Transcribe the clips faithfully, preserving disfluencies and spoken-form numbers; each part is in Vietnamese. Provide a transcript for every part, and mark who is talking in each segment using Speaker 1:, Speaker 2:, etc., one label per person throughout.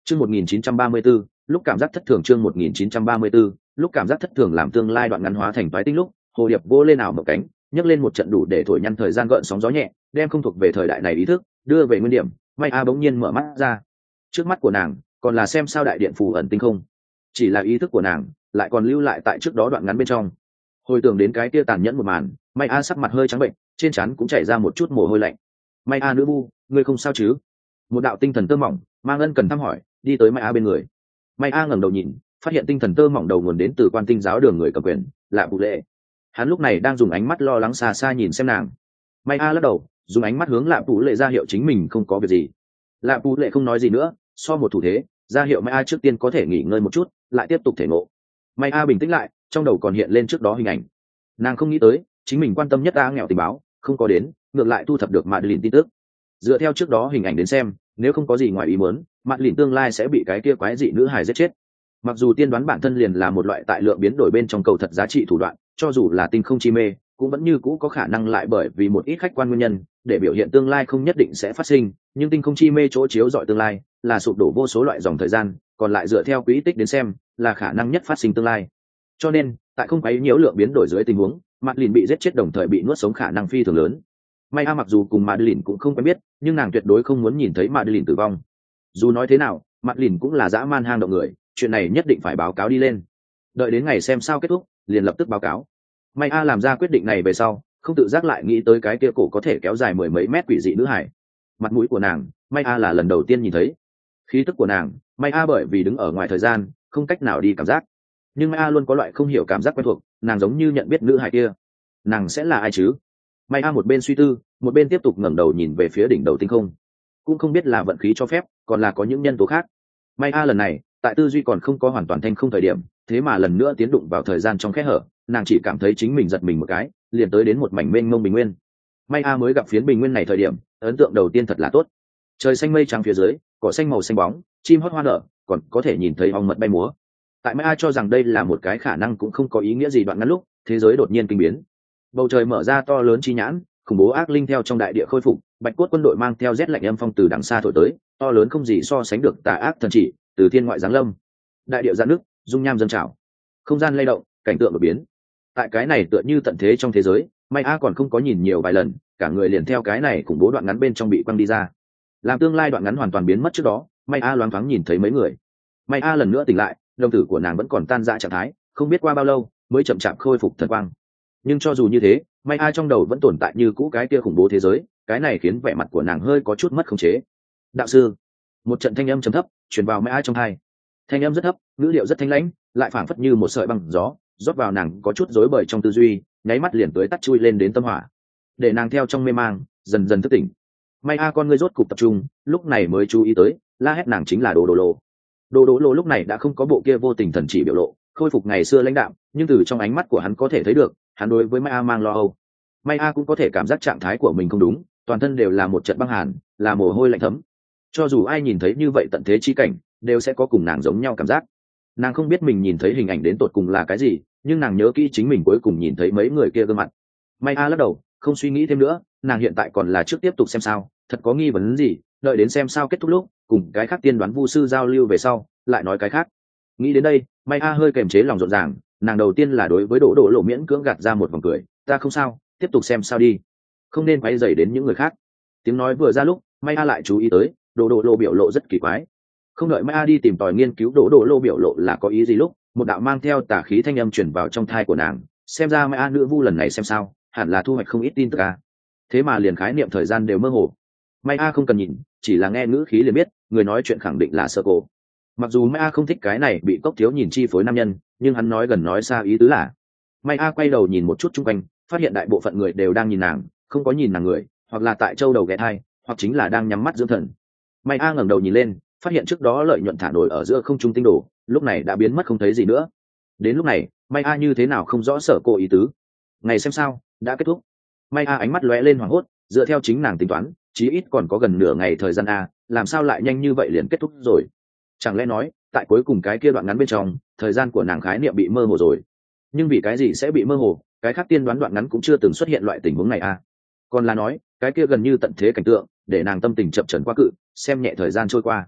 Speaker 1: Chương một nghìn chín trăm ba mươi 4, lúc cảm giác thất thường chương một nghìn chín trăm ba mươi 4, lúc cảm giác thất thường làm tương lai đoạn ngắn hóa thành toái tinh lúc, hồ điệp vô lên ảo mở cánh, nhấc lên một trận đủ để thổi nhăn thời gian gợn sóng gió nhẹ, đem không thuộc về thời đại này ý thức, đưa về nguyên điểm. May A bỗng nhiên mở mắt ra. Trước mắt của nàng, còn là xem sao đại điện phù ẩn tinh không. Chỉ là ý thức của nàng, lại còn lưu lại tại trước đó đoạn ngắn bên trong. Hồi tưởng đến cái kia tàn nhẫn một màn, May A sắc mặt hơi trắng bệnh, trên trán cũng chảy ra một chút mồ hôi lạnh. May A nữ bu, ngươi không sao chứ? Một đạo tinh thần tơ mỏng, mang ân cần thăm hỏi, đi tới May A bên người. May A ngẩng đầu nhìn, phát hiện tinh thần tơ mỏng đầu nguồn đến từ Quan Tinh giáo đường người cầm quyền, Lạ Bụ Lệ. Hắn lúc này đang dùng ánh mắt lo lắng xa xa nhìn xem nàng. May A lắc đầu, dùng ánh mắt hướng Lạ Bụ Lệ ra hiệu chính mình không có việc gì. Lạ Bụ Lệ không nói gì nữa, so một thủ thế, ra hiệu May A trước tiên có thể nghỉ ngơi một chút, lại tiếp tục thể ngộ. May A bình tĩnh lại, trong đầu còn hiện lên trước đó hình ảnh. Nàng không nghĩ tới, chính mình quan tâm nhất A nghèo tình báo, không có đến, ngược lại thu thập được Madeline tin tức. Dựa theo trước đó hình ảnh đến xem, nếu không có gì ngoài ý muốn, Madeline tương lai sẽ bị cái kia quái dị nữ hài giết chết. Mặc dù tiên đoán bản thân liền là một loại tại lượng biến đổi bên trong cầu thật giá trị thủ đoạn, cho dù là tinh không chi mê, cũng vẫn như cũ có khả năng lại bởi vì một ít khách quan nguyên nhân, để biểu hiện tương lai không nhất định sẽ phát sinh, nhưng tinh không chi mê chỗ chiếu dọi tương lai, là sụp đổ vô số loại dòng thời gian, còn lại dựa theo quỹ tích đến xem, là khả năng nhất phát sinh tương lai. Cho nên, tại không quấy nhiễu lượng biến đổi dưới tình huống, Madeline bị giết chết đồng thời bị nuốt sống khả năng phi thường lớn. May A mặc dù cùng Madeline cũng không quen biết, nhưng nàng tuyệt đối không muốn nhìn thấy Madeline tử vong. Dù nói thế nào, Madeline cũng là dã man hang động người, chuyện này nhất định phải báo cáo đi lên. Đợi đến ngày xem sao kết thúc, liền lập tức báo cáo. May A làm ra quyết định này về sau, không tự giác lại nghĩ tới cái kia cổ có thể kéo dài mười mấy mét quỷ dị nữ hải. Mặt mũi của nàng, May A là lần đầu tiên nhìn thấy. Khí tức của nàng, May A bởi vì đứng ở ngoài thời gian, không cách nào đi cảm giác. Nhưng May A luôn có loại không hiểu cảm giác quen thuộc, nàng giống như nhận biết nữ hải kia. Nàng sẽ là ai chứ? May A một bên suy tư, một bên tiếp tục ngẩng đầu nhìn về phía đỉnh đầu tinh không. Cũng không biết là vận khí cho phép, còn là có những nhân tố khác. May A lần này, tại tư duy còn không có hoàn toàn thanh không thời điểm, thế mà lần nữa tiến đụng vào thời gian trong kẽ hở, nàng chỉ cảm thấy chính mình giật mình một cái, liền tới đến một mảnh mênh mông bình nguyên. May A mới gặp phiến bình nguyên này thời điểm, ấn tượng đầu tiên thật là tốt. Trời xanh mây trắng phía dưới, cỏ xanh màu xanh bóng, chim hót hoa nở, còn có thể nhìn thấy ong mật bay múa. Tại May A cho rằng đây là một cái khả năng cũng không có ý nghĩa gì đoạn ngắn lúc, thế giới đột nhiên kinh biến. Bầu trời mở ra to lớn chi nhãn, khủng bố ác linh theo trong đại địa khôi phục, bạch cốt quân đội mang theo rét lạnh âm phong từ đằng xa thổi tới, to lớn không gì so sánh được tà ác thần chỉ từ thiên ngoại giáng lâm. Đại địa giãn nước, dung nham dâng trào, không gian lay động, cảnh tượng đột biến. Tại cái này tựa như tận thế trong thế giới, May A còn không có nhìn nhiều vài lần, cả người liền theo cái này khủng bố đoạn ngắn bên trong bị quăng đi ra. Làm tương lai đoạn ngắn hoàn toàn biến mất trước đó, May A loáng thoáng nhìn thấy mấy người. May A lần nữa tỉnh lại, đồng tử của nàng vẫn còn tan rã trạng thái, không biết qua bao lâu mới chậm chạp khôi phục thần quang. Nhưng cho dù như thế, May A trong đầu vẫn tồn tại như cũ cái kia khủng bố thế giới, cái này khiến vẻ mặt của nàng hơi có chút mất khống chế. Đạo sư, một trận thanh âm trầm thấp truyền vào May A trong tai. Thanh âm rất thấp, ngữ điệu rất thanh lãnh, lại phảng phất như một sợi băng gió rót vào nàng có chút rối bời trong tư duy, nháy mắt liền tới tắt chui lên đến tâm hỏa, để nàng theo trong mê mang dần dần thức tỉnh. May A con ngươi rốt cục tập trung, lúc này mới chú ý tới, la hét nàng chính là Đồ Đồ Lô. Đồ Đồ Lô lúc này đã không có bộ kia vô tình thần chỉ biểu lộ, khôi phục ngày xưa lãnh đạm, nhưng từ trong ánh mắt của hắn có thể thấy được, hắn đối với May A mang lo âu. May A cũng có thể cảm giác trạng thái của mình không đúng, toàn thân đều là một trận băng hàn, là mồ hôi lạnh thấm. Cho dù ai nhìn thấy như vậy tận thế chi cảnh, đều sẽ có cùng nàng giống nhau cảm giác. Nàng không biết mình nhìn thấy hình ảnh đến tột cùng là cái gì, nhưng nàng nhớ kỹ chính mình cuối cùng nhìn thấy mấy người kia gương mặt. May A lắc đầu, không suy nghĩ thêm nữa, nàng hiện tại còn là trước tiếp tục xem sao, thật có nghi vấn gì, đợi đến xem sao kết thúc lúc, cùng cái khác tiên đoán vu sư giao lưu về sau, lại nói cái khác. Nghĩ đến đây, May A hơi kềm chế lòng rộn ràng, nàng đầu tiên là đối với Đỗ Đỗ Lộ miễn cưỡng gạt ra một vòng cười, ta không sao, tiếp tục xem sao đi, không nên quay dày đến những người khác. Tiếng nói vừa ra lúc, May A lại chú ý tới, Đỗ Đỗ Lộ biểu lộ rất kỳ quái. Không đợi May A đi tìm tòi nghiên cứu Đỗ Đỗ Lộ biểu lộ là có ý gì lúc, một đạo mang theo tà khí thanh âm truyền vào trong thai của nàng, xem ra May A nữ vu lần này xem sao, hẳn là thu hoạch không ít tin tức a. Thế mà liền khái niệm thời gian đều mơ hồ. May A không cần nhìn, chỉ là nghe ngữ khí liền biết, người nói chuyện khẳng định là Sơ Cổ. Mặc dù May A không thích cái này bị cốc thiếu nhìn chi phối nam nhân, nhưng hắn nói gần nói xa ý tứ là. May A quay đầu nhìn một chút chung quanh, phát hiện đại bộ phận người đều đang nhìn nàng, không có nhìn nàng người, hoặc là tại châu đầu ghé thai, hoặc chính là đang nhắm mắt dưỡng thần. May A ngẩng đầu nhìn lên, phát hiện trước đó lợi nhuận thả nổi ở giữa không trung tinh đồ, lúc này đã biến mất không thấy gì nữa. Đến lúc này, May A như thế nào không rõ Sở Cổ ý tứ. Ngày xem sao, đã kết thúc. May A ánh mắt lóe lên hoảng hốt, dựa theo chính nàng tính toán, chí ít còn có gần nửa ngày thời gian a, làm sao lại nhanh như vậy liền kết thúc rồi? Chẳng lẽ nói, tại cuối cùng cái kia đoạn ngắn bên trong, thời gian của nàng khái niệm bị mơ hồ rồi? Nhưng vì cái gì sẽ bị mơ hồ? Cái khác tiên đoán đoạn ngắn cũng chưa từng xuất hiện loại tình huống này a. Còn là nói, cái kia gần như tận thế cảnh tượng, để nàng tâm tình chập chờn quá cự, xem nhẹ thời gian trôi qua.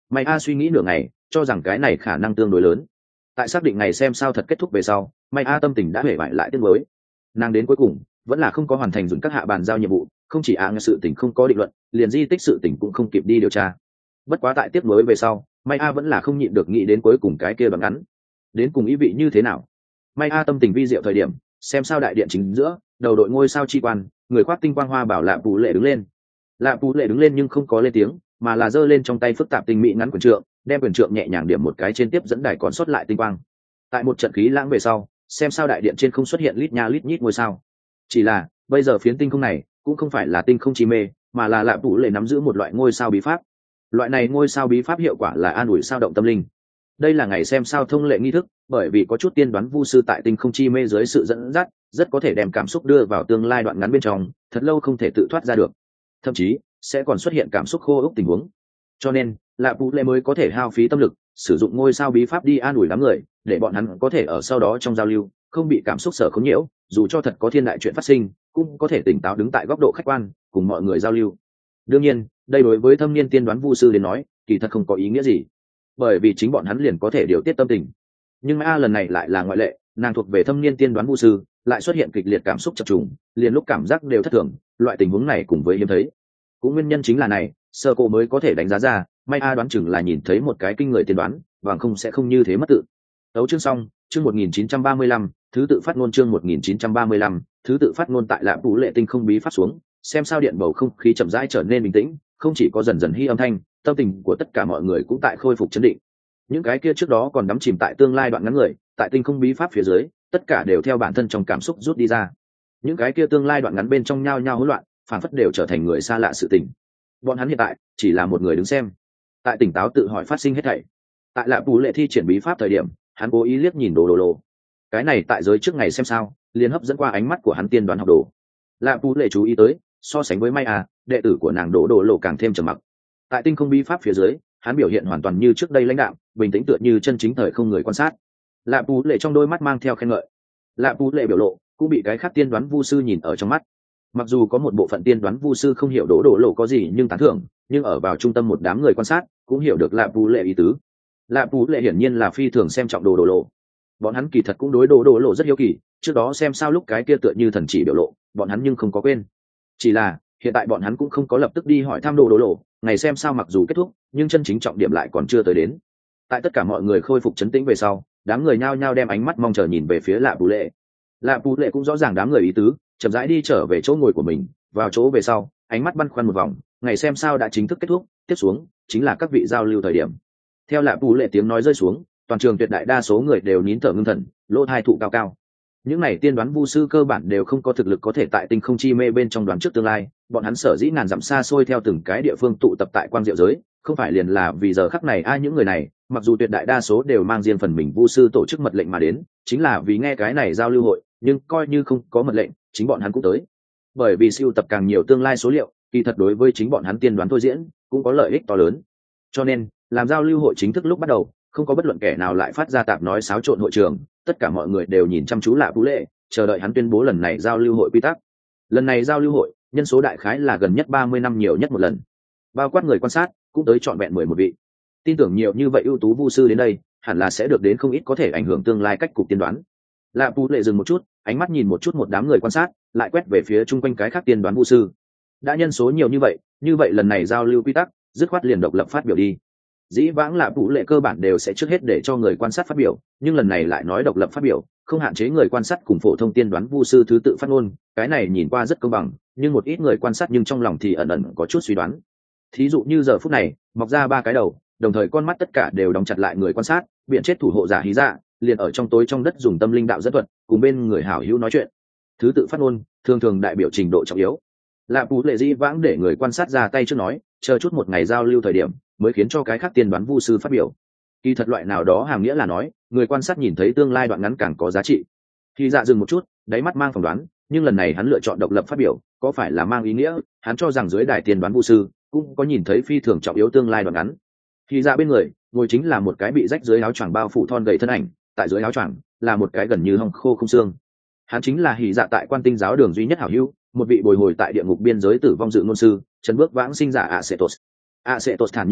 Speaker 1: May a suy nghĩ nửa ngày cho rằng cái này khả năng tương đối lớn. Tại xác định ngày xem sao thật kết thúc về sau, May a tâm tình đã hể vải lại tiếc mới. Nàng đến cuối cùng vẫn là không có hoàn thành dùng các hạ bàn giao nhiệm vụ, không chỉ a sự tình không có định luận, liền di tích sự tình cũng không kịp đi điều tra. Bất quá tại tiếp nối về sau, May a vẫn là không nhịn được nghĩ đến cuối cùng cái kia đoạn ngắn, đến cùng ý vị như thế nào. May a tâm tình vi diệu thời điểm, xem sao đại điện chính giữa, đầu đội ngôi sao chi quan, người khoác tinh quang hoa bảo Lạ Pú Lệ đứng lên. Lạ Pú Lệ đứng lên nhưng không có lên tiếng, mà là giơ lên trong tay phức tạp tinh mỹ ngắn quyền trượng, đem quyền trượng nhẹ nhàng điểm một cái trên tiếp dẫn đài còn sót lại tinh quang. Tại một trận khí lãng về sau, xem sao đại điện trên không xuất hiện lít nha lít nhít ngôi sao. Chỉ là bây giờ phiến tinh không này cũng không phải là tinh không chi mê, mà là Lạ Pú Lệ nắm giữ một loại ngôi sao bí pháp. Loại này ngôi sao bí pháp hiệu quả là an ủi sao động tâm linh. Đây là ngày xem sao thông lệ nghi thức, bởi vì có chút tiên đoán vu sư tại tinh không chi mê dưới sự dẫn dắt, rất có thể đem cảm xúc đưa vào tương lai đoạn ngắn bên trong, thật lâu không thể tự thoát ra được, thậm chí sẽ còn xuất hiện cảm xúc khô ốc tình huống. Cho nên Lạ Pú Lệ mới có thể hao phí tâm lực sử dụng ngôi sao bí pháp đi an ủi đám người, để bọn hắn có thể ở sau đó trong giao lưu không bị cảm xúc sở khống nhiễu, dù cho thật có thiên đại chuyện phát sinh cũng có thể tỉnh táo đứng tại góc độ khách quan cùng mọi người giao lưu. Đương nhiên đây đối với thâm niên tiên đoán vu sư đến nói kỳ thật không có ý nghĩa gì, bởi vì chính bọn hắn liền có thể điều tiết tâm tình. Nhưng a lần này lại là ngoại lệ, nàng thuộc về thâm niên tiên đoán vu sư, lại xuất hiện kịch liệt cảm xúc chập trùng, liền lúc cảm giác đều thất thường, loại tình huống này cùng với hiếm thấy. Cũng nguyên nhân chính là này, sơ cô mới có thể đánh giá ra, may a đoán chừng là nhìn thấy một cái kinh người tiên đoán, bằng không sẽ không như thế mất tự. Tấu chương xong, chương một nghìn chín trăm ba mươi lăm, thứ tự phát ngôn chương một nghìn chín trăm ba mươi lăm, thứ tự phát ngôn tại Lạ Pú Lệ tinh không bí pháp xuống, xem sao điện bầu không khí chậm rãi trở nên bình tĩnh, không chỉ có dần dần hy âm thanh, tâm tình của tất cả mọi người cũng tại khôi phục chấn định. Những cái kia trước đó còn đắm chìm tại tương lai đoạn ngắn người, tại tinh không bí pháp phía dưới, tất cả đều theo bản thân trong cảm xúc rút đi ra. Những cái kia tương lai đoạn ngắn bên trong nhao nhao hỗn loạn, phản phất đều trở thành người xa lạ sự tình. Bọn hắn hiện tại chỉ là một người đứng xem, tại tỉnh táo tự hỏi phát sinh hết thảy. Tại Lạ Pú Lệ thi triển bí pháp thời điểm, hắn cố ý liếc nhìn Đồ Đồ Lộ. Cái này tại giới trước ngày xem sao, liền hấp dẫn qua ánh mắt của hắn tiên đoán học đồ. Lạ Pú Lệ chú ý tới, so sánh với May a, đệ tử của nàng Đồ Đồ Lộ càng thêm trầm mặc. Tại tinh không bí pháp phía dưới, hắn biểu hiện hoàn toàn như trước đây lãnh đạm, bình tĩnh tựa như chân chính thời không người quan sát. Lạ Pú Lệ trong đôi mắt mang theo khen ngợi. Lạ Pú Lệ biểu lộ cũng bị cái khác tiên đoán vu sư nhìn ở trong mắt. Mặc dù có một bộ phận tiên đoán vu sư không hiểu Đồ Đồ Lộ có gì nhưng tán thưởng, nhưng ở vào trung tâm một đám người quan sát cũng hiểu được Lạ Pú Lệ ý tứ. Lạ Pú Lệ hiển nhiên là phi thường xem trọng Đồ Đồ Lộ. Bọn hắn kỳ thật cũng đối Đồ Đồ Lộ rất hiếu kỳ, trước đó xem sao lúc cái kia tựa như thần chỉ biểu lộ, bọn hắn nhưng không có quên. Chỉ là hiện tại bọn hắn cũng không có lập tức đi hỏi thăm Đồ Đồ Lộ, ngày xem sao mặc dù kết thúc nhưng chân chính trọng điểm lại còn chưa tới đến. Tại tất cả mọi người khôi phục trấn tĩnh về sau, đám người nhao nhao đem ánh mắt mong chờ nhìn về phía Lạ Pú Lệ. Lạ Pú Lệ cũng rõ ràng đám người ý tứ, chậm rãi đi trở về chỗ ngồi của mình. Vào chỗ về sau, ánh mắt băn khoăn một vòng, ngày xem sao đã chính thức kết thúc, tiếp xuống chính là các vị giao lưu thời điểm. Theo Lạ Pú Lệ tiếng nói rơi xuống, toàn trường tuyệt đại đa số người đều nín thở ngưng thần, lỗ tai thụ cao cao. Những này tiên đoán vu sư cơ bản đều không có thực lực có thể tại tinh không chi mê bên trong đoán trước tương lai, bọn hắn sở dĩ ngàn dặm xa xôi theo từng cái địa phương tụ tập tại quang diệu giới, không phải liền là vì giờ khắc này ai những người này, mặc dù tuyệt đại đa số đều mang riêng phần mình vu sư tổ chức mật lệnh mà đến, chính là vì nghe cái này giao lưu hội, nhưng coi như không có mật lệnh, chính bọn hắn cũng tới. Bởi vì sưu tập càng nhiều tương lai số liệu, kỳ thật đối với chính bọn hắn tiên đoán thôi diễn, cũng có lợi ích to lớn. Cho nên, làm giao lưu hội chính thức lúc bắt đầu, không có bất luận kẻ nào lại phát ra tạp nói xáo trộn hội trường, tất cả mọi người đều nhìn chăm chú Lạ Pú Lệ, chờ đợi hắn tuyên bố lần này giao lưu hội quy tắc. Lần này giao lưu hội, nhân số đại khái là gần nhất ba mươi năm nhiều nhất một lần, bao quát người quan sát cũng tới trọn vẹn mười một vị. Tin tưởng nhiều như vậy ưu tú vu sư đến đây, hẳn là sẽ được đến không ít có thể ảnh hưởng tương lai cách cục tiên đoán. Lạ Pú Lệ dừng một chút, ánh mắt nhìn một chút một đám người quan sát, lại quét về phía chung quanh cái khác tiên đoán vu sư. Đã nhân số nhiều như vậy, như vậy lần này giao lưu quy tắc, dứt khoát liền độc lập phát biểu đi. Dĩ vãng Lạ Pú Lệ cơ bản đều sẽ trước hết để cho người quan sát phát biểu, nhưng lần này lại nói độc lập phát biểu, không hạn chế người quan sát cùng phổ thông tiên đoán vu sư thứ tự phát ngôn, cái này nhìn qua rất công bằng, nhưng một ít người quan sát nhưng trong lòng thì ẩn ẩn có chút suy đoán. Thí dụ như giờ phút này, mọc ra ba cái đầu, đồng thời con mắt tất cả đều đóng chặt lại người quan sát, biện chết thủ hộ giả Hí Dạ, liền ở trong tối trong đất dùng tâm linh đạo dẫn thuật, cùng bên người hảo hữu nói chuyện. Thứ tự phát ngôn, thường thường đại biểu trình độ trọng yếu. Lạ Pú Lệ dĩ vãng để người quan sát ra tay trước nói, chờ chút một ngày giao lưu thời điểm, mới khiến cho cái khác tiên đoán vu sư phát biểu. Kỳ thật loại nào đó hàm nghĩa là nói, người quan sát nhìn thấy tương lai đoạn ngắn càng có giá trị. Khi Dạ dừng một chút, đáy mắt mang phỏng đoán, nhưng lần này hắn lựa chọn độc lập phát biểu, có phải là mang ý nghĩa, hắn cho rằng dưới đài tiên đoán vu sư cũng có nhìn thấy phi thường trọng yếu tương lai đoạn ngắn. Khi Dạ bên người, ngồi chính là một cái bị rách dưới áo choàng bao phủ thon gầy thân ảnh, tại dưới áo choàng là một cái gần như hong khô không xương. Hắn chính là Hỉ Dạ tại Quan Tinh giáo đường duy nhất hảo hữu, một vị bồi hồi tại địa ngục biên giới tử vong dự ngôn sư, trần bước vãng sinh giả Acetos. Acetos thản nhiên nói,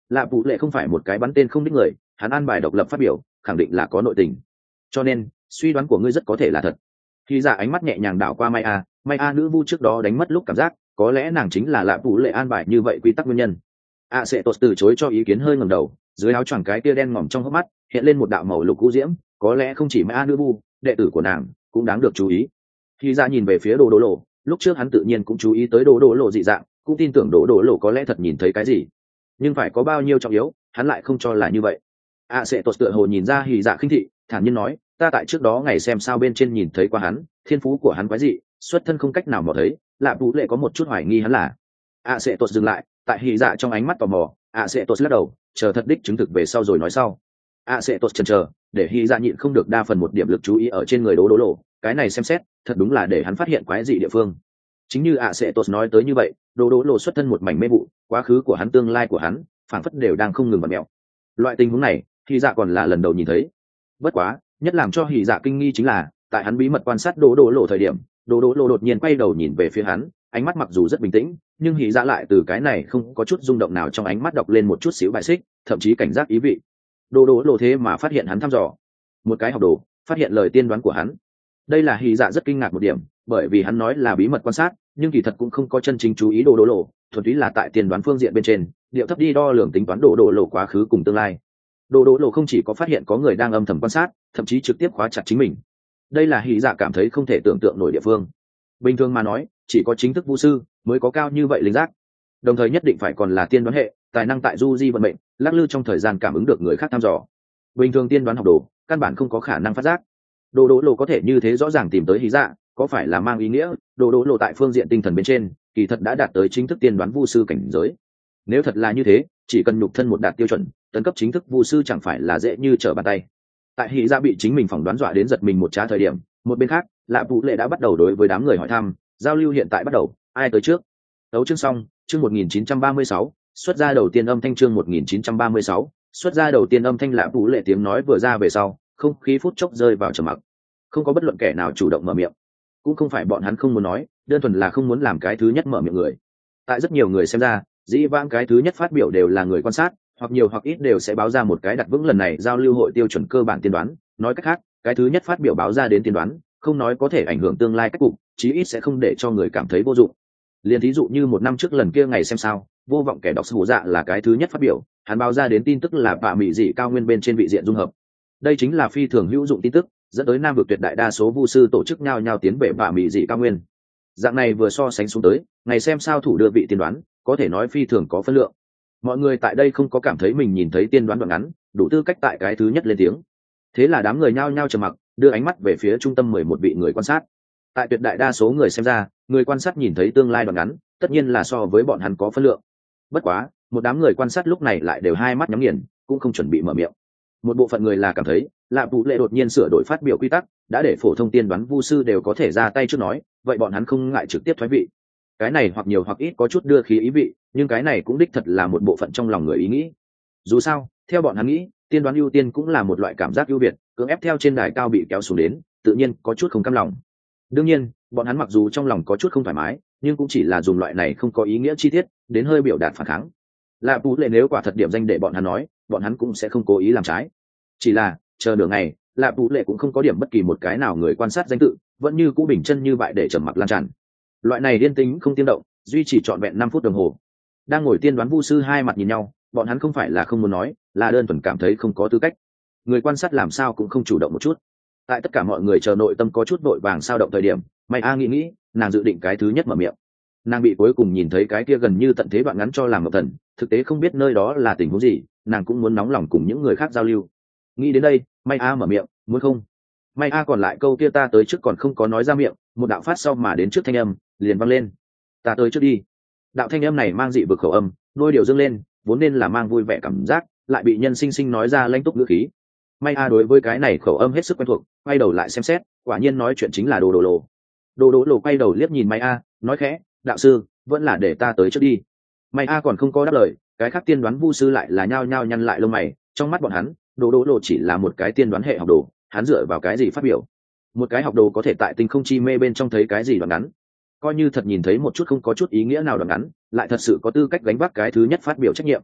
Speaker 1: lạ vụ lệ không phải một cái bắn tên không đích người, hắn an bài độc lập phát biểu khẳng định là có nội tình, cho nên suy đoán của ngươi rất có thể là thật. Khi ra ánh mắt nhẹ nhàng đảo qua Mai A, Mai A nữ vu trước đó đánh mất lúc cảm giác, có lẽ nàng chính là lạ vụ lệ an bài như vậy quy tắc nguyên nhân. A sẽ tốt từ chối cho ý kiến, hơi ngẩng đầu, dưới áo choàng cái tia đen ngòm trong hốc mắt hiện lên một đạo màu lục cũ diễm, có lẽ không chỉ Mai A nữ vu, đệ tử của nàng cũng đáng được chú ý. Khi ra nhìn về phía đồ đỗ lộ, lúc trước hắn tự nhiên cũng chú ý tới đồ đỗ lộ dị dạng, cũng tin tưởng đồ đỗ lộ có lẽ thật nhìn thấy cái gì, nhưng phải có bao nhiêu trọng yếu hắn lại không cho là như vậy. A sẽ tốt tựa hồ nhìn ra hỉ dạ khinh thị, thản nhiên nói, ta tại trước đó ngày xem sao bên trên nhìn thấy qua hắn, thiên phú của hắn quái dị, xuất thân không cách nào mò thấy, lạ vũ lệ có một chút hoài nghi hắn là. A sẽ tốt dừng lại, tại hỉ dạ trong ánh mắt tò mò, A sẽ tốt lắc đầu, chờ thật đích chứng thực về sau rồi nói sau. A sẽ tốt chần chờ, để hỉ dạ nhịn không được đa phần một điểm lực chú ý ở trên người đố đố lộ, cái này xem xét thật đúng là để hắn phát hiện quái dị địa phương. Chính như A sẽ tốt nói tới như vậy, đố đố lộ xuất thân một mảnh mê vụ, quá khứ của hắn, tương lai của hắn phảng phất đều đang không ngừng bật mẹo. Loại tình huống này hỉ dạ còn là lần đầu nhìn thấy. Bất quá nhất làm cho hỉ dạ kinh nghi chính là, tại hắn bí mật quan sát đố đố lộ thời điểm, đố đố lộ đột nhiên quay đầu nhìn về phía hắn, ánh mắt mặc dù rất bình tĩnh, nhưng hỉ dạ lại từ cái này không có chút rung động nào trong ánh mắt đọc lên một chút xíu bài xích, thậm chí cảnh giác ý vị. Đố đố lộ thế mà phát hiện hắn thăm dò, một cái học đồ phát hiện lời tiên đoán của hắn. Đây là hỉ dạ rất kinh ngạc một điểm, bởi vì hắn nói là bí mật quan sát, nhưng kỳ thật cũng không có chân chính chú ý đố đố lộ, thuần túy là tại tiên đoán phương diện bên trên điệu thấp đi đo lường tính toán đố đố lộ quá khứ cùng tương lai. Đố đố lộ không chỉ có phát hiện có người đang âm thầm quan sát, thậm chí trực tiếp khóa chặt chính mình. Đây là hỉ dạ cảm thấy không thể tưởng tượng nổi địa phương. Bình thường mà nói, chỉ có chính thức vu sư mới có cao như vậy linh giác, đồng thời nhất định phải còn là tiên đoán hệ, tài năng tại du di vận mệnh lắc lư trong thời gian cảm ứng được người khác thăm dò. Bình thường tiên đoán học đồ căn bản không có khả năng phát giác. Đố đố lộ có thể như thế rõ ràng tìm tới hỉ dạ, có phải là mang ý nghĩa đố đố lộ tại phương diện tinh thần bên trên kỳ thật đã đạt tới chính thức tiên đoán vu sư cảnh giới? Nếu thật là như thế, chỉ cần nhục thân một đạt tiêu chuẩn, tấn cấp chính thức vu sư chẳng phải là dễ như trở bàn tay. Tại hỉ dạ bị chính mình phỏng đoán dọa đến giật mình một trá thời điểm, một bên khác lạ vũ lệ đã bắt đầu đối với đám người hỏi thăm, giao lưu hiện tại bắt đầu, ai tới trước? Đấu chương xong, chương một nghìn chín trăm ba mươi sáu, xuất ra đầu tiên âm thanh, chương một nghìn chín trăm ba mươi sáu, xuất ra đầu tiên âm thanh. Lạ vũ lệ tiếng nói vừa ra về sau, không khí phút chốc rơi vào trầm mặc, không có bất luận kẻ nào chủ động mở miệng. Cũng không phải bọn hắn không muốn nói, đơn thuần là không muốn làm cái thứ nhất mở miệng người. Tại rất nhiều người xem ra, dĩ vãng cái thứ nhất phát biểu đều là người quan sát, hoặc nhiều hoặc ít đều sẽ báo ra một cái đặt vững lần này giao lưu hội tiêu chuẩn cơ bản tiên đoán. Nói cách khác, cái thứ nhất phát biểu báo ra đến tiên đoán, không nói có thể ảnh hưởng tương lai cách cục, chí ít sẽ không để cho người cảm thấy vô dụng. Liên thí dụ như một năm trước lần kia ngày xem sao, vô vọng kẻ đọc sủ dạ là cái thứ nhất phát biểu, hắn báo ra đến tin tức là bạ mỹ dị cao nguyên bên trên vị diện dung hợp. Đây chính là phi thường hữu dụng tin tức, dẫn tới nam vực tuyệt đại đa số vu sư tổ chức nhau nhau tiến về bạ mỹ dị cao nguyên. Dạng này vừa so sánh xuống tới, ngày xem sao thủ đưa vị tiên đoán có thể nói phi thường có phân lượng. Mọi người tại đây không có cảm thấy mình nhìn thấy tiên đoán đoạn ngắn đủ tư cách tại cái thứ nhất lên tiếng. Thế là đám người nhao nhao trầm mặc, đưa ánh mắt về phía trung tâm mười một vị người quan sát. Tại tuyệt đại đa số người xem ra, người quan sát nhìn thấy tương lai đoạn ngắn tất nhiên là so với bọn hắn có phân lượng. Bất quá một đám người quan sát lúc này lại đều hai mắt nhắm nghiền, cũng không chuẩn bị mở miệng. Một bộ phận người là cảm thấy lạ vũ lệ đột nhiên sửa đổi phát biểu quy tắc, đã để phổ thông tiên đoán vu sư đều có thể ra tay trước nói, vậy bọn hắn không ngại trực tiếp thoái vị. Cái này hoặc nhiều hoặc ít có chút đưa khí ý vị, nhưng cái này cũng đích thật là một bộ phận trong lòng người ý nghĩ. Dù sao theo bọn hắn nghĩ, tiên đoán ưu tiên cũng là một loại cảm giác ưu việt, cưỡng ép theo trên đài cao bị kéo xuống đến, tự nhiên có chút không cam lòng. Đương nhiên bọn hắn mặc dù trong lòng có chút không thoải mái, nhưng cũng chỉ là dùng loại này không có ý nghĩa chi tiết đến hơi biểu đạt phản kháng. Lạ vũ lệ nếu quả thật điểm danh để bọn hắn nói, bọn hắn cũng sẽ không cố ý làm trái. Chỉ là chờ nửa ngày, lạ vũ lệ cũng không có điểm bất kỳ một cái nào người quan sát danh tự, vẫn như cũ bình chân như vậy để trầm mặc lan tràn. Loại này điên tính không tiên động, duy trì trọn vẹn năm phút đồng hồ. Đang ngồi tiên đoán vu sư hai mặt nhìn nhau, bọn hắn không phải là không muốn nói, là đơn thuần cảm thấy không có tư cách. Người quan sát làm sao cũng không chủ động một chút. Tại tất cả mọi người chờ nội tâm có chút vội vàng sao động thời điểm, May A nghĩ nghĩ, nàng dự định cái thứ nhất mở miệng. Nàng bị cuối cùng nhìn thấy cái kia gần như tận thế đoạn ngắn cho làm ngọc thần, thực tế không biết nơi đó là tình huống gì, nàng cũng muốn nóng lòng cùng những người khác giao lưu. Nghĩ đến đây, May A mở miệng, muốn không? May A còn lại câu kia ta tới trước còn không có nói ra miệng, một đạo phát sau mà đến trước thanh âm liền vang lên, ta tới trước đi. Đạo thanh âm này mang dị vực khẩu âm, đôi điều dâng lên, vốn nên là mang vui vẻ cảm giác, lại bị nhân sinh sinh nói ra lãnh túc ngữ khí. May A đối với cái này khẩu âm hết sức quen thuộc, quay đầu lại xem xét, quả nhiên nói chuyện chính là đồ đồ lộ. Đồ đồ lộ quay đầu liếc nhìn May A, nói khẽ, đạo sư vẫn là để ta tới trước đi. May A còn không có đáp lời, cái khác tiên đoán vu sư lại là nhao nhao nhăn lại lông mày, trong mắt bọn hắn đồ đồ lộ chỉ là một cái tiên đoán hệ học đồ, hắn dựa vào cái gì phát biểu? Một cái học đồ có thể tại tinh không chi mê bên trong thấy cái gì đoạn ngắn, coi như thật nhìn thấy một chút không có chút ý nghĩa nào đoạn ngắn, lại thật sự có tư cách gánh vác cái thứ nhất phát biểu trách nhiệm?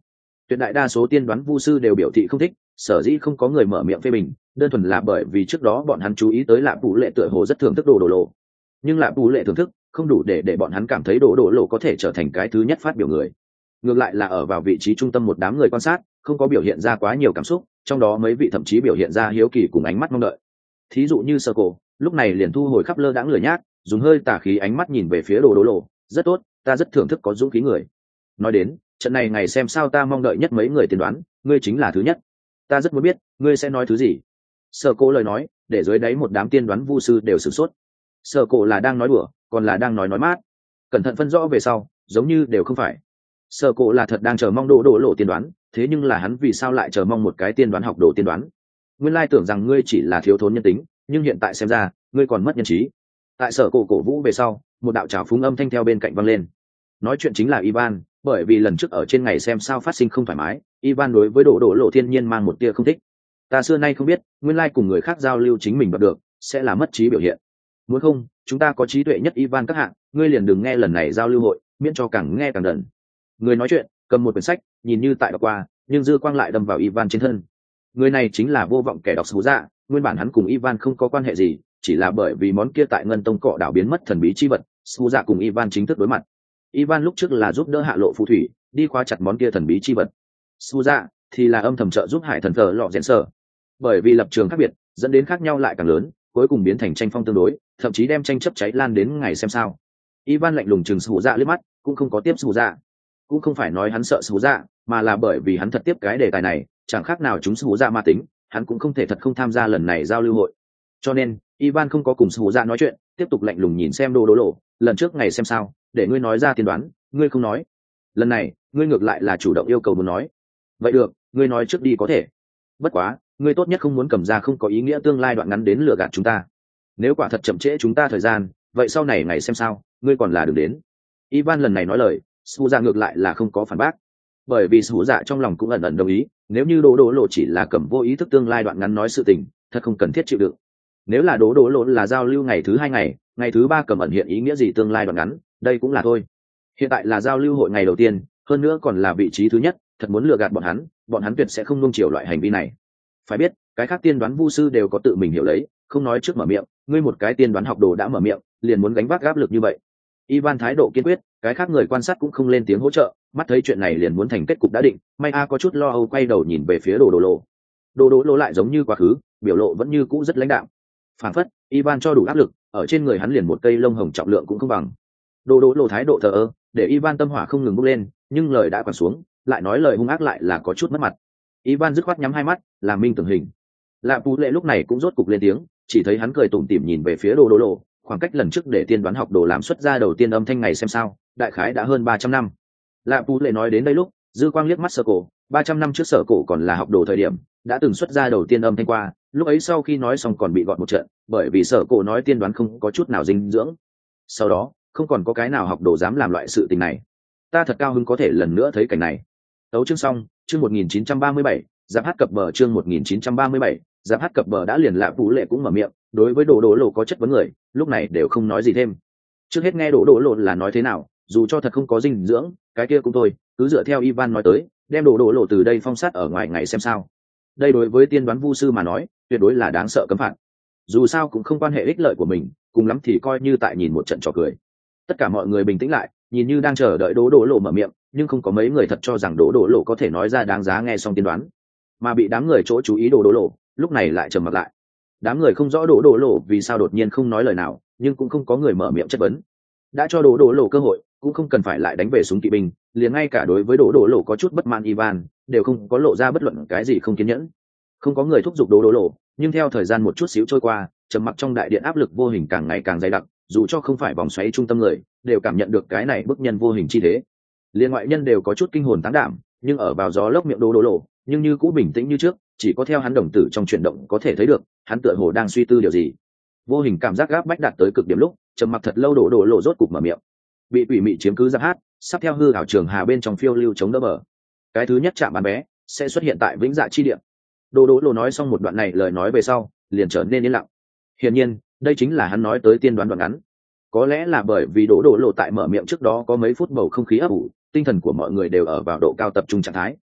Speaker 1: Tuyệt đại đa số tiên đoán vu sư đều biểu thị không thích, sở dĩ không có người mở miệng phê bình, đơn thuần là bởi vì trước đó bọn hắn chú ý tới Lạ Bù Lệ tựa hồ rất thưởng thức đồ đồ lộ. Nhưng Lạ Bù Lệ thưởng thức không đủ để để bọn hắn cảm thấy đồ đồ lộ có thể trở thành cái thứ nhất phát biểu người. Ngược lại là ở vào vị trí trung tâm một đám người quan sát, không có biểu hiện ra quá nhiều cảm xúc, trong đó mấy vị thậm chí biểu hiện ra hiếu kỳ cùng ánh mắt mong đợi. Thí dụ như Sơ Cổ, lúc này liền thu hồi khắp lơ đãng lười nhác, dùng hơi tà khí ánh mắt nhìn về phía đồ đồ lộ, rất tốt, ta rất thưởng thức có dũng khí người. Nói đến, trận này ngày xem sao ta mong đợi nhất mấy người tiên đoán, ngươi chính là thứ nhất. Ta rất muốn biết, ngươi sẽ nói thứ gì. Sơ Cổ lời nói, để dưới đáy một đám tiên đoán vu sư đều sửng sốt. Sơ Cổ là đang nói đùa, còn là đang nói nói mát. Cẩn thận phân rõ về sau, giống như đều không phải. Sơ Cổ là thật đang chờ mong đồ đồ lộ tiên đoán, thế nhưng là hắn vì sao lại chờ mong một cái tiên đoán học đồ tiên đoán? Nguyên lai tưởng rằng ngươi chỉ là thiếu thốn nhân tính, nhưng hiện tại xem ra, ngươi còn mất nhân trí. Tại Sở Cổ cổ vũ về sau, một đạo trào phúng âm thanh theo bên cạnh vang lên. Nói chuyện chính là Ivan, bởi vì lần trước ở trên ngày xem sao phát sinh không thoải mái, Ivan đối với đồ đồ lộ thiên nhiên mang một tia không thích. Ta xưa nay không biết, nguyên lai cùng người khác giao lưu chính mình đoạt được, sẽ là mất trí biểu hiện. Muốn không, chúng ta có trí tuệ nhất Ivan các hạng, ngươi liền đừng nghe lần này giao lưu hội, miễn cho càng nghe càng đần. Người nói chuyện, cầm một quyển sách, nhìn như tại đọc qua, nhưng dư quang lại đâm vào Ivan trên thân. Người này chính là vô vọng kẻ đọc Sú Dạ, nguyên bản hắn cùng Ivan không có quan hệ gì, chỉ là bởi vì món kia tại Ngân Tông cọ đảo biến mất thần bí chi vật, Sú Dạ cùng Ivan chính thức đối mặt. Ivan lúc trước là giúp đỡ hạ lộ phù thủy, đi khóa chặt món kia thần bí chi vật. Sú Dạ thì là âm thầm trợ giúp Hải thần cờ lọ rèn sở. Bởi vì lập trường khác biệt, dẫn đến khác nhau lại càng lớn, cuối cùng biến thành tranh phong tương đối, thậm chí đem tranh chấp cháy lan đến ngày xem sao. Ivan lạnh lùng chừng Sú Dạ liếc mắt, cũng không có tiếp Sú Dạ. Cũng không phải nói hắn sợ Sú Dạ, mà là bởi vì hắn thật tiếp cái đề tài này, chẳng khác nào chúng Sú Dạ ma tính, hắn cũng không thể thật không tham gia lần này giao lưu hội. Cho nên, Ivan không có cùng Sú Dạ nói chuyện, tiếp tục lạnh lùng nhìn xem đồ đồ lộ, lần trước ngày xem sao, để ngươi nói ra tiên đoán, ngươi không nói. Lần này, ngươi ngược lại là chủ động yêu cầu muốn nói. Vậy được, ngươi nói trước đi có thể. Bất quá, ngươi tốt nhất không muốn cầm ra không có ý nghĩa tương lai đoạn ngắn đến lừa gạt chúng ta. Nếu quả thật chậm trễ chúng ta thời gian, vậy sau này ngày xem sao, ngươi còn là đừng đến. Ivan lần này nói lời, Sú Dạ ngược lại là không có phản bác, bởi vì Sú Dạ trong lòng cũng ẩn ẩn đồng ý, nếu như Đỗ Đỗ Lộ chỉ là cầm vô ý thức tương lai đoạn ngắn nói sự tình, thật không cần thiết chịu đựng. Nếu là Đỗ Đỗ Lộ là giao lưu ngày thứ hai ngày, ngày thứ ba cầm ẩn hiện ý nghĩa gì tương lai đoạn ngắn, đây cũng là thôi. Hiện tại là giao lưu hội ngày đầu tiên, hơn nữa còn là vị trí thứ nhất, thật muốn lừa gạt bọn hắn, bọn hắn tuyệt sẽ không nuông chiều loại hành vi này. Phải biết, cái khác tiên đoán vu sư đều có tự mình hiểu lấy, không nói trước mở miệng, ngươi một cái tiên đoán học đồ đã mở miệng, liền muốn gánh vác áp lực như vậy. Ivan thái độ kiên quyết, cái khác người quan sát cũng không lên tiếng hỗ trợ, mắt thấy chuyện này liền muốn thành kết cục đã định, May A có chút lo âu quay đầu nhìn về phía Đồ Đồ Lộ. Đồ Đồ Lộ lại giống như quá khứ, biểu lộ vẫn như cũ rất lãnh đạm. Phản phất, Ivan cho đủ áp lực, ở trên người hắn liền một cây lông hồng trọng lượng cũng không bằng. Đồ Đồ Lộ thái độ thờ ơ, để Ivan tâm hỏa không ngừng bốc lên, nhưng lời đã quẳng xuống, lại nói lời hung ác lại là có chút mất mặt. Ivan dứt khoát nhắm hai mắt, làm minh tưởng hình. Lạ Pú Lệ lúc này cũng rốt cục lên tiếng, chỉ thấy hắn cười tủm tỉm nhìn về phía Đồ Đồ Lộ, khoảng cách lần trước để tiên đoán học đồ làm xuất ra đầu tiên âm thanh ngày xem sao, đại khái đã hơn ba trăm năm. Lạ Pú Lệ nói đến đây lúc, dư quang liếc mắt Sở Cổ, ba trăm năm trước Sở Cổ còn là học đồ thời điểm, đã từng xuất ra đầu tiên âm thanh qua, lúc ấy sau khi nói xong còn bị gọt một trận, bởi vì Sở Cổ nói tiên đoán không có chút nào dinh dưỡng. Sau đó, không còn có cái nào học đồ dám làm loại sự tình này. Ta thật cao hứng có thể lần nữa thấy cảnh này. Tấu chương xong, chương một nghìn chín trăm ba mươi bảy, giáp hát cập bờ chương một nghìn chín trăm ba mươi bảy, giáp hát cập bờ đã liền Lạ Pú Lệ cũng mở miệng, đối với Đồ Đồ Lộ có chất vấn người, lúc này đều không nói gì thêm. Trước hết nghe Đồ Đồ Lộ là nói thế nào, dù cho thật không có dinh dưỡng, cái kia cũng thôi, cứ dựa theo Ivan nói tới, đem Đồ Đồ Lộ từ đây phong sát ở ngoài ngày xem sao. Đây đối với tiên đoán vu sư mà nói, tuyệt đối là đáng sợ cấm phạt. Dù sao cũng không quan hệ ích lợi của mình, cùng lắm thì coi như tại nhìn một trận trò cười. Tất cả mọi người bình tĩnh lại, nhìn như đang chờ đợi Đồ Đồ Lộ mở miệng, nhưng không có mấy người thật cho rằng Đồ Đồ Lộ có thể nói ra đáng giá nghe xong tiên đoán, mà bị đám người chỗ chú ý Đồ Đồ Lộ, lúc này lại trầm mặt lại. Đám người không rõ Đồ Đồ Lộ vì sao đột nhiên không nói lời nào, nhưng cũng không có người mở miệng chất vấn. Đã cho Đồ Đồ Lộ cơ hội, cũng không cần phải lại đánh về súng kỵ binh, liền ngay cả đối với Đồ Đồ Lộ có chút bất mãn Ivan, đều không có lộ ra bất luận cái gì không kiên nhẫn. Không có người thúc giục Đồ Đồ Lộ, nhưng theo thời gian một chút xíu trôi qua, trầm mặc trong đại điện áp lực vô hình càng ngày càng dày đặc, dù cho không phải vòng xoáy trung tâm người, đều cảm nhận được cái này bức nhân vô hình chi thế. Liên ngoại nhân đều có chút kinh hồn táng đảm, nhưng ở vào gió lốc miệng Đồ Đồ Lộ, nhưng như cũ bình tĩnh như trước, chỉ có theo hắn đồng tử trong chuyển động có thể thấy được, hắn tựa hồ đang suy tư điều gì. Vô hình cảm giác gáp bách đạt tới cực điểm lúc, trầm mặc thật lâu Đồ Đồ Lộ rốt cục mở miệng. Bị quỷ mị chiếm cứ giáp hát, sắp theo hư ảo trường hà bên trong phiêu lưu chống đỡ bờ. Cái thứ nhất chạm bán bé sẽ xuất hiện tại vĩnh dạ chi địa. Đồ Đồ Lộ nói xong một đoạn này lời nói về sau, liền trở nên yên lặng. Hiển nhiên, đây chính là hắn nói tới tiên đoán đoạn ngắn. Có lẽ là bởi vì Đồ Đồ Lộ tại mở miệng trước đó có mấy phút bầu không khí ấp ủ, tinh thần của mọi người đều ở vào độ cao tập trung trạng thái,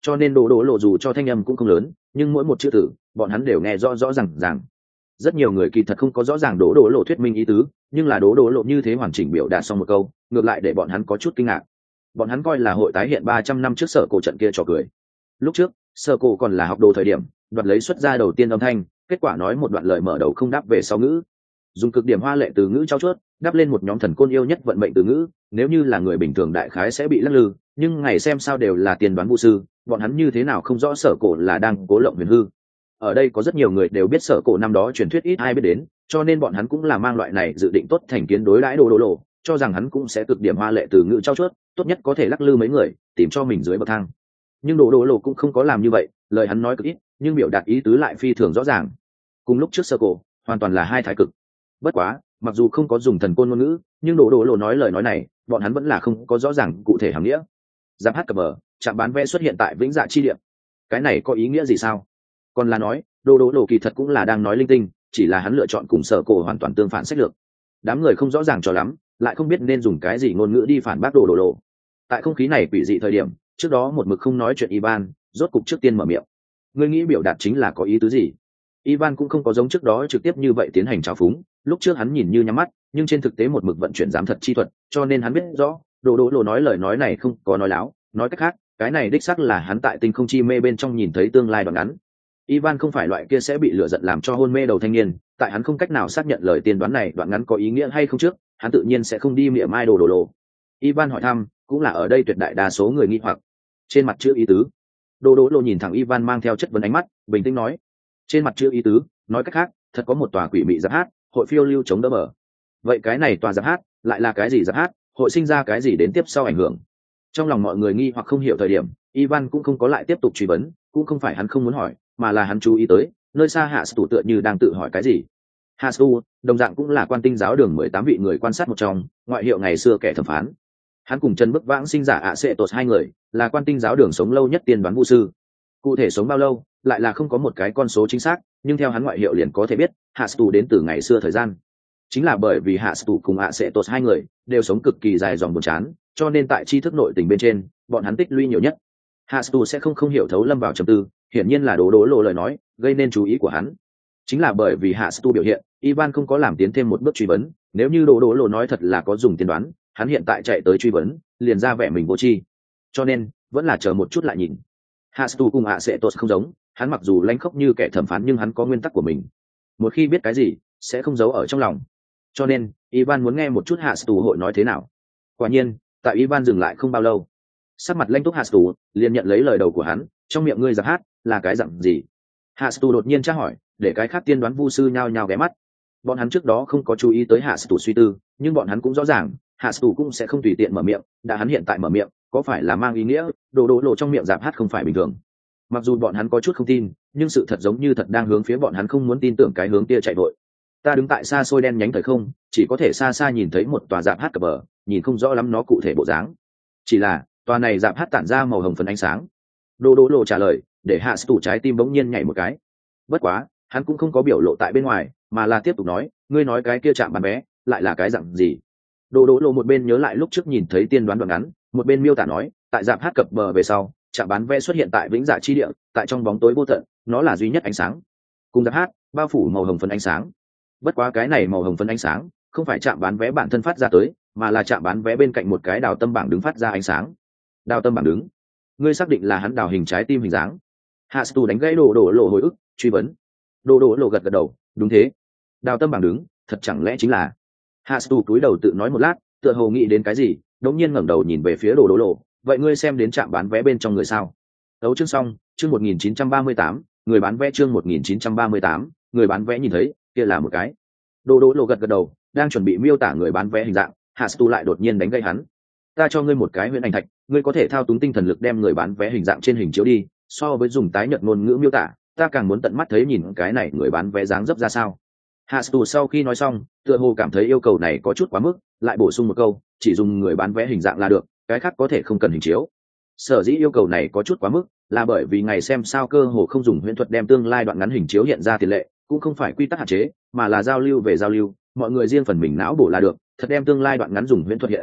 Speaker 1: cho nên đồ đỗ lộ dù cho thanh âm cũng không lớn, nhưng mỗi một chữ tử bọn hắn đều nghe rõ rõ ràng ràng. Rất nhiều người kỳ thật không có rõ ràng đỗ đỗ lộ thuyết minh ý tứ, nhưng là đỗ đỗ lộ như thế hoàn chỉnh biểu đạt xong một câu, ngược lại để bọn hắn có chút kinh ngạc. Bọn hắn coi là hội tái hiện ba trăm năm trước sở cổ trận kia trò cười. Lúc trước sở cổ còn là học đồ thời điểm, đoạt lấy xuất ra đầu tiên âm thanh, kết quả nói một đoạn lời mở đầu không đáp về sau ngữ, dùng cực điểm hoa lệ từ ngữ trao chuốt đáp lên một nhóm thần côn yêu nhất vận mệnh từ ngữ. Nếu như là người bình thường đại khái sẽ bị lắc lư, nhưng ngày xem sao đều là tiền đoán vũ sư, bọn hắn như thế nào không rõ sở cổ là đang cố lộng huyền hư. Ở đây có rất nhiều người đều biết sở cổ năm đó truyền thuyết ít ai biết đến, cho nên bọn hắn cũng là mang loại này dự định tốt thành kiến đối đãi đồ đồ lộ, cho rằng hắn cũng sẽ cực điểm hoa lệ từ ngữ trao chuốt, tốt nhất có thể lắc lư mấy người tìm cho mình dưới bậc thang. Nhưng đồ đồ lộ cũng không có làm như vậy, lời hắn nói cực ít nhưng biểu đạt ý tứ lại phi thường rõ ràng. Cùng lúc trước sở cổ hoàn toàn là hai thái cực. Bất quá mặc dù không có dùng thần côn ngôn ngữ, nhưng đồ đồ lộ nói lời nói này bọn hắn vẫn là không có rõ ràng cụ thể hàm nghĩa. Giáp hát cập bờ trạm bán vé xuất hiện tại vĩnh dạ chi địa, cái này có ý nghĩa gì sao? Còn là nói đồ đồ lộ kỳ thật cũng là đang nói linh tinh, chỉ là hắn lựa chọn cùng sở cổ hoàn toàn tương phản sách lược. Đám người không rõ ràng cho lắm, lại không biết nên dùng cái gì ngôn ngữ đi phản bác đồ đồ lộ. Tại không khí này quỷ dị thời điểm, trước đó một mực không nói chuyện Ivan rốt cục trước tiên mở miệng. Ngươi nghĩ biểu đạt chính là có ý tứ gì? Ivan cũng không có giống trước đó trực tiếp như vậy tiến hành trào phúng, lúc trước hắn nhìn như nhắm mắt, nhưng trên thực tế một mực vận chuyển giám thật chi thuật, cho nên hắn biết rõ, Đồ Đỗ Lộ nói lời nói này không có nói láo, nói cách khác, cái này đích xác là hắn tại tinh không chi mê bên trong nhìn thấy tương lai đoạn ngắn. Ivan không phải loại kia sẽ bị lửa giận làm cho hôn mê đầu thanh niên, tại hắn không cách nào xác nhận lời tiên đoán này đoạn ngắn có ý nghĩa hay không trước, hắn tự nhiên sẽ không đi mỉa mai Đồ Đỗ Lộ. Ivan hỏi thăm, cũng là ở đây tuyệt đại đa số người nghi hoặc. Trên mặt chữ ý tứ. Đồ Đỗ Lộ nhìn thẳng Ivan mang theo chất vấn ánh mắt, bình tĩnh nói. Trên mặt chữ ý tứ, nói cách khác, thật có một tòa quỷ mị giáp hát, hội phiêu lưu chống đỡ bờ. Vậy cái này tòa giáp hát lại là cái gì giáp hát, hội sinh ra cái gì đến tiếp sau ảnh hưởng? Trong lòng mọi người nghi hoặc không hiểu thời điểm, Ivan cũng không có lại tiếp tục truy vấn, cũng không phải hắn không muốn hỏi, mà là hắn chú ý tới, nơi xa Hạ Stu tựa như đang tự hỏi cái gì. Hạ Stu, đồng dạng cũng là quan tinh giáo đường mười tám vị người quan sát một trong, ngoại hiệu ngày xưa kẻ thẩm phán. Hắn cùng Trần Bức Vãng sinh giả ạ sẽ tột hai người, là quan tinh giáo đường sống lâu nhất tiên đoán vu sư. Cụ thể sống bao lâu, lại là không có một cái con số chính xác, nhưng theo hắn ngoại hiệu liền có thể biết, Hạ Stu đến từ ngày xưa thời gian. Chính là bởi vì Hạ Stu cùng ạ sẽ tột hai người đều sống cực kỳ dài dòng buồn chán, cho nên tại tri thức nội tình bên trên, bọn hắn tích lũy nhiều nhất. Hạ Stu sẽ không không hiểu thấu lâm vào trầm tư, hiển nhiên là Đồ Đỗ Lộ lời nói gây nên chú ý của hắn. Chính là bởi vì Hạ Stu biểu hiện, Ivan không có làm tiến thêm một bước truy vấn, nếu như Đồ Đỗ Lộ nói thật là có dùng tiên đoán, hắn hiện tại chạy tới truy vấn, liền ra vẻ mình vô tri. Cho nên, vẫn là chờ một chút lại nhìn. Hạ Stu cùng ạ sẽ tốt không giống, hắn mặc dù lãnh khốc như kẻ thẩm phán nhưng hắn có nguyên tắc của mình. Một khi biết cái gì, sẽ không giấu ở trong lòng. Cho nên, Ivan muốn nghe một chút Hạ Stu hội nói thế nào. Quả nhiên, tại Ivan dừng lại không bao lâu, sắc mặt lãnh túc Hạ Stu liền nhận lấy lời đầu của hắn, trong miệng ngươi giáp hát là cái dặn gì? Hạ Stu đột nhiên tra hỏi, để cái khác tiên đoán vu sư nhao nhao ghé mắt. Bọn hắn trước đó không có chú ý tới Hạ Stu suy tư, nhưng bọn hắn cũng rõ ràng, Hạ Stu cũng sẽ không tùy tiện mở miệng, đã hắn hiện tại mở miệng, có phải là mang ý nghĩa Đồ Đỗ Lộ trong miệng giáp hát không phải bình thường. Mặc dù bọn hắn có chút không tin, nhưng sự thật giống như thật đang hướng phía bọn hắn không muốn tin tưởng cái hướng kia chạy vội. Ta đứng tại xa xôi đen nhánh thời không, chỉ có thể xa xa nhìn thấy một tòa giáp hát cập bờ, nhìn không rõ lắm nó cụ thể bộ dáng. Chỉ là tòa này giáp hát tản ra màu hồng phấn ánh sáng. Đồ Đỗ Lộ trả lời, để Hạ Stu trái tim bỗng nhiên nhảy một cái. Bất quá, hắn cũng không có biểu lộ tại bên ngoài, mà là tiếp tục nói, ngươi nói cái kia chạm bán vé, lại là cái dạng gì? Đồ Đỗ Lộ một bên nhớ lại lúc trước nhìn thấy tiên đoán đoạn ngắn, một bên miêu tả nói, tại giáp hát cập bờ về sau, trạm bán vé xuất hiện tại vĩnh dạ chi địa, tại trong bóng tối vô tận, nó là duy nhất ánh sáng. Cùng giáp hát, bao phủ màu hồng phấn ánh sáng. Bất quá cái này màu hồng phấn ánh sáng, không phải trạm bán vé bản thân phát ra tới, mà là trạm bán vé bên cạnh một cái đào tâm bảng đứng phát ra ánh sáng. Đào tâm bảng đứng, ngươi xác định là hắn đào hình trái tim hình dáng? Hạ Stu đánh gãy Đồ Đỗ Lộ hồi ức, truy vấn. Đồ Đỗ Lộ gật gật đầu, đúng thế. Đào tâm bảng đứng, thật chẳng lẽ chính là? Hạ Stu cúi đầu tự nói một lát, tựa hồ nghĩ đến cái gì, đống nhiên ngẩng đầu nhìn về phía Đồ Đỗ Lộ, vậy ngươi xem đến trạm bán vé bên trong người sao? Đấu chương xong, chương một nghìn chín trăm ba mươi tám, người bán vé chương một nghìn chín trăm ba mươi tám, người bán vé nhìn thấy, kia là một cái. Đồ Đỗ Lộ gật gật đầu, đang chuẩn bị miêu tả người bán vé hình dạng, Hạ Stu lại đột nhiên đánh gây hắn. Ta cho ngươi một cái huyễn ảnh thạch, ngươi có thể thao túng tinh thần lực đem người bán vé hình dạng trên hình chiếu đi, so với dùng tái nhợt ngôn ngữ miêu tả, ta càng muốn tận mắt thấy nhìn cái này người bán vé dáng dấp ra sao. Hạ Stu sau khi nói xong, tựa hồ cảm thấy yêu cầu này có chút quá mức, lại bổ sung một câu, chỉ dùng người bán vé hình dạng là được, cái khác có thể không cần hình chiếu. Sở dĩ yêu cầu này có chút quá mức, là bởi vì ngày xem sao cơ hồ không dùng huyễn thuật đem tương lai đoạn ngắn hình chiếu hiện ra tiền lệ, cũng không phải quy tắc hạn chế, mà là giao lưu về giao lưu, mọi người riêng phần mình não bổ là được, thật đem tương lai đoạn ngắn dùng huyễn thuật hiện ra,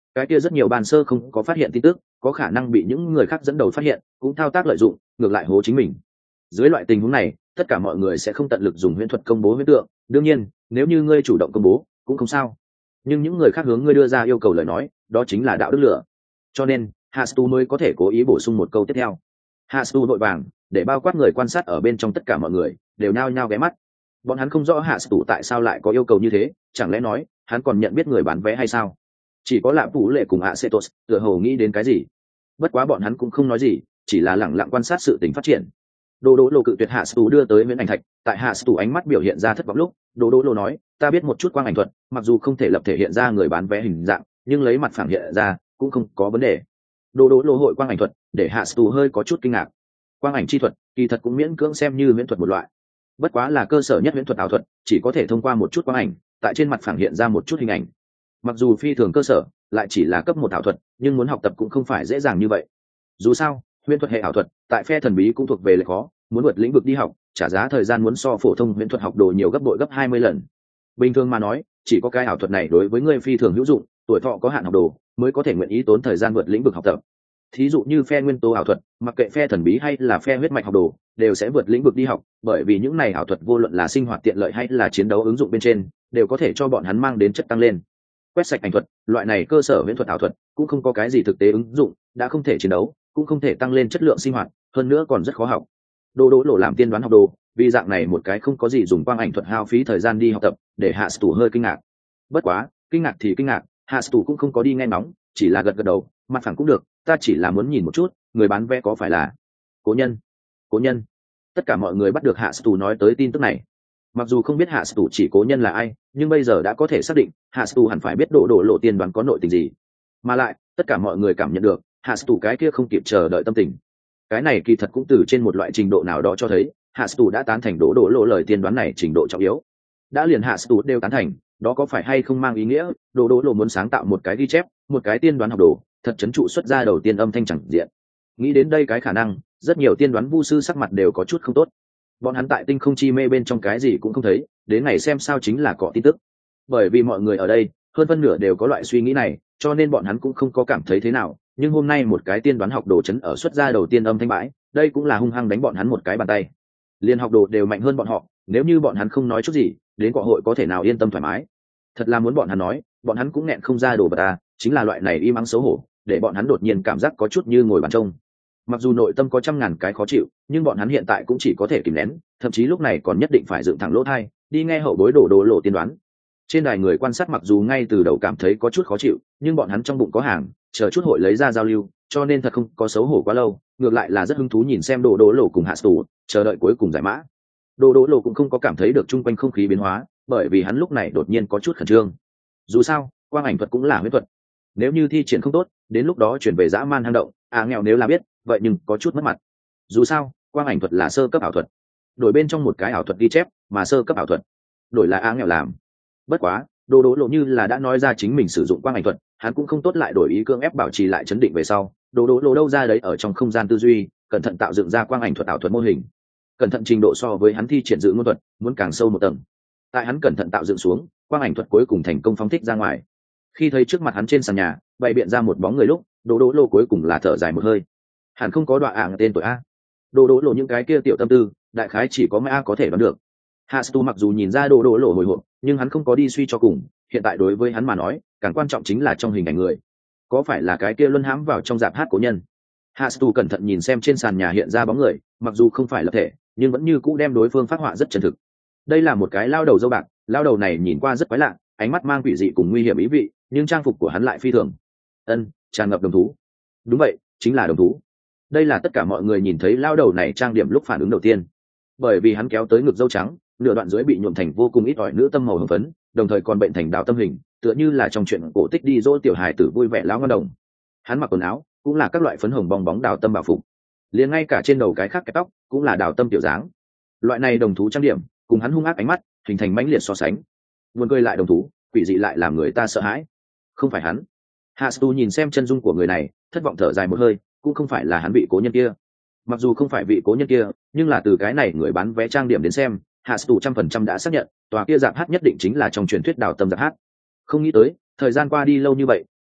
Speaker 1: cái kia rất nhiều ban sơ không có phát hiện tin tức có khả năng bị những người khác dẫn đầu phát hiện, cũng thao tác lợi dụng ngược lại hố chính mình. Dưới loại tình huống này, tất cả mọi người sẽ không tận lực dùng huyễn thuật công bố huyễn tượng. Đương nhiên, nếu như ngươi chủ động công bố cũng không sao, nhưng những người khác hướng ngươi đưa ra yêu cầu lời nói, đó chính là đạo đức lửa. Cho nên Hastu mới có thể cố ý bổ sung một câu tiếp theo. Hastu vội vàng để bao quát người quan sát ở bên trong tất cả mọi người đều nao nhao ghé mắt. Bọn hắn không rõ Hastu tại sao lại có yêu cầu như thế, chẳng lẽ nói hắn còn nhận biết người bán vé hay sao? Chỉ có Lạp Vũ Lệ cùng Acetos tựa hồ nghĩ đến cái gì. Bất quá bọn hắn cũng không nói gì, chỉ là lẳng lặng quan sát sự tình phát triển. Đỗ Đỗ Lộ cự tuyệt Hastu đưa tới Viễn Ảnh Thạch, tại Hastu ánh mắt biểu hiện ra thất vọng lúc, Đỗ Đỗ Lộ nói, ta biết một chút quang ảnh thuật, mặc dù không thể lập thể hiện ra người bán vé hình dạng, nhưng lấy mặt phẳng hiện ra cũng không có vấn đề. Đỗ Đỗ Lộ hội quang ảnh thuật, để Hastu hơi có chút kinh ngạc. Quang ảnh chi thuật, kỳ thật cũng miễn cưỡng xem như huyễn thuật một loại. Bất quá là cơ sở nhất huyễn thuật ảo thuật, chỉ có thể thông qua một chút quang ảnh, tại trên mặt phẳng hiện ra một chút hình ảnh. Mặc dù phi thường cơ sở, lại chỉ là cấp một ảo thuật, nhưng muốn học tập cũng không phải dễ dàng như vậy. Dù sao, huyễn thuật hệ ảo thuật, tại phe thần bí cũng thuộc về lệ khó, muốn vượt lĩnh vực đi học, trả giá thời gian muốn so phổ thông huyễn thuật học đồ nhiều gấp bội gấp hai mươi lần. Bình thường mà nói, chỉ có cái ảo thuật này đối với người phi thường hữu dụng, tuổi thọ có hạn học đồ mới có thể nguyện ý tốn thời gian vượt lĩnh vực học tập. Thí dụ như phe nguyên tố ảo thuật, mặc kệ phe thần bí hay là phe huyết mạch học đồ, đều sẽ vượt lĩnh vực đi học, bởi vì những này ảo thuật vô luận là sinh hoạt tiện lợi hay là chiến đấu ứng dụng bên trên, đều có thể cho bọn hắn mang đến chất tăng lên. Quét sạch ảnh thuật, loại này cơ sở huyễn thuật ảo thuật, cũng không có cái gì thực tế ứng dụng, đã không thể chiến đấu, cũng không thể tăng lên chất lượng sinh hoạt, hơn nữa còn rất khó học. Đỗ Đỗ Lộ làm tiên đoán học đồ, vì dạng này một cái không có gì dùng quang ảnh thuật hao phí thời gian đi học tập, để Hạ Stu hơi kinh ngạc. Bất quá, kinh ngạc thì kinh ngạc, Hạ Stu cũng không có đi nghe ngóng, chỉ là gật gật đầu, mặt phẳng cũng được, ta chỉ là muốn nhìn một chút, người bán vé có phải là Cố Nhân? Cố Nhân? Tất cả mọi người bắt được Hạ Stu nói tới tin tức này. Mặc dù không biết Hạ Stu chỉ Cố Nhân là ai, nhưng bây giờ đã có thể xác định, Hạ Stu hẳn phải biết Đỗ Đỗ Lộ tiên đoán có nội tình gì. Mà lại, tất cả mọi người cảm nhận được, Hạ Stu cái kia không kịp chờ đợi tâm tình. Cái này kỳ thật cũng từ trên một loại trình độ nào đó cho thấy, Hạ Stu đã tán thành Đỗ Đỗ Lộ lời tiên đoán này trình độ trọng yếu. Đã liền Hạ Stu đều tán thành, đó có phải hay không mang ý nghĩa Đỗ Đỗ Lộ muốn sáng tạo một cái ghi chép, một cái tiên đoán học đồ, thật chấn trụ xuất ra đầu tiên âm thanh chẳng diện. Nghĩ đến đây cái khả năng, rất nhiều tiên đoán vu sư sắc mặt đều có chút không tốt. Bọn hắn tại tinh không chi mê bên trong cái gì cũng không thấy, đến ngày xem sao chính là có tin tức. Bởi vì mọi người ở đây, hơn phân nửa đều có loại suy nghĩ này, cho nên bọn hắn cũng không có cảm thấy thế nào. Nhưng hôm nay một cái tiên đoán học đồ chấn ở xuất ra đầu tiên âm thanh bãi, đây cũng là hung hăng đánh bọn hắn một cái bàn tay. Liên học đồ đều mạnh hơn bọn họ, nếu như bọn hắn không nói chút gì, đến quạ hội có thể nào yên tâm thoải mái. Thật là muốn bọn hắn nói, bọn hắn cũng nghẹn không ra đồ vật ta, chính là loại này im ắng xấu hổ, để bọn hắn đột nhiên cảm giác có chút như ngồi bàn trông. Mặc dù nội tâm có trăm ngàn cái khó chịu, nhưng bọn hắn hiện tại cũng chỉ có thể kìm nén, thậm chí lúc này còn nhất định phải dựng thẳng lỗ tai, đi nghe hậu bối đổ đồ lộ tiên đoán. Trên đài người quan sát mặc dù ngay từ đầu cảm thấy có chút khó chịu, nhưng bọn hắn trong bụng có hàng, chờ chút hội lấy ra giao lưu, cho nên thật không có xấu hổ quá lâu, ngược lại là rất hứng thú nhìn xem đồ đồ lộ cùng Hạ Stu, chờ đợi cuối cùng giải mã. Đồ đồ lộ cũng không có cảm thấy được chung quanh không khí biến hóa, bởi vì hắn lúc này đột nhiên có chút khẩn trương. Dù sao, quang ảnh thuật cũng là huyễn thuật, nếu như thi triển không tốt, đến lúc đó chuyển về dã man hang động, à nghèo nếu là biết, vậy nhưng có chút mất mặt. Dù sao, quang ảnh thuật là sơ cấp ảo thuật, đổi bên trong một cái ảo thuật ghi chép, mà sơ cấp ảo thuật đổi là á nghèo làm. Bất quá, đồ đồ lộ như là đã nói ra chính mình sử dụng quang ảnh thuật, hắn cũng không tốt lại đổi ý cưỡng ép bảo trì lại chấn định về sau. Đồ đồ lộ đâu ra đấy ở trong không gian tư duy, cẩn thận tạo dựng ra quang ảnh thuật ảo thuật mô hình. Cẩn thận trình độ so với hắn thi triển dự ngôn thuật muốn càng sâu một tầng. Tại hắn cẩn thận tạo dựng xuống, quang ảnh thuật cuối cùng thành công phóng thích ra ngoài. Khi thấy trước mặt hắn trên sàn nhà bày biện ra một bóng người lúc, đồ đồ lộ cuối cùng là thở dài một hơi. Hắn không có đoạn ảng tên tuổi a. Đồ đồ lộ những cái kia tiểu tâm tư, đại khái chỉ có Mã có thể đoán được. Hastu mặc dù nhìn ra đồ đồ lộ hồi hộp, nhưng hắn không có đi suy cho cùng. Hiện tại đối với hắn mà nói, càng quan trọng chính là trong hình ảnh người, có phải là cái kia luân hãm vào trong dạp hát cố nhân. Hastu cẩn thận nhìn xem trên sàn nhà hiện ra bóng người, mặc dù không phải lập thể, nhưng vẫn như cũ đem đối phương phát họa rất chân thực. Đây là một cái lao đầu dâu bạc, lao đầu này nhìn qua rất quái lạ, ánh mắt mang quỷ dị cùng nguy hiểm ý vị, nhưng trang phục của hắn lại phi thường. Ân, tràn ngập đồng thú. Đúng vậy, chính là đồng thú. Đây là tất cả mọi người nhìn thấy lao đầu này trang điểm lúc phản ứng đầu tiên, bởi vì hắn kéo tới ngực dâu trắng, nửa đoạn dưới bị nhuộm thành vô cùng ít ỏi nữ tâm màu hồng phấn, đồng thời còn bệnh thành đào tâm hình, tựa như là trong chuyện cổ tích đi dỗ tiểu hài tử vui vẻ lão ngon đồng. Hắn mặc quần áo cũng là các loại phấn hồng bong bóng đào tâm bảo phục, liền ngay cả trên đầu cái khác cái tóc cũng là đào tâm tiểu dáng. Loại này đồng thú trang điểm cùng hắn hung ác ánh mắt hình thành mãnh liệt so sánh. Buồn cười lại đồng thú, quỷ dị lại làm người ta sợ hãi. Không phải hắn. Hastu nhìn xem chân dung của người này, thất vọng thở dài một hơi, cũng không phải là hắn vị cố nhân kia. Mặc dù không phải vị cố nhân kia, nhưng là từ cái này người bán vé trang điểm đến xem, Hastu trăm phần trăm đã xác nhận, tòa kia dạp hát nhất định chính là trong truyền thuyết đào tâm dạp hát. Không nghĩ tới, thời gian qua đi lâu như vậy,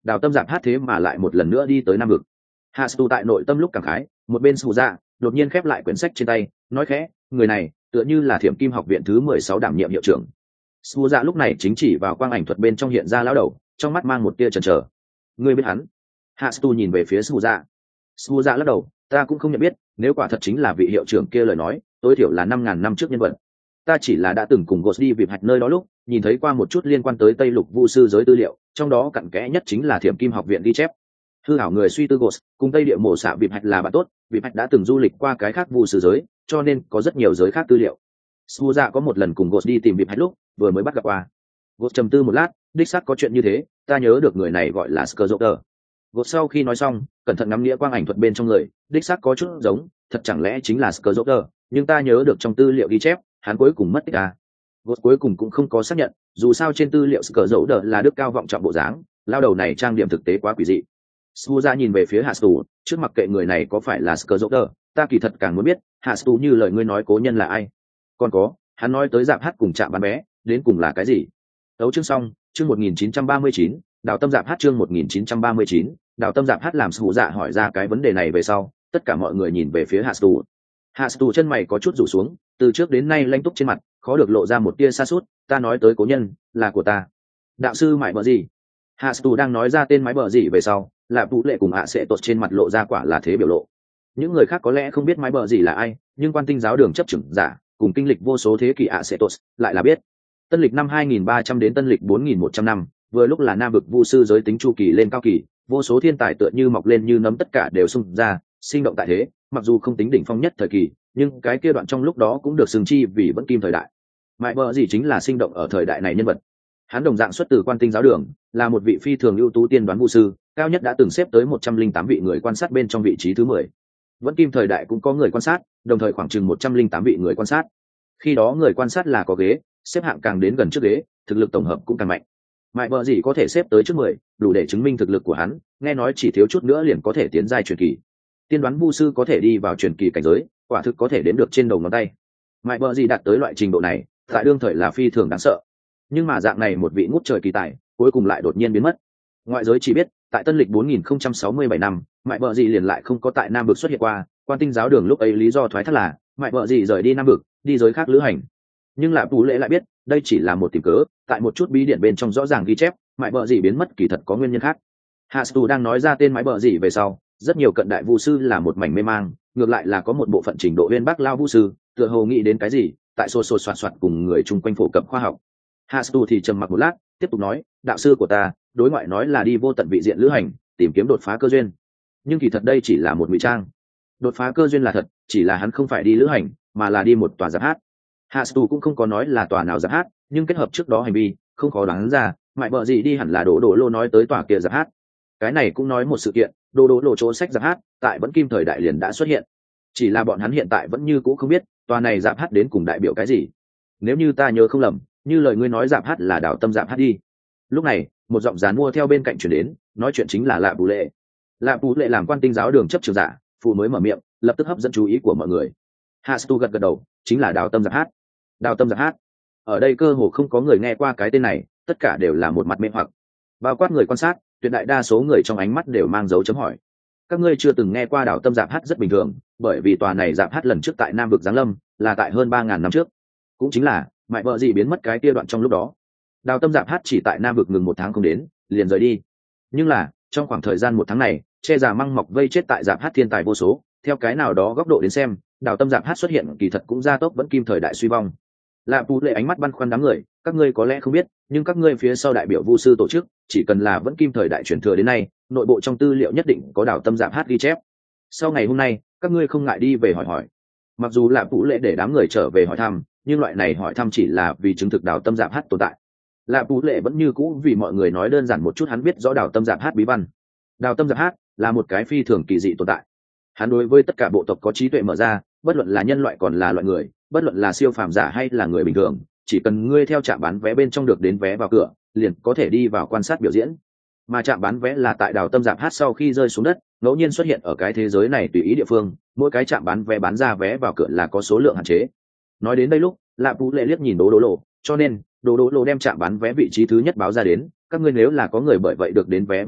Speaker 1: đào tâm giạp hát thế mà lại một lần nữa đi tới nam vực. Hạ Stu tại nội tâm lúc cảm khái, một bên Sù Dạ đột nhiên khép lại quyển sách trên tay, nói khẽ, người này tựa như là Thiểm Kim học viện thứ mười sáu đảm nhiệm hiệu trưởng. Sù Dạ lúc này chính chỉ vào quang ảnh thuật bên trong hiện ra lão đầu, trong mắt mang một tia chần chờ. Ngươi biết hắn? Hạ Stu nhìn về phía Sù Dạ. Sù Dạ lắc đầu, ta cũng không nhận biết, nếu quả thật chính là vị hiệu trưởng kia lời nói, tối thiểu là năm ngàn năm trước nhân vật. Ta chỉ là đã từng cùng Ghost đi vịp hạch nơi đó lúc, nhìn thấy qua một chút liên quan tới Tây Lục Vu sư giới tư liệu, trong đó cặn kẽ nhất chính là Thiểm Kim học viện ghi chép. Hư ảo người suy tư Ghost cùng Tây Địa Mộ Xạ vịp hạch là bạn tốt, vịp hạch đã từng du lịch qua cái khác Vu sư giới, cho nên có rất nhiều giới khác tư liệu. Su Dạ có một lần cùng Ghost đi tìm vịp hạch lúc, vừa mới bắt gặp qua. Ghost trầm tư một lát, đích xác có chuyện như thế, ta nhớ được người này gọi là Skrzoter. Ghost sau khi nói xong, cẩn thận ngắm nghĩa quang ảnh thuật bên trong người, đích xác có chút giống, thật chẳng lẽ chính là Skrzoter, nhưng ta nhớ được trong tư liệu ghi chép, hắn cuối cùng mất tích à. Ghost cuối cùng cũng không có xác nhận, dù sao trên tư liệu Skrzoter là đức cao vọng trọng bộ dáng, lao đầu này trang điểm thực tế quá quỷ dị. Su Dạ nhìn về phía Hạ Stu, trước mặc kệ người này có phải là Skrzoter, ta kỳ thật càng muốn biết, Hạ Stu như lời ngươi nói cố nhân là ai. Còn có, hắn nói tới dạp hát cùng chạm bán vé, đến cùng là cái gì? Đấu chương xong, chương một nghìn chín trăm ba mươi chín, đào tâm dạp hát chương một nghìn chín trăm ba mươi chín, đào tâm dạp hát làm Su Dạ hỏi ra cái vấn đề này về sau, tất cả mọi người nhìn về phía Hạ Stu. Hạ Stu chân mày có chút rủ xuống, từ trước đến nay lanh túc trên mặt, khó được lộ ra một tia sa sút, ta nói tới cố nhân, là của ta. Đạo sư mãi bờ gì? Hạ Stu đang nói ra tên mái bờ gì về sau, là Vũ Lệ cùng Hạ Sẽ Tột trên mặt lộ ra quả là thế biểu lộ. Những người khác có lẽ không biết mái bờ gì là ai, nhưng quan tinh giáo đường chấp trưởng giả, cùng kinh lịch vô số thế kỷ Hạ Sẽ Tột lại là biết. Tân lịch năm hai nghìn ba trăm đến tân lịch bốn nghìn một trăm năm, vừa lúc là nam vực vu sư giới tính chu kỳ lên cao kỳ, vô số thiên tài tựa như mọc lên như nấm tất cả đều xung ra, sinh động tại thế, mặc dù không tính đỉnh phong nhất thời kỳ, nhưng cái kia đoạn trong lúc đó cũng được xưng chi vì vẫn kim thời đại. Mại bờ gì chính là sinh động ở thời đại này nhân vật. Hắn đồng dạng xuất từ quan tinh giáo đường, là một vị phi thường ưu tú tiên đoán vu sư, cao nhất đã từng xếp tới một trăm linh tám vị người quan sát bên trong vị trí thứ mười. Vẫn kim thời đại cũng có người quan sát, đồng thời khoảng chừng một trăm linh tám vị người quan sát. Khi đó người quan sát là có ghế, xếp hạng càng đến gần trước ghế, thực lực tổng hợp cũng càng mạnh. Mại bờ gì có thể xếp tới trước mười, đủ để chứng minh thực lực của hắn, nghe nói chỉ thiếu chút nữa liền có thể tiến giai truyền kỳ. Tiên đoán vu sư có thể đi vào truyền kỳ cảnh giới, quả thực có thể đếm được trên đầu ngón tay. Mại bờ gì đạt tới loại trình độ này, tại đương thời là phi thường đáng sợ. Nhưng mà dạng này một vị ngút trời kỳ tài, cuối cùng lại đột nhiên biến mất. Ngoại giới chỉ biết, tại tân lịch bốn nghìn không trăm sáu mươi bảy năm, Mại bờ gì liền lại không có tại Nam vực xuất hiện qua, quan tinh giáo đường lúc ấy lý do thoái thác là, Mại bờ gì rời đi Nam vực, đi giới khác lữ hành. Nhưng Lạp Tú Lệ lại biết, đây chỉ là một tìm cớ, tại một chút bí điển bên trong rõ ràng ghi chép, Mại bờ gì biến mất kỳ thật có nguyên nhân khác. Hạ Stu đang nói ra tên Mại bờ gì về sau, rất nhiều cận đại vu sư là một mảnh mê mang, ngược lại là có một bộ phận trình độ uyên bác lao vu sư, tựa hồ nghĩ đến cái gì, tại xô xô xoạt xoạt cùng người chung quanh phổ cập khoa học. Hạ Stu thì trầm mặc một lát, tiếp tục nói, đạo sư của ta, đối ngoại nói là đi vô tận vị diện lữ hành, tìm kiếm đột phá cơ duyên. Nhưng kỳ thật đây chỉ là một ngụy trang. Đột phá cơ duyên là thật, chỉ là hắn không phải đi lữ hành, mà là đi một tòa giáp hát. Hạ Stu cũng không có nói là tòa nào giáp hát, nhưng kết hợp trước đó hành vi, không khó đoán ra, mại bợ gì đi hẳn là đổ đổ lô nói tới tòa kia giáp hát. Cái này cũng nói một sự kiện, đổ đổ lô chỗ sách giáp hát, tại vẫn kim thời đại liền đã xuất hiện. Chỉ là bọn hắn hiện tại vẫn như cũ không biết, tòa này giáp hát đến cùng đại biểu cái gì. Nếu như ta nhớ không lầm, như lời ngươi nói giáp hát là đảo tâm giáp hát đi. Lúc này, một giọng dán mua theo bên cạnh chuyển đến, nói chuyện chính là Lạ Bù Lệ. Lạ Bù Lệ làm quan tinh giáo đường chấp trường giả, phụ mới mở miệng, lập tức hấp dẫn chú ý của mọi người. Hạ Stu gật gật đầu, chính là đào tâm giáp hát. Đào tâm giáp hát. Ở đây cơ hồ không có người nghe qua cái tên này, tất cả đều là một mặt mê hoặc. Bao quát người quan sát, tuyệt đại đa số người trong ánh mắt đều mang dấu chấm hỏi. Các ngươi chưa từng nghe qua đào tâm giáp hát rất bình thường, bởi vì tòa này giáp hát lần trước tại Nam vực Giáng Lâm, là tại hơn ba ngàn năm trước. Cũng chính là, mại vợ gì biến mất cái kia đoạn trong lúc đó. Đào tâm giáp hát chỉ tại Nam vực ngừng một tháng không đến, liền rời đi. Nhưng là, trong khoảng thời gian một tháng này, che già măng mọc vây chết tại giáp hát thiên tài vô số, theo cái nào đó góc độ đến xem, đào tâm giáp hát xuất hiện kỳ thật cũng gia tốc vẫn kim thời đại suy vong. Lạ Tú Lệ ánh mắt băn khoăn đám người, các ngươi có lẽ không biết, nhưng các ngươi phía sau đại biểu vu sư tổ chức, chỉ cần là vẫn kim thời đại truyền thừa đến nay, nội bộ trong tư liệu nhất định có đào tâm giáp hát ghi chép. Sau ngày hôm nay, các ngươi không ngại đi về hỏi hỏi. Mặc dù Lạ Tú Lệ để đám người trở về hỏi thăm, nhưng loại này hỏi thăm chỉ là vì chứng thực đào tâm giáp hát tồn tại. Lạ Tú Lệ vẫn như cũ vì mọi người nói đơn giản một chút hắn biết rõ đào tâm giáp hát bí văn. Đào tâm giáp hát là một cái phi thường kỳ dị tồn tại. Hắn đối với tất cả bộ tộc có trí tuệ mở ra, bất luận là nhân loại còn là loại người, bất luận là siêu phàm giả hay là người bình thường, chỉ cần ngươi theo trạm bán vé bên trong được đến vé vào cửa, liền có thể đi vào quan sát biểu diễn. Mà trạm bán vé là tại đào tâm giáp hát sau khi rơi xuống đất, ngẫu nhiên xuất hiện ở cái thế giới này tùy ý địa phương, mỗi cái trạm bán vé bán ra vé vào cửa là có số lượng hạn chế. Nói đến đây lúc, Lạ Tú Lệ liếc nhìn Đỗ Đỗ Lộ, cho nên Đỗ Đỗ Lộ đem trạm bán vé vị trí thứ nhất báo ra đến, các ngươi nếu là có người bởi vậy được đến vé vào cửa,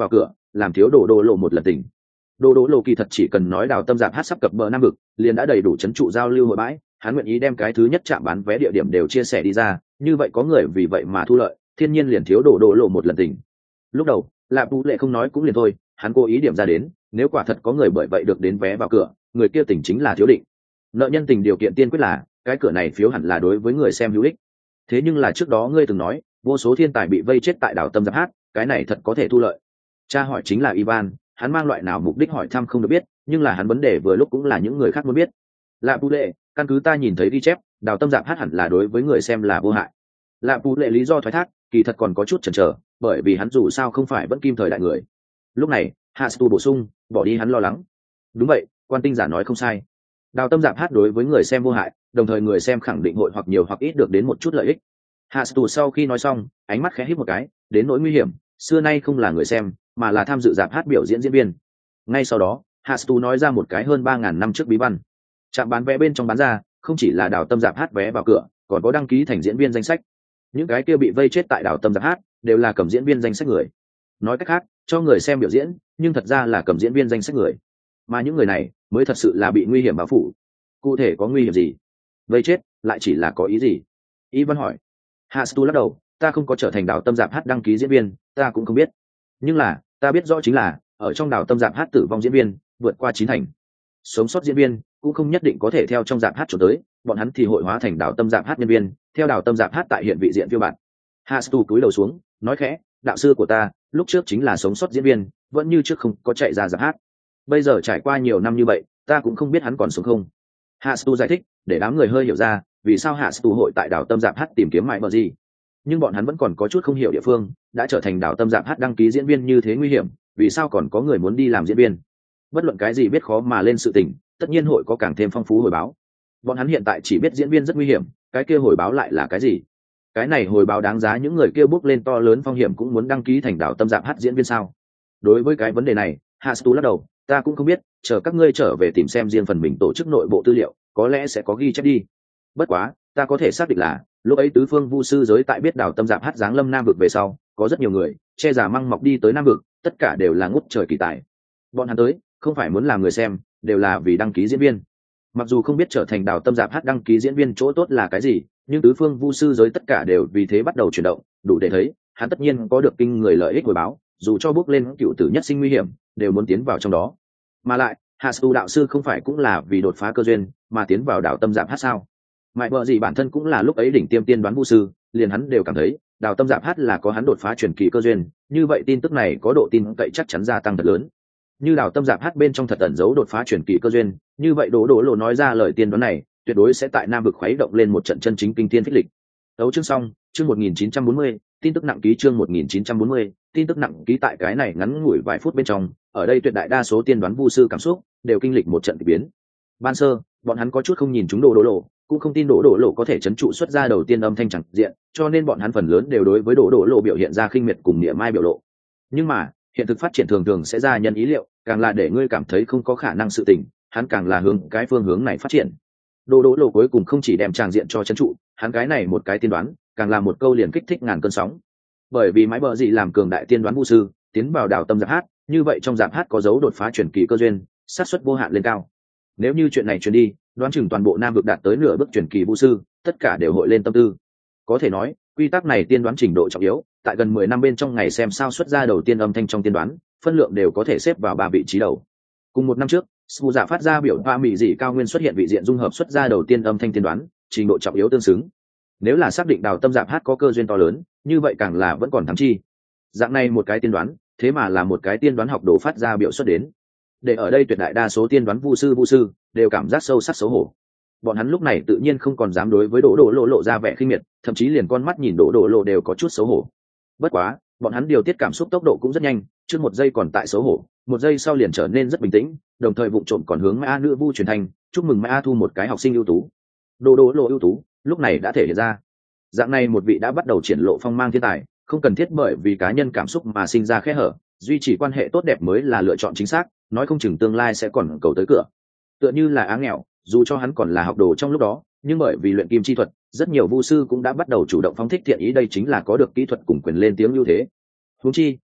Speaker 1: làm thiếu đồ đồ lộ một lần tình. Đồ đồ lộ kỳ thật chỉ cần nói Đào Tâm Giạp Hát sắp cập bờ Nam Vực, liền đã đầy đủ trấn trụ giao lưu hội bãi, hắn nguyện ý đem cái thứ nhất chạm bán vé địa điểm đều chia sẻ đi ra, như vậy có người vì vậy mà thu lợi, thiên nhiên liền thiếu đồ đồ lộ một lần tình. Lúc đầu Lạp Tú Lệ không nói cũng liền thôi, hắn cố ý điểm ra đến, nếu quả thật có người bởi vậy được đến vé vào cửa, người kia tình chính là thiếu định. Nợ nhân tình điều kiện tiên quyết là cái cửa này phiếu hẳn là đối với người xem hữu ích. Thế nhưng là trước đó ngươi từng nói vô số thiên tài bị vây chết tại Đào Tâm Giạp Hát, cái này thật có thể thu lợi. Cha hỏi chính là Ivan, hắn mang loại nào mục đích hỏi thăm không được biết, nhưng là hắn vấn đề vừa lúc cũng là những người khác muốn biết. Lạp Tú Lệ, căn cứ ta nhìn thấy ghi chép, Đào Tâm Giạp Hát hẳn là đối với người xem là vô hại. Lạp Tú Lệ lý do thoái thác kỳ thật còn có chút chần chờ, bởi vì hắn dù sao không phải vẫn kim thời đại người. Lúc này Hastu bổ sung, bỏ đi hắn lo lắng. Đúng vậy, quan tinh giả nói không sai. Đào Tâm Giạp Hát đối với người xem vô hại, đồng thời người xem khẳng định hội hoặc nhiều hoặc ít được đến một chút lợi ích. Hastu sau khi nói xong, ánh mắt khẽ híp một cái, đến nỗi nguy hiểm, xưa nay không là người xem, mà là tham dự Giạp Hát biểu diễn diễn viên. Ngay sau đó, Hastu nói ra một cái hơn ba ngàn năm trước bí văn. Trạm bán vé bên trong bán ra, không chỉ là Đào Tâm Giạp Hát vé vào cửa, còn có đăng ký thành diễn viên danh sách. Những cái kia bị vây chết tại Đào Tâm Giạp Hát đều là cầm diễn viên danh sách người. Nói cách khác, cho người xem biểu diễn, nhưng thật ra là cầm diễn viên danh sách người. Mà những người này mới thật sự là bị nguy hiểm bao phủ. Cụ thể có nguy hiểm gì? Vây chết lại chỉ là có ý gì? Ivan hỏi. Hastu lắc đầu, ta không có trở thành Đào Tâm Giạp Hát đăng ký diễn viên, ta cũng không biết. Nhưng là, ta biết rõ chính là, ở trong Đào Tâm Giạp Hát tử vong diễn viên, vượt qua chín thành. Sống sót diễn viên cũng không nhất định có thể theo trong Giạp Hát trốn tới, bọn hắn thì hội hóa thành Đào Tâm Giạp Hát nhân viên, theo Đào Tâm Giạp Hát tại hiện vị diện phiêu bản. Hastu cúi đầu xuống, nói khẽ, đạo sư của ta, lúc trước chính là sống sót diễn viên, vẫn như trước không có chạy ra Giạp Hát. Bây giờ trải qua nhiều năm như vậy, ta cũng không biết hắn còn sống không. Hastu giải thích, để đám người hơi hiểu ra, vì sao Hastu hội tại Đào Tâm Giạp Hát tìm kiếm mãi bờ gì. Nhưng bọn hắn vẫn còn có chút không hiểu địa phương, đã trở thành Đào Tâm Giạp Hát đăng ký diễn viên như thế nguy hiểm, vì sao còn có người muốn đi làm diễn viên? Bất luận cái gì biết khó mà lên sự tình, tất nhiên hội có càng thêm phong phú hồi báo. Bọn hắn hiện tại chỉ biết diễn viên rất nguy hiểm, cái kia hồi báo lại là cái gì? Cái này hồi báo đáng giá những người kia bước lên to lớn phong hiểm cũng muốn đăng ký thành Đào Tâm Giạp Hát diễn viên sao? Đối với cái vấn đề này, Hastu lắc đầu, ta cũng không biết, chờ các ngươi trở về tìm xem riêng phần mình tổ chức nội bộ tư liệu, có lẽ sẽ có ghi chép đi. Bất quá, ta có thể xác định là, lúc ấy tứ phương vu sư giới tại biết Đào Tâm Giạp Hát giáng lâm Nam vực về sau, có rất nhiều người che giả măng mọc đi tới Nam vực, tất cả đều là ngút trời kỳ tài. Bọn hắn tới, không phải muốn làm người xem, đều là vì đăng ký diễn viên. Mặc dù không biết trở thành Đào Tâm Giạp Hát đăng ký diễn viên chỗ tốt là cái gì, nhưng tứ phương vu sư giới tất cả đều vì thế bắt đầu chuyển động, đủ để thấy, hắn tất nhiên có được kinh người lợi ích hồi báo, dù cho bước lên cựu tử nhất sinh nguy hiểm, đều muốn tiến vào trong đó. Mà lại, Hastu đạo sư không phải cũng là vì đột phá cơ duyên mà tiến vào Đào Tâm Giạp Hát sao? Mại bợ gì bản thân cũng là lúc ấy đỉnh tiêm tiên đoán vu sư, liền hắn đều cảm thấy Đào Tâm Giạp Hát là có hắn đột phá truyền kỳ cơ duyên, như vậy tin tức này có độ tin cậy chắc chắn gia tăng thật lớn. Như Đào Tâm Giạp Hát bên trong thật ẩn giấu đột phá truyền kỳ cơ duyên, như vậy Đỗ Đỗ Lộ nói ra lời tiên đoán này, tuyệt đối sẽ tại Nam vực khuấy động lên một trận chân chính kinh thiên phích lịch. Đấu chương xong, chương một nghìn chín trăm bốn mươi, tin tức nặng ký chương một nghìn chín trăm bốn mươi, tin tức nặng ký tại cái này ngắn ngủi vài phút bên trong, ở đây tuyệt đại đa số tiên đoán vu sư cảm xúc đều kinh lịch một trận kỳ biến. Ban sơ, bọn hắn có chút không nhìn chúng Đỗ Đỗ Lộ, cũng không tin Đỗ Đỗ Lộ có thể trấn trụ xuất ra đầu tiên âm thanh chẳng diện, cho nên bọn hắn phần lớn đều đối với Đỗ Đỗ Lộ biểu hiện ra khinh miệt cùng niệm mai biểu lộ. Nhưng mà, hiện thực phát triển thường thường sẽ ra nhân ý liệu, càng là để ngươi cảm thấy không có khả năng sự tình, hắn càng là hướng cái phương hướng này phát triển. Đỗ Đỗ Lộ cuối cùng không chỉ đem tràng diện cho trấn trụ, hắn cái này một cái tiên đoán, càng là một câu liền kích thích ngàn cơn sóng. Bởi vì mái bờ gì làm cường đại tiên đoán vu sư, tiến vào Đào Tâm Giạp Hát, như vậy trong Giạp Hát có dấu đột phá truyền kỳ cơ duyên, xác suất vô hạn lên cao. Nếu như chuyện này truyền đi, đoán chừng toàn bộ Nam vực đạt tới nửa bước truyền kỳ vu sư, tất cả đều hội lên tâm tư. Có thể nói, quy tắc này tiên đoán trình độ trọng yếu, tại gần mười năm bên trong ngày xem sao xuất ra đầu tiên âm thanh trong tiên đoán, phân lượng đều có thể xếp vào ba vị trí đầu. Cùng một năm trước, Sù Dạ phát ra biểu hoa mỹ dị cao nguyên xuất hiện vị diện dung hợp xuất ra đầu tiên âm thanh tiên đoán, trình độ trọng yếu tương xứng. Nếu là xác định Đào Tâm Giạp Hát có cơ duyên to lớn, như vậy càng là vẫn còn thắng chi. Dạng này một cái tiên đoán, thế mà là một cái tiên đoán học đồ phát ra biểu xuất đến. Để ở đây tuyệt đại đa số tiên đoán vu sư vu sư đều cảm giác sâu sắc xấu hổ. Bọn hắn lúc này tự nhiên không còn dám đối với Đỗ Đỗ Lộ lộ ra vẻ khinh miệt, thậm chí liền con mắt nhìn Đỗ Đỗ Lộ đều có chút xấu hổ. Bất quá, bọn hắn điều tiết cảm xúc tốc độ cũng rất nhanh, trước một giây còn tại xấu hổ, một giây sau liền trở nên rất bình tĩnh, đồng thời vụng trộm còn hướng Mã Nữ Vu truyền thành, chúc mừng Mã Thu một cái học sinh ưu tú. Đỗ Đỗ Lộ ưu tú, lúc này đã thể hiện ra. Dạng này một vị đã bắt đầu triển lộ phong mang thiên tài, không cần thiết bởi vì cá nhân cảm xúc mà sinh ra khe hở, duy trì quan hệ tốt đẹp mới là lựa chọn chính xác, nói không chừng tương lai sẽ còn cầu tới cửa. Tựa như là Á Nghèo, dù cho hắn còn là học đồ trong lúc đó, nhưng bởi vì luyện kim chi thuật, rất nhiều vu sư cũng đã bắt đầu chủ động phóng thích thiện ý, đây chính là có được kỹ thuật cùng quyền lên tiếng ưu thế. Huống chi,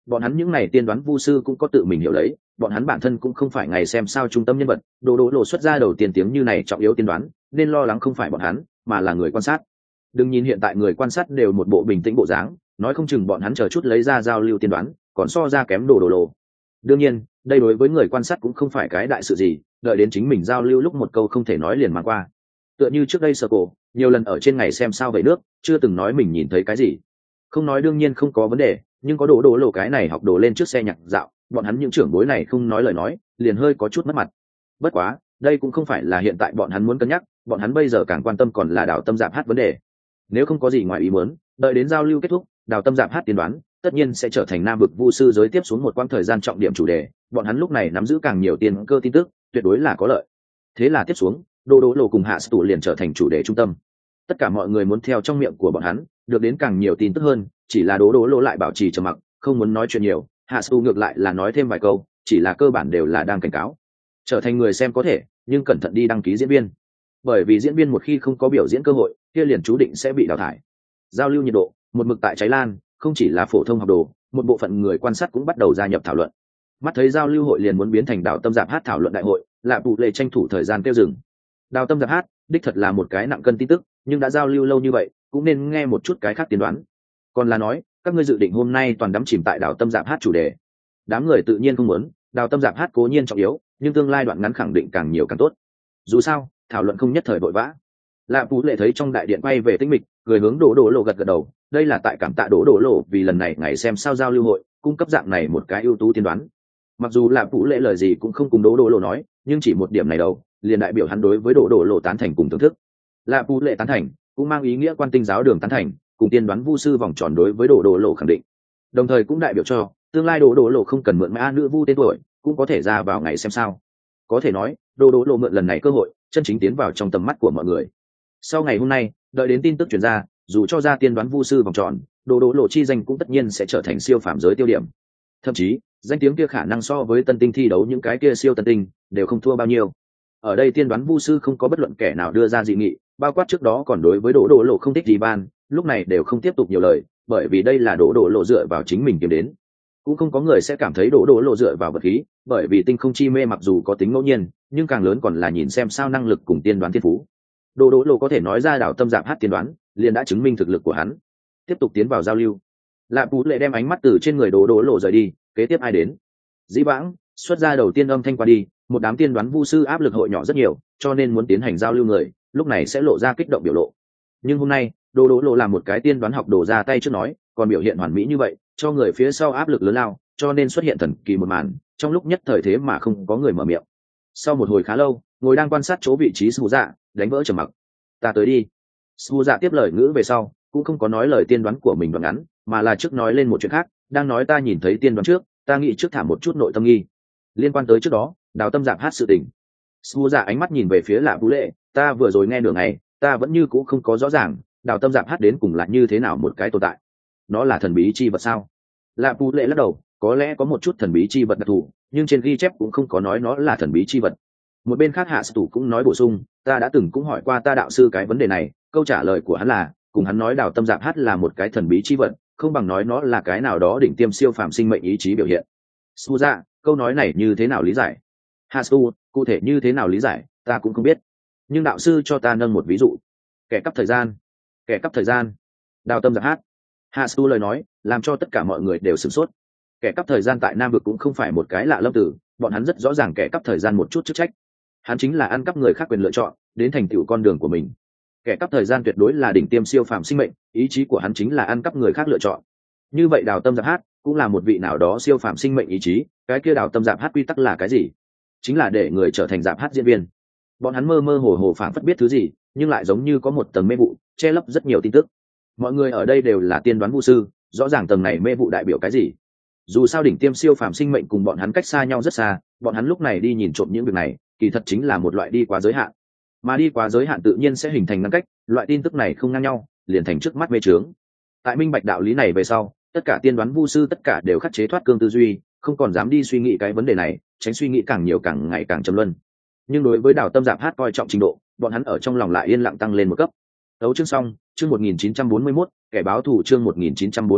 Speaker 1: bọn hắn những này tiên đoán vu sư cũng có tự mình hiểu lấy, bọn hắn bản thân cũng không phải ngày xem sao trung tâm nhân vật, đồ đổ lộ xuất ra đầu tiên tiếng như này trọng yếu tiên đoán, nên lo lắng không phải bọn hắn mà là người quan sát. Đừng nhìn hiện tại người quan sát đều một bộ bình tĩnh bộ dáng, nói không chừng bọn hắn chờ chút lấy ra giao lưu tiên đoán còn so ra kém đồ đổ lộ. Đương nhiên đây đối với người quan sát cũng không phải cái đại sự gì, đợi đến chính mình giao lưu lúc một câu không thể nói liền mà qua. Tựa như trước đây Sơ Cổ nhiều lần ở trên ngày xem sao vậy nước chưa từng nói mình nhìn thấy cái gì, không nói đương nhiên không có vấn đề, nhưng có đồ đổ lộ cái này học đồ lên trước xe nhạc dạo, bọn hắn những trưởng bối này không nói lời nói liền hơi có chút mất mặt. Bất quá đây cũng không phải là hiện tại bọn hắn muốn cân nhắc, bọn hắn bây giờ càng quan tâm còn là Đào Tâm Giạp Hát vấn đề. Nếu không có gì ngoài ý muốn, đợi đến giao lưu kết thúc, Đào Tâm Giạp Hát tiên đoán tất nhiên sẽ trở thành nam vực vu sư giới tiếp xuống một quãng thời gian trọng điểm chủ đề, bọn hắn lúc này nắm giữ càng nhiều tiền cơ tin tức tuyệt đối là có lợi. Thế là tiếp xuống đồ đổ lộ cùng hạ tụ liền trở thành chủ đề trung tâm, tất cả mọi người muốn theo trong miệng của bọn hắn được đến càng nhiều tin tức hơn. Chỉ là đồ đổ lộ lại bảo trì trầm mặc, không muốn nói chuyện nhiều, hạ tụ ngược lại là nói thêm vài câu, chỉ là cơ bản đều là đang cảnh cáo trở thành người xem có thể, nhưng cẩn thận đi đăng ký diễn viên, bởi vì diễn viên một khi không có biểu diễn cơ hội kia liền chú định sẽ bị đào thải. Giao lưu nhiệt độ một mực tại cháy lan, không chỉ là phổ thông học đồ, một bộ phận người quan sát cũng bắt đầu gia nhập thảo luận. Mắt thấy giao lưu hội liền muốn biến thành Đào Tâm Giạp Hát thảo luận đại hội, Lạ Bụ Lệ tranh thủ thời gian kêu dừng. Đào Tâm Giạp Hát đích thật là một cái nặng cân tin tức, nhưng đã giao lưu lâu như vậy cũng nên nghe một chút cái khác tiên đoán. Còn là nói các ngươi dự định hôm nay toàn đắm chìm tại Đào Tâm Giạp Hát chủ đề? Đám người tự nhiên không muốn, Đào Tâm Giạp Hát cố nhiên trọng yếu, nhưng tương lai đoạn ngắn khẳng định càng nhiều càng tốt. Dù sao thảo luận không nhất thời vội vã. Lạ Bụ Lệ thấy trong đại điện quay về tĩnh mịch, người hướng đổ đổ lộ gật gật đầu, đây là tại cảm tạ đổ đổ lộ vì lần này ngày xem sao giao lưu hội cung cấp dạng này một cái ưu tú tiên đoán. Mặc dù Lạ Bụ Lệ lời gì cũng không cùng đổ đổ lộ nói, nhưng chỉ một điểm này đâu liền đại biểu hắn đối với đổ đổ lộ tán thành cùng thưởng thức. Lạ Bụ Lệ tán thành cũng mang ý nghĩa quan tinh giáo đường tán thành cùng tiên đoán vu sư vòng tròn đối với đổ đổ lộ khẳng định, đồng thời cũng đại biểu cho tương lai đổ đổ lộ không cần mượn mã nữ vu tên tuổi cũng có thể ra vào ngày xem sao. Có thể nói đổ đổ lộ mượn lần này cơ hội chân chính tiến vào trong tầm mắt của mọi người. Sau ngày hôm nay đợi đến tin tức truyền ra, dù cho ra tiên đoán vu sư vòng tròn, đồ đổ lộ chi danh cũng tất nhiên sẽ trở thành siêu phàm giới tiêu điểm, thậm chí danh tiếng kia khả năng so với tân tinh thi đấu những cái kia siêu tân tinh đều không thua bao nhiêu. Ở đây tiên đoán vu sư không có bất luận kẻ nào đưa ra dị nghị, bao quát trước đó còn đối với đồ đổ lộ không thích gì ban, lúc này đều không tiếp tục nhiều lời, bởi vì đây là đồ đổ lộ dựa vào chính mình kiếm đến. Cũng không có người sẽ cảm thấy đồ đổ lộ dựa vào vật khí, bởi vì tinh không chi mê mặc dù có tính ngẫu nhiên, nhưng càng lớn còn là nhìn xem sao năng lực cùng tiên đoán thiên phú. Đồ đổ lộ có thể nói ra Đào Tâm Giạp Hát tiên đoán liền đã chứng minh thực lực của hắn. Tiếp tục tiến vào giao lưu. Lạ Bụ Lệ đem ánh mắt từ trên người đồ đổ lộ rời đi, kế tiếp ai đến? Dĩ vãng xuất ra đầu tiên âm thanh qua đi, một đám tiên đoán vu sư áp lực hội nhỏ rất nhiều, cho nên muốn tiến hành giao lưu người lúc này sẽ lộ ra kích động biểu lộ. Nhưng hôm nay đồ đổ lộ làm một cái tiên đoán học đồ ra tay trước nói, còn biểu hiện hoàn mỹ như vậy, cho người phía sau áp lực lớn lao, cho nên xuất hiện thần kỳ một màn, trong lúc nhất thời thế mà không có người mở miệng. Sau một hồi khá lâu, ngồi đang quan sát chỗ vị trí Sù Dạ đánh vỡ trầm mặc. Ta tới đi. Sù Dạ tiếp lời ngữ về sau cũng không có nói lời tiên đoán của mình đoạn ngắn, mà là trước nói lên một chuyện khác, đang nói ta nhìn thấy tiên đoán trước, ta nghĩ trước thả một chút nội tâm nghi liên quan tới trước đó Đào Tâm Giạp Hát sự tình. Sù Dạ ánh mắt nhìn về phía Lạ Bụ Lệ, ta vừa rồi nghe nửa ngày, ta vẫn như cũ không có rõ ràng Đào Tâm Giạp Hát đến cùng là như thế nào một cái tồn tại. Nó là thần bí chi vật sao? Lạ Bụ Lệ lắc đầu, có lẽ có một chút thần bí chi vật đặc thù, nhưng trên ghi chép cũng không có nói nó là thần bí chi vật. Một bên khác Hạ Tủ cũng nói bổ sung, ta đã từng cũng hỏi qua ta đạo sư cái vấn đề này, câu trả lời của hắn là cùng hắn nói Đào Tâm Giạp Hát là một cái thần bí chi vật, không bằng nói nó là cái nào đó đỉnh tiêm siêu phàm sinh mệnh ý chí biểu hiện. Su Dạ, câu nói này như thế nào lý giải? Hạ Tủ, cụ thể như thế nào lý giải, ta cũng không biết. Nhưng đạo sư cho ta nâng một ví dụ. Kẻ cắp thời gian. Kẻ cắp thời gian. Đào Tâm Giạp Hát. Hạ Tủ lời nói làm cho tất cả mọi người đều sửng sốt. Kẻ cắp thời gian tại Nam vực cũng không phải một cái lạ lâm tử, bọn hắn rất rõ ràng kẻ cắp thời gian một chút chức trách. Hắn chính là ăn cắp người khác quyền lựa chọn, đến thành tựu con đường của mình. Kẻ cắp thời gian tuyệt đối là đỉnh tiêm siêu phàm sinh mệnh, ý chí của hắn chính là ăn cắp người khác lựa chọn. Như vậy Đào Tâm Giạp Hát cũng là một vị nào đó siêu phàm sinh mệnh ý chí, cái kia Đào Tâm Giạp Hát quy tắc là cái gì? Chính là để người trở thành Giạp Hát diễn viên. Bọn hắn mơ mơ hồ hồ phảng phất biết thứ gì, nhưng lại giống như có một tầng mê vụ che lấp rất nhiều tin tức. Mọi người ở đây đều là tiên đoán vu sư, rõ ràng tầng này mê vụ đại biểu cái gì. Dù sao đỉnh tiêm siêu phàm sinh mệnh cùng bọn hắn cách xa nhau rất xa, bọn hắn lúc này đi nhìn trộm những việc này kỳ thật chính là một loại đi quá giới hạn, mà đi quá giới hạn tự nhiên sẽ hình thành ngăn cách, loại tin tức này không ngang nhau liền thành trước mắt mê trướng. Tại minh bạch đạo lý này về sau, tất cả tiên đoán vu sư tất cả đều khắc chế thoát cương tư duy, không còn dám đi suy nghĩ cái vấn đề này, tránh suy nghĩ càng nhiều càng ngày càng trầm luân. Nhưng đối với Đào Tâm Giạp Hát coi trọng trình độ, bọn hắn ở trong lòng lại yên lặng tăng lên một cấp. Đấu chương xong, chương một nghìn chín trăm bốn mươi mốt, kẻ báo thù chương một nghìn chín trăm bốn mươi mốt,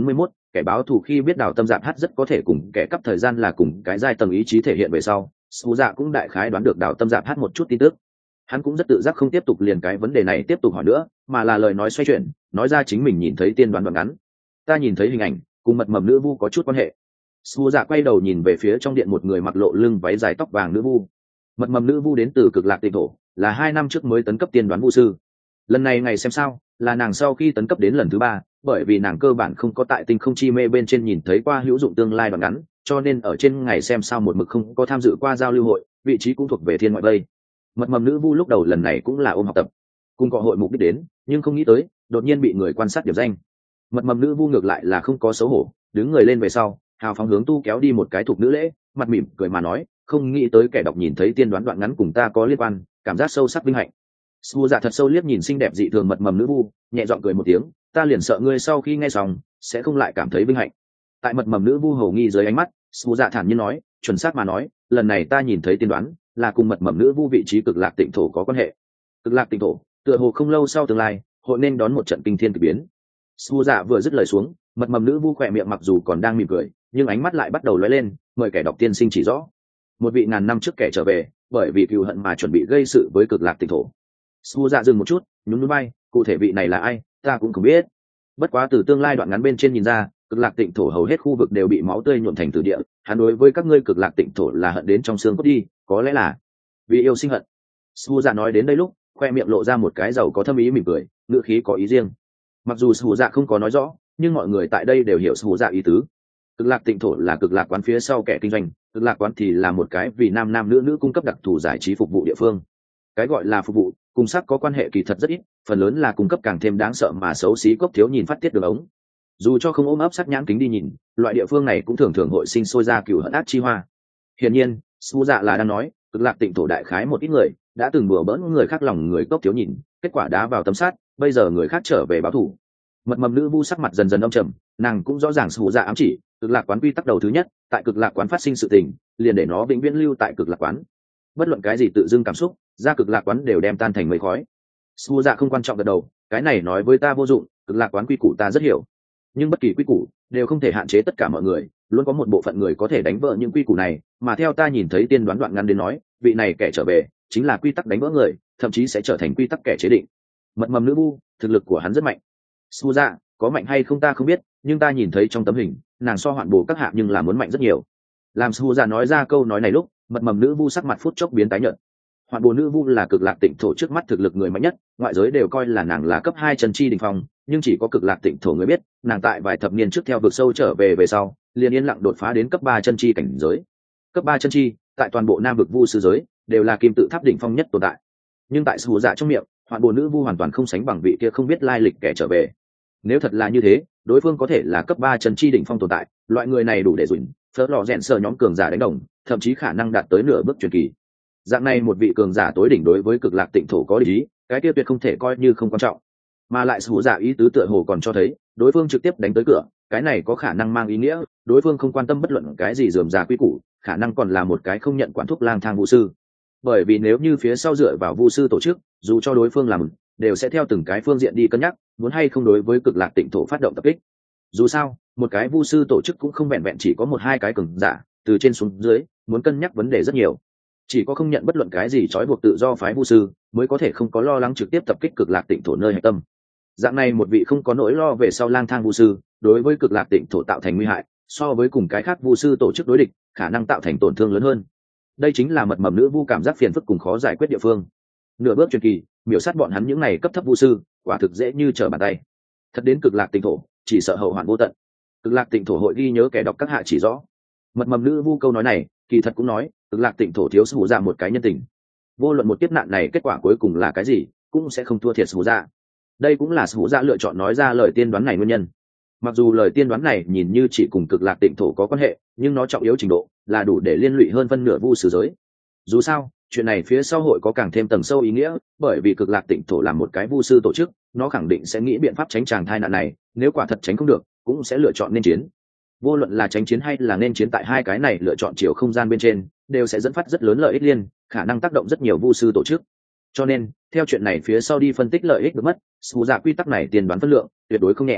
Speaker 1: kẻ báo thù khi biết đào tâm giạp hát rất có thể cùng kẻ cắp thời gian là cùng cái giai tầng ý chí thể hiện về sau, Sù Dạ cũng đại khái đoán được đào tâm giạp hát một chút tin tức. Hắn cũng rất tự giác không tiếp tục liền cái vấn đề này tiếp tục hỏi nữa, mà là lời nói xoay chuyển, nói ra chính mình nhìn thấy tiên đoán đoạn ngắn. Ta nhìn thấy hình ảnh cùng mật mầm nữ vu có chút quan hệ. Sù Dạ quay đầu nhìn về phía trong điện một người mặc lộ lưng váy dài tóc vàng nữ vu. Mật mầm nữ vu đến từ Cực Lạc Tịnh Thổ, là hai năm trước mới tấn cấp tiên đoán vu sư. Lần này ngày xem sao, là nàng sau khi tấn cấp đến lần thứ ba, bởi vì nàng cơ bản không có tại tinh không chi mê bên trên nhìn thấy qua hữu dụng tương lai đoạn ngắn, cho nên ở trên ngày xem sao một mực không có tham dự qua giao lưu hội, vị trí cũng thuộc về thiên ngoại vây. Mật mầm nữ vu lúc đầu lần này cũng là ôm học tập cùng cọ hội mục đích đến, nhưng không nghĩ tới đột nhiên bị người quan sát điểm danh. Mật mầm nữ vu ngược lại là không có xấu hổ, đứng người lên về sau hào phóng hướng tu kéo đi một cái thuộc nữ lễ, mặt mỉm cười mà nói, không nghĩ tới kẻ đọc nhìn thấy tiên đoán đoạn ngắn cùng ta có liên quan, cảm giác sâu sắc vinh hạnh. Sù Dạ thật sâu liếc nhìn xinh đẹp dị thường mật mầm nữ vu, nhẹ giọng cười một tiếng, ta liền sợ ngươi sau khi nghe xong sẽ không lại cảm thấy vinh hạnh. Tại mật mầm nữ vu hầu nghi dưới ánh mắt, Sù Dạ thản nhiên nói, chuẩn xác mà nói, lần này ta nhìn thấy tiên đoán là cùng mật mầm nữ vu vị trí Cực Lạc Tịnh Thổ có quan hệ. Cực Lạc Tịnh Thổ tựa hồ không lâu sau tương lai hội nên đón một trận kinh thiên kỳ biến. Sù Dạ vừa dứt lời xuống, mật mầm nữ vu khỏe miệng mặc dù còn đang mỉm cười, nhưng ánh mắt lại bắt đầu lóe lên, mời kẻ đọc tiên sinh chỉ rõ. Một vị ngàn năm trước kẻ trở về, bởi vì cừu hận mà chuẩn bị gây sự với Cực Lạc Tịnh Thổ. Sù Dạ dừng một chút, nhún nhún vai, cụ thể vị này là ai ta cũng không biết, bất quá từ tương lai đoạn ngắn bên trên nhìn ra, Cực Lạc Tịnh Thổ hầu hết khu vực đều bị máu tươi nhuộm thành tử địa, hắn đối với các ngươi Cực Lạc Tịnh Thổ là hận đến trong xương cốt đi, có lẽ là vì yêu sinh hận. Sù Dạ nói đến đây lúc khoe miệng lộ ra một cái giàu có thâm ý mỉm cười, ngữ khí có ý riêng. Mặc dù Sù Dạ không có nói rõ, nhưng mọi người tại đây đều hiểu Sù Dạ ý tứ. Cực Lạc Tịnh Thổ là Cực Lạc quán phía sau kẻ kinh doanh, Cực Lạc quán thì là một cái vì nam nam nữ nữ cung cấp đặc thù giải trí phục vụ địa phương. Cái gọi là phục vụ cùng sắc có quan hệ kỳ thật rất ít, phần lớn là cung cấp càng thêm đáng sợ mà xấu xí cốc thiếu nhìn phát tiết đường ống. Dù cho không ôm ấp sắc nhãn kính đi nhìn, loại địa phương này cũng thường thường hội sinh sôi ra cừu hận ác chi hoa. Hiển nhiên, Sù Dạ là đang nói, Cực Lạc Tịnh Thổ đại khái một ít người đã từng bừa bỡn người khác lòng người cốc thiếu nhìn, kết quả đá vào tấm sát, bây giờ người khác trở về báo thù. Mật mầm nữ vu sắc mặt dần dần âm trầm, nàng cũng rõ ràng Sù Dạ ám chỉ, Cực Lạc quán quy tắc đầu thứ nhất, tại Cực Lạc quán phát sinh sự tình, liền để nó vĩnh viễn lưu tại Cực Lạc quán. Bất luận cái gì tự dưng cảm xúc, ra Cực Lạc quán đều đem tan thành mây khói. Sù Dạ không quan trọng gật đầu, cái này nói với ta vô dụng, Cực Lạc quán quy củ ta rất hiểu, nhưng bất kỳ quy củ đều không thể hạn chế tất cả mọi người, luôn có một bộ phận người có thể đánh vỡ những quy củ này, mà theo ta nhìn thấy tiên đoán đoạn ngắn đến nói, vị này kẻ trở về chính là quy tắc đánh vỡ người, thậm chí sẽ trở thành quy tắc kẻ chế định. Mật mầm nữ vu, thực lực của hắn rất mạnh. Sù Dạ, có mạnh hay không ta không biết, nhưng ta nhìn thấy trong tấm hình, nàng so hoạn bổ các hạ nhưng là muốn mạnh rất nhiều. Làm Sù Dạ nói ra câu nói này lúc, mật mầm nữ vu sắc mặt phút chốc biến tái nhợt. Hoạn bổ nữ vu là Cực Lạc Tịnh Thổ trước mắt thực lực người mạnh nhất, ngoại giới đều coi là nàng là cấp hai chân chi đỉnh phong, nhưng chỉ có Cực Lạc Tịnh Thổ người biết, nàng tại vài thập niên trước theo vực sâu trở về về sau, liền yên lặng đột phá đến cấp ba chân chi cảnh giới. Cấp ba chân chi, tại toàn bộ Nam vực vu sư giới, đều là kim tự tháp đỉnh phong nhất tồn tại. Nhưng tại Sù Dạ trong miệng, hoạn bổ nữ vu hoàn toàn không sánh bằng vị kia không biết lai lịch kẻ trở về. Nếu thật là như thế, đối phương có thể là cấp ba chân chi đỉnh phong tồn tại, loại người này đủ để dùn, phớt lò rèn sờ nhóm cường giả đánh đồng, thậm chí khả năng đạt tới nửa bước truyền kỳ. Dạng này một vị cường giả tối đỉnh đối với Cực Lạc Tịnh Thổ có lý, cái kia tuyệt không thể coi như không quan trọng. Mà lại Sù Dạ ý tứ tựa hồ còn cho thấy, đối phương trực tiếp đánh tới cửa, cái này có khả năng mang ý nghĩa, đối phương không quan tâm bất luận cái gì rườm rà quy củ, khả năng còn là một cái không nhận quản thúc lang thang vu sư. Bởi vì nếu như phía sau dựa vào vu sư tổ chức, dù cho đối phương làm, đều sẽ theo từng cái phương diện đi cân nhắc, muốn hay không đối với Cực Lạc Tịnh Thổ phát động tập kích. Dù sao, một cái vu sư tổ chức cũng không vẹn vẹn chỉ có một hai cái cường giả, từ trên xuống dưới, muốn cân nhắc vấn đề rất nhiều. Chỉ có không nhận bất luận cái gì trói buộc tự do phái vu sư, mới có thể không có lo lắng trực tiếp tập kích Cực Lạc Tịnh Thổ nơi hạch tâm. Dạng này một vị không có nỗi lo về sau lang thang vu sư, đối với Cực Lạc Tịnh Thổ tạo thành nguy hại, so với cùng cái khác vu sư tổ chức đối địch, khả năng tạo thành tổn thương lớn hơn. Đây chính là mật mầm nữ vu cảm giác phiền phức cùng khó giải quyết địa phương. Nửa bước truyền kỳ, miểu sát bọn hắn những này cấp thấp vu sư, quả thực dễ như trở bàn tay. Thật đến Cực Lạc Tịnh Thổ, chỉ sợ hậu hoạn vô tận. Cực Lạc Tịnh Thổ hội ghi nhớ kẻ đọc các hạ chỉ rõ. Mật mầm nữ vu câu nói này, kỳ thật cũng nói, Cực Lạc Tịnh Thổ thiếu Sù Dạ một cái nhân tình. Vô luận một kiếp nạn này kết quả cuối cùng là cái gì, cũng sẽ không thua thiệt Sù Dạ. Đây cũng là Sù Dạ lựa chọn nói ra lời tiên đoán này nguyên nhân. Mặc dù lời tiên đoán này nhìn như chỉ cùng Cực Lạc Tịnh Thổ có quan hệ, nhưng nó trọng yếu trình độ là đủ để liên lụy hơn phân nửa vu sư giới. Dù sao, chuyện này phía sau hội có càng thêm tầng sâu ý nghĩa, bởi vì Cực Lạc Tịnh Thổ là một cái vu sư tổ chức, nó khẳng định sẽ nghĩ biện pháp tránh tràng thai nạn này, nếu quả thật tránh không được, cũng sẽ lựa chọn nên chiến. Vô luận là tránh chiến hay là nên chiến, tại hai cái này lựa chọn chiều không gian bên trên, đều sẽ dẫn phát rất lớn lợi ích liên, khả năng tác động rất nhiều vu sư tổ chức. Cho nên, theo chuyện này phía sau đi phân tích lợi ích được mất, Sù Dạ quy tắc này tiên đoán phân lượng tuyệt đối không nhẹ.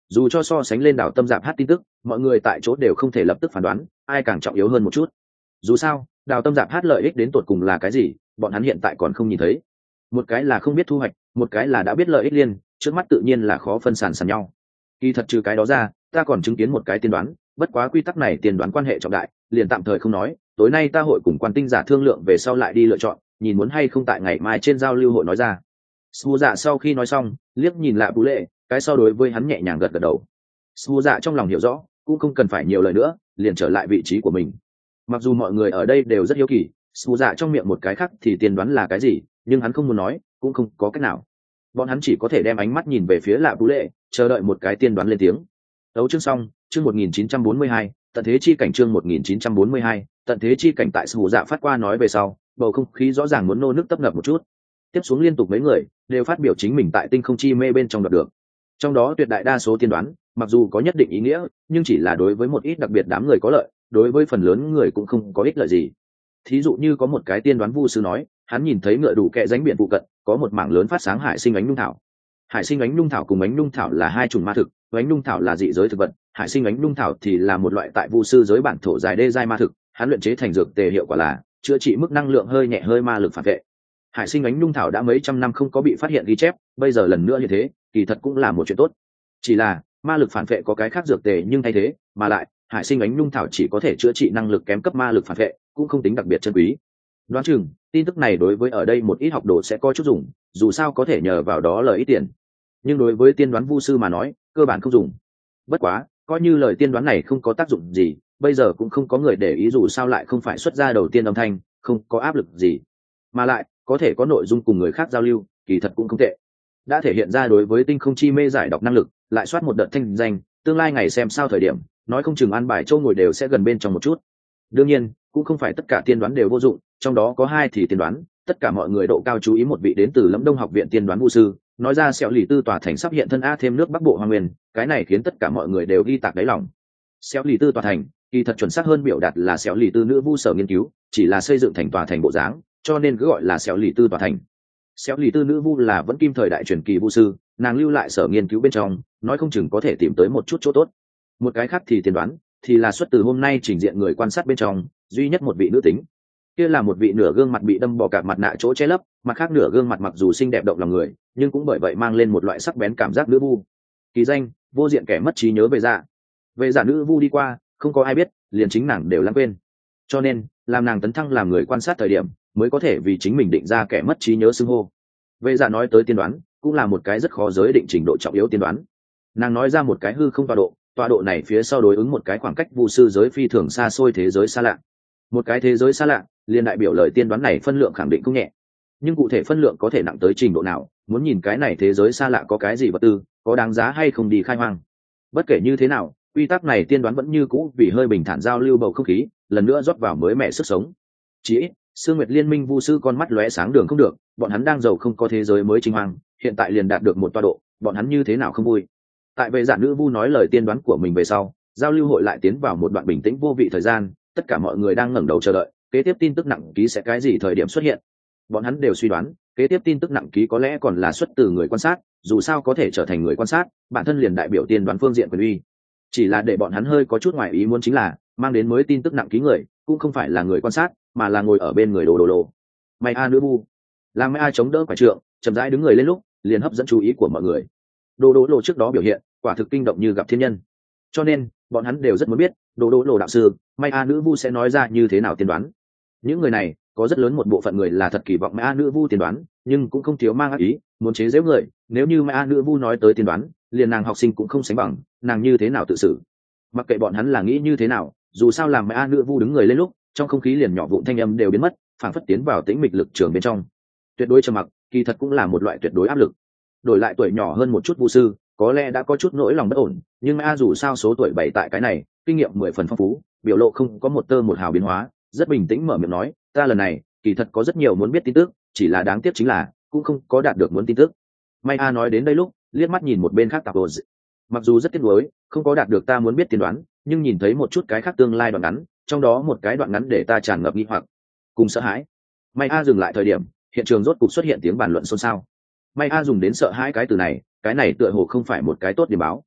Speaker 1: Dù cho so sánh lên đảo tâm giạp hát tin tức, mọi người tại chỗ đều không thể lập tức phán đoán ai càng trọng yếu hơn một chút. Dù sao đào tâm giạp hát lợi ích đến tột cùng là cái gì, bọn hắn hiện tại còn không nhìn thấy. Một cái là không biết thu hoạch, một cái là đã biết lợi ích liên, trước mắt tự nhiên là khó phân sản sàn nhau. Kỳ thật trừ cái đó ra, ta còn chứng kiến một cái tiên đoán, bất quá quy tắc này tiên đoán quan hệ trọng đại, liền tạm thời không nói. Tối nay ta hội cùng quan tinh giả thương lượng về sau lại đi lựa chọn, nhìn muốn hay không tại ngày mai trên giao lưu hội nói ra. Su dạ sau khi nói xong, liếc nhìn Lạ Bú Lệ, cái sau đối với hắn nhẹ nhàng gật gật đầu. Su dạ trong lòng hiểu rõ, cũng không cần phải nhiều lời nữa, liền trở lại vị trí của mình. Mặc dù mọi người ở đây đều rất hiếu kỳ, Su dạ trong miệng một cái khác thì tiên đoán là cái gì, nhưng hắn không muốn nói, cũng không có cách nào. Bọn hắn chỉ có thể đem ánh mắt nhìn về phía Lạ Bú Lệ, chờ đợi một cái tiên đoán lên tiếng. Đấu chương xong, chương một nghìn chín trăm bốn mươi hai, tận thế chi cảnh chương một nghìn chín trăm bốn mươi hai, tận thế chi cảnh tại Su dạ phát qua nói về sau, bầu không khí rõ ràng muốn nô nước tấp nập một chút. Tiếp xuống liên tục mấy người đều phát biểu chính mình tại tinh không chi mê bên trong đoạt được. Trong đó tuyệt đại đa số tiên đoán, mặc dù có nhất định ý nghĩa, nhưng chỉ là đối với một ít đặc biệt đám người có lợi, đối với phần lớn người cũng không có ích lợi gì. Thí dụ như có một cái tiên đoán vu sư nói, hắn nhìn thấy ngựa đủ kẹ rãnh biển phụ cận có một mảng lớn phát sáng hải sinh ánh nhung thảo. Hải sinh ánh nhung thảo cùng ánh nhung thảo là hai chủng ma thực, ánh nhung thảo là dị giới thực vật, hải sinh ánh nhung thảo thì là một loại tại vu sư giới bản thổ dài đê giai ma thực, hắn luyện chế thành dược tề hiệu quả là chữa trị mức năng lượng hơi nhẹ hơi ma lực phản vệ. Hải sinh ánh nhung thảo đã mấy trăm năm không có bị phát hiện ghi chép, bây giờ lần nữa như thế, kỳ thật cũng là một chuyện tốt. Chỉ là ma lực phản vệ có cái khác dược tề nhưng thay thế, mà lại hải sinh ánh nhung thảo chỉ có thể chữa trị năng lực kém cấp ma lực phản vệ, cũng không tính đặc biệt chân quý. Đoán chừng tin tức này đối với ở đây một ít học đồ sẽ có chút dùng, dù sao có thể nhờ vào đó lời ít tiền. Nhưng đối với tiên đoán vu sư mà nói, cơ bản không dùng. Bất quá, coi như lời tiên đoán này không có tác dụng gì, bây giờ cũng không có người để ý, dù sao lại không phải xuất ra đầu tiên âm thanh, không có áp lực gì. Mà lại có thể có nội dung cùng người khác giao lưu, kỳ thật cũng không tệ. Đã thể hiện ra đối với tinh không chi mê giải đọc năng lực, lại soát một đợt thanh danh, tương lai ngày xem sao thời điểm, nói không chừng an bài châu ngồi đều sẽ gần bên trong một chút. Đương nhiên, cũng không phải tất cả tiên đoán đều vô dụng, trong đó có hai thì tiên đoán, tất cả mọi người độ cao chú ý một vị đến từ Lâm Đông học viện tiên đoán vu sư, nói ra Sẹo Lì Tư tòa thành sắp hiện thân a thêm nước Bắc Bộ Hoang Nguyên, cái này khiến tất cả mọi người đều ghi tạc đáy lòng. Sẹo Lì Tư tòa thành, kỳ thật chuẩn xác hơn biểu đạt là Sẹo Lì Tư nữ vu sở nghiên cứu, chỉ là xây dựng thành tòa thành bộ dáng, cho nên cứ gọi là Sẹo Lì Tư tòa thành. Sẹo Lì Tư nữ vu là vẫn kim thời đại truyền kỳ vu sư, nàng lưu lại sở nghiên cứu bên trong, nói không chừng có thể tìm tới một chút chỗ tốt. Một cái khác thì tiên đoán, thì là xuất từ hôm nay trình diện người quan sát bên trong, duy nhất một vị nữ tính. Kia là một vị nửa gương mặt bị đâm bỏ cả mặt nạ chỗ che lấp, mặt khác nửa gương mặt mặc dù xinh đẹp động lòng người, nhưng cũng bởi vậy mang lên một loại sắc bén cảm giác nữ vu. Kỳ danh: vô diện kẻ mất trí nhớ về dạ. Về dạ nữ vu đi qua, không có ai biết, liền chính nàng đều lãng quên. Cho nên, làm nàng tấn thăng làm người quan sát thời điểm, mới có thể vì chính mình định ra kẻ mất trí nhớ xưng hô. Về dạ nói tới tiên đoán, cũng là một cái rất khó giới định trình độ trọng yếu tiên đoán. Nàng nói ra một cái hư không tọa độ, tọa độ này phía sau đối ứng một cái khoảng cách vu sư giới phi thường xa xôi thế giới xa lạ. Một cái thế giới xa lạ, liền đại biểu lời tiên đoán này phân lượng khẳng định không nhẹ. Nhưng cụ thể phân lượng có thể nặng tới trình độ nào, muốn nhìn cái này thế giới xa lạ có cái gì vật tư, có đáng giá hay không đi khai hoang. Bất kể như thế nào, quy tắc này tiên đoán vẫn như cũ vì hơi bình thản giao lưu bầu không khí, lần nữa rót vào mới mẻ sức sống. Chỉ ít, Sương Nguyệt Liên Minh vu sư con mắt lóe sáng đường không được, bọn hắn đang giàu không có thế giới mới chính hoang, hiện tại liền đạt được một tọa độ, bọn hắn như thế nào không vui. Tại về giản nữ vu nói lời tiên đoán của mình về sau, giao lưu hội lại tiến vào một đoạn bình tĩnh vô vị thời gian, tất cả mọi người đang ngẩng đầu chờ đợi kế tiếp tin tức nặng ký sẽ cái gì thời điểm xuất hiện. Bọn hắn đều suy đoán kế tiếp tin tức nặng ký có lẽ còn là xuất từ người quan sát, dù sao có thể trở thành người quan sát bản thân liền đại biểu tiên đoán phương diện quyền uy. Chỉ là để bọn hắn hơi có chút ngoài ý muốn chính là mang đến mới tin tức nặng ký người cũng không phải là người quan sát, mà là ngồi ở bên người đồ đồ đồ may a nữ vu. Làm may a chống đỡ quả trượng chậm rãi đứng người lên lúc liền hấp dẫn chú ý của mọi người. Đồ đồ lộ trước đó biểu hiện quả thực kinh động như gặp thiên nhân, cho nên bọn hắn đều rất muốn biết đồ đồ lộ đạo sư may a nữ vu sẽ nói ra như thế nào tiên đoán. Những người này có rất lớn một bộ phận người là thật kỳ vọng may a nữ vu tiên đoán, nhưng cũng không thiếu mang ác ý muốn chế giễu người. Nếu như may a nữ vu nói tới tiên đoán, liền nàng học sinh cũng không sánh bằng, nàng như thế nào tự xử. Mặc kệ bọn hắn là nghĩ như thế nào, dù sao làm may a nữ vu đứng người lên lúc trong không khí liền nhỏ vụn thanh âm đều biến mất, phảng phất tiến vào tĩnh mịch lực trường bên trong. Tuyệt đối trầm mặc kỳ thật cũng là một loại tuyệt đối áp lực. Đổi lại tuổi nhỏ hơn một chút vu sư có lẽ đã có chút nỗi lòng bất ổn, nhưng a dù sao số tuổi bảy tại cái này kinh nghiệm mười phần phong phú, biểu lộ không có một tơ một hào biến hóa, rất bình tĩnh mở miệng nói, ta lần này kỳ thật có rất nhiều muốn biết tin tức, chỉ là đáng tiếc chính là cũng không có đạt được muốn tin tức. May a nói đến đây lúc liếc mắt nhìn một bên khác tạp đồ, mặc dù rất tiếc nuối không có đạt được ta muốn biết tiên đoán, nhưng nhìn thấy một chút cái khác tương lai đoạn ngắn, trong đó một cái đoạn ngắn để ta tràn ngập nghi hoặc cùng sợ hãi. May a dừng lại thời điểm hiện trường rốt cục xuất hiện tiếng bàn luận xôn xao. May a dùng đến sợ hãi cái từ này, cái này tựa hồ không phải một cái tốt điểm báo.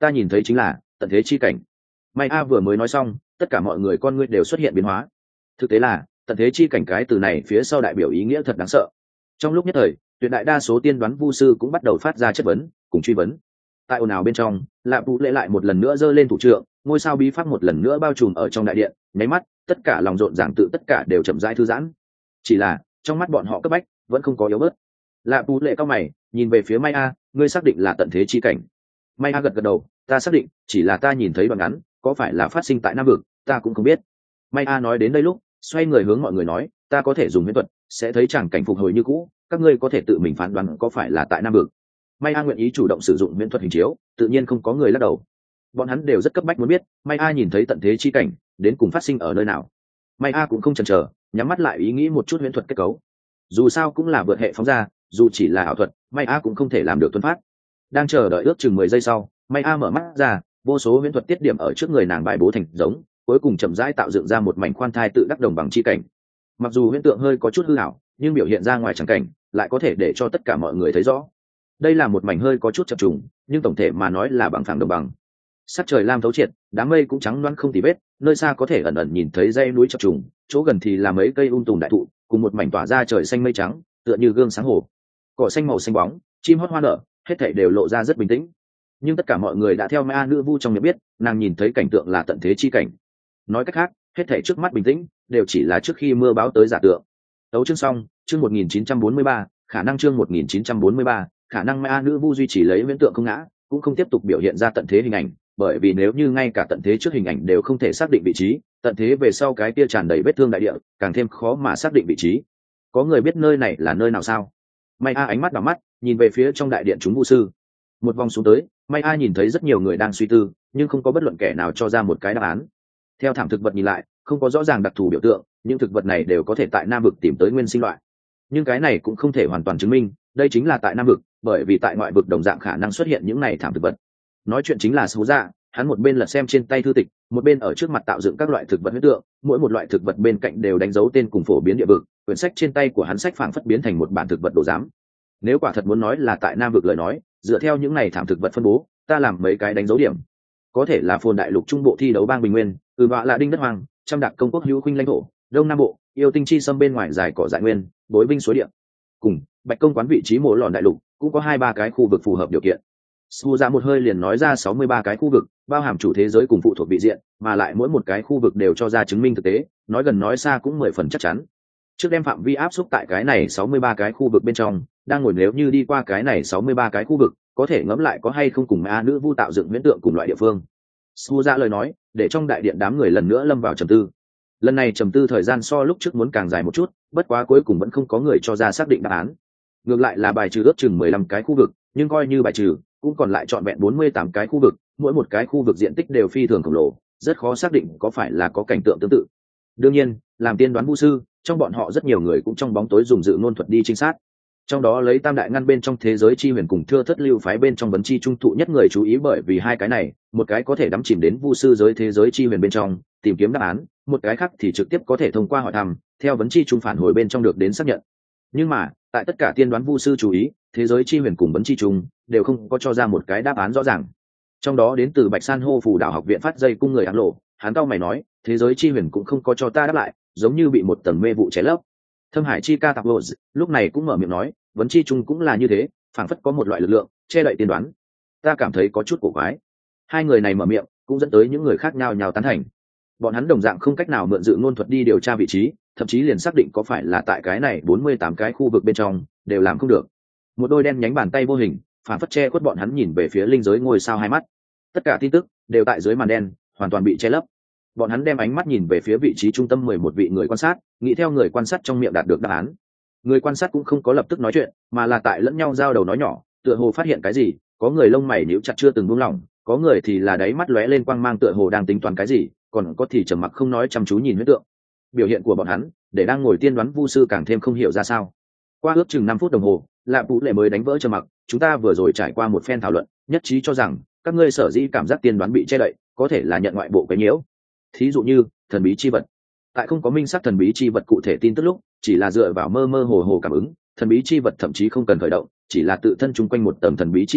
Speaker 1: ta nhìn thấy chính là tận thế chi cảnh. May a vừa mới nói xong, tất cả mọi người con ngươi đều xuất hiện biến hóa. Thực tế là tận thế chi cảnh cái từ này phía sau đại biểu ý nghĩa thật đáng sợ. Trong lúc nhất thời, tuyệt đại đa số tiên đoán vu sư cũng bắt đầu phát ra chất vấn cùng truy vấn. Tại ồn ào bên trong, Lạp Vũ Lệ lại một lần nữa giơ lên thủ trượng, ngôi sao bí pháp một lần nữa bao trùm ở trong đại điện, nháy mắt tất cả lòng rộn ràng tự tất cả đều chậm rãi thư giãn. Chỉ là trong mắt bọn họ cấp bách vẫn không có yếu bớt. Lạp Vũ Lệ cao mày nhìn về phía May A, ngươi xác định là tận thế chi cảnh? May A gật gật đầu, ta xác định, chỉ là ta nhìn thấy đoạn ngắn, có phải là phát sinh tại Nam vực, ta cũng không biết. May A nói đến đây lúc xoay người hướng mọi người nói, ta có thể dùng huyễn thuật sẽ thấy chẳng cảnh phục hồi như cũ, các ngươi có thể tự mình phán đoán có phải là tại Nam vực. May A nguyện ý chủ động sử dụng huyễn thuật hình chiếu, tự nhiên không có người lắc đầu. Bọn hắn đều rất cấp bách muốn biết May A nhìn thấy tận thế chi cảnh đến cùng phát sinh ở nơi nào. May A cũng không chần chờ, nhắm mắt lại ý nghĩ một chút huyễn thuật kết cấu. Dù sao cũng là vượt hệ phóng ra, dù chỉ là ảo thuật, May A cũng không thể làm được tuân phát. Đang chờ đợi ước chừng mười giây sau, May A mở mắt ra, vô số huyễn thuật tiết điểm ở trước người nàng bài bố thành giống, cuối cùng chậm rãi tạo dựng ra một mảnh khoan thai tự đắc đồng bằng chi cảnh. Mặc dù huyễn tượng hơi có chút hư ảo, nhưng biểu hiện ra ngoài chẳng cảnh lại có thể để cho tất cả mọi người thấy rõ. Đây là một mảnh hơi có chút chập trùng, nhưng tổng thể mà nói là bằng phẳng đồng bằng. Sắc trời lam thấu triệt, đám mây cũng trắng loáng không tì vết, nơi xa có thể ẩn ẩn nhìn thấy dãy núi chập trùng, chỗ gần thì là mấy cây um tùm đại thụ, cùng một mảnh tỏa ra trời xanh mây trắng, tựa như gương sáng hồ. Cỏ xanh màu xanh bóng, chim hót hoa nở, hết thảy đều lộ ra rất bình tĩnh. Nhưng tất cả mọi người đã theo Ma nữ vu trong miệng biết, nàng nhìn thấy cảnh tượng là tận thế chi cảnh. Nói cách khác, hết thảy trước mắt bình tĩnh, đều chỉ là trước khi mưa báo tới giả tượng. Tấu chương xong, chương một nghìn chín trăm bốn mươi ba, khả năng chương một nghìn chín trăm bốn mươi ba, khả năng Ma nữ vu duy trì lấy viễn tượng không ngã, cũng không tiếp tục biểu hiện ra tận thế hình ảnh, bởi vì nếu như ngay cả tận thế trước hình ảnh đều không thể xác định vị trí, tận thế về sau cái kia tràn đầy vết thương đại địa, càng thêm khó mà xác định vị trí. Có người biết nơi này là nơi nào sao? May A ánh mắt đảo mắt, nhìn về phía trong đại điện chúng vu sư. Một vòng xuống tới, May A nhìn thấy rất nhiều người đang suy tư, nhưng không có bất luận kẻ nào cho ra một cái đáp án. Theo thảm thực vật nhìn lại, không có rõ ràng đặc thù biểu tượng, những thực vật này đều có thể tại Nam vực tìm tới nguyên sinh loại. Nhưng cái này cũng không thể hoàn toàn chứng minh, đây chính là tại Nam vực, bởi vì tại ngoại vực đồng dạng khả năng xuất hiện những này thảm thực vật. Nói chuyện chính là Sú Dạ, hắn một bên lật xem trên tay thư tịch, một bên ở trước mặt tạo dựng các loại thực vật huyễn tượng, mỗi một loại thực vật bên cạnh đều đánh dấu tên cùng phổ biến địa vực, quyển sách trên tay của hắn sách phảng phất biến thành một bản thực vật đồ giám. Nếu quả thật muốn nói là tại Nam vực lời nói, dựa theo những này thảm thực vật phân bố, ta làm mấy cái đánh dấu điểm. Có thể là phồn đại lục trung bộ thi đấu bang bình nguyên, từ bạ là đinh đất hoàng, trăm đạc công quốc hữu khuynh lãnh thổ, đông nam bộ, yêu tinh chi xâm bên ngoài dài cỏ dại nguyên, bối vinh suối địa. Cùng, bạch công quán vị trí mộ lòn đại lục, cũng có hai ba cái khu vực phù hợp điều kiện. Su ra một hơi liền nói ra sáu mươi ba cái khu vực, bao hàm chủ thế giới cùng phụ thuộc vị diện, mà lại mỗi một cái khu vực đều cho ra chứng minh thực tế, nói gần nói xa cũng mười phần chắc chắn. Trước đem phạm vi áp xúc tại cái này sáu mươi ba cái khu vực bên trong, đang ngồi nếu như đi qua cái này sáu mươi ba cái khu vực, có thể ngẫm lại có hay không cùng Ma nữ vu tạo dựng huyễn tượng cùng loại địa phương. Su ra lời nói, để trong đại điện đám người lần nữa lâm vào trầm tư. Lần này trầm tư thời gian so lúc trước muốn càng dài một chút, bất quá cuối cùng vẫn không có người cho ra xác định đáp án. Ngược lại là bài trừ ước chừng mười lăm cái khu vực, nhưng coi như bài trừ, cũng còn lại trọn vẹn bốn mươi tám cái khu vực, mỗi một cái khu vực diện tích đều phi thường khổng lồ, rất khó xác định có phải là có cảnh tượng tương tự. Đương nhiên, làm tiên đoán vu sư, trong bọn họ rất nhiều người cũng trong bóng tối dùng dự ngôn thuật đi trinh sát. Trong đó lấy tam đại ngăn bên trong thế giới chi huyền cùng thưa thất lưu phái bên trong vấn chi trung thụ nhất người chú ý, bởi vì hai cái này, một cái có thể đắm chìm đến vu sư giới thế giới chi huyền bên trong tìm kiếm đáp án, một cái khác thì trực tiếp có thể thông qua hỏi thăm theo vấn chi trung phản hồi bên trong được đến xác nhận. Nhưng mà tại tất cả tiên đoán vu sư chú ý, thế giới chi huyền cùng vấn chi trung đều không có cho ra một cái đáp án rõ ràng. Trong đó đến từ bạch san hô phủ đảo học viện phát dây cung người áng lộ, hắn tao mày nói, thế giới chi huyền cũng không có cho ta đáp lại, giống như bị một tầng mê vụ che lấp. Thâm hải chi ca tạp lộ lúc này cũng mở miệng nói, vấn chi trung cũng là như thế, phảng phất có một loại lực lượng che đậy tiên đoán. Ta cảm thấy có chút cổ quái. Hai người này mở miệng cũng dẫn tới những người khác nhau nhào tán thành. Bọn hắn đồng dạng không cách nào mượn dự ngôn thuật đi điều tra vị trí, thậm chí liền xác định có phải là tại cái này bốn mươi tám cái khu vực bên trong đều làm không được. Một đôi đen nhánh bàn tay vô hình phảng phất che khuất bọn hắn nhìn về phía linh giới ngôi sao hai mắt. Tất cả tin tức đều tại dưới màn đen, hoàn toàn bị che lấp. Bọn hắn đem ánh mắt nhìn về phía vị trí trung tâm mười một vị người quan sát, nghĩ theo người quan sát trong miệng đạt được đáp án. Người quan sát cũng không có lập tức nói chuyện, mà là tại lẫn nhau giao đầu nói nhỏ, tựa hồ phát hiện cái gì, có người lông mày nhíu chặt chưa từng buông lỏng, có người thì là đáy mắt lóe lên quang mang tựa hồ đang tính toán cái gì, còn có thì trầm mặc không nói chăm chú nhìn huyễn tượng. Biểu hiện của bọn hắn, để đang ngồi tiên đoán vu sư càng thêm không hiểu ra sao. Qua ước chừng năm phút đồng hồ, Lạp Vũ Lệ mới đánh vỡ trầm mặc, chúng ta vừa rồi trải qua một phen thảo luận, nhất trí cho rằng các ngươi sở dĩ cảm giác tiên đoán bị che đậy, có thể là nhận ngoại bộ quấy nhiễu. Thí dụ như thần bí chi vật. Tại không có minh xác thần bí chi vật cụ thể tin tức lúc, chỉ là dựa vào mơ mơ hồ hồ cảm ứng, thần bí chi vật thậm chí không cần khởi động, chỉ là tự thân chung quanh một tầng thần bí chi lực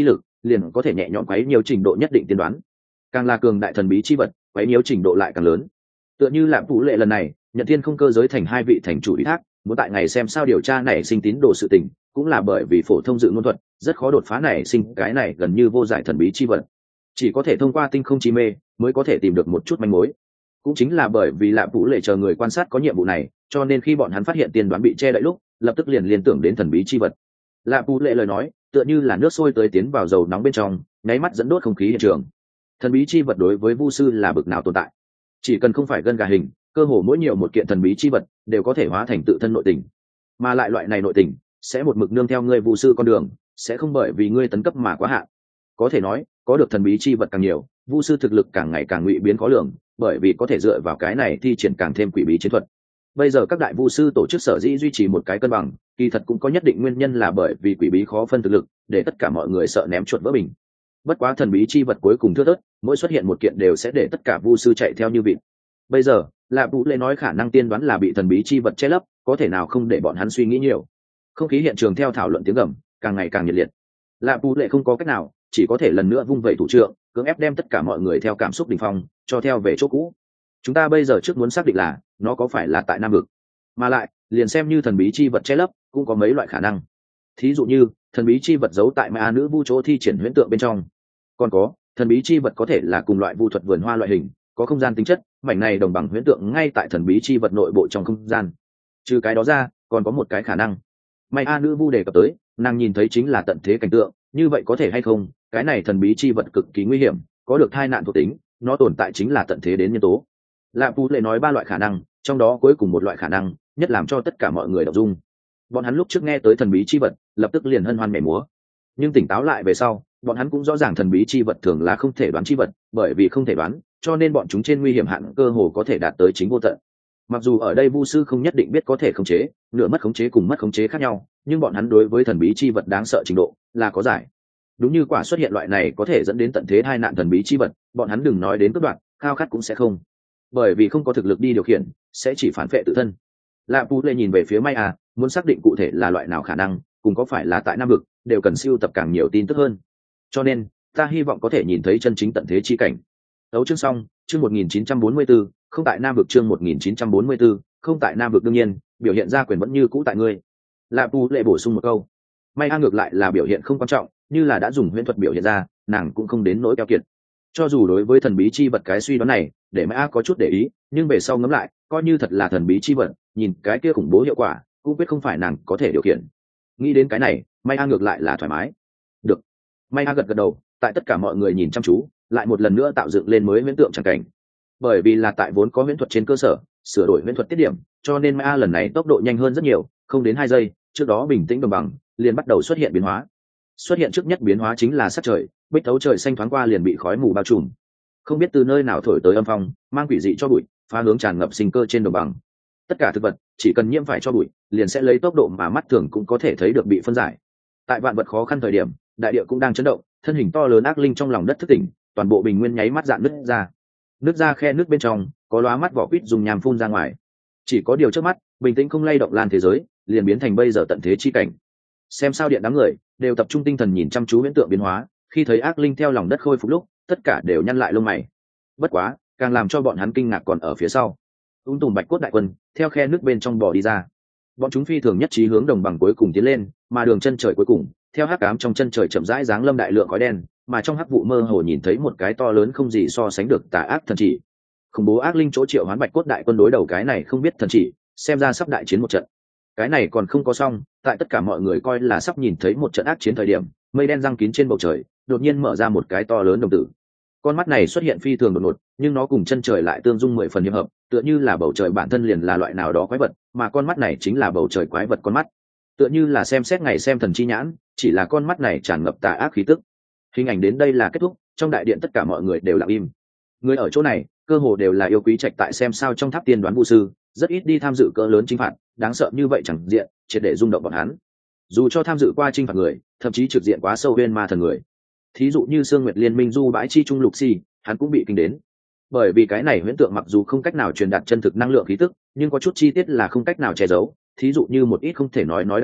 Speaker 1: liền có thể nhẹ nhõm quấy nhiều trình độ nhất định tiên đoán. Càng là cường đại thần bí chi vật, quấy nhiều trình độ lại càng lớn. Tựa như là Vũ Lệ lần này, nhận thiên không cơ giới thành hai vị thành chủ ủy thác, muốn tại ngày xem sao điều tra này sinh tín đồ sự tình, cũng là bởi vì phổ thông dự ngôn thuật rất khó đột phá này sinh cái này gần như vô giải thần bí chi vật, chỉ có thể thông qua tinh không chi mê mới có thể tìm được một chút manh mối. Cũng chính là bởi vì Lạp Vũ Lệ chờ người quan sát có nhiệm vụ này, cho nên khi bọn hắn phát hiện tiên đoán bị che đậy lúc, lập tức liền liên tưởng đến thần bí chi vật. Lạp Vũ Lệ lời nói tựa như là nước sôi tới tiến vào dầu nóng bên trong, nháy mắt dẫn đốt không khí hiện trường. Thần bí chi vật đối với vu sư là bực nào tồn tại, chỉ cần không phải gân gà hình, cơ hồ mỗi nhiều một kiện thần bí chi vật đều có thể hóa thành tự thân nội tình, mà lại loại này nội tình sẽ một mực nương theo ngươi vu sư con đường, sẽ không bởi vì ngươi tấn cấp mà quá hạn. Có thể nói, có được thần bí chi vật càng nhiều, vu sư thực lực càng ngày càng ngụy biến khó lường, bởi vì có thể dựa vào cái này thi triển càng thêm quỷ bí chiến thuật. Bây giờ các đại vu sư tổ chức sở dĩ duy trì một cái cân bằng, kỳ thật cũng có nhất định nguyên nhân là bởi vì quỷ bí khó phân thực lực, để tất cả mọi người sợ ném chuột vỡ bình. Bất quá thần bí chi vật cuối cùng thưa thớt, mỗi xuất hiện một kiện đều sẽ để tất cả vu sư chạy theo như vịt. Bây giờ, Lạp Vũ Lệ nói khả năng tiên đoán là bị thần bí chi vật che lấp, có thể nào không để bọn hắn suy nghĩ nhiều. Không khí hiện trường theo thảo luận tiếng gầm càng ngày càng nhiệt liệt. Lạp Vũ Lệ không có cách nào, chỉ có thể lần nữa vung vẩy thủ trượng, cưỡng ép đem tất cả mọi người theo cảm xúc đỉnh phong cho theo về chỗ cũ. Chúng ta bây giờ trước muốn xác định là nó có phải là tại Nam vực, mà lại liền xem như thần bí chi vật che lấp cũng có mấy loại khả năng. Thí dụ như thần bí chi vật giấu tại ma nữ vu chỗ thi triển huyễn tượng bên trong, còn có thần bí chi vật có thể là cùng loại vu thuật vườn hoa loại hình, có không gian tính chất, mảnh này đồng bằng huyễn tượng ngay tại thần bí chi vật nội bộ trong không gian. Trừ cái đó ra, còn có một cái khả năng may a nữ vu đề cập tới, nàng nhìn thấy chính là tận thế cảnh tượng, như vậy có thể hay không cái này thần bí chi vật cực kỳ nguy hiểm, có được thai nạn thuộc tính, nó tồn tại chính là tận thế đến nhân tố. Lạp Vũ Lệ nói ba loại khả năng, trong đó cuối cùng một loại khả năng nhất làm cho tất cả mọi người động dung. Bọn hắn lúc trước nghe tới thần bí chi vật, lập tức liền hân hoan nhảy múa, nhưng tỉnh táo lại về sau, bọn hắn cũng rõ ràng thần bí chi vật thường là không thể đoán chi vật, bởi vì không thể đoán, cho nên bọn chúng trên nguy hiểm hạn cơ hồ có thể đạt tới chính vô tận. Mặc dù ở đây vu sư không nhất định biết có thể khống chế, nửa mất khống chế cùng mất khống chế khác nhau, nhưng bọn hắn đối với thần bí chi vật đáng sợ trình độ là có giải. Đúng như quả xuất hiện loại này có thể dẫn đến tận thế tai nạn thần bí chi vật, bọn hắn đừng nói đến cướp đoạt, khao khát cũng sẽ không, bởi vì không có thực lực đi điều khiển, sẽ chỉ phản vệ tự thân. Lạp Vũ Lệ nhìn về phía May à, muốn xác định cụ thể là loại nào khả năng, cùng có phải là tại Nam vực, đều cần siêu tập càng nhiều tin tức hơn. Cho nên, ta hy vọng có thể nhìn thấy chân chính tận thế chi cảnh. Đấu chương xong, chương một nghìn chín trăm bốn mươi tư, không tại Nam vực chương một nghìn chín trăm bốn mươi tư, không tại Nam vực đương nhiên, biểu hiện ra quyền vẫn như cũ tại ngươi. Lạp Vũ Lệ bổ sung một câu. May a ngược lại là biểu hiện không quan trọng, như là đã dùng huyễn thuật biểu hiện ra, nàng cũng không đến nỗi keo kiệt. Cho dù đối với thần bí chi vật cái suy đoán này, để May a có chút để ý, nhưng về sau ngẫm lại, coi như thật là thần bí chi vật, nhìn cái kia khủng bố hiệu quả, cũng biết không phải nàng có thể điều khiển. Nghĩ đến cái này, May a ngược lại là thoải mái. Được. May a gật gật đầu, tại tất cả mọi người nhìn chăm chú, lại một lần nữa tạo dựng lên mới huyễn tượng chẳng cảnh. Bởi vì là tại vốn có huyễn thuật trên cơ sở, sửa đổi huyễn thuật tiết điểm, cho nên May a lần này tốc độ nhanh hơn rất nhiều, không đến hai giây, trước đó bình tĩnh đồng bằng, liền bắt đầu xuất hiện biến hóa. Xuất hiện trước nhất biến hóa chính là sắc trời, bích thấu trời xanh thoáng qua liền bị khói mù bao trùm. Không biết từ nơi nào thổi tới âm phong, mang quỷ dị cho bụi, phá hướng tràn ngập sinh cơ trên đồng bằng. Tất cả thực vật chỉ cần nhiễm phải cho bụi, liền sẽ lấy tốc độ mà mắt thường cũng có thể thấy được bị phân giải. Tại vạn vật khó khăn thời điểm, đại địa cũng đang chấn động, thân hình to lớn ác linh trong lòng đất thức tỉnh, toàn bộ bình nguyên nháy mắt dạn nứt ra. Nứt ra khe nước bên trong, có lóa mắt vỏ quýt dùng nhàm phun ra ngoài. Chỉ có điều trước mắt, bình tĩnh không lay động lan thế giới, liền biến thành bây giờ tận thế chi cảnh. Xem sao điện đám người đều tập trung tinh thần nhìn chăm chú huyễn tượng biến hóa, khi thấy ác linh theo lòng đất khôi phục lúc, tất cả đều nhăn lại lông mày. Bất quá, càng làm cho bọn hắn kinh ngạc còn ở phía sau. Ung tùm bạch cốt đại quân theo khe nước bên trong bò đi ra. Bọn chúng phi thường nhất trí hướng đồng bằng cuối cùng tiến lên, mà đường chân trời cuối cùng, theo hắc ám trong chân trời chậm rãi giáng lâm đại lượng khói đen, mà trong hắc vụ mơ hồ nhìn thấy một cái to lớn không gì so sánh được tà ác thần chỉ. Khủng bố ác linh chỗ triệu hoán bạch cốt đại quân đối đầu cái này không biết thần chỉ, xem ra sắp đại chiến một trận. Cái này còn không có xong, tại tất cả mọi người coi là sắp nhìn thấy một trận ác chiến thời điểm, mây đen răng kín trên bầu trời, đột nhiên mở ra một cái to lớn đồng tử. Con mắt này xuất hiện phi thường đột ngột, nhưng nó cùng chân trời lại tương dung mười phần hiệp hợp, tựa như là bầu trời bản thân liền là loại nào đó quái vật, mà con mắt này chính là bầu trời quái vật con mắt. Tựa như là xem xét ngày xem thần chi nhãn, chỉ là con mắt này tràn ngập tà ác khí tức. Hình ảnh đến đây là kết thúc, trong đại điện tất cả mọi người đều lặng im. Người ở chỗ này, cơ hồ đều là yêu quý trạch tại xem sao trong tháp tiên đoán vu sư, rất ít đi tham dự cỡ lớn chinh phạt, đáng sợ như vậy chẳng diện, triệt để rung động bọn hắn. Dù cho tham dự qua chinh phạt người, thậm chí trực diện quá sâu bên ma thần người, thí dụ như Sương Nguyệt Liên Minh du bãi chi trung lục si, hắn cũng bị kinh đến. Bởi vì cái này huyễn tượng mặc dù không cách nào truyền đạt chân thực năng lượng khí tức, nhưng có chút chi tiết là không cách nào che giấu, thí dụ như một ít không thể nói nói đặc thù,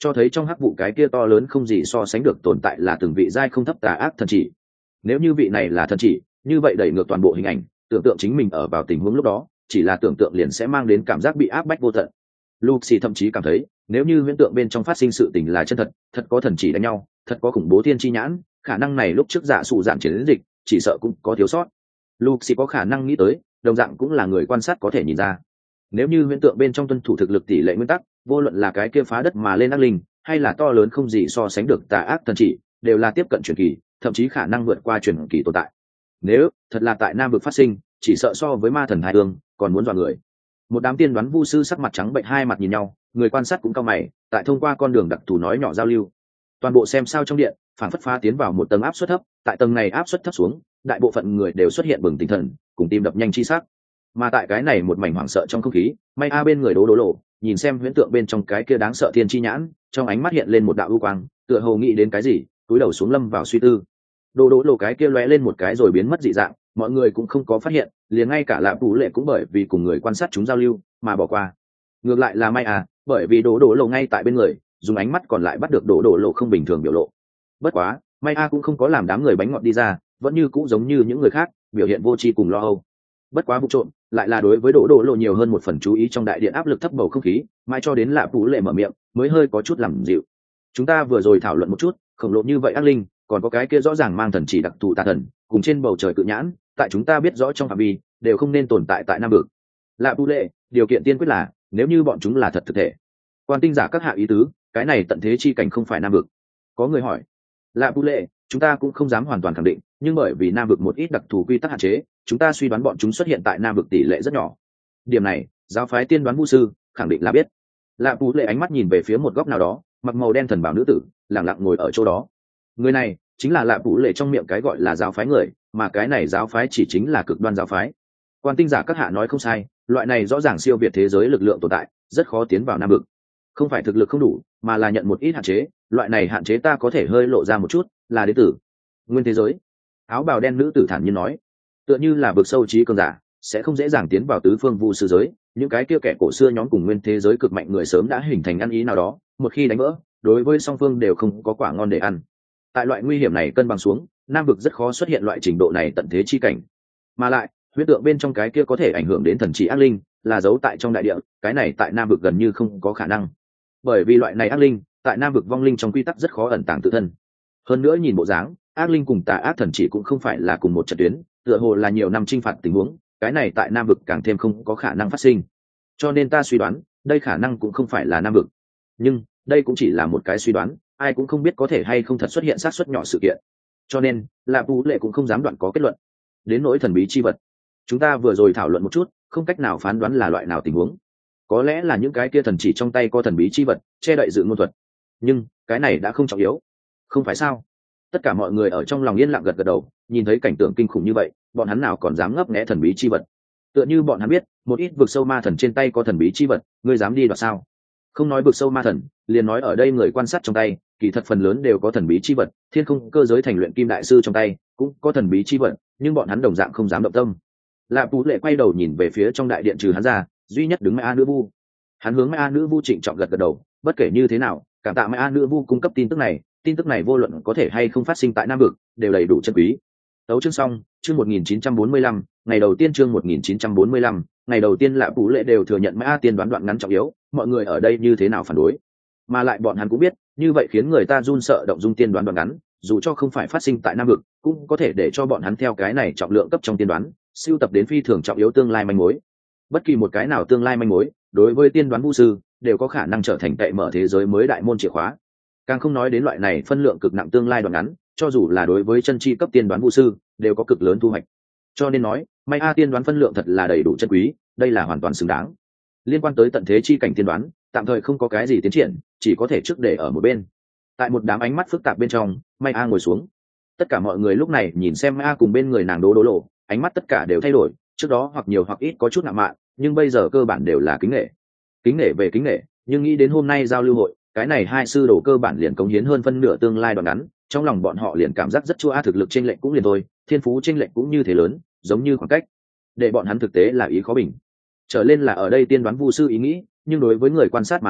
Speaker 1: cho thấy trong hắc vụ cái kia to lớn không gì so sánh được tồn tại là từng vị giai không thấp tà ác thần chỉ. Nếu như vị này là thần chỉ, như vậy đẩy ngược toàn bộ hình ảnh, tưởng tượng chính mình ở vào tình huống lúc đó, chỉ là tưởng tượng liền sẽ mang đến cảm giác bị áp bách vô tận. Lucy thậm chí cảm thấy, nếu như huyễn tượng bên trong phát sinh sự tình là chân thật, thật có thần chỉ đánh nhau, thật có khủng bố thiên chi nhãn, khả năng này lúc trước giả sụ dạng chiến dịch, chỉ sợ cũng có thiếu sót. Lucy có khả năng nghĩ tới, đồng dạng cũng là người quan sát có thể nhìn ra. Nếu như huyễn tượng bên trong tuân thủ thực lực tỷ lệ nguyên tắc, vô luận là cái kia phá đất mà lên ác linh, hay là to lớn không gì so sánh được tà ác thần chỉ, đều là tiếp cận truyền kỳ, thậm chí khả năng vượt qua truyền kỳ tồn tại. Nếu thật là tại Nam vực phát sinh, chỉ sợ so với ma thần hai ương còn muốn dọa người. Một đám tiên đoán vu sư sắc mặt trắng bệnh hai mặt nhìn nhau, người quan sát cũng cau mày, tại thông qua con đường đặc thù nói nhỏ giao lưu. Toàn bộ xem sao trong điện, phản phất phá tiến vào một tầng áp suất thấp, tại tầng này áp suất thấp xuống, đại bộ phận người đều xuất hiện bừng tỉnh thần, cùng tim đập nhanh chi sắc. Mà tại cái này một mảnh hoảng sợ trong không khí, May A bên người Đố Đố Lộ, nhìn xem huyễn tượng bên trong cái kia đáng sợ thiên chi nhãn, trong ánh mắt hiện lên một đạo ưu quang, tựa hồ nghĩ đến cái gì, túi đầu xuống lâm vào suy tư. Đố Đố Lộ cái kia lóe lên một cái rồi biến mất dị dạng, mọi người cũng không có phát hiện, liền ngay cả Lạp Vũ Lệ cũng bởi vì cùng người quan sát chúng giao lưu mà bỏ qua. Ngược lại là May A, bởi vì Đố Đố Lộ ngay tại bên người, dùng ánh mắt còn lại bắt được Đố Đố Lộ không bình thường biểu lộ. Bất quá, May A cũng không có làm đám người bánh ngọt đi ra, vẫn như cũng giống như những người khác, biểu hiện vô tri cùng lo âu. Bất quá vụ trộm lại là đối với Đỗ Đỗ Lộ nhiều hơn một phần chú ý trong đại điện áp lực thấp bầu không khí, mãi cho đến Lạp Vũ Lệ mở miệng mới hơi có chút làm dịu. Chúng ta vừa rồi thảo luận một chút, khổng lồ như vậy ác linh, còn có cái kia rõ ràng mang thần chỉ đặc thù tà thần, cùng trên bầu trời cự nhãn, tại chúng ta biết rõ trong phạm vi đều không nên tồn tại tại Nam vực. Lạp Vũ Lệ, điều kiện tiên quyết là nếu như bọn chúng là thật thực thể. Quan tinh giả các hạ ý tứ, cái này tận thế chi cảnh không phải Nam vực. Có người hỏi. Lạp Vũ Lệ, chúng ta cũng không dám hoàn toàn khẳng định, nhưng bởi vì Nam vực một ít đặc thù quy tắc hạn chế, chúng ta suy đoán bọn chúng xuất hiện tại Nam vực tỷ lệ rất nhỏ. Điểm này, giáo phái tiên đoán vu sư khẳng định là biết. Lạp Vũ Lệ ánh mắt nhìn về phía một góc nào đó, mặc màu đen thần bảo nữ tử lặng lặng ngồi ở chỗ đó. Người này chính là Lạp Vũ Lệ trong miệng cái gọi là giáo phái người, mà cái này giáo phái chỉ chính là cực đoan giáo phái. Quan tinh giả các hạ nói không sai, loại này rõ ràng siêu việt thế giới lực lượng tồn tại, rất khó tiến vào Nam vực. Không phải thực lực không đủ, mà là nhận một ít hạn chế, loại này hạn chế ta có thể hơi lộ ra một chút, là đến từ nguyên thế giới. Áo bào đen nữ tử thản nhiên nói, tựa như là vực sâu trí cường giả sẽ không dễ dàng tiến vào tứ phương vu sư giới, những cái kia kẻ cổ xưa nhóm cùng nguyên thế giới cực mạnh người sớm đã hình thành ăn ý nào đó, một khi đánh vỡ, đối với song phương đều không có quả ngon để ăn. Tại loại nguy hiểm này cân bằng xuống, Nam vực rất khó xuất hiện loại trình độ này tận thế chi cảnh. Mà lại huyễn tượng bên trong cái kia có thể ảnh hưởng đến thần trí ác linh, là giấu tại trong đại địa, cái này tại Nam vực gần như không có khả năng, bởi vì loại này ác linh tại Nam vực vong linh trong quy tắc rất khó ẩn tàng tự thân. Hơn nữa nhìn bộ dáng, ác linh cùng tà ác thần chỉ cũng không phải là cùng một trận tuyến, tựa hồ là nhiều năm chinh phạt tình huống, cái này tại Nam vực càng thêm không có khả năng phát sinh. Cho nên ta suy đoán, đây khả năng cũng không phải là Nam vực. Nhưng đây cũng chỉ là một cái suy đoán, ai cũng không biết có thể hay không thật xuất hiện xác suất nhỏ sự kiện. Cho nên, Lạp Vũ Lệ cũng không dám đoạn có kết luận. Đến nỗi thần bí chi vật, chúng ta vừa rồi thảo luận một chút, không cách nào phán đoán là loại nào tình huống. Có lẽ là những cái kia thần chỉ trong tay có thần bí chi vật, che đậy dự ngôn thuật. Nhưng cái này đã không trọng yếu, không phải sao? Tất cả mọi người ở trong lòng yên lặng gật gật đầu, nhìn thấy cảnh tượng kinh khủng như vậy, bọn hắn nào còn dám ngấp nghé thần bí chi vật. Tựa như bọn hắn biết một ít vực sâu ma thần trên tay có thần bí chi vật, ngươi dám đi đoạt sao? Không nói vực sâu ma thần, liền nói ở đây người quan sát trong tay, kỳ thật phần lớn đều có thần bí chi vật, thiên không cơ giới thành luyện kim đại sư trong tay cũng có thần bí chi vật, nhưng bọn hắn đồng dạng không dám động tâm. Lạp Vũ Lệ quay đầu nhìn về phía trong đại điện, trừ hắn ra, duy nhất đứng Mai A nữ vu. Hắn hướng Mai A nữ vu trịnh trọng gật gật đầu, bất kể như thế nào, cảm tạ Mai A nữ vu cung cấp tin tức này, tin tức này vô luận có thể hay không phát sinh tại Nam vực, đều đầy đủ chân quý. Tấu chương xong, chương một nghìn chín trăm bốn mươi lăm, ngày đầu tiên chương một nghìn chín trăm bốn mươi lăm, ngày đầu tiên Lạp Vũ Lệ đều thừa nhận Mai A tiên đoán đoạn ngắn trọng yếu, mọi người ở đây như thế nào phản đối. Mà lại bọn hắn cũng biết, như vậy khiến người ta run sợ động dung tiên đoán đoạn ngắn, dù cho không phải phát sinh tại Nam vực, cũng có thể để cho bọn hắn theo cái này trọng lượng cấp trong tiên đoán, siêu tập đến phi thường trọng yếu tương lai manh mối. Bất kỳ một cái nào tương lai manh mối, đối với tiên đoán vu sư, đều có khả năng trở thành cậy mở thế giới mới đại môn chìa khóa. Càng không nói đến loại này phân lượng cực nặng tương lai đoạn ngắn, cho dù là đối với chân chi cấp tiên đoán vu sư, đều có cực lớn thu hoạch. Cho nên nói, May A tiên đoán phân lượng thật là đầy đủ chân quý, đây là hoàn toàn xứng đáng. Liên quan tới tận thế chi cảnh tiên đoán, tạm thời không có cái gì tiến triển, chỉ có thể trước để ở một bên. Tại một đám ánh mắt phức tạp bên trong, May A ngồi xuống. Tất cả mọi người lúc này nhìn xem May A cùng bên người nàng Đố Đố Lộ, ánh mắt tất cả đều thay đổi, trước đó hoặc nhiều hoặc ít có chút ngạo mạn, nhưng bây giờ cơ bản đều là kính nể. Kính nể về kính nể, nhưng nghĩ đến hôm nay giao lưu hội, cái này hai sư đồ cơ bản liền cống hiến hơn phân nửa tương lai đoạn ngắn, trong lòng bọn họ liền cảm giác rất chua a, thực lực chênh lệch cũng liền thôi, thiên phú chênh lệch cũng như thế lớn, giống như khoảng cách, để bọn hắn thực tế là ý khó bình. Trở lên là ở đây tiên đoán vu sư ý nghĩ, nhưng đối với người quan sát mà nói,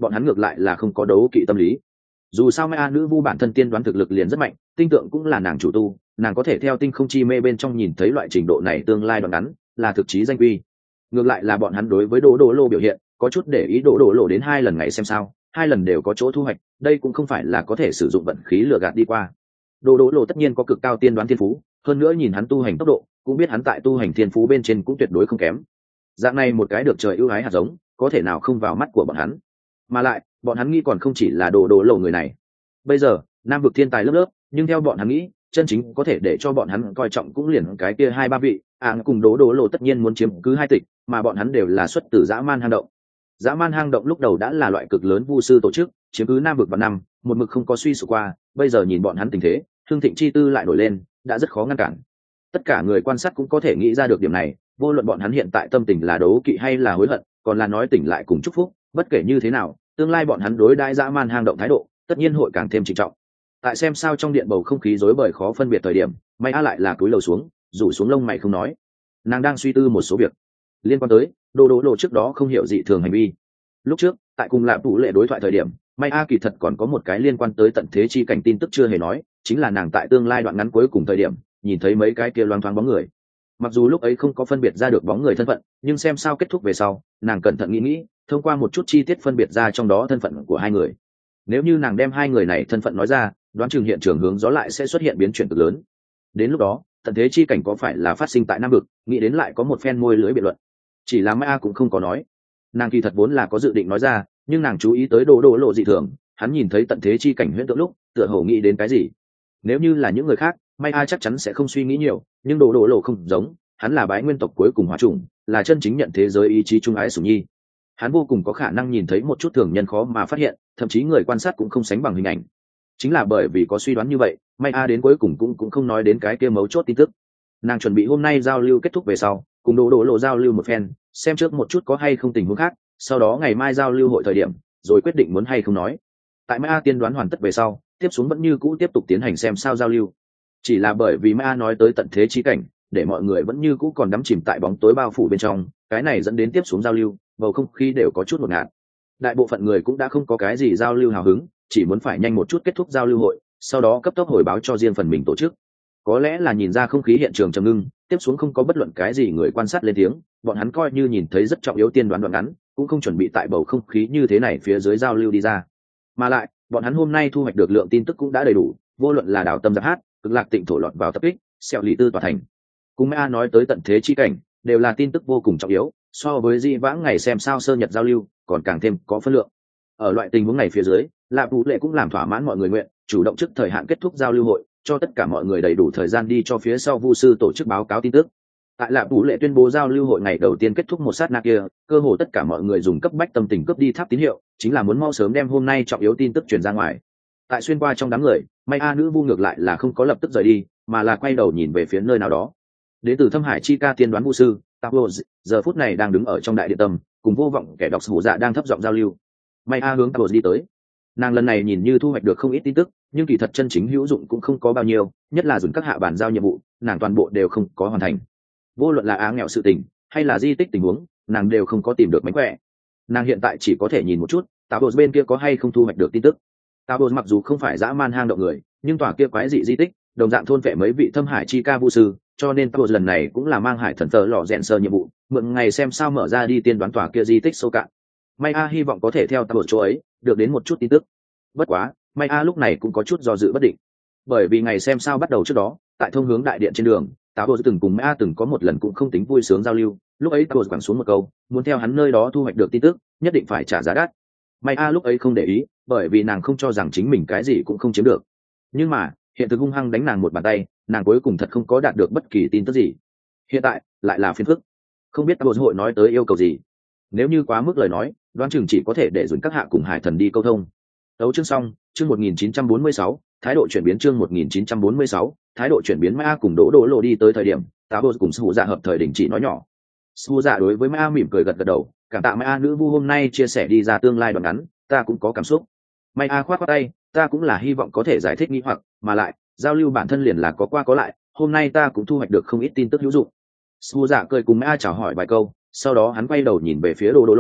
Speaker 1: bọn hắn ngược lại là không có đấu kỵ tâm lý. Dù sao Mai A nữ vu bản thân tiên đoán thực lực liền rất mạnh, tinh tượng cũng là nàng chủ tu, nàng có thể theo tinh không chi mê bên trong nhìn thấy loại trình độ này tương lai đoạn ngắn, là thực chí danh quy. Ngược lại là bọn hắn đối với Đỗ Đỗ Lô biểu hiện, có chút để ý Đỗ Đỗ Lô đến hai lần ngày xem sao, hai lần đều có chỗ thu hoạch, đây cũng không phải là có thể sử dụng vận khí lừa gạt đi qua. Đỗ Đỗ Lô tất nhiên có cực cao tiên đoán thiên phú, hơn nữa nhìn hắn tu hành tốc độ, cũng biết hắn tại tu hành thiên phú bên trên cũng tuyệt đối không kém. Dạng này một cái được trời ưu ái hạt giống, có thể nào không vào mắt của bọn hắn. Mà lại, bọn hắn nghĩ còn không chỉ là Đỗ Đỗ Lô người này. Bây giờ, Nam vực thiên tài lớp lớp, nhưng theo bọn hắn nghĩ, chân chính có thể để cho bọn hắn coi trọng cũng liền cái kia hai ba vị, à cùng Đỗ Đỗ Lô tất nhiên muốn chiếm cứ hai tịch, mà bọn hắn đều là xuất từ Dã Man hang động. Dã Man hang động lúc đầu đã là loại cực lớn vu sư tổ chức, chiếm cứ Nam vực và năm, một mực không có suy sụp qua, bây giờ nhìn bọn hắn tình thế, hương thịnh chi tư lại nổi lên, đã rất khó ngăn cản. Tất cả người quan sát cũng có thể nghĩ ra được điểm này, vô luận bọn hắn hiện tại tâm tình là đấu kỵ hay là hối hận, còn là nói tỉnh lại cùng chúc phúc, bất kể như thế nào, tương lai bọn hắn đối đãi Dã Man hang động thái độ, tất nhiên hội càng thêm trịnh trọng. Tại xem sao trong điện bầu không khí rối bời khó phân biệt thời điểm, May A lại là cúi đầu xuống, rủ xuống lông mày không nói. Nàng đang suy tư một số việc liên quan tới Đỗ Đỗ Lô trước đó không hiểu dị thường hành vi. Lúc trước, tại cùng Lạp Vũ Lệ đối thoại thời điểm, May A kỳ thật còn có một cái liên quan tới tận thế chi cảnh tin tức chưa hề nói, chính là nàng tại tương lai đoạn ngắn cuối cùng thời điểm, nhìn thấy mấy cái kia loáng thoáng bóng người. Mặc dù lúc ấy không có phân biệt ra được bóng người thân phận, nhưng xem sao kết thúc về sau, nàng cẩn thận nghĩ nghĩ, thông qua một chút chi tiết phân biệt ra trong đó thân phận của hai người. Nếu như nàng đem hai người này thân phận nói ra, đoán chừng hiện trường hướng gió lại sẽ xuất hiện biến chuyển cực lớn. Đến lúc đó, tận thế chi cảnh có phải là phát sinh tại Nam vực, nghĩ đến lại có một phen môi lưới biện luận. Chỉ là Mai A cũng không có nói. Nàng kỳ thật vốn là có dự định nói ra, nhưng nàng chú ý tới Đỗ Đỗ Lô dị thường, hắn nhìn thấy tận thế chi cảnh huyễn tượng lúc, tựa hồ nghĩ đến cái gì. Nếu như là những người khác, Mai A chắc chắn sẽ không suy nghĩ nhiều, nhưng Đỗ Đỗ Lô không giống, hắn là bái nguyên tộc cuối cùng hóa chủng, là chân chính nhận thế giới ý chí trung ái sủng nhi. Hắn vô cùng có khả năng nhìn thấy một chút thường nhân khó mà phát hiện, thậm chí người quan sát cũng không sánh bằng hình ảnh. Chính là bởi vì có suy đoán như vậy, May A đến cuối cùng cũng cũng không nói đến cái kia mấu chốt tin tức. Nàng chuẩn bị hôm nay giao lưu kết thúc về sau, cùng Đỗ Đỗ Lô giao lưu một phen, xem trước một chút có hay không tình huống khác, sau đó ngày mai giao lưu hội thời điểm, rồi quyết định muốn hay không nói. Tại May A tiên đoán hoàn tất về sau, tiếp xuống vẫn như cũ tiếp tục tiến hành xem sao giao lưu. Chỉ là bởi vì May A nói tới tận thế chí cảnh, để mọi người vẫn như cũ còn đắm chìm tại bóng tối bao phủ bên trong, cái này dẫn đến tiếp xuống giao lưu, bầu không khí đều có chút ngột ngạt. Đại bộ phận người cũng đã không có cái gì giao lưu hào hứng, chỉ muốn phải nhanh một chút kết thúc giao lưu hội, sau đó cấp tốc hồi báo cho riêng phần mình tổ chức. Có lẽ là nhìn ra không khí hiện trường trầm ngưng, tiếp xuống không có bất luận cái gì người quan sát lên tiếng, bọn hắn coi như nhìn thấy rất trọng yếu tiên đoán đoạn ngắn, cũng không chuẩn bị tại bầu không khí như thế này phía dưới giao lưu đi ra. Mà lại, bọn hắn hôm nay thu hoạch được lượng tin tức cũng đã đầy đủ, vô luận là đảo tâm giáp hát, cực lạc tịnh thổ lọt vào tập kích, sẹo lì tư tòa thành. Cùng Mai A nói tới tận thế chi cảnh, đều là tin tức vô cùng trọng yếu, so với di vãng ngày xem sao sơ nhật giao lưu, còn càng thêm có phân lượng. Ở loại tình huống này phía dưới, Lạp Vũ Lệ cũng làm thỏa mãn mọi người nguyện, chủ động trước thời hạn kết thúc giao lưu hội, cho tất cả mọi người đầy đủ thời gian đi cho phía sau vu sư tổ chức báo cáo tin tức. Tại Lạp Vũ Lệ tuyên bố giao lưu hội ngày đầu tiên kết thúc một sát na kia, cơ hồ tất cả mọi người dùng cấp bách tâm tình cướp đi tháp tín hiệu, chính là muốn mau sớm đem hôm nay trọng yếu tin tức truyền ra ngoài. Tại xuyên qua trong đám người, May A nữ vu ngược lại là không có lập tức rời đi, mà là quay đầu nhìn về phía nơi nào đó. Đến từ Thâm Hải Chi Ca tiên đoán vu sư, Tao giờ phút này đang đứng ở trong đại điện tâm, cùng vô vọng kẻ đọc sủ dạ đang thấp giọng giao lưu. May A hướng Tao đi tới. Nàng lần này nhìn như thu hoạch được không ít tin tức, nhưng kỳ thật chân chính hữu dụng cũng không có bao nhiêu, nhất là dùng các hạ bản giao nhiệm vụ, nàng toàn bộ đều không có hoàn thành. Vô luận là á nghèo sự tình hay là di tích tình huống, nàng đều không có tìm được mánh khỏe. Nàng hiện tại chỉ có thể nhìn một chút Tao bên kia có hay không thu hoạch được tin tức. Tao mặc dù không phải dã man hang động người, nhưng tòa kia quái dị di tích đồng dạng thôn vệ mấy vị Thâm Hải Chi Ca vu sư, cho nên Tao lần này cũng là mang hải thần tờ lò rèn sơ nhiệm vụ, mượn ngày xem sao mở ra đi tiên đoán tòa kia di tích sâu cạn. May A hy vọng có thể theo Tao chỗ ấy được đến một chút tin tức. Bất quá, May A lúc này cũng có chút do dự bất định, bởi vì ngày xem sao bắt đầu trước đó, tại thông hướng đại điện trên đường, Tao từng cùng May A từng có một lần cũng không tính vui sướng giao lưu, lúc ấy Tao quẳng xuống một câu, muốn theo hắn nơi đó thu hoạch được tin tức, nhất định phải trả giá đắt. May A lúc ấy không để ý, bởi vì nàng không cho rằng chính mình cái gì cũng không chiếm được. Nhưng mà, hiện thực hung hăng đánh nàng một bàn tay, nàng cuối cùng thật không có đạt được bất kỳ tin tức gì. Hiện tại, lại là phiền phức. Không biết Tao hội nói tới yêu cầu gì. Nếu như quá mức lời nói, đoán chừng chỉ có thể để dùn các hạ cùng hải thần đi câu thông. Đấu chương xong, chương một nghìn chín trăm bốn mươi sáu, thái độ chuyển biến chương một nghìn chín trăm bốn mươi sáu, thái độ chuyển biến. Mai A cùng Đỗ Đỗ Lô đi tới thời điểm, Tao cùng Su Dạ hợp thời đình chỉ nói nhỏ. Su Dạ đối với Mai A mỉm cười gật gật đầu, cảm tạ Mai A nữ vu hôm nay chia sẻ đi ra tương lai đoạn ngắn, ta cũng có cảm xúc. Mai A khoát khoát tay, ta cũng là hy vọng có thể giải thích nghi hoặc, mà lại, giao lưu bản thân liền là có qua có lại, hôm nay ta cũng thu hoạch được không ít tin tức hữu dụng. Su Dạ cười cùng Mai A chào hỏi vài câu, sau đó hắn quay đầu nhìn về phía Đỗ Đỗ Lô,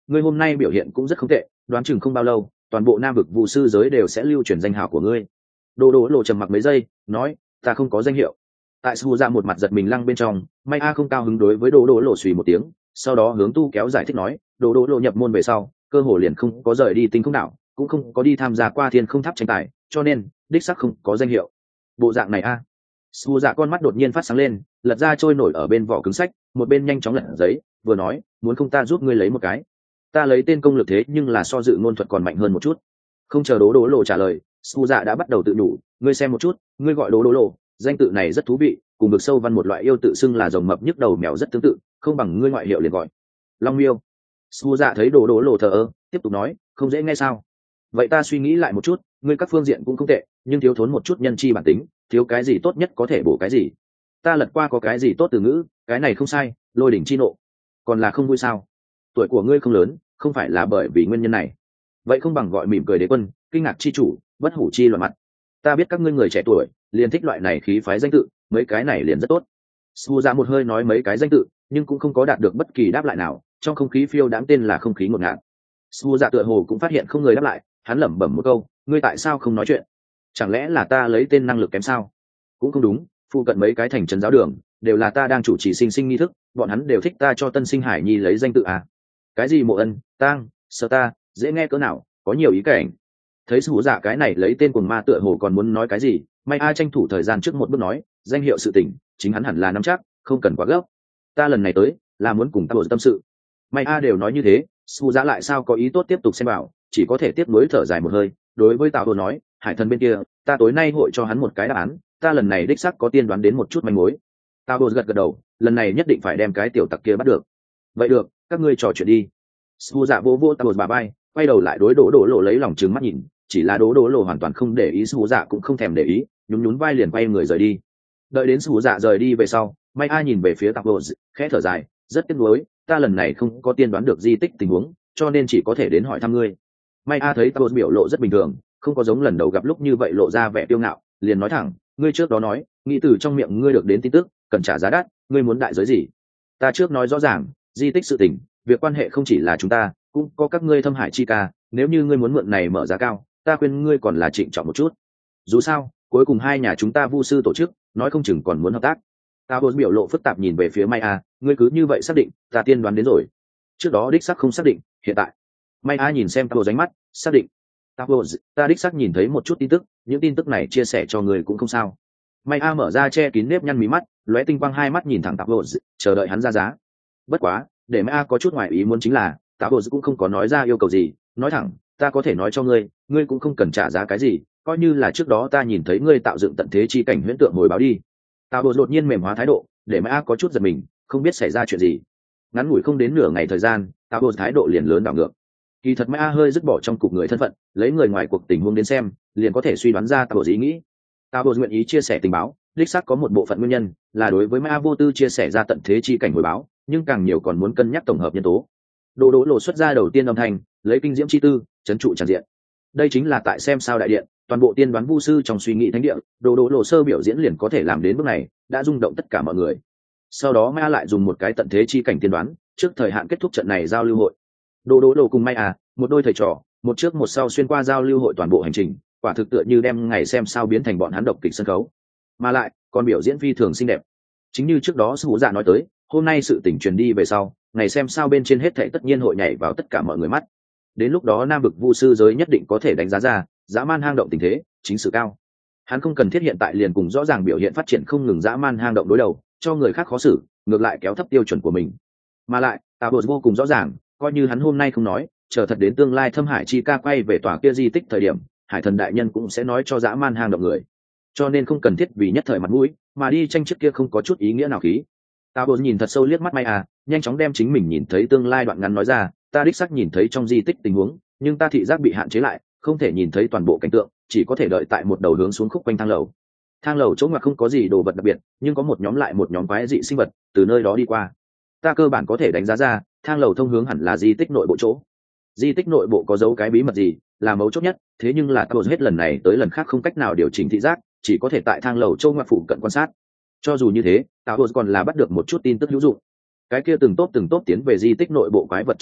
Speaker 1: ngươi hôm nay biểu hiện cũng rất không tệ, đoán chừng không bao lâu toàn bộ nam vực vu sư giới đều sẽ lưu truyền danh hào của ngươi. Đồ đỗ lộ trầm mặc mấy giây nói, ta không có danh hiệu. Tại Su Dạ một mặt giật mình lăng bên trong, May A không cao hứng đối với đồ đỗ lộ suy một tiếng, sau đó hướng tu kéo giải thích nói, đồ đỗ lộ nhập môn về sau cơ hồ liền không có rời đi tinh không đảo, cũng không có đi tham gia qua thiên không tháp tranh tài, cho nên đích xác không có danh hiệu. Bộ dạng này a. Su Dạ con mắt đột nhiên phát sáng lên, lật ra trôi nổi ở bên vỏ cứng sách, một bên nhanh chóng lật giấy, vừa nói, muốn không ta giúp ngươi lấy một cái. Ta lấy tên công lực thế nhưng là so dự ngôn thuật còn mạnh hơn một chút. Không chờ đố đố lộ trả lời, Su Dạ đã bắt đầu tự đủ, ngươi xem một chút, ngươi gọi đố đố lộ, danh tự này rất thú vị, cùng vực sâu văn một loại yêu tự xưng là rồng mập nhức đầu mèo rất tương tự, không bằng ngươi ngoại hiệu liền gọi Long Miêu. Su Dạ thấy đố đố lộ thờ ơ, tiếp tục nói, không dễ nghe sao? Vậy ta suy nghĩ lại một chút, ngươi các phương diện cũng không tệ, nhưng thiếu thốn một chút nhân chi bản tính, thiếu cái gì tốt nhất có thể bổ cái gì. Ta lật qua có cái gì tốt từ ngữ, cái này không sai, lôi đỉnh chi nộ. Còn là không vui sao? Tuổi của ngươi không lớn, không phải là bởi vì nguyên nhân này. Vậy không bằng gọi mỉm cười đế quân, kinh ngạc chi chủ, bất hủ chi loạn mặt. Ta biết các ngươi người trẻ tuổi liền thích loại này khí phái danh tự, mấy cái này liền rất tốt. Su Dạ một hơi nói mấy cái danh tự, nhưng cũng không có đạt được bất kỳ đáp lại nào, trong không khí phiêu đáng tên là không khí ngột ngạt. Su Dạ tựa hồ cũng phát hiện không người đáp lại, hắn lẩm bẩm một câu, ngươi tại sao không nói chuyện? Chẳng lẽ là ta lấy tên năng lực kém sao? Cũng không đúng, phụ cận mấy cái thành trấn giáo đường đều là ta đang chủ trì sinh sinh nghi thức, bọn hắn đều thích ta cho tân sinh hải nhi lấy danh tự à? Cái gì mộ ân, tang, sơ ta, dễ nghe cỡ nào, có nhiều ý cảnh. Thấy Su Dạ cái này lấy tên cuồng ma tựa hồ còn muốn nói cái gì, May A tranh thủ thời gian trước một bước nói, danh hiệu sự tình chính hắn hẳn là nắm chắc, không cần quá gấp. Ta lần này tới là muốn cùng ta bổ tâm sự. May A đều nói như thế, Su Dạ lại sao có ý tốt tiếp tục xem bảo, chỉ có thể tiếp nối thở dài một hơi, đối với Tào Đồ nói, hải thần bên kia, ta tối nay hội cho hắn một cái đáp án, ta lần này đích xác có tiên đoán đến một chút manh mối. Tào Đồ gật gật đầu, lần này nhất định phải đem cái tiểu tặc kia bắt được. Vậy được, các ngươi trò chuyện đi. Su Dạ vô vô Tào Đồ bà bay, quay đầu lại đối Đỗ Đỗ Lộ lấy lòng trừng mắt nhìn, chỉ là Đỗ Đỗ Lộ hoàn toàn không để ý, Su Dạ cũng không thèm để ý, nhún nhún vai liền quay người rời đi. Đợi đến Su Dạ rời đi về sau, May A nhìn về phía Tào Đồ, khẽ thở dài, rất tiếc nuối, ta lần này không có tiên đoán được di tích tình huống, cho nên chỉ có thể đến hỏi thăm ngươi. May A thấy Tao biểu lộ rất bình thường, không có giống lần đầu gặp lúc như vậy lộ ra vẻ tiêu ngạo, liền nói thẳng, ngươi trước đó nói, nghĩ từ trong miệng ngươi được đến tin tức, cần trả giá đắt, ngươi muốn đại giới gì? Ta trước nói rõ ràng, di tích sự tình, việc quan hệ không chỉ là chúng ta, cũng có các ngươi Thâm Hải chi ca, nếu như ngươi muốn mượn này mở giá cao, ta khuyên ngươi còn là trịnh trọng một chút. Dù sao, cuối cùng hai nhà chúng ta vu sư tổ chức, nói không chừng còn muốn hợp tác. Tao biểu lộ phức tạp nhìn về phía May A, ngươi cứ như vậy xác định, ta tiên đoán đến rồi. Trước đó đích xác không xác định, hiện tại May A nhìn xem Tao ránh mắt, xác định. Tao, ta đích xác nhìn thấy một chút tin tức, những tin tức này chia sẻ cho người cũng không sao. May A mở ra che kín nếp nhăn mí mắt, lóe tinh quang hai mắt nhìn thẳng Tao, chờ đợi hắn ra giá. Bất quá, để May A có chút ngoài ý muốn chính là, Tao cũng không có nói ra yêu cầu gì, nói thẳng, ta có thể nói cho ngươi, ngươi cũng không cần trả giá cái gì, coi như là trước đó ta nhìn thấy ngươi tạo dựng tận thế chi cảnh huyễn tượng hồi báo đi. Tao đột nhiên mềm hóa thái độ, để May A có chút giật mình, không biết xảy ra chuyện gì. Ngắn ngủi không đến nửa ngày thời gian, Tao thái độ liền lớn đảo ngược. Kỳ thật May A hơi dứt bỏ trong cục người thân phận, lấy người ngoài cuộc tình huống đến xem, liền có thể suy đoán ra Tao ý nghĩ. Tao nguyện ý chia sẻ tình báo, đích xác có một bộ phận nguyên nhân là đối với May A vô tư chia sẻ ra tận thế chi cảnh hồi báo, nhưng càng nhiều còn muốn cân nhắc tổng hợp nhân tố. Đồ Đỗ Lộ xuất ra đầu tiên âm thanh, lấy kinh diễm chi tư, trấn trụ tràn diện. Đây chính là tại xem sao đại điện, toàn bộ tiên đoán vu sư trong suy nghĩ thánh địa, Đồ Đỗ Lộ sơ biểu diễn liền có thể làm đến bước này, đã rung động tất cả mọi người. Sau đó May A lại dùng một cái tận thế chi cảnh tiên đoán, trước thời hạn kết thúc trận này giao lưu hội. Đồ Đỗ Lộ cùng May A, một đôi thầy trò, một trước một sau xuyên qua giao lưu hội toàn bộ hành trình, quả thực tựa như đem ngày xem sao biến thành bọn hắn độc kịch sân khấu, mà lại còn biểu diễn phi thường xinh đẹp. Chính như trước đó Sư Dạ nói tới, hôm nay sự tình truyền đi về sau, ngày xem sao bên trên hết thảy tất nhiên hội nhảy vào tất cả mọi người mắt. Đến lúc đó Nam vực vu sư giới nhất định có thể đánh giá ra, dã man hang động tình thế, chính sự cao. Hắn không cần thiết hiện tại liền cùng rõ ràng biểu hiện phát triển không ngừng dã man hang động đối đầu, cho người khác khó xử, ngược lại kéo thấp tiêu chuẩn của mình. Mà lại, Tào Bột vô cùng rõ ràng, coi như hắn hôm nay không nói, chờ thật đến tương lai Thâm Hải chi ca quay về tòa kia di tích thời điểm, Hải Thần đại nhân cũng sẽ nói cho dã man hang động người. Cho nên không cần thiết vì nhất thời mặt mũi, mà đi tranh trước kia không có chút ý nghĩa nào khí. Tào Bột nhìn thật sâu liếc mắt May A, nhanh chóng đem chính mình nhìn thấy tương lai đoạn ngắn nói ra, ta đích xác nhìn thấy trong di tích tình huống, nhưng ta thị giác bị hạn chế lại, không thể nhìn thấy toàn bộ cảnh tượng, chỉ có thể đợi tại một đầu hướng xuống khúc quanh thang lầu. Thang lầu chỗ ngoặt không có gì đồ vật đặc biệt, nhưng có một nhóm lại một nhóm quái dị sinh vật từ nơi đó đi qua. Ta cơ bản có thể đánh giá ra, thang lầu thông hướng hẳn là di tích nội bộ chỗ. Di tích nội bộ có dấu cái bí mật gì, là mấu chốt nhất, thế nhưng là Tao hết lần này tới lần khác không cách nào điều chỉnh thị giác, chỉ có thể tại thang lầu chỗ ngoặt phụ cận quan sát. Cho dù như thế, Tao còn là bắt được một chút tin tức hữu dụng. Cái kia từng tốt từng tốt tiến về di tích nội bộ quái vật trong tay,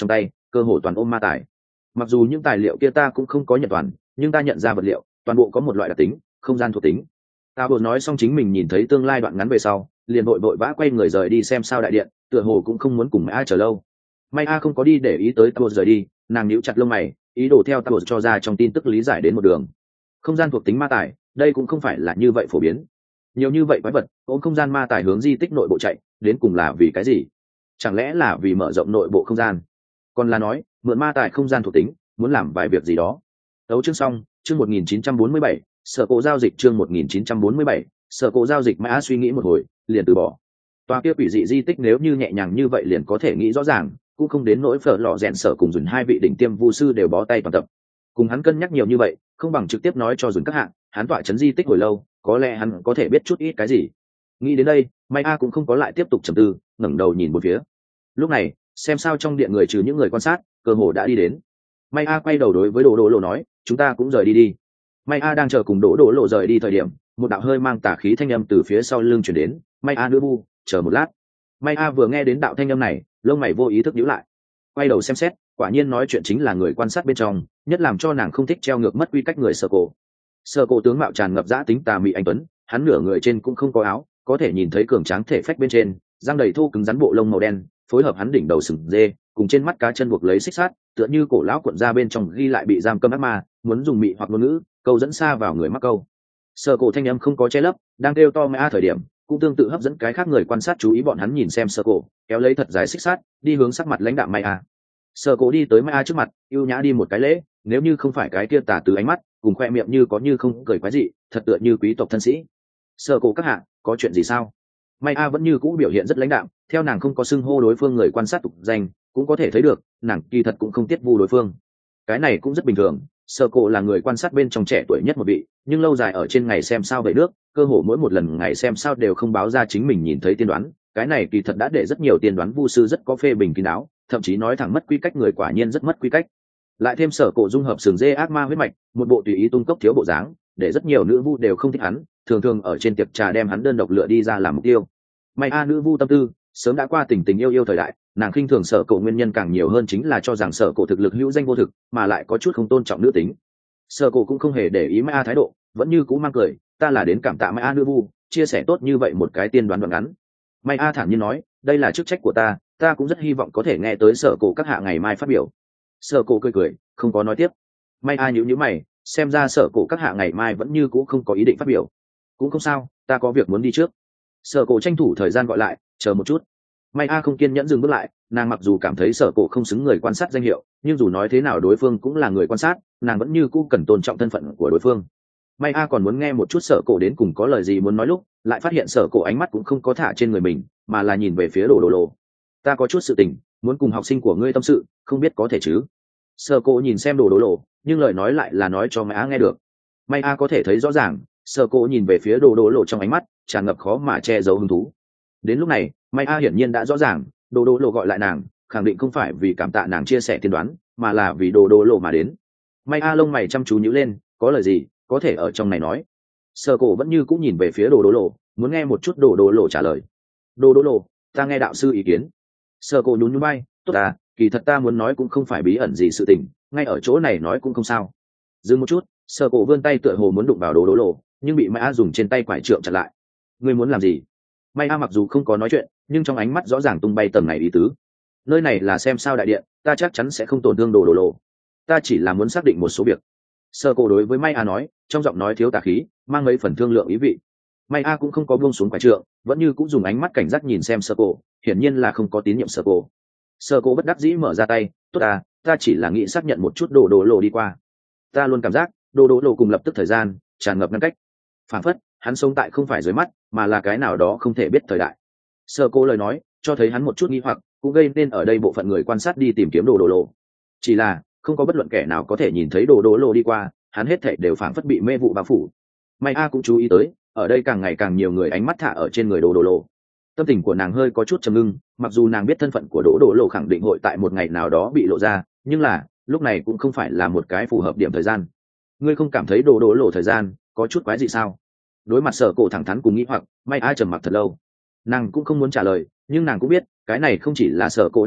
Speaker 1: cơ hồ toàn ôm ma tài. Mặc dù những tài liệu kia ta cũng không có nhận toàn, nhưng ta nhận ra vật liệu toàn bộ có một loại đặc tính, không gian thuộc tính. Tao vừa nói xong chính mình nhìn thấy tương lai đoạn ngắn về sau, liền vội vội vã quay người rời đi xem sao đại điện, tựa hồ cũng không muốn cùng Mai A chờ lâu. Mai A không có đi để ý tới Tao rời đi, nàng nhíu chặt lông mày, ý đồ theo Tao cho ra trong tin tức lý giải đến một đường. Không gian thuộc tính ma tài, đây cũng không phải là như vậy phổ biến. Nhiều như vậy quái vật, ôm không gian ma tài hướng di tích nội bộ chạy, đến cùng là vì cái gì? Chẳng lẽ là vì mở rộng nội bộ không gian? Còn là nói, mượn ma tài không gian thuộc tính, muốn làm vài việc gì đó. Đấu chương xong, chương một nghìn chín trăm bốn mươi bảy, sở cổ giao dịch chương một nghìn chín trăm bốn mươi bảy, sở cổ giao dịch. Mã suy nghĩ một hồi, liền từ bỏ. Tòa kia quỷ dị di tích nếu như nhẹ nhàng như vậy liền có thể nghĩ rõ ràng, cũng không đến nỗi phở lò rèn sở cùng dùng hai vị đỉnh tiêm vu sư đều bó tay toàn tập. Cùng hắn cân nhắc nhiều như vậy, không bằng trực tiếp nói cho dùng các hạng, hắn tọa chấn di tích hồi lâu, có lẽ hắn có thể biết chút ít cái gì. Nghĩ đến đây, Mai A cũng không có lại tiếp tục trầm tư, ngẩng đầu nhìn một phía. Lúc này, xem sao trong điện người trừ những người quan sát, cơ hồ đã đi đến. Mai A quay đầu đối với Đỗ Đỗ Lộ nói, chúng ta cũng rời đi đi. Mai A đang chờ cùng Đỗ Đỗ Lộ rời đi thời điểm, một đạo hơi mang tà khí thanh âm từ phía sau lưng truyền đến. Mai A nữ bu, chờ một lát. Mai A vừa nghe đến đạo thanh âm này, lông mày vô ý thức nhíu lại. Quay đầu xem xét, quả nhiên nói chuyện chính là người quan sát bên trong, nhất làm cho nàng không thích treo ngược mất quy cách người Sở Cổ. Sở Cổ tướng mạo tràn ngập dã tính tà mị anh tuấn, hắn nửa người trên cũng không có áo, có thể nhìn thấy cường tráng thể phách bên trên, răng đầy thô cứng rắn bộ lông màu đen, phối hợp hắn đỉnh đầu sừng dê, cùng trên mắt cá chân buộc lấy xích sắt, tựa như cổ lão cuộn ra bên trong ghi lại bị giam cầm ác ma, muốn dùng mị hoặc ngôn ngữ, câu dẫn xa vào người mắc câu. Sở Cổ thanh âm không có che lấp, đang kêu to Mai A thời điểm, cũng tương tự hấp dẫn cái khác người quan sát chú ý bọn hắn nhìn xem Sở Cổ, kéo lấy thật dài xích sắt, đi hướng sắc mặt lãnh đạm Mai A. Sở Cổ đi tới Mai A trước mặt, ưu nhã đi một cái lễ, nếu như không phải cái kia tà từ ánh mắt, cùng khoe miệng như có như không cười quái dị, thật tựa như quý tộc thân sĩ. Sở Cổ các hạ, có chuyện gì sao? Mai A vẫn như cũ biểu hiện rất lãnh đạm, theo nàng không có xưng hô đối phương người quan sát tục danh, cũng có thể thấy được, nàng kỳ thật cũng không tiết vu đối phương. Cái này cũng rất bình thường, Sở Cổ là người quan sát bên trong trẻ tuổi nhất một vị, nhưng lâu dài ở trên ngày xem sao vậy nước, cơ hồ mỗi một lần ngày xem sao đều không báo ra chính mình nhìn thấy tiên đoán, cái này kỳ thật đã để rất nhiều tiên đoán vu sư rất có phê bình kín đáo, thậm chí nói thẳng mất quy cách người quả nhiên rất mất quy cách. Lại thêm Sở Cổ dung hợp sừng dê ác ma huyết mạch, một bộ tùy ý tung cốc thiếu bộ dáng, để rất nhiều nữ vu đều không thích hắn, thường thường ở trên tiệc trà đem hắn đơn độc lựa đi ra làm mục tiêu. May a nữ vu tâm tư sớm đã qua tình tình yêu yêu thời đại, nàng khinh thường Sở Cổ nguyên nhân càng nhiều hơn chính là cho rằng Sở Cổ thực lực hữu danh vô thực, mà lại có chút không tôn trọng nữ tính. Sở Cổ cũng không hề để ý Mai A thái độ, vẫn như cũ mang cười, ta là đến cảm tạ Mai A nữ vu, chia sẻ tốt như vậy một cái tiên đoán đoạn ngắn. Mai A thản nhiên nói, đây là chức trách của ta, ta cũng rất hy vọng có thể nghe tới Sở Cổ các hạ ngày mai phát biểu. Sở Cổ cười cười, không có nói tiếp. Mai A nhíu nhíu mày, xem ra Sở Cổ các hạ ngày mai vẫn như cũ không có ý định phát biểu. Cũng không sao, ta có việc muốn đi trước. Sở Cổ tranh thủ thời gian gọi lại, chờ một chút. Mai A không kiên nhẫn dừng bước lại, nàng mặc dù cảm thấy Sở Cổ không xứng người quan sát danh hiệu, nhưng dù nói thế nào đối phương cũng là người quan sát, nàng vẫn như cũ cần tôn trọng thân phận của đối phương. Mai A còn muốn nghe một chút Sở Cổ đến cùng có lời gì muốn nói lúc, lại phát hiện Sở Cổ ánh mắt cũng không có thả trên người mình, mà là nhìn về phía Đồ Đồ Lộ. Ta có chút sự tình, muốn cùng học sinh của ngươi tâm sự, không biết có thể chứ? Sở Cổ nhìn xem Đồ Đồ Lộ, nhưng lời nói lại là nói cho Mai A nghe được. Mai A có thể thấy rõ ràng, Sở Cổ nhìn về phía Đồ Đồ Lộ trong ánh mắt tràn ngập khó mà che giấu hứng thú. Đến lúc này, Mai A hiển nhiên đã rõ ràng, Đồ Đồ Lộ gọi lại nàng, khẳng định không phải vì cảm tạ nàng chia sẻ tiên đoán, mà là vì Đồ Đồ Lộ mà đến. Mai A lông mày chăm chú nhíu lên, có lời gì, có thể ở trong này nói. Sở Cổ vẫn như cũng nhìn về phía Đồ Đồ Lộ, muốn nghe một chút Đồ Đồ Lộ trả lời. Đồ Đồ Lộ, ta nghe đạo sư ý kiến. Sở Cổ nhún nhún vai, tốt à, kỳ thật ta muốn nói cũng không phải bí ẩn gì sự tình, ngay ở chỗ này nói cũng không sao. Dừng một chút, Sở Cổ vươn tay tựa hồ muốn đụng vào Đồ Đồ Lộ, nhưng bị Mai A dùng trên tay quải trượng chặn lại. Ngươi muốn làm gì? Mai A mặc dù không có nói chuyện, nhưng trong ánh mắt rõ ràng tung bay tầm này ý tứ. Nơi này là xem sao đại điện, ta chắc chắn sẽ không tổn thương Đồ Đồ Lộ. Ta chỉ là muốn xác định một số việc. Sở Cổ đối với Mai A nói, trong giọng nói thiếu tà khí, mang mấy phần thương lượng ý vị. Mai A cũng không có buông xuống quải trượng, vẫn như cũng dùng ánh mắt cảnh giác nhìn xem Sở Cổ, hiển nhiên là không có tín nhiệm Sở Cổ. Sở Cổ bất đắc dĩ mở ra tay, tốt à, ta chỉ là nghĩ xác nhận một chút Đồ Đồ Lộ đi qua. Ta luôn cảm giác, Đồ Đồ Lộ cùng lập tức thời gian tràn ngập ngăn cách, phản phất hắn sống tại không phải dưới mắt, mà là cái nào đó không thể biết thời đại. Sở Cổ lời nói cho thấy hắn một chút nghi hoặc, cũng gây nên ở đây bộ phận người quan sát đi tìm kiếm Đồ Đồ Lộ. Chỉ là không có bất luận kẻ nào có thể nhìn thấy Đồ Đồ Lộ đi qua, hắn hết thảy đều phản phất bị mê vụ bao phủ. Mai A cũng chú ý tới, ở đây càng ngày càng nhiều người ánh mắt thả ở trên người Đồ Đồ Lộ. Tâm tình của nàng hơi có chút trầm ngưng, mặc dù nàng biết thân phận của Đồ Đồ Lộ khẳng định hội tại một ngày nào đó bị lộ ra, nhưng là lúc này cũng không phải là một cái phù hợp điểm thời gian. Ngươi không cảm thấy Đồ Đồ Lộ thời gian có chút quái gì sao? Đối mặt Sở Cổ thẳng thắn cùng nghĩ hoặc, Mai A trầm mặc thật lâu. Nàng cũng không muốn trả lời, nhưng nàng cũng biết cái này không chỉ là Sở Cổ đang hỏi,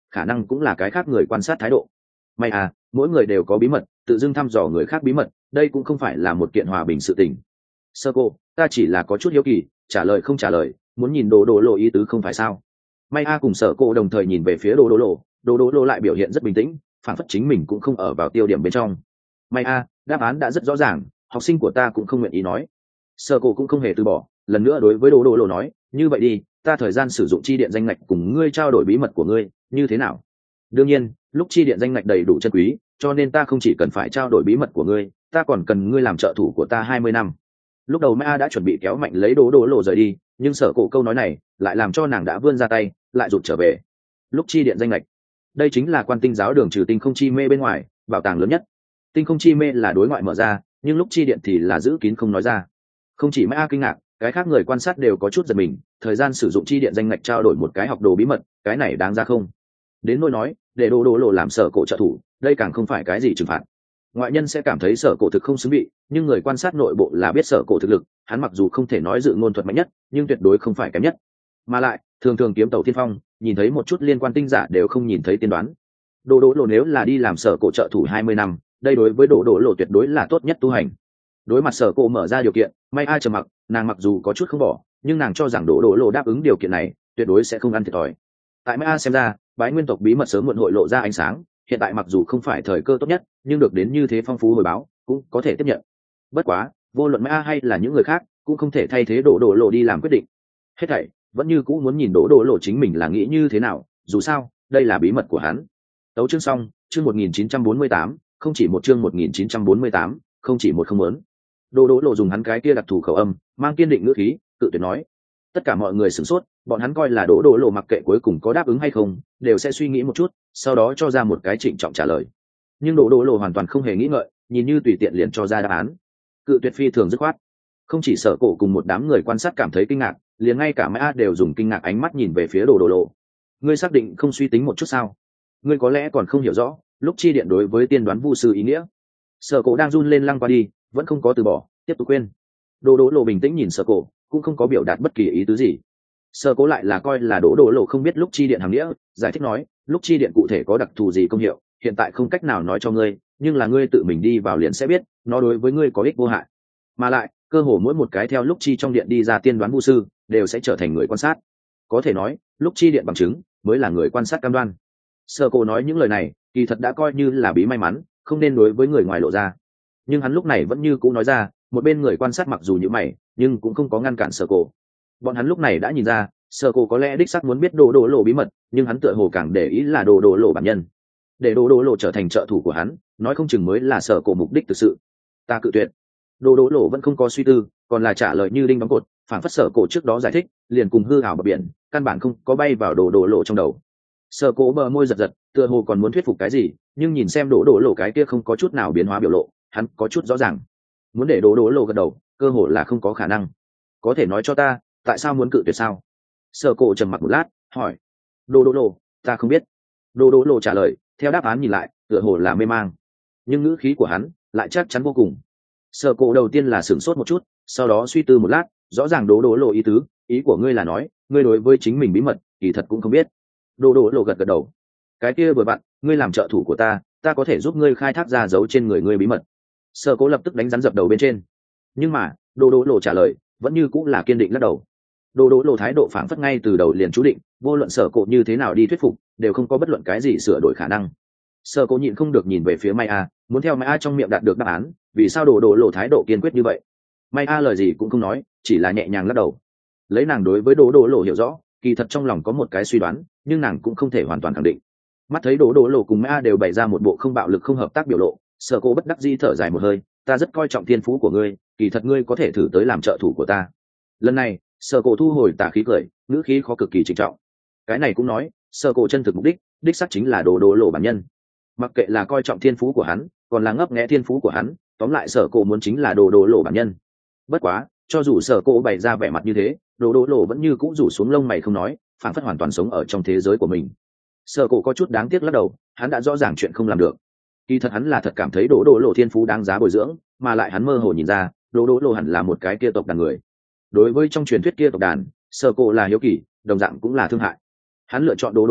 Speaker 1: khả năng cũng là cái khác người quan sát thái độ. May à, mỗi người đều có bí mật, tự dưng thăm dò người khác bí mật, đây cũng không phải là một kiện hòa bình sự tình. Sơ cô, ta chỉ là có chút hiếu kỳ, trả lời không trả lời, muốn nhìn đồ đồ lộ ý tứ không phải sao? May a cùng Sở cô đồng thời nhìn về phía đồ đồ lộ, đồ đồ lộ lại biểu hiện rất bình tĩnh, phản phất chính mình cũng không ở vào tiêu điểm bên trong. May a, đáp án đã rất rõ ràng, học sinh của ta cũng không nguyện ý nói. Sở cô cũng không hề từ bỏ, lần nữa đối với đồ đồ lộ nói, như vậy đi, ta thời gian sử dụng chi điện danh ngạch cùng ngươi trao đổi bí mật của ngươi, như thế nào? Đương nhiên, lúc chi điện danh ngạch đầy đủ chân quý, cho nên ta không chỉ cần phải trao đổi bí mật của ngươi, ta còn cần ngươi làm trợ thủ của ta hai mươi năm. Lúc đầu Maya đã chuẩn bị kéo mạnh lấy đồ đồ lộ rời đi, nhưng Sở cổ câu nói này lại làm cho nàng đã vươn ra tay, lại rụt trở về. Lúc chi điện danh ngạch, đây chính là Quan Tinh giáo đường trừ tinh không chi mê bên ngoài bảo tàng lớn nhất. Tinh không chi mê là đối ngoại mở ra, nhưng lúc chi điện thì là giữ kín không nói ra. Không chỉ Maya kinh ngạc, cái khác người quan sát đều có chút giật mình, thời gian sử dụng chi điện danh ngạch trao đổi một cái học đồ bí mật, cái này đáng ra không? Đến nỗi nói để đồ đồ lộ làm Sở cổ trợ thủ, đây càng không phải cái gì trừng phạt. Ngoại nhân sẽ cảm thấy Sở cổ thực không xứng bị, nhưng người quan sát nội bộ là biết Sở cổ thực lực, hắn mặc dù không thể nói dự ngôn thuật mạnh nhất, nhưng tuyệt đối không phải kém nhất. Mà lại thường thường kiếm tàu thiên phong, nhìn thấy một chút liên quan tinh giả đều không nhìn thấy tiên đoán. Đồ đồ lộ nếu là đi làm Sở cổ trợ thủ hai mươi năm, đây đối với đồ đồ lộ tuyệt đối là tốt nhất tu hành. Đối mặt Sở cổ mở ra điều kiện, may ai trầm mặc, nàng mặc dù có chút không bỏ, nhưng nàng cho rằng đồ đồ lộ đáp ứng điều kiện này, tuyệt đối sẽ không ăn thiệt thòi. Tại may ai xem ra, bái nguyên tộc bí mật sớm muộn hội lộ ra ánh sáng, hiện tại mặc dù không phải thời cơ tốt nhất, nhưng được đến như thế phong phú hồi báo cũng có thể tiếp nhận. Bất quá vô luận Mã hay là những người khác cũng không thể thay thế đổ đổ lộ đi làm quyết định. Hết thảy vẫn như cũ muốn nhìn đổ đổ lộ chính mình là nghĩ như thế nào, dù sao đây là bí mật của hắn. Tấu chương xong, chương một nghìn chín trăm bốn mươi tám, không chỉ một chương một nghìn chín trăm bốn mươi tám, không chỉ một không muốn. Đổ đổ lộ dùng hắn cái kia đặc thù khẩu âm, mang kiên định ngữ khí, tự tuyệt nói. Tất cả mọi người sửng sốt, bọn hắn coi là đổ đổ lộ mặc kệ cuối cùng có đáp ứng hay không, đều sẽ suy nghĩ một chút, sau đó cho ra một cái trịnh trọng trả lời. Nhưng đổ đổ lộ hoàn toàn không hề nghĩ ngợi, nhìn như tùy tiện liền cho ra đáp án. Cự tuyệt phi thường dứt khoát. Không chỉ Sở cổ cùng một đám người quan sát cảm thấy kinh ngạc, liền ngay cả Mã đều dùng kinh ngạc ánh mắt nhìn về phía đổ đổ lộ. Ngươi xác định không suy tính một chút sao? Ngươi có lẽ còn không hiểu rõ lúc chi điện đối với tiên đoán vu sư ý nghĩa. Sở cổ đang run lên lăng qua đi, vẫn không có từ bỏ, tiếp tục khuyên. Đổ đổ lộ bình tĩnh nhìn Sở cổ, cũng không có biểu đạt bất kỳ ý tứ gì. Sở cổ lại là coi là đổ đổ lộ không biết lúc chi điện hàm nghĩa, giải thích nói, lúc chi điện cụ thể có đặc thù gì công hiệu, hiện tại không cách nào nói cho ngươi, nhưng là ngươi tự mình đi vào liền sẽ biết, nó đối với ngươi có ích vô hại. Mà lại cơ hồ mỗi một cái theo lúc chi trong điện đi ra tiên đoán vu sư đều sẽ trở thành người quan sát, có thể nói lúc chi điện bằng chứng mới là người quan sát cam đoan. Sở cổ nói những lời này kỳ thật đã coi như là bí may mắn, không nên đối với người ngoài lộ ra, nhưng hắn lúc này vẫn như cũ nói ra. Một bên người quan sát mặc dù như mày nhưng cũng không có ngăn cản Sở cổ. Bọn hắn lúc này đã nhìn ra Sở cổ có lẽ đích xác muốn biết đồ đồ lộ bí mật, nhưng hắn tựa hồ càng để ý là đồ đồ lộ bản nhân. Để đồ đồ lộ trở thành trợ thủ của hắn, nói không chừng mới là Sở cổ mục đích thực sự. Ta cự tuyệt. Đồ đồ lộ vẫn không có suy tư, còn là trả lời như đinh đóng cột, phản phất Sở cổ trước đó giải thích liền cùng hư ảo bờ biển, căn bản không có bay vào đồ đồ lộ trong đầu. Sở cổ bờ môi giật giật, tựa hồ còn muốn thuyết phục cái gì, nhưng nhìn xem đồ đồ lộ cái kia không có chút nào biến hóa biểu lộ, hắn có chút rõ ràng. Muốn để đồ đồ lộ gật đầu, cơ hồ là không có khả năng. Có thể nói cho ta tại sao muốn cự tuyệt sao? Sở cổ trầm mặc một lát, hỏi. Đồ đồ lộ, ta không biết. Đồ đồ lộ trả lời, theo đáp án nhìn lại tựa hồ là mê mang, nhưng ngữ khí của hắn lại chắc chắn vô cùng. Sở cổ đầu tiên là sửng sốt một chút, sau đó suy tư một lát, rõ ràng đồ đồ lộ ý tứ, ý của ngươi là nói ngươi đối với chính mình bí mật kỳ thật cũng không biết. Đồ đồ lộ gật gật đầu. Cái kia vừa bạn, ngươi làm trợ thủ của ta, ta có thể giúp ngươi khai thác ra dấu trên người ngươi bí mật. Sở cổ lập tức đánh rắn dập đầu bên trên, nhưng mà đồ đồ lộ trả lời vẫn như cũng là kiên định lắc đầu. Đồ đồ lộ thái độ phảng phất ngay từ đầu liền chú định, vô luận Sở cổ như thế nào đi thuyết phục đều không có bất luận cái gì sửa đổi khả năng. Sở cổ nhịn không được nhìn về phía Maya, muốn theo Maya trong miệng đạt được đáp án, vì sao đồ đồ lộ thái độ kiên quyết như vậy. Maya lời gì cũng không nói, chỉ là nhẹ nhàng lắc đầu. Lấy nàng đối với đồ đồ lộ hiểu rõ, kỳ thật trong lòng có một cái suy đoán, nhưng nàng cũng không thể hoàn toàn khẳng định. Mắt thấy đồ đồ lộ cùng Maya đều bày ra một bộ không bạo lực không hợp tác biểu lộ, Sở cổ bất đắc dĩ thở dài một hơi, ta rất coi trọng thiên phú của ngươi, kỳ thật ngươi có thể thử tới làm trợ thủ của ta. Lần này Sở cổ thu hồi tà khí cười, ngữ khí khó cực kỳ trịnh trọng. Cái này cũng nói Sở cổ chân thực mục đích đích xác chính là đồ đồ lộ bản nhân, mặc kệ là coi trọng thiên phú của hắn còn là ngấp nghé thiên phú của hắn, tóm lại Sở cổ muốn chính là đồ đồ lộ bản nhân. Bất quá cho dù Sở cổ bày ra vẻ mặt như thế, đồ đồ lộ vẫn như cũ rủ xuống lông mày không nói, phảng phất hoàn toàn sống ở trong thế giới của mình. Sở cổ có chút đáng tiếc lắc đầu, hắn đã rõ ràng chuyện không làm được. Kỳ thật hắn là thật cảm thấy đồ đồ lộ thiên phú đáng giá bồi dưỡng, mà lại hắn mơ hồ nhìn ra đồ đồ lộ hẳn là một cái kia tộc đàn người. Đối với trong truyền thuyết kia tộc đàn, Sở cổ là hiếu kỳ, đồng dạng cũng là thương hại. Hắn lựa chọn đồ đồ lộ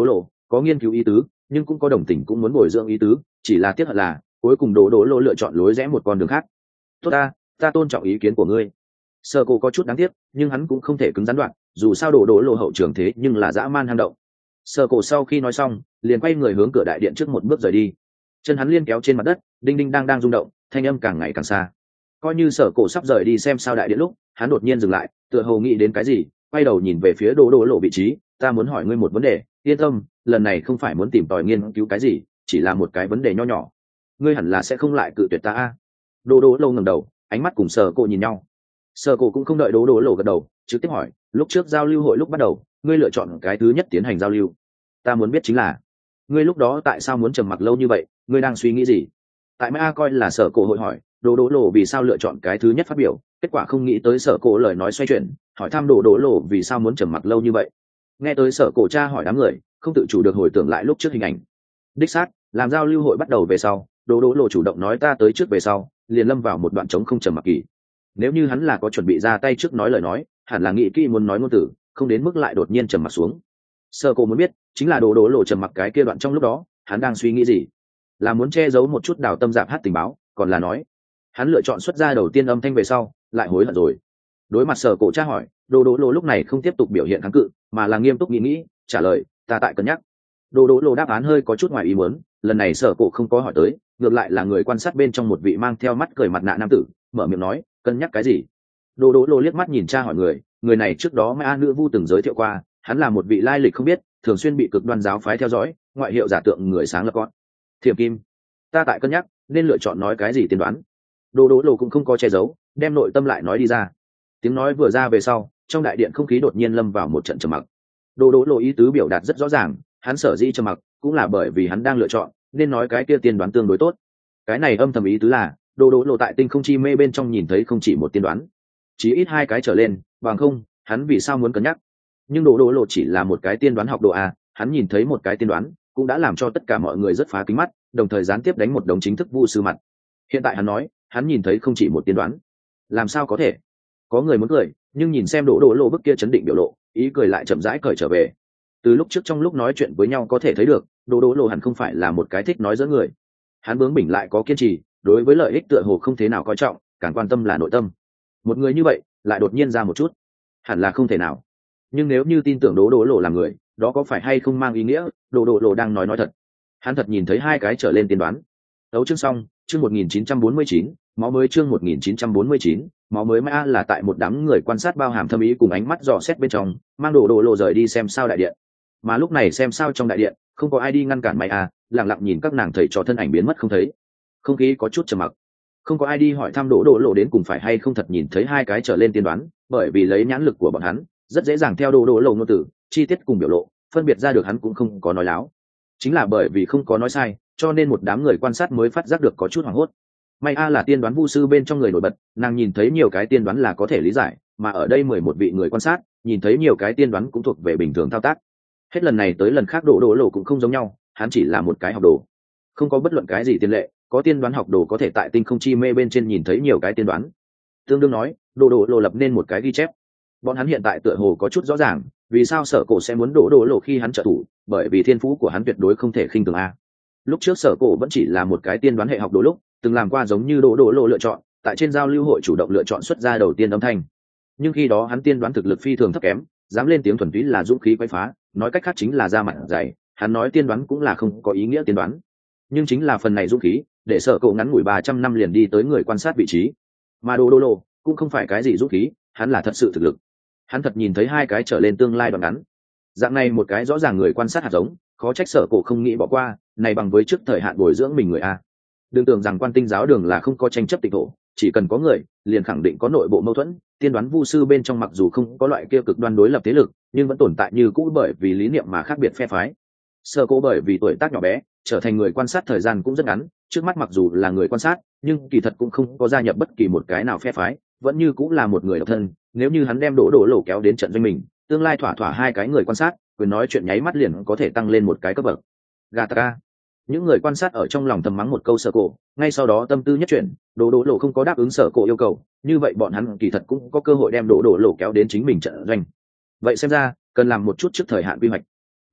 Speaker 1: có nghiên cứu ý tứ nhưng cũng có đồng tình cũng muốn bồi dưỡng ý tứ, chỉ là tiếc hận là cuối cùng đỗ đỗ lộ lựa chọn lối rẽ một con đường khác. Tốt ta, ta tôn trọng ý kiến của ngươi. Sở cổ có chút đáng tiếc nhưng hắn cũng không thể cứng rắn đoạn, dù sao đỗ đỗ lộ hậu trường thế nhưng là dã man hang động. Sở cổ sau khi nói xong liền quay người hướng cửa đại điện trước một bước rời đi, chân hắn liên kéo trên mặt đất, đinh đinh đang đang rung động, thanh âm càng ngày càng xa. Coi như Sở cổ sắp rời đi xem sao đại điện lúc, hắn đột nhiên dừng lại, tựa hồ nghĩ đến cái gì, quay đầu nhìn về phía đỗ đỗ lộ vị trí. Ta muốn hỏi ngươi một vấn đề, yên tâm, lần này không phải muốn tìm tòi nghiên cứu cái gì, chỉ là một cái vấn đề nho nhỏ. Ngươi hẳn là sẽ không lại cự tuyệt ta a? Đỗ đỗ lộ ngẩng đầu, ánh mắt cùng Sở cổ nhìn nhau. Sở cổ cũng không đợi đỗ đỗ lộ gật đầu, trực tiếp hỏi, lúc trước giao lưu hội lúc bắt đầu, ngươi lựa chọn cái thứ nhất tiến hành giao lưu. Ta muốn biết chính là, ngươi lúc đó tại sao muốn trầm mặc lâu như vậy, ngươi đang suy nghĩ gì? Tại Mai A coi là Sở cổ hội hỏi đỗ đỗ lộ vì sao lựa chọn cái thứ nhất phát biểu, kết quả không nghĩ tới Sở cổ lời nói xoay chuyển, hỏi thăm đỗ đỗ lộ vì sao muốn trầm mặc lâu như vậy. Nghe tới Sở cổ tra hỏi đám người, không tự chủ được hồi tưởng lại lúc trước hình ảnh. Đích xác, làm giao lưu hội bắt đầu về sau, đỗ đỗ lộ chủ động nói ta tới trước về sau, liền lâm vào một đoạn trống không trầm mặc kỳ. Nếu như hắn là có chuẩn bị ra tay trước nói lời nói, hẳn là nghĩ kỹ muốn nói ngôn từ, không đến mức lại đột nhiên trầm mặc xuống. Sở cổ muốn biết chính là đỗ đỗ lộ trầm mặc cái kia đoạn trong lúc đó hắn đang suy nghĩ gì, là muốn che giấu một chút đào tâm dạp hát tình báo, còn là nói hắn lựa chọn xuất ra đầu tiên âm thanh về sau lại hối hận rồi. Đối mặt Sở cổ tra hỏi, đỗ đỗ lộ lúc này không tiếp tục biểu hiện kháng cự mà là nghiêm túc nghĩ nghĩ trả lời, ta tại cân nhắc. Đỗ đỗ lộ đáp án hơi có chút ngoài ý muốn, lần này Sở cổ không có hỏi tới, ngược lại là người quan sát bên trong một vị mang theo mắt cười mặt nạ nam tử mở miệng nói, cân nhắc cái gì? Đỗ đỗ lộ liếc mắt nhìn tra hỏi người, người này trước đó Mai A nữ vu từng giới thiệu qua, hắn là một vị lai lịch không biết, thường xuyên bị cực đoan giáo phái theo dõi, ngoại hiệu giả tượng người sáng lập con Thiểm Kim. Ta tại cân nhắc nên lựa chọn nói cái gì tiên đoán. Đỗ đỗ lộ cũng không có che giấu, đem nội tâm lại nói đi ra. Tiếng nói vừa ra về sau, trong đại điện không khí đột nhiên lâm vào một trận trầm mặc. Đỗ đỗ lộ ý tứ biểu đạt rất rõ ràng, hắn sở dĩ trầm mặc cũng là bởi vì hắn đang lựa chọn nên nói cái kia tiên đoán tương đối tốt. Cái này âm thầm ý tứ là Đỗ đỗ lộ tại tinh không chi mê bên trong nhìn thấy không chỉ một tiên đoán, chỉ ít hai cái trở lên, bằng không hắn vì sao muốn cân nhắc. Nhưng Đỗ đỗ lộ chỉ là một cái tiên đoán học độ A, hắn nhìn thấy một cái tiên đoán cũng đã làm cho tất cả mọi người rất phá kính mắt, đồng thời gián tiếp đánh một đống chính thức vu sư mặt. Hiện tại hắn nói hắn nhìn thấy không chỉ một tiên đoán, làm sao có thể? Có người muốn cười, nhưng nhìn xem Đỗ đỗ lộ bức kia chấn định biểu lộ, ý cười lại chậm rãi cởi trở về. Từ lúc trước trong lúc nói chuyện với nhau có thể thấy được, Đỗ đỗ lộ hẳn không phải là một cái thích nói giỡn người. Hắn bướng bỉnh lại có kiên trì, đối với lợi ích tựa hồ không thế nào coi trọng, càng quan tâm là nội tâm. Một người như vậy lại đột nhiên ra một chút, hẳn là không thể nào. Nhưng nếu như tin tưởng Đỗ đỗ lộ là người, đó có phải hay không mang ý nghĩa Đỗ đỗ lộ đang nói nói thật? Hắn thật nhìn thấy hai cái trở lên tiên đoán. Đấu chương xong, chương một nghìn chín trăm bốn mươi chín, máu mới chương một nghìn chín trăm bốn mươi chín, máu mới Mai A là tại một đám người quan sát bao hàm thâm ý cùng ánh mắt dò xét bên trong, mang Đỗ đỗ lộ rời đi xem sao đại điện. Mà lúc này xem sao trong đại điện, không có ai đi ngăn cản Mai A, lặng lặng nhìn các nàng thầy trò thân ảnh biến mất không thấy. Không khí có chút trầm mặc. Không có ai đi hỏi thăm Đỗ đỗ lộ đến cùng phải hay không thật nhìn thấy hai cái trở lên tiên đoán, bởi vì lấy nhãn lực của bọn hắn, rất dễ dàng theo Đỗ đỗ lộ ngôn từ, chi tiết cùng biểu lộ, phân biệt ra được hắn cũng không có nói láo. Chính là bởi vì không có nói sai, cho nên một đám người quan sát mới phát giác được có chút hoảng hốt. May A là tiên đoán vu sư bên trong người nổi bật, nàng nhìn thấy nhiều cái tiên đoán là có thể lý giải, mà ở đây mười một vị người quan sát, nhìn thấy nhiều cái tiên đoán cũng thuộc về bình thường thao tác. Hết lần này tới lần khác Đỗ đỗ lộ cũng không giống nhau, hắn chỉ là một cái học đồ, không có bất luận cái gì tiền lệ, có tiên đoán học đồ có thể tại tinh không chi mê bên trên nhìn thấy nhiều cái tiên đoán. Tương đương nói, Đỗ đỗ lộ lập nên một cái ghi chép. Bọn hắn hiện tại tựa hồ có chút rõ ràng, vì sao Sở cổ sẽ muốn Đỗ đỗ lộ khi hắn trợ thủ, bởi vì thiên phú của hắn tuyệt đối không thể khinh thường a. Lúc trước Sở cổ vẫn chỉ là một cái tiên đoán hệ học đồ lúc, từng làm qua giống như Đỗ đỗ lộ lựa chọn, tại trên giao lưu hội chủ động lựa chọn xuất ra đầu tiên âm thanh. Nhưng khi đó hắn tiên đoán thực lực phi thường thấp kém, dám lên tiếng thuần túy là dũng khí quấy phá, nói cách khác chính là ra mặt dày, hắn nói tiên đoán cũng là không có ý nghĩa tiên đoán. Nhưng chính là phần này dũng khí, để Sở cổ ngắn ngủi ba trăm năm liền đi tới người quan sát vị trí. Mà Đỗ đỗ lộ cũng không phải cái gì dũng khí, hắn là thật sự thực lực. Hắn thật nhìn thấy hai cái trở lên tương lai đoạn ngắn. Dạng này một cái rõ ràng người quan sát hạt giống, khó trách Sở cổ không nghĩ bỏ qua, này bằng với trước thời hạn bồi dưỡng mình người a. Đừng tưởng rằng quan tinh giáo đường là không có tranh chấp tịnh thổ, chỉ cần có người, liền khẳng định có nội bộ mâu thuẫn. Tiên đoán vu sư bên trong mặc dù không có loại kia cực đoan đối lập thế lực, nhưng vẫn tồn tại như cũ bởi vì lý niệm mà khác biệt phe phái. Sở cổ bởi vì tuổi tác nhỏ bé, trở thành người quan sát thời gian cũng rất ngắn, trước mắt mặc dù là người quan sát, nhưng kỳ thật cũng không có gia nhập bất kỳ một cái nào phe phái, vẫn như cũng là một người độc thân. Nếu như hắn đem Đỗ đỗ lộ kéo đến trận doanh mình, tương lai thỏa thỏa hai cái người quan sát, quyền nói chuyện nháy mắt liền có thể tăng lên một cái cấp bậc. Gata. Những người quan sát ở trong lòng thầm mắng một câu Sở cổ, ngay sau đó tâm tư nhất chuyển, Đỗ đỗ lộ không có đáp ứng Sở cổ yêu cầu, như vậy bọn hắn kỳ thật cũng có cơ hội đem Đỗ đỗ lộ kéo đến chính mình trận doanh. Vậy xem ra, cần làm một chút trước thời hạn quy hoạch.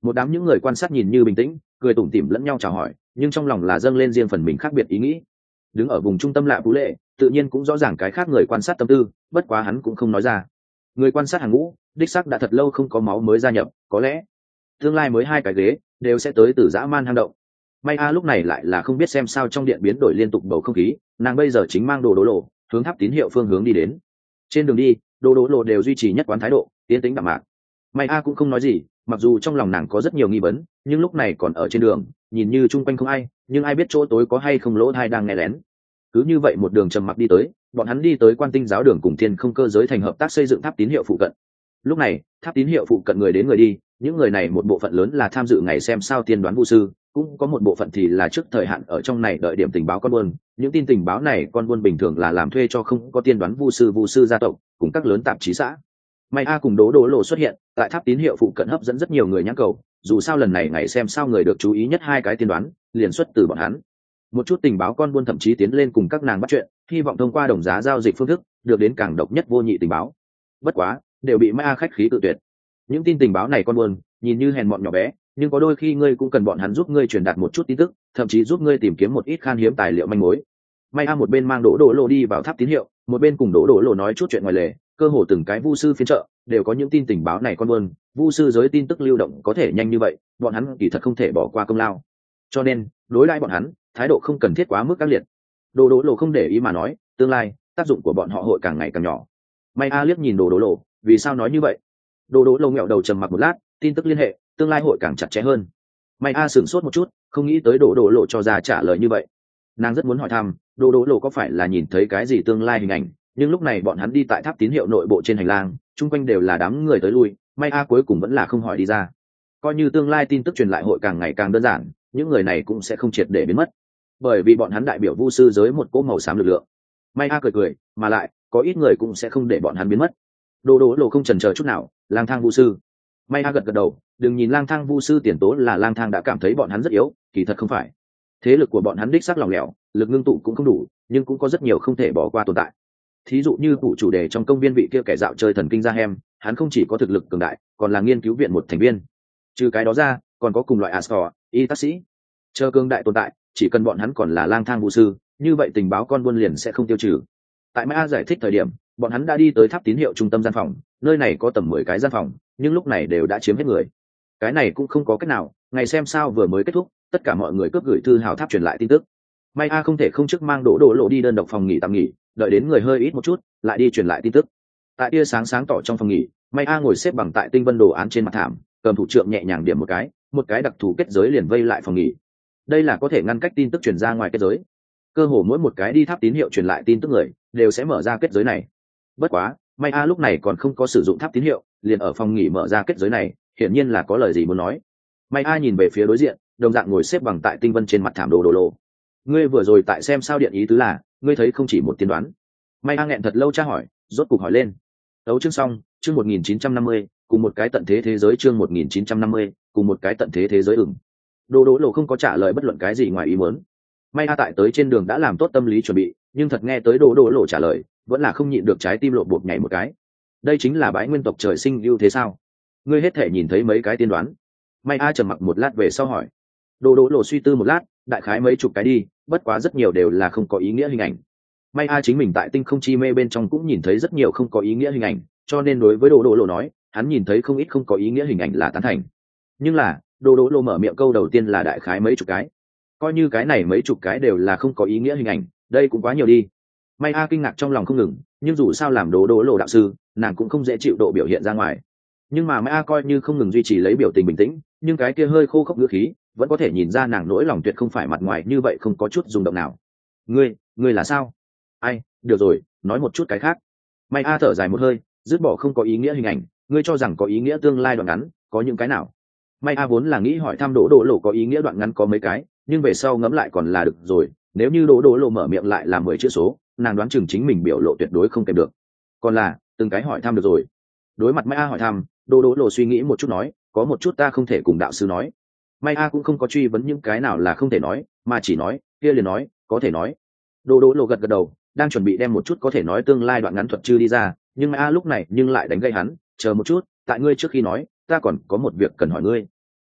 Speaker 1: Một đám những người quan sát nhìn như bình tĩnh, cười tủm tỉm lẫn nhau chào hỏi, nhưng trong lòng là dâng lên riêng phần mình khác biệt ý nghĩ. Đứng ở vùng trung tâm Lạ Vũ Lệ tự nhiên cũng rõ ràng cái khác người quan sát tâm tư, bất quá hắn cũng không nói ra. Người quan sát hàng ngũ đích xác đã thật lâu không có máu mới gia nhập, có lẽ tương lai mới hai cái ghế đều sẽ tới từ dã man hang động. May a lúc này lại là không biết xem sao trong điện biến đổi liên tục bầu không khí, nàng bây giờ chính mang đồ đố lộ hướng tháp tín hiệu phương hướng đi đến. Trên đường đi, đồ đố lộ đều duy trì nhất quán thái độ tiến tĩnh đạm mạc. May a cũng không nói gì, mặc dù trong lòng nàng có rất nhiều nghi vấn, nhưng lúc này còn ở trên đường, nhìn như chung quanh không ai, nhưng ai biết chỗ tối có hay không lỗ tai đang nghe lén. Cứ như vậy một đường trầm mặc đi tới, bọn hắn đi tới Quan Tinh giáo đường cùng Thiên Không cơ giới thành hợp tác xây dựng tháp tín hiệu phụ cận. Lúc này, tháp tín hiệu phụ cận người đến người đi, những người này một bộ phận lớn là tham dự ngày xem sao tiên đoán vu sư, cũng có một bộ phận thì là trước thời hạn ở trong này đợi điểm tình báo con buôn. Những tin tình báo này con buôn bình thường là làm thuê cho không có tiên đoán vu sư vu sư gia tộc cùng các lớn tạp chí xã. May a cùng đố đố lộ xuất hiện tại tháp tín hiệu phụ cận hấp dẫn rất nhiều người nhãn cầu, dù sao lần này ngày xem sao người được chú ý nhất hai cái tiên đoán liền xuất từ bọn hắn. Một chút tình báo con buôn thậm chí tiến lên cùng các nàng bắt chuyện, hy vọng thông qua đồng giá giao dịch phương thức được đến càng độc nhất vô nhị tình báo. Bất quá đều bị May a khách khí tự tuyệt. Những tin tình báo này con buôn nhìn như hèn mọn nhỏ bé, nhưng có đôi khi ngươi cũng cần bọn hắn giúp ngươi truyền đạt một chút tin tức, thậm chí giúp ngươi tìm kiếm một ít khan hiếm tài liệu manh mối. May a một bên mang đỗ đỗ lộ đi vào tháp tín hiệu, một bên cùng đỗ đỗ lộ nói chút chuyện ngoài lề, cơ hồ từng cái vu sư phiên trợ đều có những tin tình báo này con buôn, vu sư giới tin tức lưu động có thể nhanh như vậy, bọn hắn kỳ thật không thể bỏ qua công lao. Cho nên, đối đãi bọn hắn, thái độ không cần thiết quá mức các liệt. Đỗ đỗ lộ không để ý mà nói, tương lai tác dụng của bọn họ hội càng ngày càng nhỏ. May a liếc nhìn đỗ đỗ lộ, vì sao nói như vậy? Đỗ đỗ lộ nghẹo đầu trầm mặc một lát, tin tức liên hệ, tương lai hội càng chặt chẽ hơn. May a sửng sốt một chút, không nghĩ tới đỗ đỗ lộ cho ra trả lời như vậy. Nàng rất muốn hỏi thăm, đỗ đỗ lộ có phải là nhìn thấy cái gì tương lai hình ảnh, nhưng lúc này bọn hắn đi tại tháp tín hiệu nội bộ trên hành lang, chung quanh đều là đám người tới lui, May a cuối cùng vẫn là không hỏi đi ra. Coi như tương lai tin tức truyền lại hội càng ngày càng đơn giản, những người này cũng sẽ không triệt để biến mất, bởi vì bọn hắn đại biểu vu sư giới một cỗ màu xám lực lượng. May a cười cười, mà lại có ít người cũng sẽ không để bọn hắn biến mất. Đỗ đỗ lộ không chần chờ chút nào, lang thang vu sư. May a gật gật đầu, đừng nhìn lang thang vu sư tiền tố là lang thang đã cảm thấy bọn hắn rất yếu, kỳ thật không phải. Thế lực của bọn hắn đích xác lỏng lẻo, lực ngưng tụ cũng không đủ, nhưng cũng có rất nhiều không thể bỏ qua tồn tại. Thí dụ như vụ chủ đề trong công viên vị kia kẻ dạo chơi thần kinh ra hem, hắn không chỉ có thực lực cường đại, còn là nghiên cứu viện một thành viên. Trừ cái đó ra, còn có cùng loại Astor, y tác sĩ, chờ cường đại tồn tại, chỉ cần bọn hắn còn là lang thang vu sư, như vậy tình báo con buôn liền sẽ không tiêu trừ. Tại Mai A giải thích thời điểm, bọn hắn đã đi tới tháp tín hiệu trung tâm gian phòng, nơi này có tầm mười cái gian phòng, nhưng lúc này đều đã chiếm hết người. Cái này cũng không có cách nào, ngày xem sao vừa mới kết thúc, tất cả mọi người cướp gửi thư hào tháp truyền lại tin tức. May a không thể không trước mang đỗ đỗ lộ đi đơn độc phòng nghỉ tạm nghỉ, đợi đến người hơi ít một chút, lại đi truyền lại tin tức. Tại tia sáng sáng tỏ trong phòng nghỉ, May a ngồi xếp bằng tại tinh vân đồ án trên mặt thảm, cầm thủ trượng nhẹ nhàng điểm một cái, một cái đặc thù kết giới liền vây lại phòng nghỉ. Đây là có thể ngăn cách tin tức truyền ra ngoài kết giới. Cơ hồ mỗi một cái đi tháp tín hiệu truyền lại tin tức người đều sẽ mở ra kết giới này. Bất quá, May a lúc này còn không có sử dụng tháp tín hiệu, liền ở phòng nghỉ mở ra kết giới này, hiển nhiên là có lời gì muốn nói. May a nhìn về phía đối diện, đồng dạng ngồi xếp bằng tại tinh vân trên mặt thảm đồ đồ lộ. Ngươi vừa rồi tại xem sao điện ý tứ là, ngươi thấy không chỉ một tiên đoán. May a nghẹn thật lâu tra hỏi, rốt cục hỏi lên. Đấu chương xong, chương một nghìn chín trăm năm mươi, cùng một cái tận thế thế giới chương một nghìn chín trăm năm mươi, cùng một cái tận thế thế giới ửng. Đồ đồ lộ không có trả lời bất luận cái gì ngoài ý muốn. May a tại tới trên đường đã làm tốt tâm lý chuẩn bị, nhưng thật nghe tới đồ đồ lộ trả lời, vẫn là không nhịn được trái tim lộ bột nhảy một cái. Đây chính là bái nguyên tộc trời sinh ưu thế sao? Ngươi hết thể nhìn thấy mấy cái tiên đoán? May a trầm mặc một lát về sau hỏi. Đồ đồ lộ suy tư một lát, đại khái mấy chục cái đi, bất quá rất nhiều đều là không có ý nghĩa hình ảnh. May a chính mình tại tinh không chi mê bên trong cũng nhìn thấy rất nhiều không có ý nghĩa hình ảnh, cho nên đối với đồ đồ lộ nói, hắn nhìn thấy không ít không có ý nghĩa hình ảnh là tán thành. Nhưng là, đồ đồ lộ mở miệng câu đầu tiên là đại khái mấy chục cái. Coi như cái này mấy chục cái đều là không có ý nghĩa hình ảnh, đây cũng quá nhiều đi. May a kinh ngạc trong lòng không ngừng, nhưng dù sao làm đồ đồ lộ đạo sư, nàng cũng không dễ chịu độ biểu hiện ra ngoài. Nhưng mà May a coi như không ngừng duy trì lấy biểu tình bình tĩnh, nhưng cái kia hơi khô khốc ngữ khí vẫn có thể nhìn ra nàng nỗi lòng tuyệt không phải mặt ngoài như vậy, không có chút rung động nào. Ngươi, ngươi là sao? Ai, được rồi, nói một chút cái khác. May a thở dài một hơi, dứt bỏ không có ý nghĩa hình ảnh, ngươi cho rằng có ý nghĩa tương lai đoạn ngắn, có những cái nào? May a vốn là nghĩ hỏi thăm đỗ đỗ lộ có ý nghĩa đoạn ngắn có mấy cái, nhưng về sau ngẫm lại còn là được rồi, nếu như đỗ đỗ lộ mở miệng lại là mười chữ số, nàng đoán chừng chính mình biểu lộ tuyệt đối không kèm được. Còn là từng cái hỏi thăm được rồi. Đối mặt May a hỏi thăm, đỗ đỗ lộ suy nghĩ một chút nói, có một chút ta không thể cùng đạo sư nói. May a cũng không có truy vấn những cái nào là không thể nói, mà chỉ nói kia liền nói có thể nói. Đỗ đỗ lộ gật gật đầu, đang chuẩn bị đem một chút có thể nói tương lai đoạn ngắn thuật chư đi ra, nhưng May a lúc này nhưng lại đánh gây hắn, chờ một chút, tại ngươi trước khi nói, ta còn có một việc cần hỏi ngươi.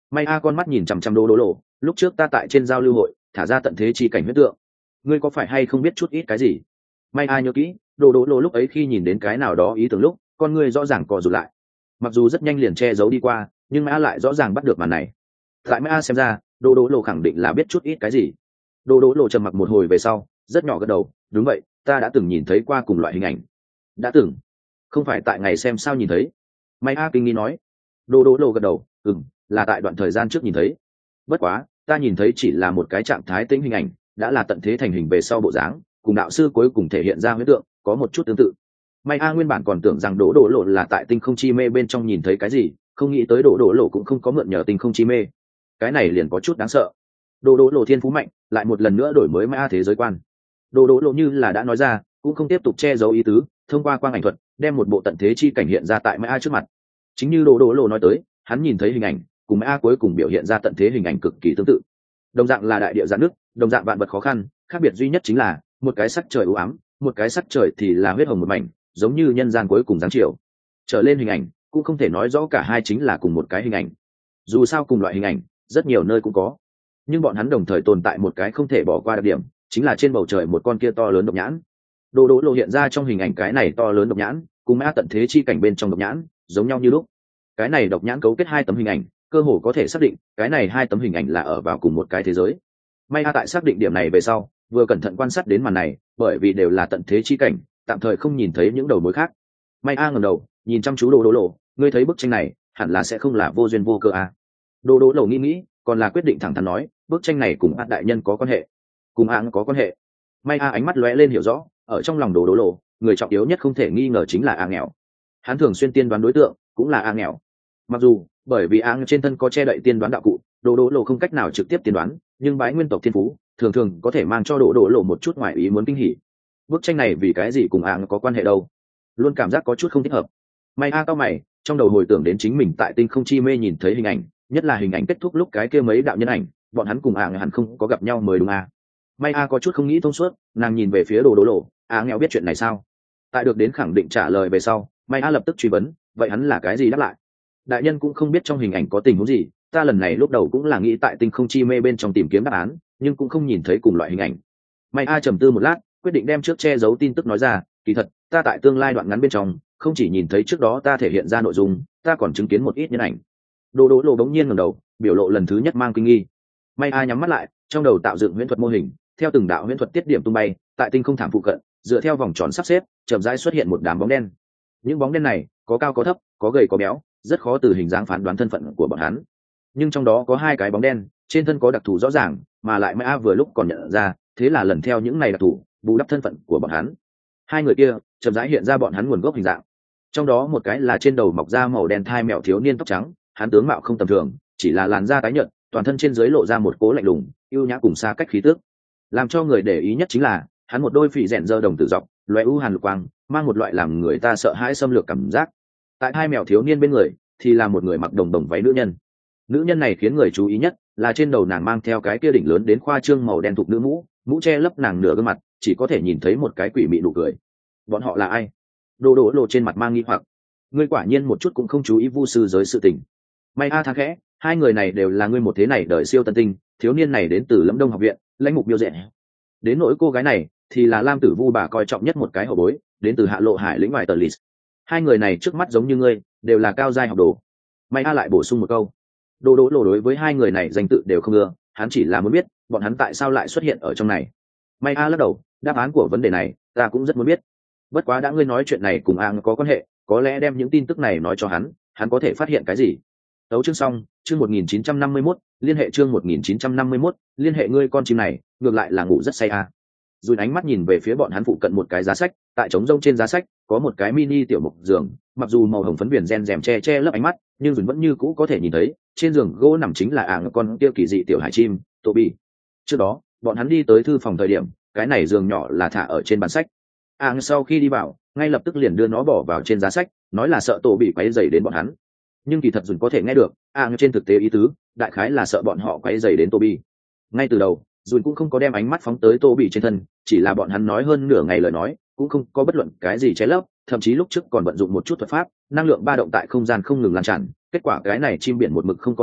Speaker 1: May a con mắt nhìn chằm chằm đồ đỗ lộ, lúc trước ta tại trên giao lưu hội thả ra tận thế chi cảnh huyết tượng, ngươi có phải hay không biết chút ít cái gì? May a nhớ kỹ, đồ đỗ lộ lúc ấy khi nhìn đến cái nào đó ý tưởng lúc con ngươi rõ ràng co rụt lại, mặc dù rất nhanh liền che giấu đi qua, nhưng May a lại rõ ràng bắt được màn này. Tại May a xem ra, đồ đỗ lộ khẳng định là biết chút ít cái gì. Đồ đỗ lộ trầm mặc một hồi về sau rất nhỏ gật đầu, đúng vậy, ta đã từng nhìn thấy qua cùng loại hình ảnh. Đã từng? Không phải tại ngày xem sao nhìn thấy? May a kinh nghi nói. Đồ đỗ lộ gật đầu, ừm, là tại đoạn thời gian trước nhìn thấy. Bất quá ta nhìn thấy chỉ là một cái trạng thái tĩnh hình ảnh, đã là tận thế thành hình về sau bộ dáng, cùng đạo sư cuối cùng thể hiện ra huyết tượng có một chút tương tự. May a nguyên bản còn tưởng rằng đỗ đỗ lộ là tại tinh không chi mê bên trong nhìn thấy cái gì, không nghĩ tới đỗ đỗ lộ cũng không có mượn nhờ tinh không chi mê. Cái này liền có chút đáng sợ. Đỗ đỗ lộ thiên phú mạnh, lại một lần nữa đổi mới May a thế giới quan. Đỗ đỗ lộ như là đã nói ra, cũng không tiếp tục che giấu ý tứ, thông qua quang ảnh thuật đem một bộ tận thế chi cảnh hiện ra tại May a trước mặt. Chính như đỗ đỗ lộ nói tới, hắn nhìn thấy hình ảnh cùng May a cuối cùng biểu hiện ra tận thế hình ảnh cực kỳ tương tự. Đồng dạng là đại địa giãn nước, đồng dạng vạn vật khó khăn, khác biệt duy nhất chính là một cái sắc trời u ám, một cái sắc trời thì là huyết hồng một mảnh, giống như nhân gian cuối cùng giáng chiều. Trở lên hình ảnh cũng không thể nói rõ cả hai chính là cùng một cái hình ảnh. Dù sao cùng loại hình ảnh rất nhiều nơi cũng có, nhưng bọn hắn đồng thời tồn tại một cái không thể bỏ qua đặc điểm, chính là trên bầu trời một con kia to lớn độc nhãn. Đồ đỗ lộ hiện ra trong hình ảnh cái này to lớn độc nhãn cùng May a tận thế chi cảnh bên trong độc nhãn giống nhau như lúc. Cái này độc nhãn cấu kết hai tấm hình ảnh, cơ hồ có thể xác định cái này hai tấm hình ảnh là ở vào cùng một cái thế giới. May a tại xác định điểm này về sau vừa cẩn thận quan sát đến màn này, bởi vì đều là tận thế chi cảnh, tạm thời không nhìn thấy những đầu mối khác. May a ngẩng đầu nhìn chăm chú đồ đỗ lộ, ngươi thấy bức tranh này hẳn là sẽ không là vô duyên vô cớ à? Đồ đỗ lộ nghĩ nghĩ, còn là quyết định thẳng thắn nói, bức tranh này cùng ác đại nhân có quan hệ. Cùng ác có quan hệ? May a ánh mắt lóe lên hiểu rõ, ở trong lòng đồ đỗ lộ, người trọng yếu nhất không thể nghi ngờ chính là a nghèo. Hắn thường xuyên tiên đoán đối tượng cũng là a nghèo. Mặc dù bởi vì a trên thân có che đậy tiên đoán đạo cụ, đồ đỗ lộ không cách nào trực tiếp tiên đoán, nhưng bái nguyên tộc thiên phú thường thường có thể mang cho đồ đỗ lộ một chút ngoại ý muốn kinh hỉ. Bức tranh này vì cái gì cùng a có quan hệ đâu? Luôn cảm giác có chút không thích hợp. May a cao mày, trong đầu hồi tưởng đến chính mình tại tinh không chi mê nhìn thấy hình ảnh, nhất là hình ảnh kết thúc lúc cái kia mấy đạo nhân ảnh, bọn hắn cùng a hẳn không có gặp nhau mới đúng a. May a có chút không nghĩ thông suốt, nàng nhìn về phía đồ đỗ lộ, a nghèo biết chuyện này sao? Tại được đến khẳng định trả lời về sau, May a lập tức truy vấn, vậy hắn là cái gì đáp lại? Đại nhân cũng không biết trong hình ảnh có tình huống gì, ta lần này lúc đầu cũng là nghĩ tại tinh không chi mê bên trong tìm kiếm đáp án, nhưng cũng không nhìn thấy cùng loại hình ảnh. May a trầm tư một lát, quyết định đem trước che giấu tin tức nói ra, kỳ thật ta tại tương lai đoạn ngắn bên trong không chỉ nhìn thấy trước đó ta thể hiện ra nội dung, ta còn chứng kiến một ít nhân ảnh. Đồ đỗ lộ bỗng nhiên ngẩng đầu, biểu lộ lần thứ nhất mang kinh nghi. May a nhắm mắt lại, trong đầu tạo dựng huyễn thuật mô hình, theo từng đạo huyễn thuật tiết điểm tung bay tại tinh không thảm phụ cận, dựa theo vòng tròn sắp xếp chậm rãi xuất hiện một đám bóng đen. Những bóng đen này có cao có thấp, có gầy có béo, rất khó từ hình dáng phán đoán thân phận của bọn hắn. Nhưng trong đó có hai cái bóng đen trên thân có đặc thù rõ ràng, mà lại May a vừa lúc còn nhận ra, thế là lần theo những này đặc thù bù đắp thân phận của bọn hắn. Hai người kia chậm rãi hiện ra bọn hắn nguồn gốc hình dạng. Trong đó một cái là trên đầu mọc da màu đen thai mèo thiếu niên tóc trắng, hắn tướng mạo không tầm thường, chỉ là làn da tái nhợt, toàn thân trên dưới lộ ra một cố lạnh lùng, yêu nhã cùng xa cách khí tước. Làm cho người để ý nhất chính là hắn một đôi phỉ rèn dơ đồng tử dọc, loé u hàn lục quang, mang một loại làm người ta sợ hãi xâm lược cảm giác. Tại hai mèo thiếu niên bên người thì là một người mặc đồng đồng váy nữ nhân. Nữ nhân này khiến người chú ý nhất là trên đầu nàng mang theo cái kia đỉnh lớn đến khoa trương màu đen thục nữ mũ, mũ che lấp nàng nửa gương mặt, chỉ có thể nhìn thấy một cái quỷ mị nụ cười. Bọn họ là ai? Đồ đỗ lộ trên mặt mang nghi hoặc. Ngươi quả nhiên một chút cũng không chú ý vu sư giới sự tình. May a tha khẽ, hai người này đều là ngươi một thế này đời siêu tân tinh, thiếu niên này đến từ Lâm Đông học viện, lãnh mục miêu dẹn. Đến nỗi cô gái này thì là Lam Tử Vu bà coi trọng nhất một cái hậu bối, đến từ Hạ Lộ Hải lĩnh ngoài tờ list. Hai người này trước mắt giống như ngươi, đều là cao giai học đồ. May a lại bổ sung một câu. Đồ đỗ lộ đối với hai người này danh tự đều không ưa, hắn chỉ là muốn biết bọn hắn tại sao lại xuất hiện ở trong này. May a lắc đầu, đáp án của vấn đề này ta cũng rất muốn biết. Bất quá đã ngươi nói chuyện này cùng a có quan hệ, có lẽ đem những tin tức này nói cho hắn, hắn có thể phát hiện cái gì. Tấu chương xong, chương một nghìn chín trăm năm mươi mốt, liên hệ chương một nghìn chín trăm năm mươi mốt, liên hệ ngươi con chim này, ngược lại là ngủ rất say a. Dùn ánh mắt nhìn về phía bọn hắn phụ cận một cái giá sách, tại trống rông trên giá sách có một cái mini tiểu mục giường, mặc dù màu hồng phấn viền gen rèm che che lấp ánh mắt, nhưng Dùn vẫn như cũ có thể nhìn thấy, trên giường gỗ nằm chính là ảng con kia kỳ dị tiểu hải chim, Toby. Trước đó, bọn hắn đi tới thư phòng thời điểm, cái này giường nhỏ là thả ở trên bàn sách. Ảng sau khi đi vào, ngay lập tức liền đưa nó bỏ vào trên giá sách, nói là sợ Toby quấy rầy đến bọn hắn. Nhưng kỳ thật Dùn có thể nghe được, Ảng trên thực tế ý tứ, đại khái là sợ bọn họ quấy rầy đến Toby. Ngay từ đầu, Dùn cũng không có đem ánh mắt phóng tới Toby trên thân, chỉ là bọn hắn nói hơn nửa ngày lời nói, cũng không có bất luận cái gì che lấp, thậm chí lúc trước còn vận dụng một chút thuật pháp, năng lượng ba động tại không gian không ngừng lan tràn, kết quả cái này chim biển một mực không có tỉnh,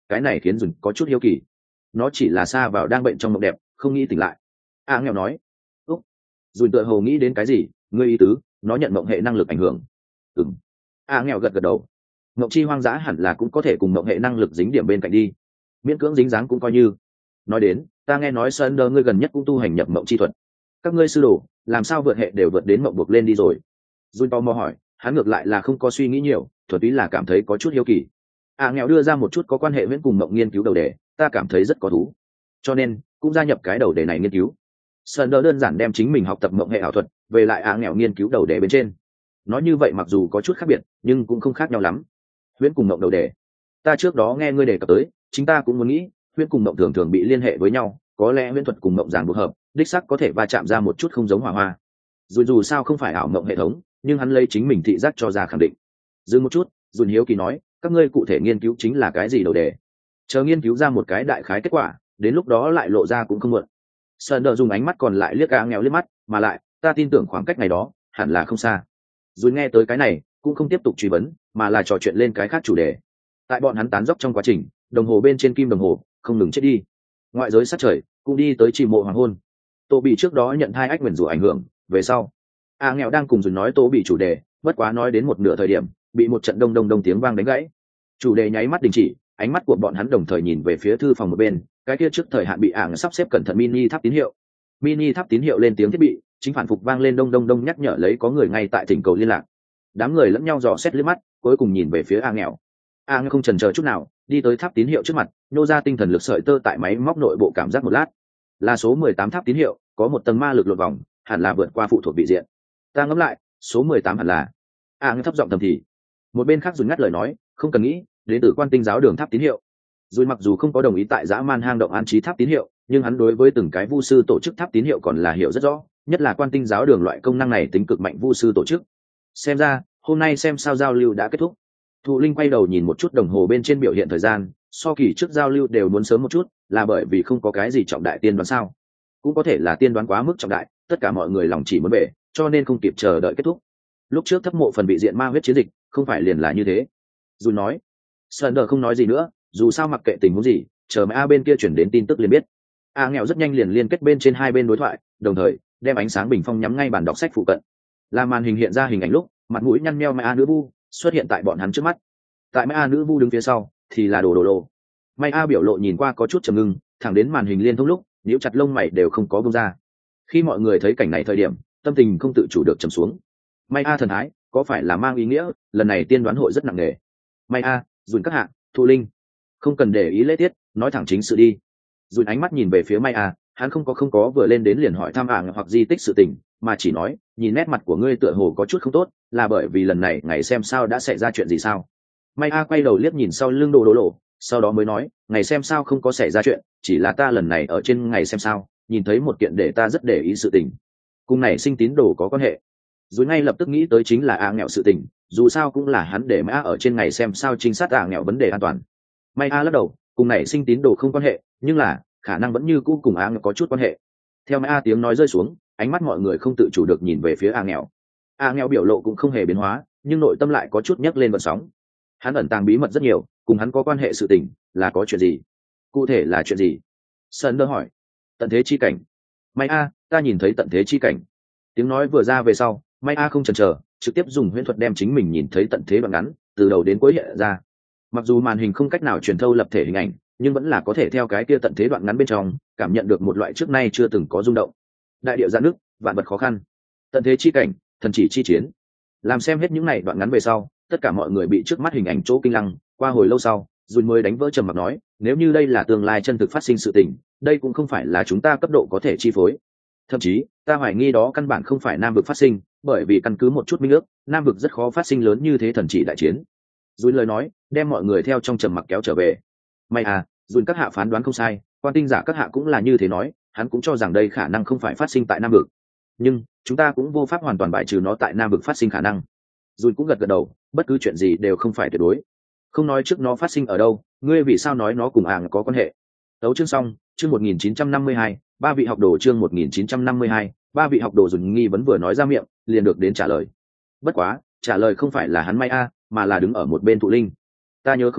Speaker 1: cái này khiến dùn có chút hiếu kỳ. Nó chỉ là xa vào đang bệnh trong mộng đẹp, không nghĩ tỉnh lại. A nghèo nói. Úc. Dùn tựa hồ nghĩ đến cái gì, ngươi ý tứ nó nhận mộng hệ năng lực ảnh hưởng. Ừm. A nghèo gật gật đầu. Mộng chi hoang dã hẳn là cũng có thể cùng mộng hệ năng lực dính điểm bên cạnh đi, miễn cưỡng dính dáng cũng coi như. Nói đến, ta nghe nói Sơn Đơ ngươi gần nhất cũng tu hành nhập mộng chi thuật, các ngươi sư đồ làm sao vượt hệ đều vượt đến mộng buộc lên đi rồi? Jun to mò hỏi. Hắn ngược lại là không có suy nghĩ nhiều, thuần túy là cảm thấy có chút hiếu kỳ. À nghèo đưa ra một chút có quan hệ huyễn cùng mộng nghiên cứu đầu đề, ta cảm thấy rất có thú, cho nên cũng gia nhập cái đầu đề này nghiên cứu. Sơn Đơ đơn giản đem chính mình học tập mộng hệ ảo thuật về lại à nghèo nghiên cứu đầu đề bên trên. Nói như vậy mặc dù có chút khác biệt, nhưng cũng không khác nhau lắm. Huyễn cùng mộng đầu đề, ta trước đó nghe ngươi đề cập tới, chính ta cũng muốn nghĩ, huyễn cùng mộng thường thường bị liên hệ với nhau, có lẽ huyễn thuật cùng mộng giảng buộc hợp, đích sắc có thể va chạm ra một chút không giống hỏa hoa. Dù dù sao không phải ảo mộng hệ thống, nhưng hắn lấy chính mình thị giác cho ra khẳng định. Dừng một chút, Dùn hiếu kỳ nói, các ngươi cụ thể nghiên cứu chính là cái gì đầu đề? Chờ nghiên cứu ra một cái đại khái kết quả, đến lúc đó lại lộ ra cũng không muộn. Sơn Đờ dùng ánh mắt còn lại liếc A nghèo liếc mắt, mà lại, ta tin tưởng khoảng cách này đó hẳn là không xa. Dùn nghe tới cái này, cũng không tiếp tục truy vấn, mà là trò chuyện lên cái khác chủ đề. Tại bọn hắn tán dóc trong quá trình, đồng hồ bên trên kim đồng hồ không ngừng chết đi. Ngoại giới sát trời cũng đi tới chỉ mộ hoàng hôn. Tô bị trước đó nhận hai ách nguyền rủa ảnh hưởng, về sau A nghèo đang cùng Dùn nói Tô bị chủ đề, bất quá nói đến một nửa thời điểm, bị một trận đông đông đông tiếng vang đánh gãy. Chủ đề nháy mắt đình chỉ, ánh mắt của bọn hắn đồng thời nhìn về phía thư phòng một bên, cái kia trước thời hạn bị ảng sắp xếp cẩn thận mini tháp tín hiệu. Mini tháp tín hiệu lên tiếng thiết bị, chính phản phục vang lên đông đông đông nhắc nhở lấy có người ngay tại thỉnh cầu liên lạc. Đám người lẫn nhau dò xét liếc mắt, cuối cùng nhìn về phía A nghèo. A nghèo không chần chờ chút nào, đi tới tháp tín hiệu trước mặt, nô ra tinh thần lực sợi tơ tại máy móc nội bộ cảm giác một lát. Là số mười tám tháp tín hiệu, có một tầng ma lực lột vòng, hẳn là vượt qua phụ thuộc vị diện. Ta ngẫm lại, số mười tám hẳn là. A nghèo thấp giọng thầm thì. Một bên khác Dùn ngắt lời nói, không cần nghĩ, đến từ quan tinh giáo đường tháp tín hiệu. Dùn mặc dù không có đồng ý tại dã man hang động an trí tháp tín hiệu, nhưng hắn đối với từng cái vu sư tổ chức tháp tín hiệu còn là hiểu rất rõ, nhất là quan tinh giáo đường loại công năng này tính cực mạnh vu sư tổ chức. Xem ra hôm nay xem sao giao lưu đã kết thúc. Thụ Linh quay đầu nhìn một chút đồng hồ bên trên biểu hiện thời gian, so kỳ trước giao lưu đều muốn sớm một chút, là bởi vì không có cái gì trọng đại tiên đoán sao? Cũng có thể là tiên đoán quá mức trọng đại, tất cả mọi người lòng chỉ muốn về, cho nên không kịp chờ đợi kết thúc. Lúc trước thấp mộ phần bị diện ma huyết chiến dịch, không phải liền là như thế. Dù nói, Sander không nói gì nữa, dù sao mặc kệ tình huống gì, chờ mà A bên kia chuyển đến tin tức liền biết. A nghèo rất nhanh liền liên kết bên trên hai bên đối thoại, đồng thời đem ánh sáng bình phong nhắm ngay bàn đọc sách phụ cận. Là màn hình hiện ra hình ảnh lúc, mặt mũi nhăn nheo Mai A nữ vu xuất hiện tại bọn hắn trước mắt. Tại Mai A nữ vu đứng phía sau, thì là đồ đồ đồ. Mai A biểu lộ nhìn qua có chút trầm ngưng, thẳng đến màn hình liên thông lúc, nhíu chặt lông mày đều không có buông ra. Khi mọi người thấy cảnh này thời điểm, tâm tình không tự chủ được trầm xuống. Mai A thần thái, có phải là mang ý nghĩa lần này tiên đoán hội rất nặng nề? Mai A, Dùn các hạ, Thu Linh, không cần để ý lễ tiết, nói thẳng chính sự đi. Dùn ánh mắt nhìn về phía Mai A, hắn không có không có vừa lên đến liền hỏi thăm ảng hoặc di tích sự tình, mà chỉ nói, nhìn nét mặt của ngươi tựa hồ có chút không tốt, là bởi vì lần này ngày xem sao đã xảy ra chuyện gì sao? Mai A quay đầu liếc nhìn sau lưng đồ đố lộ, sau đó mới nói, ngày xem sao không có xảy ra chuyện, chỉ là ta lần này ở trên ngày xem sao, nhìn thấy một kiện để ta rất để ý sự tình. Cùng này sinh tín đồ có quan hệ. Rồi ngay lập tức nghĩ tới chính là A nghèo sự tình, dù sao cũng là hắn để Mai A ở trên ngày xem sao trinh sát A nghèo vấn đề an toàn. Mai A lắc đầu, cùng này sinh tín đồ không quan hệ, nhưng là khả năng vẫn như cũ cùng A nghèo có chút quan hệ. Theo Mai A tiếng nói rơi xuống, ánh mắt mọi người không tự chủ được nhìn về phía A nghèo. A nghèo biểu lộ cũng không hề biến hóa, nhưng nội tâm lại có chút nhấc lên vận sóng. Hắn ẩn tàng bí mật rất nhiều, cùng hắn có quan hệ sự tình, là có chuyện gì? Cụ thể là chuyện gì? Sơn đơ hỏi. Tận thế chi cảnh. Mai A, ta nhìn thấy tận thế chi cảnh. Tiếng nói vừa ra về sau, Mai A không chần chờ, trực tiếp dùng huyễn thuật đem chính mình nhìn thấy tận thế đoạn ngắn, từ đầu đến cuối hiện ra. Mặc dù màn hình không cách nào truyền thâu lập thể hình ảnh, nhưng vẫn là có thể theo cái kia tận thế đoạn ngắn bên trong, cảm nhận được một loại trước nay chưa từng có rung động. Đại địa giãn nước, vạn vật khó khăn. Tận thế chi cảnh, thần chỉ chi chiến. Làm xem hết những này đoạn ngắn về sau, tất cả mọi người bị trước mắt hình ảnh chỗ kinh lăng. Qua hồi lâu sau, Dùn mới đánh vỡ trầm mặc nói, nếu như đây là tương lai chân thực phát sinh sự tình, đây cũng không phải là chúng ta cấp độ có thể chi phối. Thậm chí, ta hoài nghi đó căn bản không phải Nam vực phát sinh, bởi vì căn cứ một chút minh ước, Nam vực rất khó phát sinh lớn như thế thần chỉ đại chiến. Dùn lời nói, đem mọi người theo trong trầm mặc kéo trở về. May à, Dùn các hạ phán đoán không sai, quan tinh giả các hạ cũng là như thế nói, hắn cũng cho rằng đây khả năng không phải phát sinh tại Nam vực. Nhưng chúng ta cũng vô pháp hoàn toàn bài trừ nó tại Nam vực phát sinh khả năng. Dùn cũng gật gật đầu, bất cứ chuyện gì đều không phải tuyệt đối. Không nói trước nó phát sinh ở đâu, ngươi vì sao nói nó cùng ảng có quan hệ? Tấu chương xong, chương một nghìn chín trăm năm mươi hai, ba vị học đồ chương một nghìn chín trăm năm mươi hai, ba vị học đồ Dùn nghi vấn vừa nói ra miệng, liền được đến trả lời. Bất quá, trả lời không phải là hắn May A, mà là đứng ở một bên Thụ Linh. Ta nhớ không lầm,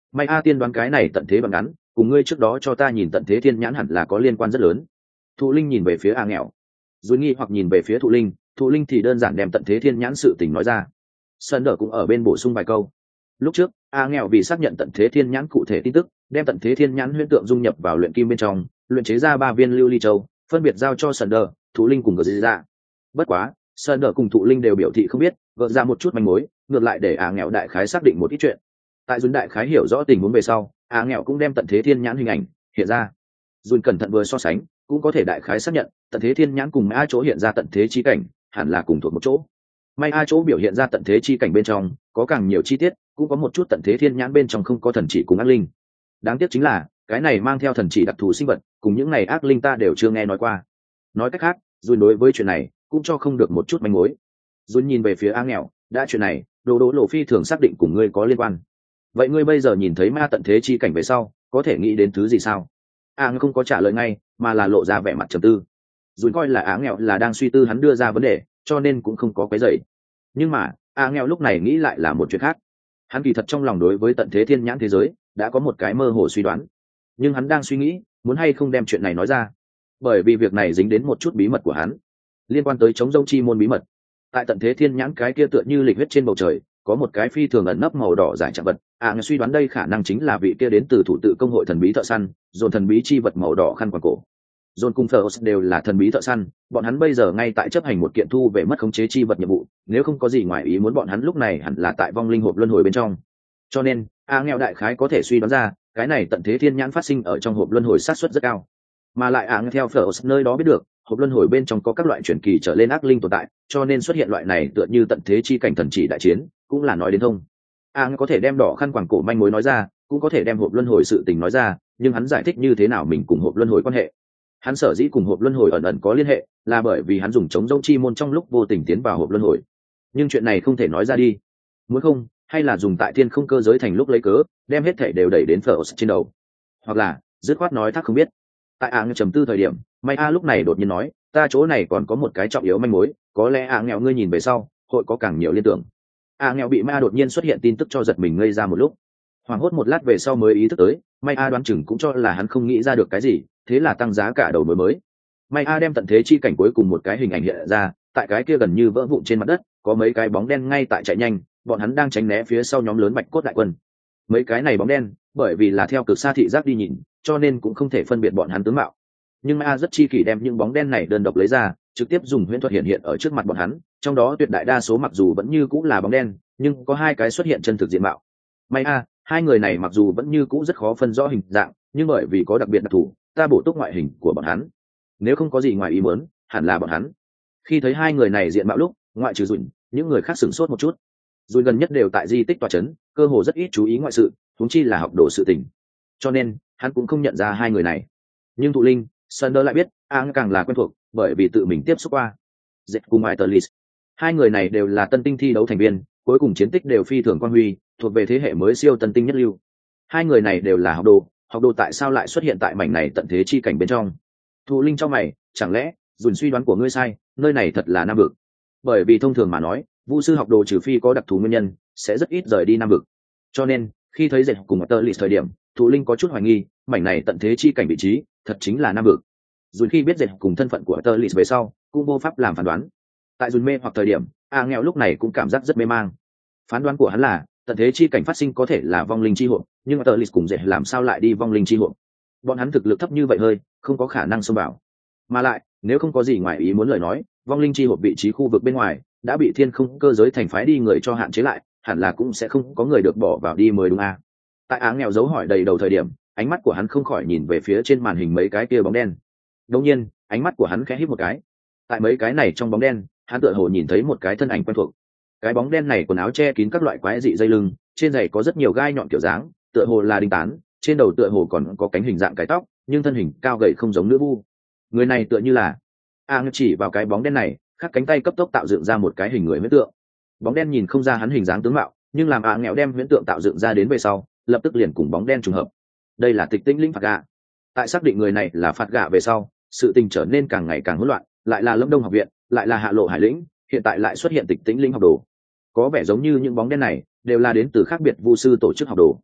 Speaker 1: may a tiên đoán cái này tận thế bằng ngắn cùng ngươi trước đó cho ta nhìn tận thế thiên nhãn hẳn là có liên quan rất lớn. Thụ linh nhìn về phía a nghèo, rồi nghi hoặc nhìn về phía thụ linh, thụ linh thì đơn giản đem tận thế thiên nhãn sự tình nói ra. Sơn Đờ cũng ở bên bổ sung vài câu. Lúc trước a nghèo vì xác nhận tận thế thiên nhãn cụ thể tin tức, đem tận thế thiên nhãn huyễn tượng dung nhập vào luyện kim bên trong, luyện chế ra ba viên lưu ly châu, phân biệt giao cho Sơn Đờ, thụ linh cùng gờ ra. Bất quá Sơn Đờ cùng thụ linh đều biểu thị không biết, gỡ ra một chút manh mối, ngược lại để a nghèo đại khái xác định một ít chuyện. Tại Dùn đại khái hiểu rõ tình huống về sau, a nghèo cũng đem tận thế thiên nhãn hình ảnh hiện ra. Dùn cẩn thận vừa so sánh, cũng có thể đại khái xác nhận tận thế thiên nhãn cùng a chỗ hiện ra tận thế chi cảnh hẳn là cùng thuộc một chỗ. May a chỗ biểu hiện ra tận thế chi cảnh bên trong có càng nhiều chi tiết, cũng có một chút tận thế thiên nhãn bên trong không có thần chỉ cùng ác linh. Đáng tiếc chính là cái này mang theo thần chỉ đặc thù sinh vật cùng những này ác linh ta đều chưa nghe nói qua. Nói cách khác, Dùn đối với chuyện này cũng cho không được một chút manh mối. Dùn nhìn về phía a nghèo, đã chuyện này đồ đỗ lộ phi thường xác định cùng ngươi có liên quan. Vậy ngươi bây giờ nhìn thấy ma tận thế chi cảnh về sau có thể nghĩ đến thứ gì sao? A không có trả lời ngay mà là lộ ra vẻ mặt trầm tư. Dùn coi là á nghèo là đang suy tư hắn đưa ra vấn đề, cho nên cũng không có quấy rầy. Nhưng mà a nghèo lúc này nghĩ lại là một chuyện khác. Hắn kỳ thật trong lòng đối với tận thế thiên nhãn thế giới đã có một cái mơ hồ suy đoán, nhưng hắn đang suy nghĩ muốn hay không đem chuyện này nói ra, bởi vì việc này dính đến một chút bí mật của hắn, liên quan tới chống rông chi môn bí mật. Tại tận thế thiên nhãn cái kia tựa như lịch huyết trên bầu trời có một cái phi thường ẩn nấp màu đỏ giải trạng vật. À, suy đoán đây khả năng chính là vị kia đến từ thủ tự công hội thần bí thợ săn, dồn thần bí chi vật màu đỏ khăn quàng cổ. Dồn cùng Phlos đều là thần bí thợ săn, bọn hắn bây giờ ngay tại chấp hành một kiện thu về mất khống chế chi vật nhiệm vụ, nếu không có gì ngoài ý muốn bọn hắn lúc này hẳn là tại vong linh hộp luân hồi bên trong. Cho nên, A nghèo đại khái có thể suy đoán ra, cái này tận thế thiên nhãn phát sinh ở trong hộp luân hồi sát suất rất cao. Mà lại A theo Phlos nơi đó biết được, hộp luân hồi bên trong có các loại chuyển kỳ trở lên ác linh tồn tại, cho nên xuất hiện loại này tựa như tận thế chi cảnh thần chỉ đại chiến, cũng là nói đến thông. A có thể đem đỏ khăn quàng cổ manh mối nói ra, cũng có thể đem hộp luân hồi sự tình nói ra, nhưng hắn giải thích như thế nào mình cùng hộp luân hồi quan hệ. Hắn sở dĩ cùng hộp luân hồi ẩn ẩn có liên hệ, là bởi vì hắn dùng chống rông chi môn trong lúc vô tình tiến vào hộp luân hồi. Nhưng chuyện này không thể nói ra đi. Muốn không, hay là dùng tại thiên không cơ giới thành lúc lấy cớ, đem hết thể đều đẩy đến Phlos trên đầu. Hoặc là, dứt khoát nói thắc không biết. Tại A trầm tư thời điểm, May A lúc này đột nhiên nói, ta chỗ này còn có một cái trọng yếu manh mối, có lẽ A nghèo ngươi nhìn về sau, hội có càng nhiều liên tưởng. A nghèo bị Ma đột nhiên xuất hiện tin tức cho giật mình ngây ra một lúc, hoảng hốt một lát về sau mới ý thức tới, May A đoán chừng cũng cho là hắn không nghĩ ra được cái gì, thế là tăng giá cả đầu mối mới. May A đem tận thế chi cảnh cuối cùng một cái hình ảnh hiện ra, tại cái kia gần như vỡ vụn trên mặt đất, có mấy cái bóng đen ngay tại chạy nhanh, bọn hắn đang tránh né phía sau nhóm lớn bạch cốt đại quân. Mấy cái này bóng đen, bởi vì là theo cực xa thị giác đi nhìn, cho nên cũng không thể phân biệt bọn hắn tướng mạo. Nhưng May A rất chi kỷ đem những bóng đen này đơn độc lấy ra, trực tiếp dùng huyễn thuật hiện hiện ở trước mặt bọn hắn, trong đó tuyệt đại đa số mặc dù vẫn như cũng là bóng đen, nhưng có hai cái xuất hiện chân thực diện mạo. May a, hai người này mặc dù vẫn như cũ rất khó phân rõ hình dạng, nhưng bởi vì có đặc biệt đặc thù, ta bổ túc ngoại hình của bọn hắn. Nếu không có gì ngoài ý muốn, hẳn là bọn hắn. Khi thấy hai người này diện mạo lúc, ngoại trừ Dùn, những người khác sửng sốt một chút. Dùn gần nhất đều tại di tích tòa trấn, cơ hồ rất ít chú ý ngoại sự, huống chi là học đồ sự tình. Cho nên, hắn cũng không nhận ra hai người này. Nhưng Thụ Linh, Sunder lại biết, Ang càng là quen thuộc, bởi vì tự mình tiếp xúc qua. Dệt cùng Aetherlis, hai người này đều là tân tinh thi đấu thành viên, cuối cùng chiến tích đều phi thường quang huy, thuộc về thế hệ mới siêu tân tinh nhất lưu. Hai người này đều là học đồ, học đồ tại sao lại xuất hiện tại mảnh này tận thế chi cảnh bên trong? Thụ Linh cho mày, chẳng lẽ Dùn suy đoán của ngươi sai, nơi này thật là Nam vực? Bởi vì thông thường mà nói, vu sư học đồ trừ phi có đặc thù nguyên nhân, sẽ rất ít rời đi Nam vực. Cho nên, khi thấy Dệt cùng Aetherlis thời điểm, Thụ Linh có chút hoài nghi, mảnh này tận thế chi cảnh vị trí, thật chính là Nam vực. Dùn khi biết Dệt cùng thân phận của Aetherlis về sau, cũng vô pháp làm phán đoán. Tại Dùn mê hoặc thời điểm, A nghèo lúc này cũng cảm giác rất mê mang. Phán đoán của hắn là tận thế chi cảnh phát sinh có thể là vong linh chi hồn, nhưng Aetherlis cùng Dệt làm sao lại đi vong linh chi hồn? Bọn hắn thực lực thấp như vậy hơi, không có khả năng xông vào. Mà lại, nếu không có gì ngoài ý muốn lời nói, vong linh chi hồn vị trí khu vực bên ngoài đã bị thiên không cơ giới thành phái đi người cho hạn chế lại, hẳn là cũng sẽ không có người được bỏ vào đi mới đúng a. À? Tại A nghèo dấu hỏi đầy đầu thời điểm, ánh mắt của hắn không khỏi nhìn về phía trên màn hình mấy cái kia bóng đen. Đột nhiên, ánh mắt của hắn khẽ híp một cái. Tại mấy cái này trong bóng đen, hắn tựa hồ nhìn thấy một cái thân ảnh quen thuộc. Cái bóng đen này quần áo che kín các loại quái dị dây lưng, trên giày có rất nhiều gai nhọn kiểu dáng, tựa hồ là đinh tán, trên đầu tựa hồ còn có cánh hình dạng cái tóc, nhưng thân hình cao gầy không giống nữ vu. Người này tựa như là A à, chỉ vào cái bóng đen này, khắc cánh tay cấp tốc tạo dựng ra một cái hình người huyễn tượng. Bóng đen nhìn không ra hắn hình dáng tướng mạo, nhưng làm A à nghèo đem huyễn tượng tạo dựng ra đến về sau, lập tức liền cùng bóng đen trùng hợp. Đây là Tịch Tĩnh Linh Phạt Gạ. Tại xác định người này là Phạt Gạ về sau, sự tình trở nên càng ngày càng hỗn loạn, lại là Lâm Đông học viện, lại là Hạ Lộ Hải lĩnh, hiện tại lại xuất hiện Tịch Tĩnh Linh học đồ. Có vẻ giống như những bóng đen này đều là đến từ khác biệt vu sư tổ chức học đồ.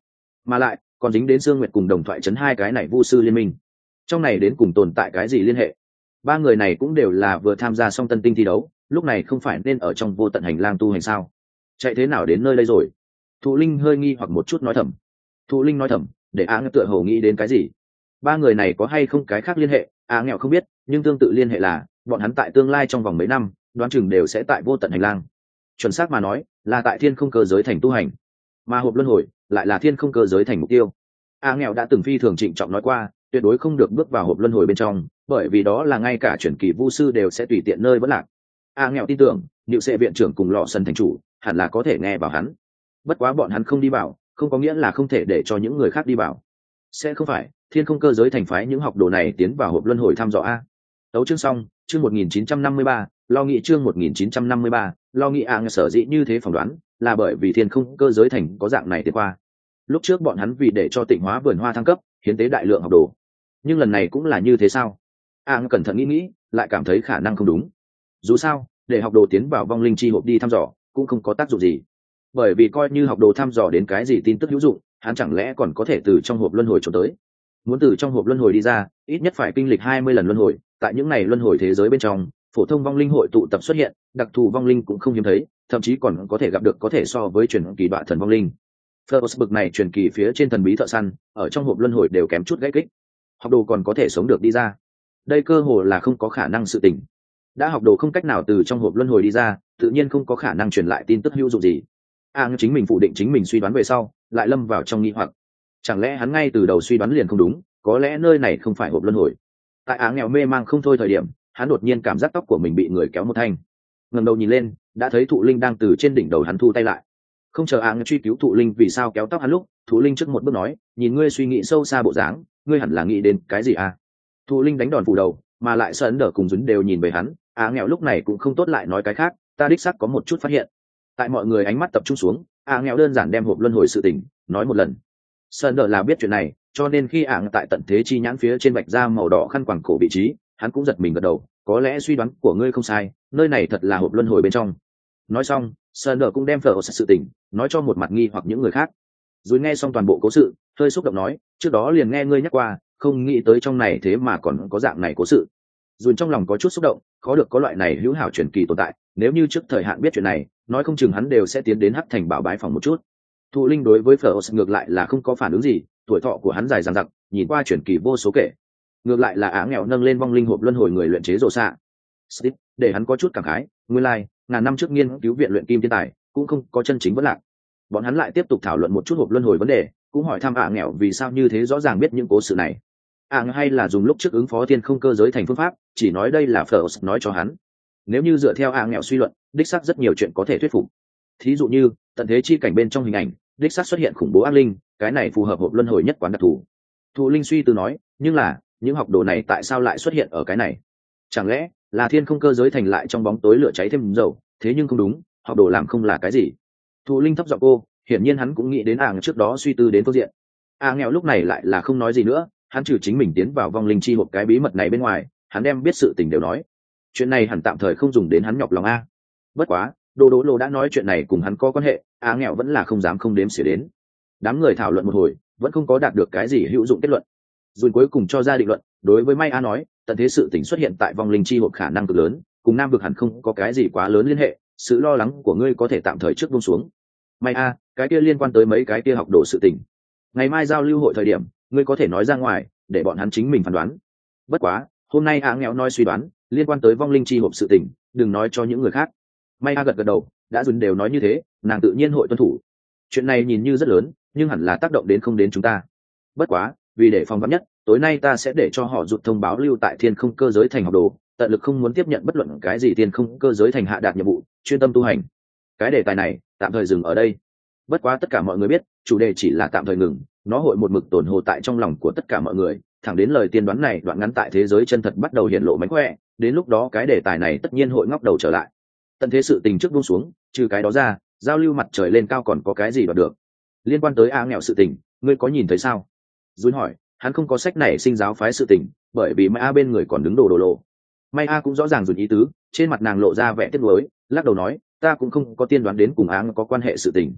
Speaker 1: mà lại còn dính đến Sương Nguyệt cùng Đồng Thoại Trấn hai cái này vu sư liên minh. Trong này đến cùng tồn tại cái gì liên hệ? Ba người này cũng đều là vừa tham gia xong tân tinh thi đấu, lúc này không phải nên ở trong vô tận hành lang tu hành sao? Chạy thế nào đến nơi đây rồi? Thụ Linh hơi nghi hoặc một chút nói thầm. Thụ Linh nói thầm, để Á Nghèo tựa hồ nghĩ đến cái gì? Ba người này có hay không cái khác liên hệ? Á Nghèo không biết, nhưng tương tự liên hệ là bọn hắn tại tương lai trong vòng mấy năm, đoán chừng đều sẽ tại vô tận hành lang. Chuẩn xác mà nói, là tại thiên không cơ giới thành tu hành, mà hộp luân hồi lại là thiên không cơ giới thành mục tiêu. Á Nghèo đã từng phi thường trịnh trọng nói qua, tuyệt đối không được bước vào hộp luân hồi bên trong, bởi vì đó là ngay cả chuyển kỳ vu sư đều sẽ tùy tiện nơi vẫn lạc. Á Nghèo tin tưởng, Niệu Sệ viện trưởng cùng Lọ Sân thành chủ hẳn là có thể nghe vào hắn. Bất quá bọn hắn không đi vào, không có nghĩa là không thể để cho những người khác đi vào. Sẽ không phải thiên không cơ giới thành phái những học đồ này tiến vào hộp luân hồi thăm dò a. Tấu chương xong, chương một nghìn chín trăm năm mươi ba, lo nghị chương một nghìn chín trăm năm mươi ba, lo nghị Á Nghèo sở dĩ như thế phỏng đoán, là bởi vì thiên không cơ giới thành có dạng này tiến qua. Lúc trước bọn hắn vì để cho Tịnh Hóa vườn hoa thăng cấp, hiến tế đại lượng học đồ. Nhưng lần này cũng là như thế sao? Á Nghèo cẩn thận nghĩ nghĩ, lại cảm thấy khả năng không đúng. Dù sao, để học đồ tiến vào vong linh chi hộp đi thăm dò, cũng không có tác dụng gì. Bởi vì coi như học đồ thăm dò đến cái gì tin tức hữu dụng, hắn chẳng lẽ còn có thể từ trong hộp luân hồi trốn tới? Muốn từ trong hộp luân hồi đi ra, ít nhất phải kinh lịch hai mươi lần luân hồi, tại những này luân hồi thế giới bên trong, phổ thông vong linh hội tụ tập xuất hiện, đặc thù vong linh cũng không hiếm thấy, thậm chí còn có thể gặp được có thể so với truyền kỳ đoạn thần vong linh. Phlos bực này truyền kỳ phía trên thần bí thợ săn, ở trong hộp luân hồi đều kém chút gãy kích. Học đồ còn có thể sống được đi ra, đây cơ hồ là không có khả năng sự tình. Đã học đồ không cách nào từ trong hộp luân hồi đi ra, tự nhiên không có khả năng truyền lại tin tức hữu dụng gì. A Ngưu chính mình phủ định chính mình suy đoán về sau, lại lâm vào trong nghi hoặc. Chẳng lẽ hắn ngay từ đầu suy đoán liền không đúng, có lẽ nơi này không phải hộp luân hồi. Tại Á Nghèo mê mang không thôi thời điểm, hắn đột nhiên cảm giác tóc của mình bị người kéo một thanh. Ngẩng đầu nhìn lên, đã thấy Thụ Linh đang từ trên đỉnh đầu hắn thu tay lại. Không chờ Á Ngưu truy cứu Thụ Linh vì sao kéo tóc hắn lúc, Thụ Linh trước một bước nói, nhìn ngươi suy nghĩ sâu xa bộ dáng, ngươi hẳn là nghĩ đến cái gì à? Thụ Linh đánh đòn phủ đầu, mà lại Sơn Đở cùng Dũng đều nhìn về hắn. Á Nghèo lúc này cũng không tốt lại nói cái khác, ta đích xác có một chút phát hiện. Tại mọi người ánh mắt tập trung xuống, Á Nghèo đơn giản đem hộp luân hồi sự tình nói một lần. Sơn Đở là biết chuyện này, cho nên khi Á Nghèo tại tận thế chi nhãn phía trên vạch ra màu đỏ khăn quàng cổ vị trí, hắn cũng giật mình gật đầu, có lẽ suy đoán của ngươi không sai, nơi này thật là hộp luân hồi bên trong. Nói xong, Sơn Đở cũng đem phở sự tình nói cho một mặt nghi hoặc những người khác. Rồi nghe xong toàn bộ cố sự, hơi xúc động nói, trước đó liền nghe ngươi nhắc qua, không nghĩ tới trong này thế mà còn có dạng này cố sự. Rồi trong lòng có chút xúc động, khó được có loại này hữu hảo truyền kỳ tồn tại, nếu như trước thời hạn biết chuyện này, nói không chừng hắn đều sẽ tiến đến Hắc Thành bảo bái phòng một chút. Thụ Linh đối với phở ngược lại là không có phản ứng gì, tuổi thọ của hắn dài dằng dặc, nhìn qua truyền kỳ vô số kể. Ngược lại là Á Nghèo nâng lên vong linh hộp luân hồi người luyện chế rồ xạ, Steve, để hắn có chút cảm khái, nguyên lai, like, ngàn năm trước nghiên cứu viện luyện kim thiên tài, cũng không có chân chính vấn lạc. Bọn hắn lại tiếp tục thảo luận một chút hộp luân hồi vấn đề, cũng hỏi thăm Á Nghèo vì sao như thế rõ ràng biết những cố sự này. Á Nghèo hay là dùng lúc trước ứng phó thiên không cơ giới thành phương pháp, chỉ nói đây là phở nói cho hắn. Nếu như dựa theo Á Nghèo suy luận, đích xác rất nhiều chuyện có thể thuyết phục. Thí dụ như, tận thế chi cảnh bên trong hình ảnh, đích xác xuất hiện khủng bố ác linh, cái này phù hợp hộp luân hồi nhất quán đặc thù. Thụ Linh suy tư nói, nhưng là, những học đồ này tại sao lại xuất hiện ở cái này? Chẳng lẽ là thiên không cơ giới thành lại trong bóng tối lửa cháy thêm dầu? Thế nhưng không đúng, học đồ làm không là cái gì? Thụ Linh thấp giọng cô, hiển nhiên hắn cũng nghĩ đến Áng trước đó suy tư đến phương diện. A Nghèo lúc này lại là không nói gì nữa, hắn trừ chính mình tiến vào vong linh chi hộp cái bí mật này bên ngoài, hắn đem biết sự tình đều nói. Chuyện này hẳn tạm thời không dùng đến hắn nhọc lòng a. Bất quá, Đồ Đỗ Lô đã nói chuyện này cùng hắn có quan hệ, A Nghèo vẫn là không dám không đếm xỉa đến. Đám người thảo luận một hồi, vẫn không có đạt được cái gì hữu dụng kết luận. Dùn cuối cùng cho ra định luận, đối với May A nói, tận thế sự tình xuất hiện tại vong linh chi hộp khả năng cực lớn, cùng Nam vực hẳn không có cái gì quá lớn liên hệ, sự lo lắng của ngươi có thể tạm thời trước buông xuống. May A, cái kia liên quan tới mấy cái kia học đồ sự tình. Ngày mai giao lưu hội thời điểm, ngươi có thể nói ra ngoài, để bọn hắn chính mình phán đoán. Bất quá, hôm nay A Nghèo nói suy đoán, liên quan tới vong linh chi hộp sự tình, đừng nói cho những người khác. May A gật gật đầu, đã Dùn đều nói như thế, nàng tự nhiên hội tuân thủ. Chuyện này nhìn như rất lớn, nhưng hẳn là tác động đến không đến chúng ta. Bất quá, vì để phòng vắn nhất, tối nay ta sẽ để cho họ rụt thông báo lưu tại thiên không cơ giới thành học đồ, tận lực không muốn tiếp nhận bất luận cái gì thiên không cơ giới thành hạ đạt nhiệm vụ, chuyên tâm tu hành. Cái đề tài này tạm thời dừng ở đây. Bất quá tất cả mọi người biết, chủ đề chỉ là tạm thời ngừng, nó hội một mực tồn hồ tại trong lòng của tất cả mọi người, thẳng đến lời tiên đoán này đoạn ngắn tại thế giới chân thật bắt đầu hiện lộ mánh khỏe, đến lúc đó cái đề tài này tất nhiên hội ngóc đầu trở lại. Tận thế sự tình trước buông xuống, trừ cái đó ra, giao lưu mặt trời lên cao còn có cái gì đoạt được? Liên quan tới A Nghèo sự tình, ngươi có nhìn thấy sao? Dùn hỏi, hắn không có sách này sinh giáo phái sự tình, bởi vì Mai A bên người còn đứng Đồ Đồ Lộ. Mai A cũng rõ ràng Dùn ý tứ, trên mặt nàng lộ ra vẻ tiếc nuối, lắc đầu nói, ta cũng không có tiên đoán đến cùng Áng có quan hệ sự tình.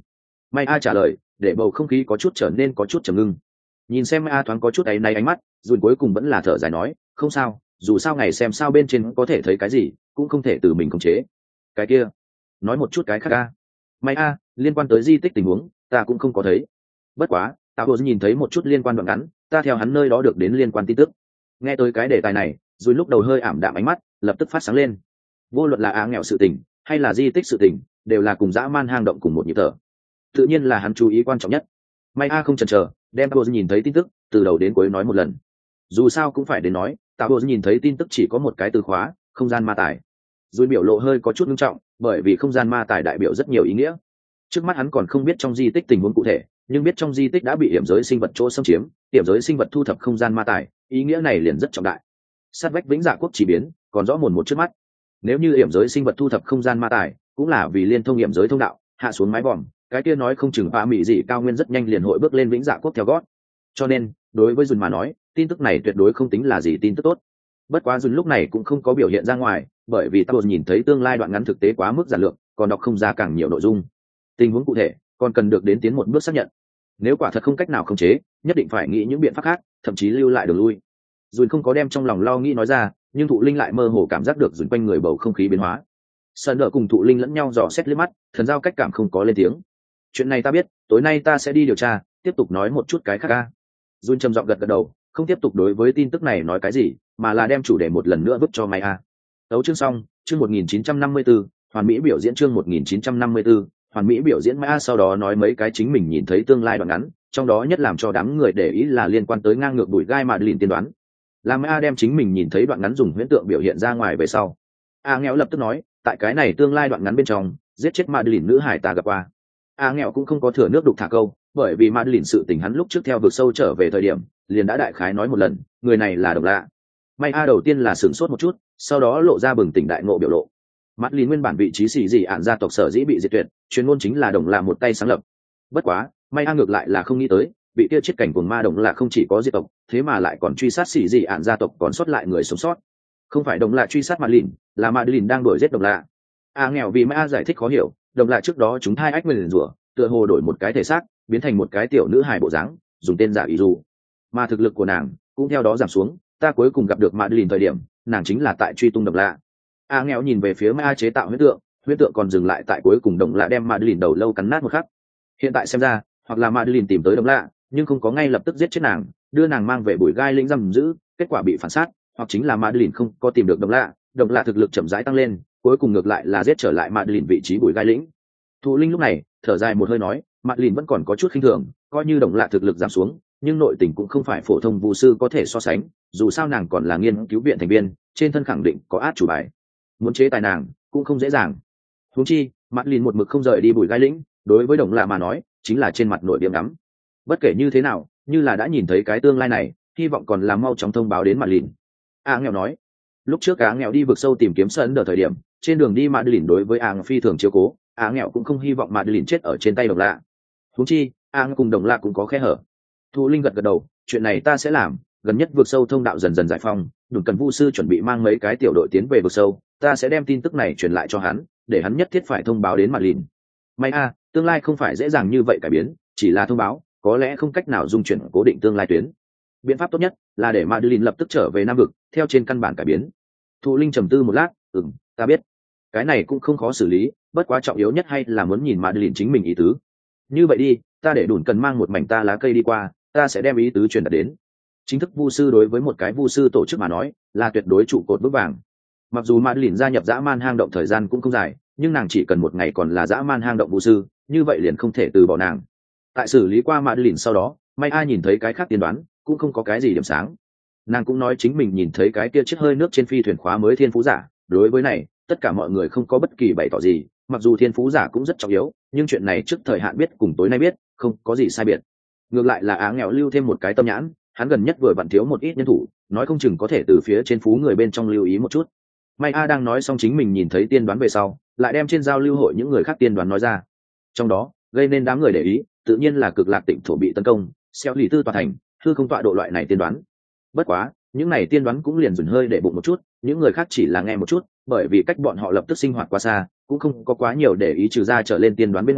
Speaker 1: May a trả lời để bầu không khí có chút trở nên có chút trầm ngưng. Nhìn xem May a thoáng có chút áy náy ánh mắt, rồi cuối cùng vẫn là thở dài nói, không sao, dù sao ngày xem sao bên trên có thể thấy cái gì cũng không thể từ mình khống chế. Cái kia, nói một chút cái khác a. May a, liên quan tới di tích tình huống ta cũng không có thấy, bất quá tao vừa nhìn thấy một chút liên quan đoạn ngắn, ta theo hắn nơi đó được đến liên quan tin tức. Nghe tới cái đề tài này, rồi lúc đầu hơi ảm đạm ánh mắt lập tức phát sáng lên. Vô luận là á nghèo sự tình hay là di tích sự tình đều là cùng dã man hang động cùng một nhịp thở, tự nhiên là hắn chú ý quan trọng nhất. May a không chần chờ đem tao nhìn thấy tin tức từ đầu đến cuối nói một lần. Dù sao cũng phải đến nói, tao nhìn thấy tin tức chỉ có một cái từ khóa, không gian ma tài. Rồi biểu lộ hơi có chút nghiêm trọng, bởi vì không gian ma tài đại biểu rất nhiều ý nghĩa. Trước mắt hắn còn không biết trong di tích tình huống cụ thể, nhưng biết trong di tích đã bị hiểm giới sinh vật chỗ xâm chiếm, hiểm giới sinh vật thu thập không gian ma tài, ý nghĩa này liền rất trọng đại. Sát vách vĩnh dạ quốc chỉ biến còn rõ mồn một trước mắt. Nếu như hiểm giới sinh vật thu thập không gian ma tài cũng là vì liên thông hiểm giới thông đạo hạ xuống mái vòm, cái kia nói không chừng pha mỹ dị cao nguyên rất nhanh liền hội bước lên vĩnh dạ quốc theo gót. Cho nên đối với Dùn mà nói, tin tức này tuyệt đối không tính là gì tin tức tốt. Bất quá Dùn lúc này cũng không có biểu hiện ra ngoài, bởi vì tao nhìn thấy tương lai đoạn ngắn thực tế quá mức giản lược, còn đọc không ra càng nhiều nội dung. Tình huống cụ thể còn cần được đến tiến một bước xác nhận. Nếu quả thật không cách nào khống chế, nhất định phải nghĩ những biện pháp khác, thậm chí lưu lại đường lui. Dùn không có đem trong lòng lo nghĩ nói ra, nhưng thụ linh lại mơ hồ cảm giác được dùn quanh người bầu không khí biến hóa. Sơn Đỡ cùng thụ linh lẫn nhau dò xét liếc mắt, thần giao cách cảm không có lên tiếng. Chuyện này ta biết, tối nay ta sẽ đi điều tra, tiếp tục nói một chút cái khác a. Dùn trầm giọng gật gật đầu, không tiếp tục đối với tin tức này nói cái gì, mà là đem chủ đề một lần nữa vứt cho May a. Đấu chương xong, chương một nghìn chín trăm năm mươi tư, hoàn mỹ biểu diễn chương một nghìn chín trăm năm mươi tư, hoàn mỹ biểu diễn. May a sau đó nói mấy cái chính mình nhìn thấy tương lai đoạn ngắn, trong đó nhất làm cho đám người để ý là liên quan tới ngang ngược bụi gai mà lìn tiên đoán. Làm May a đem chính mình nhìn thấy đoạn ngắn dùng huyễn tượng biểu hiện ra ngoài về sau, a nghèo lập tức nói, tại cái này tương lai đoạn ngắn bên trong giết chết mà lìn nữ hải ta gặp qua. A nghèo cũng không có thừa nước đục thả câu, bởi vì mà lìn sự tình hắn lúc trước theo vực sâu trở về thời điểm liền đã đại khái nói một lần, người này là độc lạ. May a đầu tiên là sửng sốt một chút, sau đó lộ ra bừng tỉnh đại ngộ biểu lộ. Mắt lìn nguyên bản vị trí xì gì ạn gia tộc sở dĩ bị diệt tuyệt, chuyên môn chính là đồng lạ một tay sáng lập. Bất quá May a ngược lại là không nghĩ tới, vị kia chết cảnh cuồng ma đồng lạ không chỉ có diệt tộc, thế mà lại còn truy sát xì gì ạn gia tộc còn sót lại người sống sót. Không phải đồng lạ truy sát Mắt lìn, là Mắt lìn đang đuổi giết đồng lạ. A nghèo vì May a giải thích khó hiểu, đồng lạ trước đó chúng thai ách nguyên rủa, tựa hồ đổi một cái thể xác, biến thành một cái tiểu nữ hài bộ dáng, dùng tên giả ý dù, mà thực lực của nàng cũng theo đó giảm xuống. Ta cuối cùng gặp được Mắt lìn thời điểm, nàng chính là tại truy tung đồng lạ. A nghèo nhìn về phía May a chế tạo huyết tượng, huyết tượng còn dừng lại tại cuối cùng đồng lạ đem Mắt lìn đầu lâu cắn nát một khắc. Hiện tại xem ra, hoặc là Mắt lìn tìm tới đồng lạ, nhưng không có ngay lập tức giết chết nàng, đưa nàng mang về bụi gai linh giam giữ, kết quả bị phản sát, hoặc chính là Mắt lìn không có tìm được đồng lạ, đồng lạ thực lực chậm rãi tăng lên, cuối cùng ngược lại là giết trở lại Mắt lìn vị trí bụi gai lĩnh. Thụ linh lúc này thở dài một hơi nói, Mắt lìn vẫn còn có chút khinh thường, coi như đồng lạ thực lực giảm xuống, nhưng nội tình cũng không phải phổ thông vu sư có thể so sánh, dù sao nàng còn là nghiên cứu viện thành viên, trên thân khẳng định có át chủ bài, muốn chế tài nàng cũng không dễ dàng. Huống chi Mắt lìn một mực không rời đi bụi gai lĩnh, đối với đồng lạ mà nói chính là trên mặt nội điểm đắm. Bất kể như thế nào, như là đã nhìn thấy cái tương lai này, hy vọng còn là mau chóng thông báo đến Mắt lìn. A nghèo nói, lúc trước Á nghèo đi vực sâu tìm kiếm sân ở thời điểm, trên đường đi Mắt lìn đối với A phi thường chiếu cố, A nghèo cũng không hy vọng Mắt lìn chết ở trên tay đồng lạ. Huống chi A cùng đồng lạ cũng có khe hở. Thu linh gật gật đầu, chuyện này ta sẽ làm, gần nhất vực sâu thông đạo dần dần giải phong, đủ cần vu sư chuẩn bị mang mấy cái tiểu đội tiến về vực sâu, ta sẽ đem tin tức này truyền lại cho hắn, để hắn nhất thiết phải thông báo đến Mắt lìn. May a, tương lai không phải dễ dàng như vậy cải biến, chỉ là thông báo có lẽ không cách nào dung chuyển cố định tương lai tuyến. Biện pháp tốt nhất là để Mắt lìn lập tức trở về Nam vực, theo trên căn bản cải biến. Thu linh trầm tư một lát, ừm, ta biết, cái này cũng không khó xử lý, bất quá trọng yếu nhất hay là muốn nhìn Mắt lìn chính mình ý tứ. Như vậy đi, ta để đủ cần mang một mảnh ta lá cây đi qua, ta sẽ đem ý tứ truyền đạt đến. Chính thức vu sư đối với một cái vu sư tổ chức mà nói là tuyệt đối trụ cột vững vàng. Mặc dù Mắt lìn gia nhập dã man hang động thời gian cũng không dài, nhưng nàng chỉ cần một ngày còn là dã man hang động vu sư, như vậy liền không thể từ bỏ nàng. Tại xử lý qua Mắt lìn sau đó, May a nhìn thấy cái khác tiên đoán cũng không có cái gì điểm sáng. Nàng cũng nói chính mình nhìn thấy cái kia chiếc hơi nước trên phi thuyền khóa mới thiên phú giả, đối với này tất cả mọi người không có bất kỳ bày tỏ gì. Mặc dù thiên phú giả cũng rất trọng yếu, nhưng chuyện này trước thời hạn biết cùng tối nay biết không có gì sai biệt. Ngược lại là Á nghèo lưu thêm một cái tâm nhãn, hắn gần nhất vừa vặn thiếu một ít nhân thủ, nói không chừng có thể từ phía trên phú người bên trong lưu ý một chút. May a đang nói xong chính mình nhìn thấy tiên đoán về sau, lại đem trên giao lưu hội những người khác tiên đoán nói ra. Trong đó gây nên đám người để ý tự nhiên là cực lạc tịnh thổ bị tấn công, xeo lì tư tòa thành, hư không tọa độ loại này tiên đoán. Bất quá những này tiên đoán cũng liền dùn hơi để bụng một chút, những người khác chỉ là nghe một chút, bởi vì cách bọn họ lập tức sinh hoạt quá xa, cũng không có quá nhiều để ý, trừ ra trở lên tiên đoán bên ngoài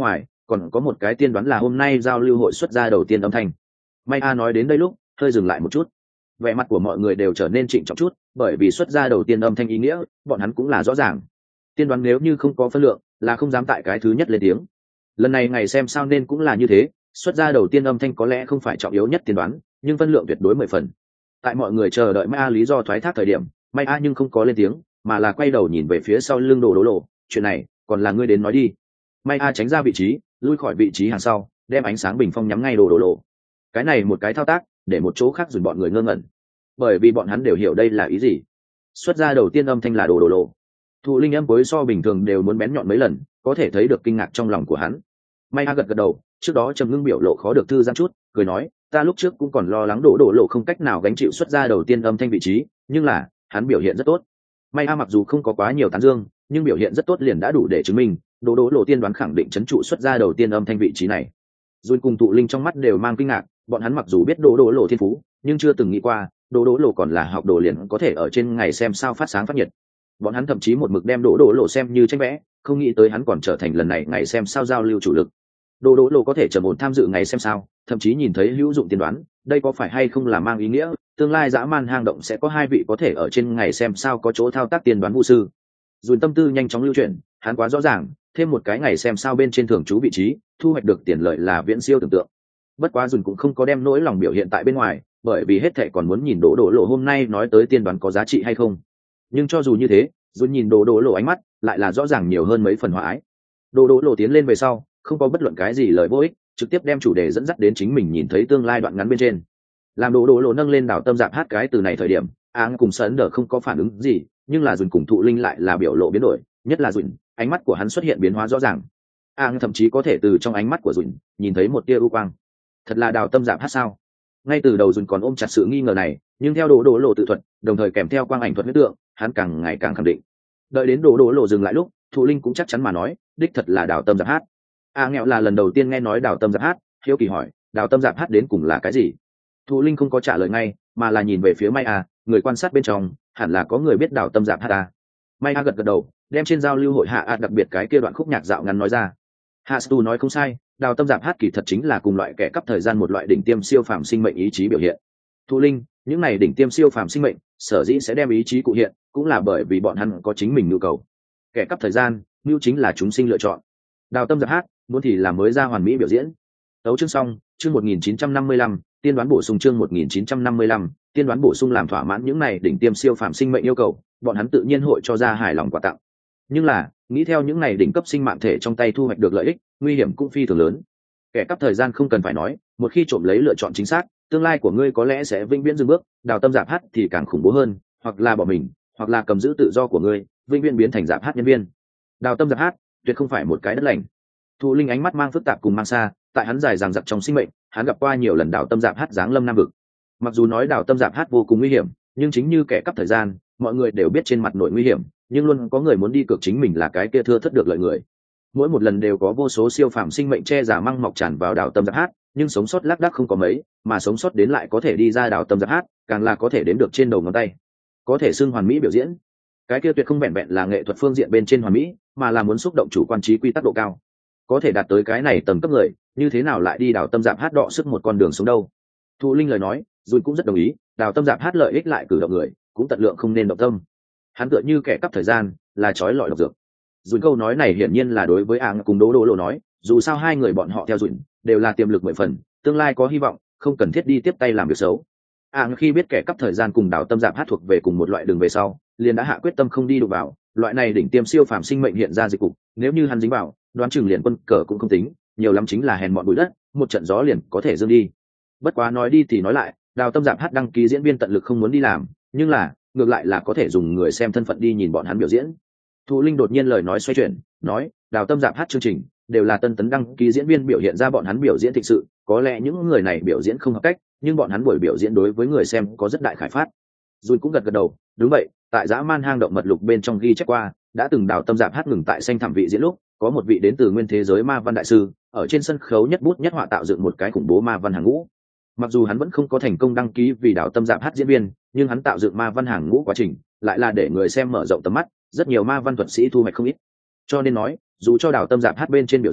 Speaker 1: còn có một cái tiên đoán là hôm nay giao lưu hội xuất ra đầu tiên âm thanh. May a nói đến đây lúc hơi dừng lại một chút, vẻ mặt của mọi người đều trở nên trịnh trọng chút, bởi vì xuất ra đầu tiên âm thanh ý nghĩa bọn hắn cũng là rõ ràng. Tiên đoán nếu như không có phân lượng là không dám tại cái thứ nhất lên tiếng. Lần này ngày xem sao nên cũng là như thế, xuất ra đầu tiên âm thanh có lẽ không phải trọng yếu nhất tiên đoán, nhưng phân lượng tuyệt đối mười phần. Tại mọi người chờ đợi May a lý do thoái thác thời điểm, May a nhưng không có lên tiếng, mà là quay đầu nhìn về phía sau lưng Đồ Đỗ Lộ, chuyện này còn là ngươi đến nói đi. May a tránh ra vị trí, lui khỏi vị trí hàng sau, đem ánh sáng bình phong nhắm ngay Đồ Đỗ Lộ. Cái này một cái thao tác để một chỗ khác dùn bọn người ngơ ngẩn, bởi vì bọn hắn đều hiểu đây là ý gì. Xuất ra đầu tiên âm thanh là Đồ Đỗ Lộ, thụ linh âm cuối so bình thường đều muốn bén nhọn mấy lần, có thể thấy được kinh ngạc trong lòng của hắn. May a gật gật đầu, trước đó trầm ngưng biểu lộ khó được thư giãn chút, cười nói, ta lúc trước cũng còn lo lắng Đồ Đỗ Lộ không cách nào gánh chịu xuất ra đầu tiên âm thanh vị trí, nhưng là hắn biểu hiện rất tốt. May a mặc dù không có quá nhiều tán dương, nhưng biểu hiện rất tốt liền đã đủ để chứng minh Đồ Đỗ Lộ tiên đoán khẳng định chấn trụ xuất ra đầu tiên âm thanh vị trí này. Dùn cùng tụ linh trong mắt đều mang kinh ngạc, bọn hắn mặc dù biết Đồ Đỗ Lộ thiên phú, nhưng chưa từng nghĩ qua Đồ Đỗ Lộ còn là học đồ liền có thể ở trên ngày xem sao phát sáng phát nhiệt. Bọn hắn thậm chí một mực đem Đồ Đỗ Lộ xem như tranh vẽ, không nghĩ tới hắn còn trở thành lần này ngày xem sao giao lưu chủ lực. Đồ Đỗ Lộ có thể trầm ổn tham dự ngày xem sao, thậm chí nhìn thấy hữu dụng tiên đoán, đây có phải hay không là mang ý nghĩa tương lai dã man hang động sẽ có hai vị có thể ở trên ngày xem sao có chỗ thao tác tiên đoán vu sư. Dùn tâm tư nhanh chóng lưu chuyển, hắn quá rõ ràng, thêm một cái ngày xem sao bên trên thường trú vị trí, thu hoạch được tiền lợi là viễn siêu tưởng tượng. Bất quá Dùn cũng không có đem nỗi lòng biểu hiện tại bên ngoài, bởi vì hết thảy còn muốn nhìn Đồ Đỗ Lộ hôm nay nói tới tiên đoán có giá trị hay không. Nhưng cho dù như thế, Dùn nhìn Đồ Đỗ Lộ ánh mắt lại là rõ ràng nhiều hơn mấy phần hòa ái. Đồ Đỗ Lộ tiến lên về sau, không có bất luận cái gì lời vô ích, trực tiếp đem chủ đề dẫn dắt đến chính mình nhìn thấy tương lai đoạn ngắn bên trên. Làm Đồ Đỗ Lộ nâng lên Đào Tâm Giạp hát cái từ này thời điểm, Áng cùng Sấn Đờ không có phản ứng gì, nhưng là Dùn cùng Thụ Linh lại là biểu lộ biến đổi, nhất là Dùn, ánh mắt của hắn xuất hiện biến hóa rõ ràng. Áng thậm chí có thể từ trong ánh mắt của Dùn nhìn thấy một tia ưu quang. Thật là Đào Tâm Giạp hát sao? Ngay từ đầu Dùn còn ôm chặt sự nghi ngờ này, nhưng theo Đồ Đỗ Lộ tự thuật, đồng thời kèm theo quang ảnh thuật huyết tượng, hắn càng ngày càng khẳng định. Đợi đến Đồ Đỗ Lộ dừng lại lúc, Thụ Linh cũng chắc chắn mà nói, đích thật là Đào Tâm Giạp hát. A nghèo là lần đầu tiên nghe nói Đào Tâm Giạp hát, hiếu kỳ hỏi, Đào Tâm Giạp hát đến cùng là cái gì? Thụ Linh không có trả lời ngay, mà là nhìn về phía May A, người quan sát bên trong, hẳn là có người biết Đào Tâm Giạp hát à. May A gật gật đầu, đem trên giao lưu hội hạ A đặc biệt cái kia đoạn khúc nhạc dạo ngắn nói ra. Hạ Stu nói không sai, Đào Tâm Giạp hát kỳ thật chính là cùng loại kẻ cắp thời gian một loại đỉnh tiêm siêu phàm sinh mệnh ý chí biểu hiện. Thụ Linh, những này đỉnh tiêm siêu phàm sinh mệnh, sở dĩ sẽ đem ý chí cụ hiện, cũng là bởi vì bọn hắn có chính mình nhu cầu. Kẻ cắp thời gian, nhu chính là chúng sinh lựa chọn. Đào Tâm Giạp hát, muốn thì làm mới ra hoàn mỹ biểu diễn. Tấu chương xong, chương một nghìn chín trăm năm mươi lăm, tiên đoán bổ sung chương một nghìn chín trăm năm mươi lăm, tiên đoán bổ sung làm thỏa mãn những này đỉnh tiêm siêu phàm sinh mệnh yêu cầu, bọn hắn tự nhiên hội cho ra hài lòng quà tặng. Nhưng là, nghĩ theo những này đỉnh cấp sinh mạng thể trong tay thu hoạch được lợi ích, nguy hiểm cũng phi thường lớn. Kẻ cắp thời gian không cần phải nói, một khi trộm lấy lựa chọn chính xác, tương lai của ngươi có lẽ sẽ vĩnh viễn dừng bước, Đào Tâm Giạp hát thì càng khủng bố hơn, hoặc là bỏ mình, hoặc là cầm giữ tự do của ngươi, vĩnh viễn biến thành Giạp hát nhân viên. Đào Tâm Giạp hát tuyệt không phải một cái đất lành. Thụ Linh ánh mắt mang phức tạp cùng mang xa, tại hắn dài dằng dặc trong sinh mệnh, hắn gặp qua nhiều lần Đào Tâm Giạp hát giáng lâm nam vực. Mặc dù nói Đào Tâm Giạp hát vô cùng nguy hiểm, nhưng chính như kẻ cắp thời gian, mọi người đều biết trên mặt nội nguy hiểm, nhưng luôn có người muốn đi cược chính mình là cái kia thưa thất được lợi người. Mỗi một lần đều có vô số siêu phàm sinh mệnh che giả măng mọc tràn vào Đào Tâm Giạp hát, nhưng sống sót lác đác không có mấy, mà sống sót đến lại có thể đi ra Đào Tâm Giạp hát, càng là có thể đếm được trên đầu ngón tay. Có thể xưng hoàn mỹ biểu diễn. Cái kia tuyệt không vẹn vẹn là nghệ thuật phương diện bên trên hoàn mỹ, mà là muốn xúc động chủ quan trí quy tắc độ cao. Có thể đạt tới cái này tầm cấp người, như thế nào lại đi Đào Tâm Giạp hát đọ sức một con đường sống đâu? Thụ Linh lời nói, Dùn cũng rất đồng ý, Đào Tâm Giạp hát lợi ích lại cử động người, cũng tận lượng không nên động tâm. Hắn tựa như kẻ cắp thời gian, là trói lọi độc dược. Dùn câu nói này hiển nhiên là đối với Áng cùng Đỗ Đỗ Lộ nói, dù sao hai người bọn họ theo Dùn đều là tiềm lực mười phần, tương lai có hy vọng, không cần thiết đi tiếp tay làm việc xấu. Áng khi biết kẻ cắp thời gian cùng Đào Tâm Giạp hát thuộc về cùng một loại đường về sau, liền đã hạ quyết tâm không đi đụng vào, loại này đỉnh tiêm siêu phàm sinh mệnh hiện ra dịch cục, nếu như hắn dính vào, đoán chừng liền quân cờ cũng không tính, nhiều lắm chính là hèn mọn bụi đất, một trận gió liền có thể dương đi. Bất quá nói đi thì nói lại, Đào Tâm Giạp hát đăng ký diễn viên tận lực không muốn đi làm, nhưng là ngược lại là có thể dùng người xem thân phận đi nhìn bọn hắn biểu diễn. Thụ Linh đột nhiên lời nói xoay chuyển, nói, Đào Tâm Giạp hát chương trình đều là tân tấn đăng ký diễn viên biểu hiện ra bọn hắn biểu diễn thực sự, có lẽ những người này biểu diễn không hợp cách, nhưng bọn hắn buổi biểu diễn đối với người xem có rất đại khải phát. Dùn cũng gật gật đầu, đúng vậy, tại dã man hang động mật lục bên trong ghi chép qua, đã từng Đào Tâm Giạp hát ngừng tại xanh thảm vị diễn lúc, có một vị đến từ nguyên thế giới ma văn đại sư, ở trên sân khấu nhất bút nhất họa tạo dựng một cái khủng bố ma văn hàng ngũ. Mặc dù hắn vẫn không có thành công đăng ký vì Đào Tâm Giạp hát diễn viên, nhưng hắn tạo dựng ma văn hàng ngũ quá trình lại là để người xem mở rộng tầm mắt, rất nhiều ma văn thuật sĩ thu hoạch không ít. Cho nên nói, dù cho Đào Tâm Giạp hát bên trên biểu diễn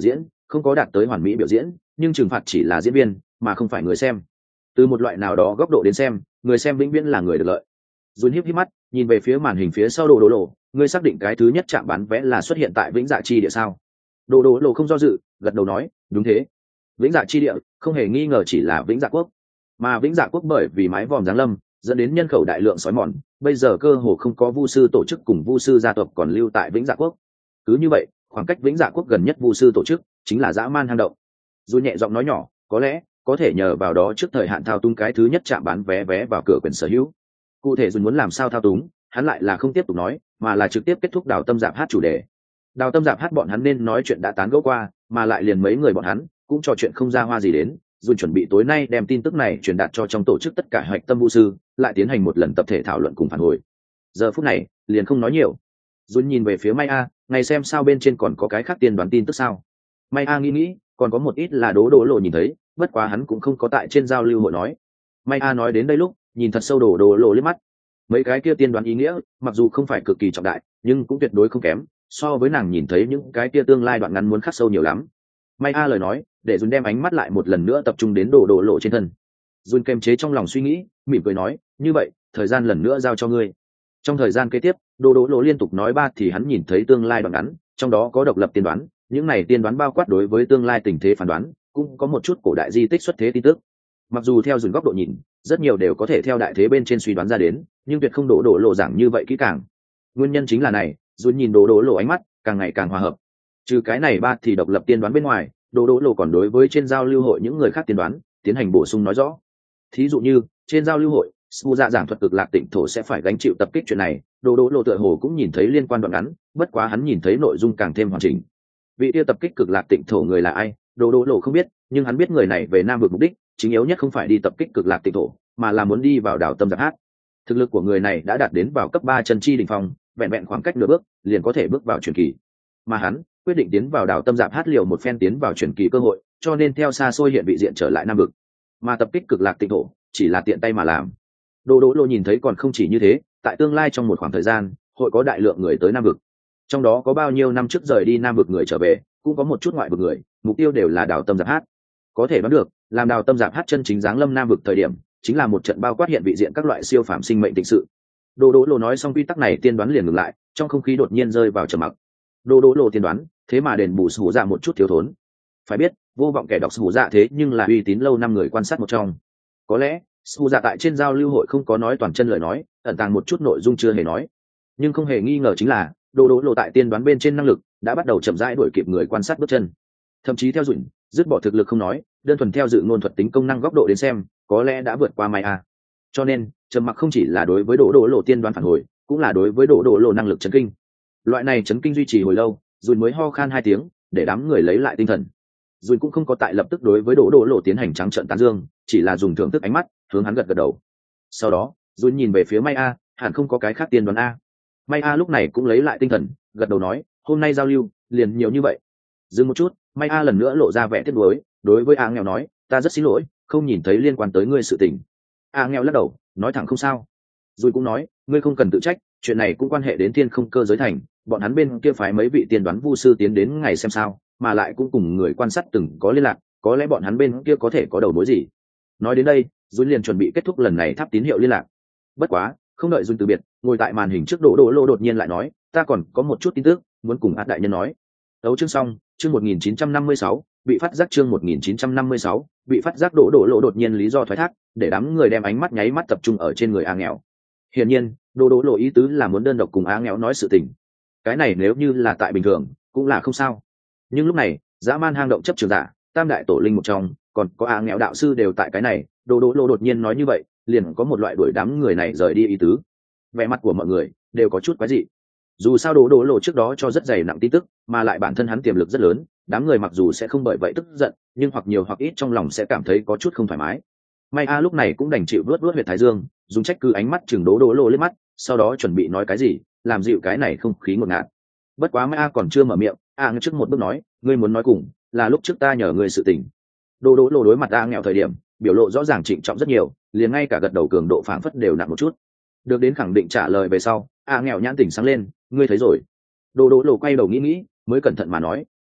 Speaker 1: không có đạt tới hoàn mỹ biểu diễn, nhưng trừng phạt chỉ là diễn viên mà không phải người xem. Từ một loại nào đó góc độ đến xem, người xem vĩnh viễn là người được lợi. Dùn híp híp mắt nhìn về phía màn hình phía sau đồ đỗ lộ, ngươi xác định cái thứ nhất chạm bán vé là xuất hiện tại Vĩnh Dạ Chi Địa sao? Đồ đỗ lộ không do dự, gật đầu nói, đúng thế. Vĩnh Dạ Chi Địa không hề nghi ngờ chỉ là Vĩnh Dạ Quốc, mà Vĩnh Dạ Quốc bởi vì mái vòm giáng lâm dẫn đến nhân khẩu đại lượng sói mòn, bây giờ cơ hồ không có vu sư tổ chức cùng vu sư gia tộc còn lưu tại Vĩnh Dạ Quốc. Cứ như vậy, khoảng cách Vĩnh Dạ Quốc gần nhất vu sư tổ chức chính là dã man hang động. Dù nhẹ giọng nói nhỏ, có lẽ có thể nhờ vào đó trước thời hạn thao túng cái thứ nhất chạm bán vé vé vào cửa quyền sở hữu. Cụ thể Dùn muốn làm sao thao túng, hắn lại là không tiếp tục nói, mà là trực tiếp kết thúc Đào Tâm Giạp hát chủ đề. Đào Tâm Giạp hát bọn hắn nên nói chuyện đã tán gẫu qua, mà lại liền mấy người bọn hắn cũng trò chuyện không ra hoa gì đến. Dùn chuẩn bị tối nay đem tin tức này truyền đạt cho trong tổ chức tất cả hạch tâm vũ sư, lại tiến hành một lần tập thể thảo luận cùng phản hồi. Giờ phút này liền không nói nhiều. Dùn nhìn về phía May A, ngày xem sao bên trên còn có cái khác tiên đoán tin tức sao? May A nghĩ nghĩ, còn có một ít là đố đố lộ nhìn thấy, bất quá hắn cũng không có tại trên giao lưu hội nói. May A nói đến đây lúc nhìn thật sâu đổ đổ lộ liếc mắt. Mấy cái kia tiên đoán ý nghĩa mặc dù không phải cực kỳ trọng đại, nhưng cũng tuyệt đối không kém, so với nàng nhìn thấy những cái kia tương lai đoạn ngắn muốn khắc sâu nhiều lắm. May A lời nói để Dùn đem ánh mắt lại một lần nữa tập trung đến đổ đổ lộ trên thân. Dùn kềm chế trong lòng suy nghĩ, mỉm cười nói, như vậy thời gian lần nữa giao cho ngươi. Trong thời gian kế tiếp, đổ đổ lộ liên tục nói ba thì hắn nhìn thấy tương lai đoạn ngắn, trong đó có độc lập tiên đoán, những này tiên đoán bao quát đối với tương lai tình thế phán đoán, cũng có một chút cổ đại di tích xuất thế tin tức. Mặc dù theo Dùn góc độ nhìn, rất nhiều đều có thể theo đại thế bên trên suy đoán ra đến, nhưng tuyệt không đổ đổ lộ giảng như vậy kỹ càng. Nguyên nhân chính là này, Dùn nhìn đổ đổ lộ ánh mắt càng ngày càng hòa hợp. Trừ cái này ba thì độc lập tiên đoán bên ngoài, đổ đổ lộ còn đối với trên giao lưu hội những người khác tiên đoán tiến hành bổ sung nói rõ. Thí dụ như trên giao lưu hội, Su Dạ giảng thuật cực lạc tịnh thổ sẽ phải gánh chịu tập kích chuyện này, đổ đổ lộ tựa hồ cũng nhìn thấy liên quan đoạn ngắn, bất quá hắn nhìn thấy nội dung càng thêm hoàn chỉnh. Vị tiêu tập kích cực lạc tịnh thổ người là ai, đổ đổ lộ không biết, nhưng hắn biết người này về Nam vực mục đích chính yếu nhất không phải đi tập kích cực lạc tịnh thổ, mà là muốn đi vào đảo Tâm Giạp Hát. Thực lực của người này đã đạt đến vào cấp ba chân chi đỉnh phong, vẹn vẹn khoảng cách nửa bước liền có thể bước vào truyền kỳ. Mà hắn quyết định tiến vào đảo Tâm Giạp Hát liều một phen tiến vào truyền kỳ cơ hội, cho nên theo xa xôi hiện vị diện trở lại Nam vực. Mà tập kích cực lạc tịnh thổ chỉ là tiện tay mà làm. Đỗ Đỗ Lộ nhìn thấy còn không chỉ như thế, tại tương lai trong một khoảng thời gian, hội có đại lượng người tới Nam vực. Trong đó có bao nhiêu năm trước rời đi Nam vực người trở về, cũng có một chút ngoại vực người, mục tiêu đều là đảo Tâm Giạp Hát. Có thể đoán được, làm đảo Tâm Giạp Hát chân chính giáng lâm Nam vực thời điểm, chính là một trận bao quát hiện vị diện các loại siêu phàm sinh mệnh tịnh sự. Đỗ Đỗ Lộ nói xong quy tắc này tiên đoán liền ngừng lại, trong không khí đột nhiên rơi vào trầm mặc. Đỗ Đỗ Lộ tiên đoán, thế mà đền bù Sủ Dạ một chút thiếu thốn. Phải biết, vô vọng kẻ đọc Sủ Dạ thế nhưng là uy tín lâu năm người quan sát một trong. Có lẽ, Sủ Dạ tại trên giao lưu hội không có nói toàn chân lời nói, ẩn tàng một chút nội dung chưa hề nói. Nhưng không hề nghi ngờ chính là, Đỗ Đỗ Lộ tại tiên đoán bên trên năng lực đã bắt đầu chậm rãi đuổi kịp người quan sát bước chân. Thậm chí theo dụi, dứt bỏ thực lực không nói, đơn thuần theo dự ngôn thuật tính công năng góc độ đến xem, có lẽ đã vượt qua Mai A. Cho nên, trầm mặc không chỉ là đối với Đỗ Đỗ Lộ tiên đoán phản hồi, cũng là đối với Đỗ Đỗ Lộ năng lực chấn kinh. Loại này chấn kinh duy trì hồi lâu, rồi mới ho khan hai tiếng, để đám người lấy lại tinh thần. Rồi cũng không có tại lập tức đối với Đỗ Đỗ Lộ tiến hành trắng trợn tán dương, chỉ là dùng thưởng thức ánh mắt, hướng hắn gật gật đầu. Sau đó, rồi nhìn về phía Mai A, hẳn không có cái khác tiên đoán A. Mai A lúc này cũng lấy lại tinh thần, gật đầu nói, hôm nay giao lưu liền nhiều như vậy. Dừng một chút, Mai A lần nữa lộ ra vẻ tiếc nuối, đối với A nghèo nói, ta rất xin lỗi, không nhìn thấy liên quan tới ngươi sự tình. A nghèo lắc đầu, nói thẳng không sao. Rồi cũng nói, ngươi không cần tự trách, chuyện này cũng quan hệ đến thiên không cơ giới thành, bọn hắn bên kia phái mấy vị tiên đoán vu sư tiến đến ngày xem sao, mà lại cũng cùng người quan sát từng có liên lạc, có lẽ bọn hắn bên kia có thể có đầu mối gì. Nói đến đây, Dùn liền chuẩn bị kết thúc lần này tháp tín hiệu liên lạc. Bất quá, không đợi Dùn từ biệt, ngồi tại màn hình trước Đỗ Đỗ Lộ đột nhiên lại nói, ta còn có một chút tin tức muốn cùng Át đại nhân nói. Đấu chương xong, chương một nghìn chín trăm năm mươi sáu, bị phát giác chương một nghìn chín trăm năm mươi sáu, bị phát giác Đỗ Đỗ Lộ đột nhiên lý do thoái thác, để đám người đem ánh mắt nháy mắt tập trung ở trên người A nghèo. Hiển nhiên, Đỗ Đỗ Lộ ý tứ là muốn đơn độc cùng A nghèo nói sự tình. Cái này nếu như là tại bình thường, cũng là không sao. Nhưng lúc này, dã man hang động chấp trường giả, tam đại tổ linh một trong, còn có A nghèo đạo sư đều tại cái này, Đỗ Đỗ Lộ đột nhiên nói như vậy, liền có một loại đuổi đám người này rời đi ý tứ. Vẻ mặt của mọi người đều có chút quái dị. Dù sao Đỗ Đỗ Lộ trước đó cho rất dày nặng tin tức, mà lại bản thân hắn tiềm lực rất lớn, đám người mặc dù sẽ không bởi vậy tức giận, nhưng hoặc nhiều hoặc ít trong lòng sẽ cảm thấy có chút không thoải mái. May A lúc này cũng đành chịu vớt vớt huyệt thái dương, dùng trách cứ ánh mắt chừng Đỗ Đỗ Lộ lên mắt, sau đó chuẩn bị nói cái gì, làm dịu cái này không khí ngột ngạt. Bất quá May A còn chưa mở miệng, A ngay trước một bước nói, ngươi muốn nói cùng, là lúc trước ta nhờ ngươi sự tình. Đỗ Đỗ Lộ đối mặt A nghèo thời điểm, biểu lộ rõ ràng trịnh trọng rất nhiều, liền ngay cả gật đầu cường độ phảng phất đều nặng một chút. Được đến khẳng định trả lời về sau, A nghèo nhãn tỉnh sáng lên, ngươi thấy rồi. Đỗ Đỗ Lộ quay đầu nghĩ nghĩ, mới cẩn thận mà nói,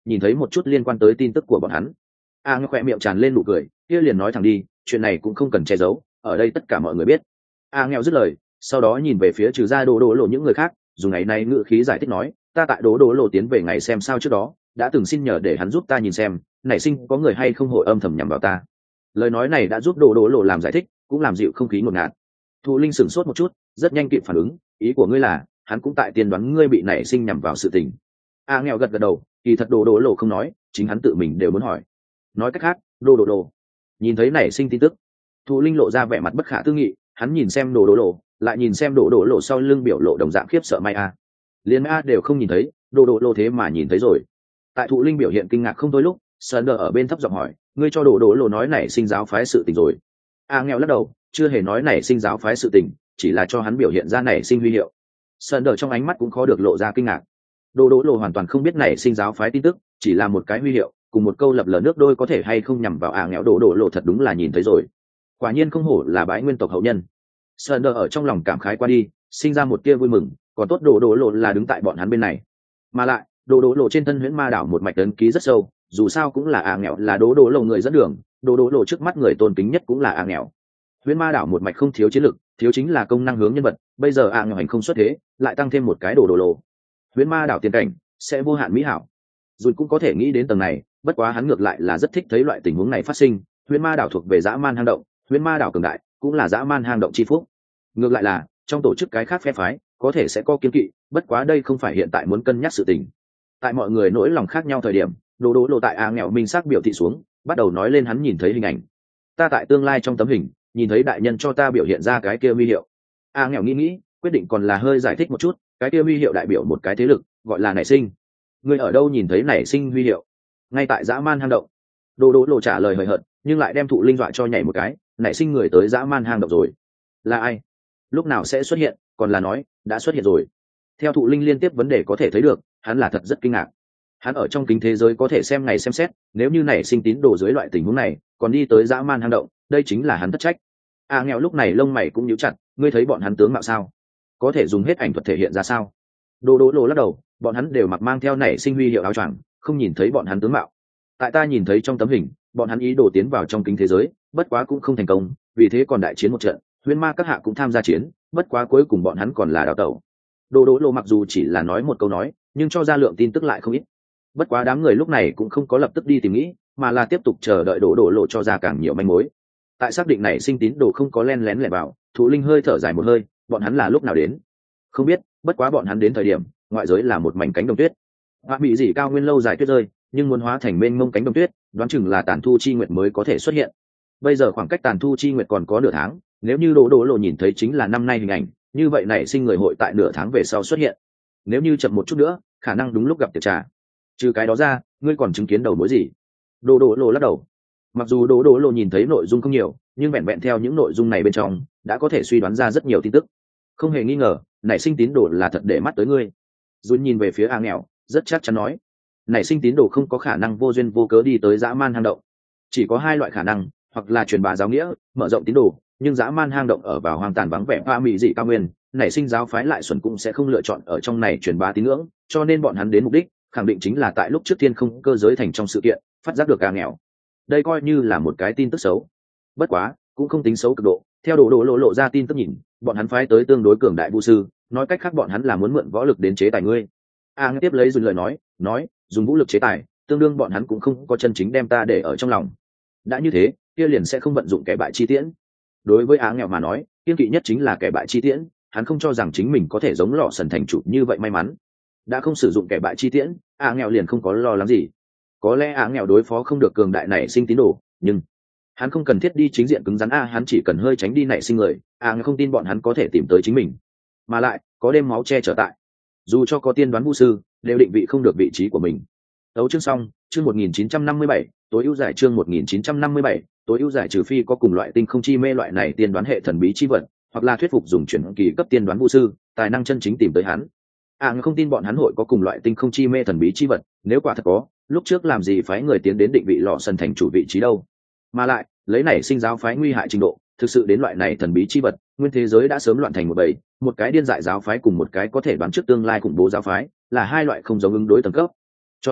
Speaker 1: nhìn thấy một chút liên quan tới tin tức của bọn hắn. A Ngẹo khỏe miệng tràn lên nụ cười, kia liền nói thẳng đi, chuyện này cũng không cần che giấu, ở đây tất cả mọi người biết. A Ngẹo dứt lời, sau đó nhìn về phía trừ ra đồ đồ lộ những người khác, dùng ngày nay ngữ khí giải thích nói, ta tại đồ đồ lộ tiến về ngày xem sao trước đó đã từng xin nhờ để hắn giúp ta nhìn xem nảy sinh có người hay không hội âm thầm nhằm vào ta. Lời nói này đã giúp đồ đồ lộ làm giải thích, cũng làm dịu không khí ngột ngạt. Thụ Linh sửng sốt một chút, rất nhanh kịp phản ứng, ý của ngươi là hắn cũng tại tiên đoán ngươi bị nảy sinh nhằm vào sự tình. A Nghèo gật gật đầu, kỳ thật đồ đồ lộ không nói, chính hắn tự mình đều muốn hỏi. Nói cách khác, đồ đồ lộ nhìn thấy nảy sinh tin tức. Thụ Linh lộ ra vẻ mặt bất khả tư nghị, hắn nhìn xem đồ đồ lộ, lại nhìn xem đồ đồ lộ sau lưng biểu lộ đồng dạng khiếp sợ Mai A. Liên A đều không nhìn thấy, đồ đồ lộ thế mà nhìn thấy rồi. Tại Thụ Linh biểu hiện kinh ngạc không thôi lúc, Sơn Đờ ở bên thấp giọng hỏi, ngươi cho đồ đồ lộ nói nảy sinh giáo phái sự tình rồi? A Nghèo lắc đầu, chưa hề nói nảy sinh giáo phái sự tình, chỉ là cho hắn biểu hiện ra nảy sinh huy hiệu. Sơn Đờ trong ánh mắt cũng khó được lộ ra kinh ngạc. Đồ đồ lộ hoàn toàn không biết nảy sinh giáo phái tin tức, chỉ là một cái huy hiệu, cùng một câu lập lờ nước đôi có thể hay không nhằm vào A Nghèo. Đồ đồ lộ thật đúng là nhìn thấy rồi, quả nhiên không hổ là bái nguyên tộc hậu nhân. Sơn Đờ ở trong lòng cảm khái qua đi, sinh ra một tia vui mừng, còn tốt đồ đồ lộ là đứng tại bọn hắn bên này. Mà lại đồ đồ lộ trên thân huyễn ma đảo một mạch ấn ký rất sâu, dù sao cũng là A Nghèo là đồ đồ lộ người dẫn đường, đồ đồ lộ trước mắt người tôn kính nhất cũng là A Nghèo. Huyễn ma đảo một mạch không thiếu chiến lực, thiếu chính là công năng hướng nhân vật, bây giờ A Nghèo hành không xuất thế, lại tăng thêm một cái đồ đồ lộ. Huyễn ma đảo tiền cảnh sẽ vô hạn mỹ hảo. Dù cũng có thể nghĩ đến tầng này, bất quá hắn ngược lại là rất thích thấy loại tình huống này phát sinh. Huyễn ma đảo thuộc về dã man hang động, huyễn ma đảo cường đại cũng là dã man hang động chi phúc. Ngược lại là trong tổ chức cái khác phe phái có thể sẽ có kiên kỵ, bất quá đây không phải hiện tại muốn cân nhắc sự tình. Tại mọi người nỗi lòng khác nhau thời điểm, đồ đồ lộ tại A Nghèo minh xác biểu thị xuống, bắt đầu nói lên hắn nhìn thấy hình ảnh. Ta tại tương lai trong tấm hình nhìn thấy đại nhân cho ta biểu hiện ra cái kia huy hiệu. A Nghèo nghĩ nghĩ, quyết định còn là hơi giải thích một chút, cái kia huy hiệu đại biểu một cái thế lực, gọi là nảy sinh. Ngươi ở đâu nhìn thấy nảy sinh huy hiệu? Ngay tại dã man hang động. Đồ đồ lộ trả lời hời hợt, nhưng lại đem Thụ Linh dọa cho nhảy một cái, nảy sinh người tới dã man hang động rồi. Là ai? Lúc nào sẽ xuất hiện? Còn là nói đã xuất hiện rồi? Theo Thụ Linh liên tiếp vấn đề có thể thấy được, hắn là thật rất kinh ngạc. Hắn ở trong kính thế giới có thể xem ngày xem xét, nếu như nảy sinh tín đồ dưới loại tình huống này còn đi tới dã man hang động, đây chính là hắn thất trách. A Nghèo lúc này lông mày cũng nhíu chặt, ngươi thấy bọn hắn tướng mạo sao? Có thể dùng hết ảnh thuật thể hiện ra sao? Đồ đồ lộ lắc đầu, bọn hắn đều mặc mang theo nảy sinh huy hiệu áo choàng, không nhìn thấy bọn hắn tướng mạo. Tại ta nhìn thấy trong tấm hình, bọn hắn ý đồ tiến vào trong kính thế giới, bất quá cũng không thành công, vì thế còn đại chiến một trận, huyễn ma các hạ cũng tham gia chiến, bất quá cuối cùng bọn hắn còn là đào tẩu. Đồ đồ lộ mặc dù chỉ là nói một câu nói, nhưng cho ra lượng tin tức lại không ít. Bất quá đám người lúc này cũng không có lập tức đi tìm nghĩ, mà là tiếp tục chờ đợi đồ đồ lộ cho ra càng nhiều manh mối. Tại xác định này sinh tín đồ không có len lén lẻn vào, Thụ Linh hơi thở dài một hơi, bọn hắn là lúc nào đến? Không biết, bất quá bọn hắn đến thời điểm, ngoại giới là một mảnh cánh đồng tuyết. Hoa bị gì cao nguyên lâu dài tuyết rơi, nhưng muốn hóa thành mênh mông cánh đồng tuyết, đoán chừng là Tàn Thu Chi Nguyệt mới có thể xuất hiện. Bây giờ khoảng cách Tàn Thu Chi Nguyệt còn có nửa tháng, nếu như đồ đồ lộ nhìn thấy chính là năm nay hình ảnh, như vậy nảy sinh người hội tại nửa tháng về sau xuất hiện. Nếu như chậm một chút nữa, khả năng đúng lúc gặp tiệc trà. Trừ cái đó ra, ngươi còn chứng kiến đầu mối gì? Đồ đồ lộ lắc đầu. Mặc dù đồ đồ lộ nhìn thấy nội dung không nhiều, nhưng vẹn vẹn theo những nội dung này bên trong đã có thể suy đoán ra rất nhiều tin tức. Không hề nghi ngờ, nảy sinh tín đồ là thật để mắt tới ngươi. Dùn nhìn về phía A Nghèo, rất chắc chắn nói, nảy sinh tín đồ không có khả năng vô duyên vô cớ đi tới dã man hang động. Chỉ có hai loại khả năng, hoặc là truyền bá giáo nghĩa, mở rộng tín đồ, nhưng dã man hang động ở vào hoang tàn vắng vẻ hoa mỹ dị cao nguyên, nảy sinh giáo phái lại xuẩn cũng sẽ không lựa chọn ở trong này truyền bá tín ngưỡng, cho nên bọn hắn đến mục đích khẳng định chính là tại lúc trước thiên không cơ giới thành trong sự kiện phát giác được A Nghèo. Đây coi như là một cái tin tức xấu, bất quá cũng không tính xấu cực độ. Theo đồ đồ lộ lộ ra tin tức nhìn, bọn hắn phái tới tương đối cường đại vũ sư, nói cách khác bọn hắn là muốn mượn võ lực đến chế tài ngươi. A Nghèo tiếp lấy dùng lời nói nói dùng vũ lực chế tài, tương đương bọn hắn cũng không có chân chính đem ta để ở trong lòng. Đã như thế, kia liền sẽ không vận dụng kẻ bại chi tiễn. Đối với Á Nghèo mà nói, kiên kỵ nhất chính là kẻ bại chi tiễn, hắn không cho rằng chính mình có thể giống Lọ Sần thành chủ như vậy may mắn. Đã không sử dụng kẻ bại chi tiễn, Á Nghèo liền không có lo lắng gì. Có lẽ Á Nghèo đối phó không được cường đại này sinh tín đồ, nhưng hắn không cần thiết đi chính diện cứng rắn a, hắn chỉ cần hơi tránh đi nảy sinh người, Á Nghèo không tin bọn hắn có thể tìm tới chính mình. Mà lại, có đêm máu che chở tại, dù cho có tiên đoán vũ sư, đều định vị không được vị trí của mình. Tấu chương xong, chương một nghìn chín trăm năm mươi bảy, tối ưu giải chương một nghìn chín trăm năm mươi bảy, tối ưu giải trừ phi có cùng loại tinh không chi mê loại này tiên đoán hệ thần bí chi vật, hoặc là thuyết phục dùng chuyển kỳ cấp tiên đoán vũ sư, tài năng chân chính tìm tới hắn. À không tin bọn hắn hội có cùng loại tinh không chi mê thần bí chi vật, nếu quả thật có, lúc trước làm gì phái người tiến đến định vị Lọ Sần thành chủ vị trí đâu? Mà lại, lấy này sinh giáo phái nguy hại trình độ, thực sự đến loại này thần bí chi vật, nguyên thế giới đã sớm loạn thành một bầy, một cái điên dại giáo phái cùng một cái có thể đoán trước tương lai khủng bố giáo phái, là hai loại không giống ứng đối tầng cấp. Cho nên,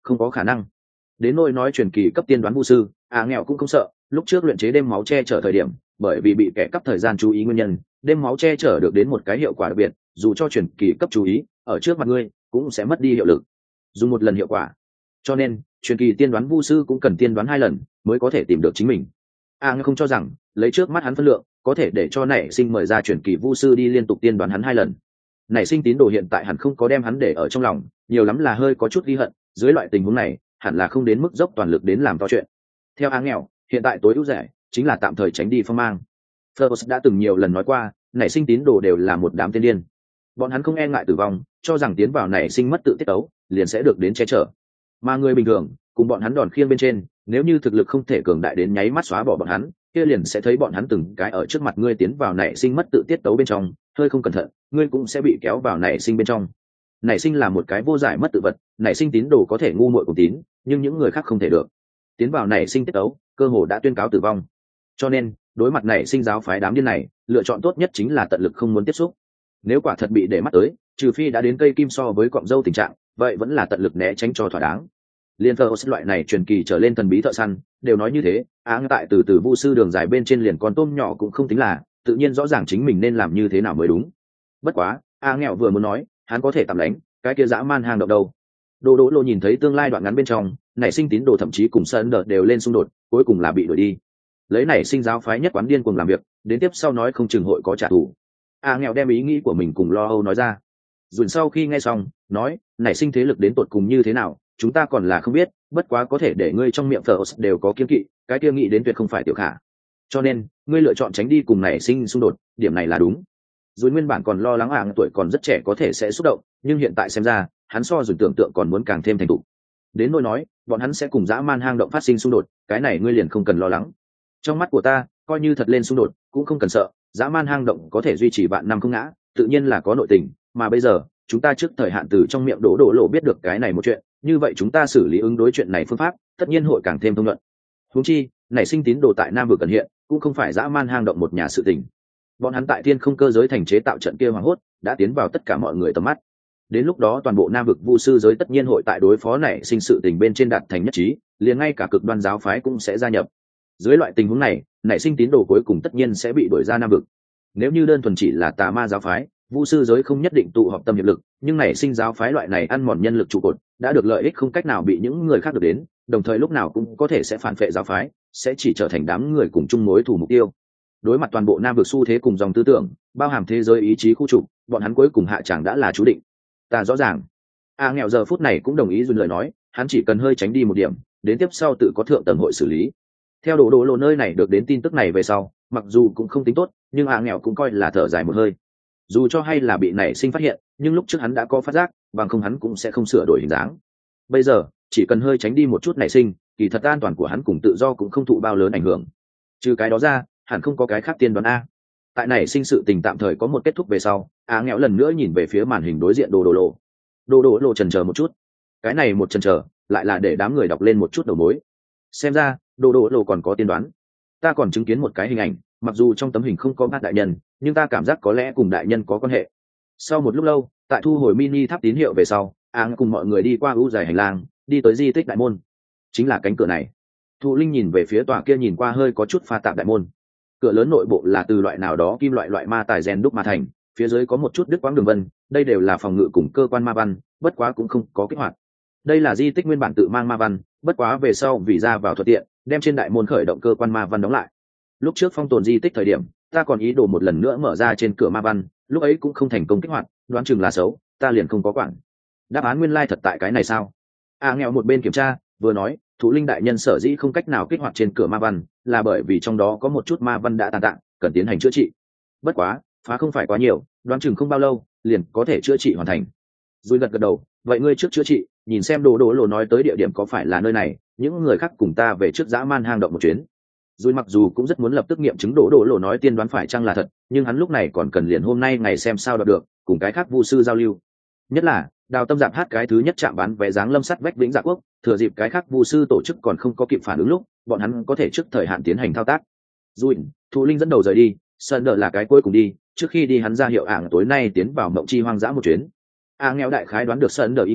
Speaker 1: không có khả năng. Đến nỗi nói truyền kỳ cấp tiên đoán vu sư, à nghèo cũng không sợ. Lúc trước luyện chế đêm máu che chở thời điểm, bởi vì bị kẻ cắp thời gian chú ý nguyên nhân, đêm máu che chở được đến một cái hiệu quả đặc biệt, dù cho truyền kỳ cấp chú ý ở trước mặt ngươi cũng sẽ mất đi hiệu lực, dùng một lần hiệu quả. Cho nên truyền kỳ tiên đoán vu sư cũng cần tiên đoán hai lần mới có thể tìm được chính mình. A à, không cho rằng lấy trước mắt hắn phân lượng có thể để cho nảy sinh mời ra truyền kỳ vu sư đi liên tục tiên đoán hắn hai lần. Nảy sinh tín đồ hiện tại hẳn không có đem hắn để ở trong lòng, nhiều lắm là hơi có chút ghi hận. Dưới loại tình huống này hẳn là không đến mức dốc toàn lực đến làm to chuyện. Theo A nghèo, hiện tại tối ưu rẻ chính là tạm thời tránh đi phong mang. Fergus đã từng nhiều lần nói qua, nảy sinh tín đồ đều là một đám tiên điên. Bọn hắn không e ngại tử vong, cho rằng tiến vào nảy sinh mất tự tiết tấu liền sẽ được đến che chở. Mà người bình thường cùng bọn hắn đòn khiêng bên trên, nếu như thực lực không thể cường đại đến nháy mắt xóa bỏ bọn hắn, kia liền sẽ thấy bọn hắn từng cái ở trước mặt ngươi tiến vào nảy sinh mất tự tiết tấu bên trong, hơi không cẩn thận ngươi cũng sẽ bị kéo vào nảy sinh bên trong. Nảy sinh là một cái vô giải mất tự vật, nảy sinh tín đồ có thể ngu muội cùng tín, nhưng những người khác không thể được. Tiến vào nảy sinh tiết tấu, cơ hồ đã tuyên cáo tử vong. Cho nên đối mặt nảy sinh giáo phái đám điên này, lựa chọn tốt nhất chính là tận lực không muốn tiếp xúc. Nếu quả thật bị để mắt tới, trừ phi đã đến cây kim so với cọng dâu tình trạng, vậy vẫn là tận lực né tránh cho thỏa đáng. Liên thờ loại này truyền kỳ trở lên thần bí thợ săn đều nói như thế. Áng tại từ từ vu sư đường dài bên trên liền con tôm nhỏ cũng không tính là, tự nhiên rõ ràng chính mình nên làm như thế nào mới đúng. Bất quá A nghèo vừa muốn nói hắn có thể tạm đánh cái kia dã man hang động đâu. Đồ Đỗ Lô nhìn thấy tương lai đoạn ngắn bên trong nảy sinh tín đồ thậm chí cùng sân đợt đều lên xung đột, cuối cùng là bị đuổi đi. Lấy nảy sinh giáo phái nhất quán điên cuồng làm việc, đến tiếp sau nói không chừng hội có trả thù. A nghèo đem ý nghĩ của mình cùng lo âu nói ra. Dùn sau khi nghe xong nói, nảy sinh thế lực đến tột cùng như thế nào chúng ta còn là không biết, bất quá có thể để ngươi trong miệng phở đều có kiên kỵ, cái kia nghĩ đến tuyệt không phải tiểu khả. Cho nên ngươi lựa chọn tránh đi cùng nảy sinh xung đột, điểm này là đúng. Dùn nguyên bản còn lo lắng ảng tuổi còn rất trẻ có thể sẽ xúc động, nhưng hiện tại xem ra hắn so dùn tưởng tượng còn muốn càng thêm thành thục. Đến nỗi nói bọn hắn sẽ cùng dã man hang động phát sinh xung đột, cái này ngươi liền không cần lo lắng. Trong mắt của ta coi như thật lên xung đột cũng không cần sợ, dã man hang động có thể duy trì vạn năm không ngã, tự nhiên là có nội tình. Mà bây giờ chúng ta trước thời hạn từ trong miệng Đỗ Đỗ Lộ biết được cái này một chuyện, như vậy chúng ta xử lý ứng đối chuyện này phương pháp tất nhiên hội càng thêm thông luận. Huống chi nảy sinh tín đồ tại Nam vực cần hiện cũng không phải dã man hang động một nhà sự tình. Bọn hắn tại thiên không cơ giới thành chế tạo trận kia hoàng hốt đã tiến vào tất cả mọi người tầm mắt. Đến lúc đó toàn bộ Nam vực vu sư giới tất nhiên hội tại đối phó nảy sinh sự tình bên trên đạt thành nhất trí, liền ngay cả cực đoan giáo phái cũng sẽ gia nhập. Dưới loại tình huống này nảy sinh tín đồ cuối cùng tất nhiên sẽ bị đuổi ra Nam vực. Nếu như đơn thuần chỉ là tà ma giáo phái, vu sư giới không nhất định tụ họp tâm hiệp lực, nhưng nảy sinh giáo phái loại này ăn mòn nhân lực trụ cột đã được lợi ích không cách nào bị những người khác được đến, đồng thời lúc nào cũng có thể sẽ phản phệ giáo phái, sẽ chỉ trở thành đám người cùng chung mối thù mục tiêu. Đối mặt toàn bộ Nam vực xu thế cùng dòng tư tưởng bao hàm thế giới ý chí khu trục, bọn hắn cuối cùng hạ chẳng đã là chú định. Ta rõ ràng. A nghèo giờ phút này cũng đồng ý dùn lời nói, hắn chỉ cần hơi tránh đi một điểm, đến tiếp sau tự có thượng tầng hội xử lý. Theo Đỗ Đỗ Lộ nơi này được đến tin tức này về sau, mặc dù cũng không tính tốt, nhưng A nghèo cũng coi là thở dài một hơi. Dù cho hay là bị nảy sinh phát hiện, nhưng lúc trước hắn đã có phát giác, bằng không hắn cũng sẽ không sửa đổi hình dáng. Bây giờ chỉ cần hơi tránh đi một chút nảy sinh, kỳ thật an toàn của hắn cùng tự do cũng không thụ bao lớn ảnh hưởng. Trừ cái đó ra hẳn không có cái khác tiên đoán a. Tại nảy sinh sự tình tạm thời có một kết thúc về sau, Á nghèo lần nữa nhìn về phía màn hình đối diện Đồ Đỗ Lộ. Đồ Đỗ Lộ chần chờ một chút, cái này một chần chờ lại là để đám người đọc lên một chút đầu mối. Xem ra Đồ Đỗ Lộ còn có tiên đoán. Ta còn chứng kiến một cái hình ảnh, mặc dù trong tấm hình không có bát đại nhân, nhưng ta cảm giác có lẽ cùng đại nhân có quan hệ. Sau một lúc lâu, tại thu hồi mini tháp tín hiệu về sau, Áng cùng mọi người đi qua u dài hành lang, đi tới di tích đại môn. Chính là cánh cửa này. Thụ Linh nhìn về phía tòa kia nhìn qua hơi có chút pha tạp đại môn. Cửa lớn nội bộ là từ loại nào đó kim loại loại ma tài rèn đúc mà thành, phía dưới có một chút đứt quãng đường vân, đây đều là phòng ngự cùng cơ quan ma văn, bất quá cũng không có kích hoạt. Đây là di tích nguyên bản tự mang ma văn, bất quá về sau vì ra vào thuận tiện, đem trên đại môn khởi động cơ quan ma văn đóng lại. Lúc trước phong tồn di tích thời điểm, ta còn ý đồ một lần nữa mở ra trên cửa ma văn, lúc ấy cũng không thành công kích hoạt, đoán chừng là xấu, ta liền không có quản. Đáp án nguyên lai thật tại cái này sao? À nghèo một bên kiểm tra, vừa nói, Thụ Linh đại nhân sở dĩ không cách nào kích hoạt trên cửa ma văn, là bởi vì trong đó có một chút ma văn đã tàn tạ, cần tiến hành chữa trị. Bất quá, phá không phải quá nhiều, đoán chừng không bao lâu, liền có thể chữa trị hoàn thành. Rồi gật gật đầu, vậy ngươi trước chữa trị, nhìn xem Đồ Đỗ Lộ nói tới địa điểm có phải là nơi này, những người khác cùng ta về trước dã man hang động một chuyến. Rồi mặc dù cũng rất muốn lập tức nghiệm chứng Đỗ Đỗ Lộ nói tiên đoán phải chăng là thật, nhưng hắn lúc này còn cần liền hôm nay ngày xem sao đọc được, cùng cái khác vu sư giao lưu. Nhất là Đào Tâm Dạp hát cái thứ nhất chạm bán vé dáng lâm sắt vách Vĩnh Dạ Quốc, thừa dịp cái khác vu sư tổ chức còn không có kịp phản ứng lúc, bọn hắn có thể trước thời hạn tiến hành thao tác. Rồi, Thụ Linh dẫn đầu rời đi, Sơn Đờ là cái cuối cùng đi, trước khi đi hắn ra hiệu ảng tối nay tiến vào Mộng Chi hoang dã một chuyến. A nghèo đại khái đoán được Sơn Đờ ý nghĩ,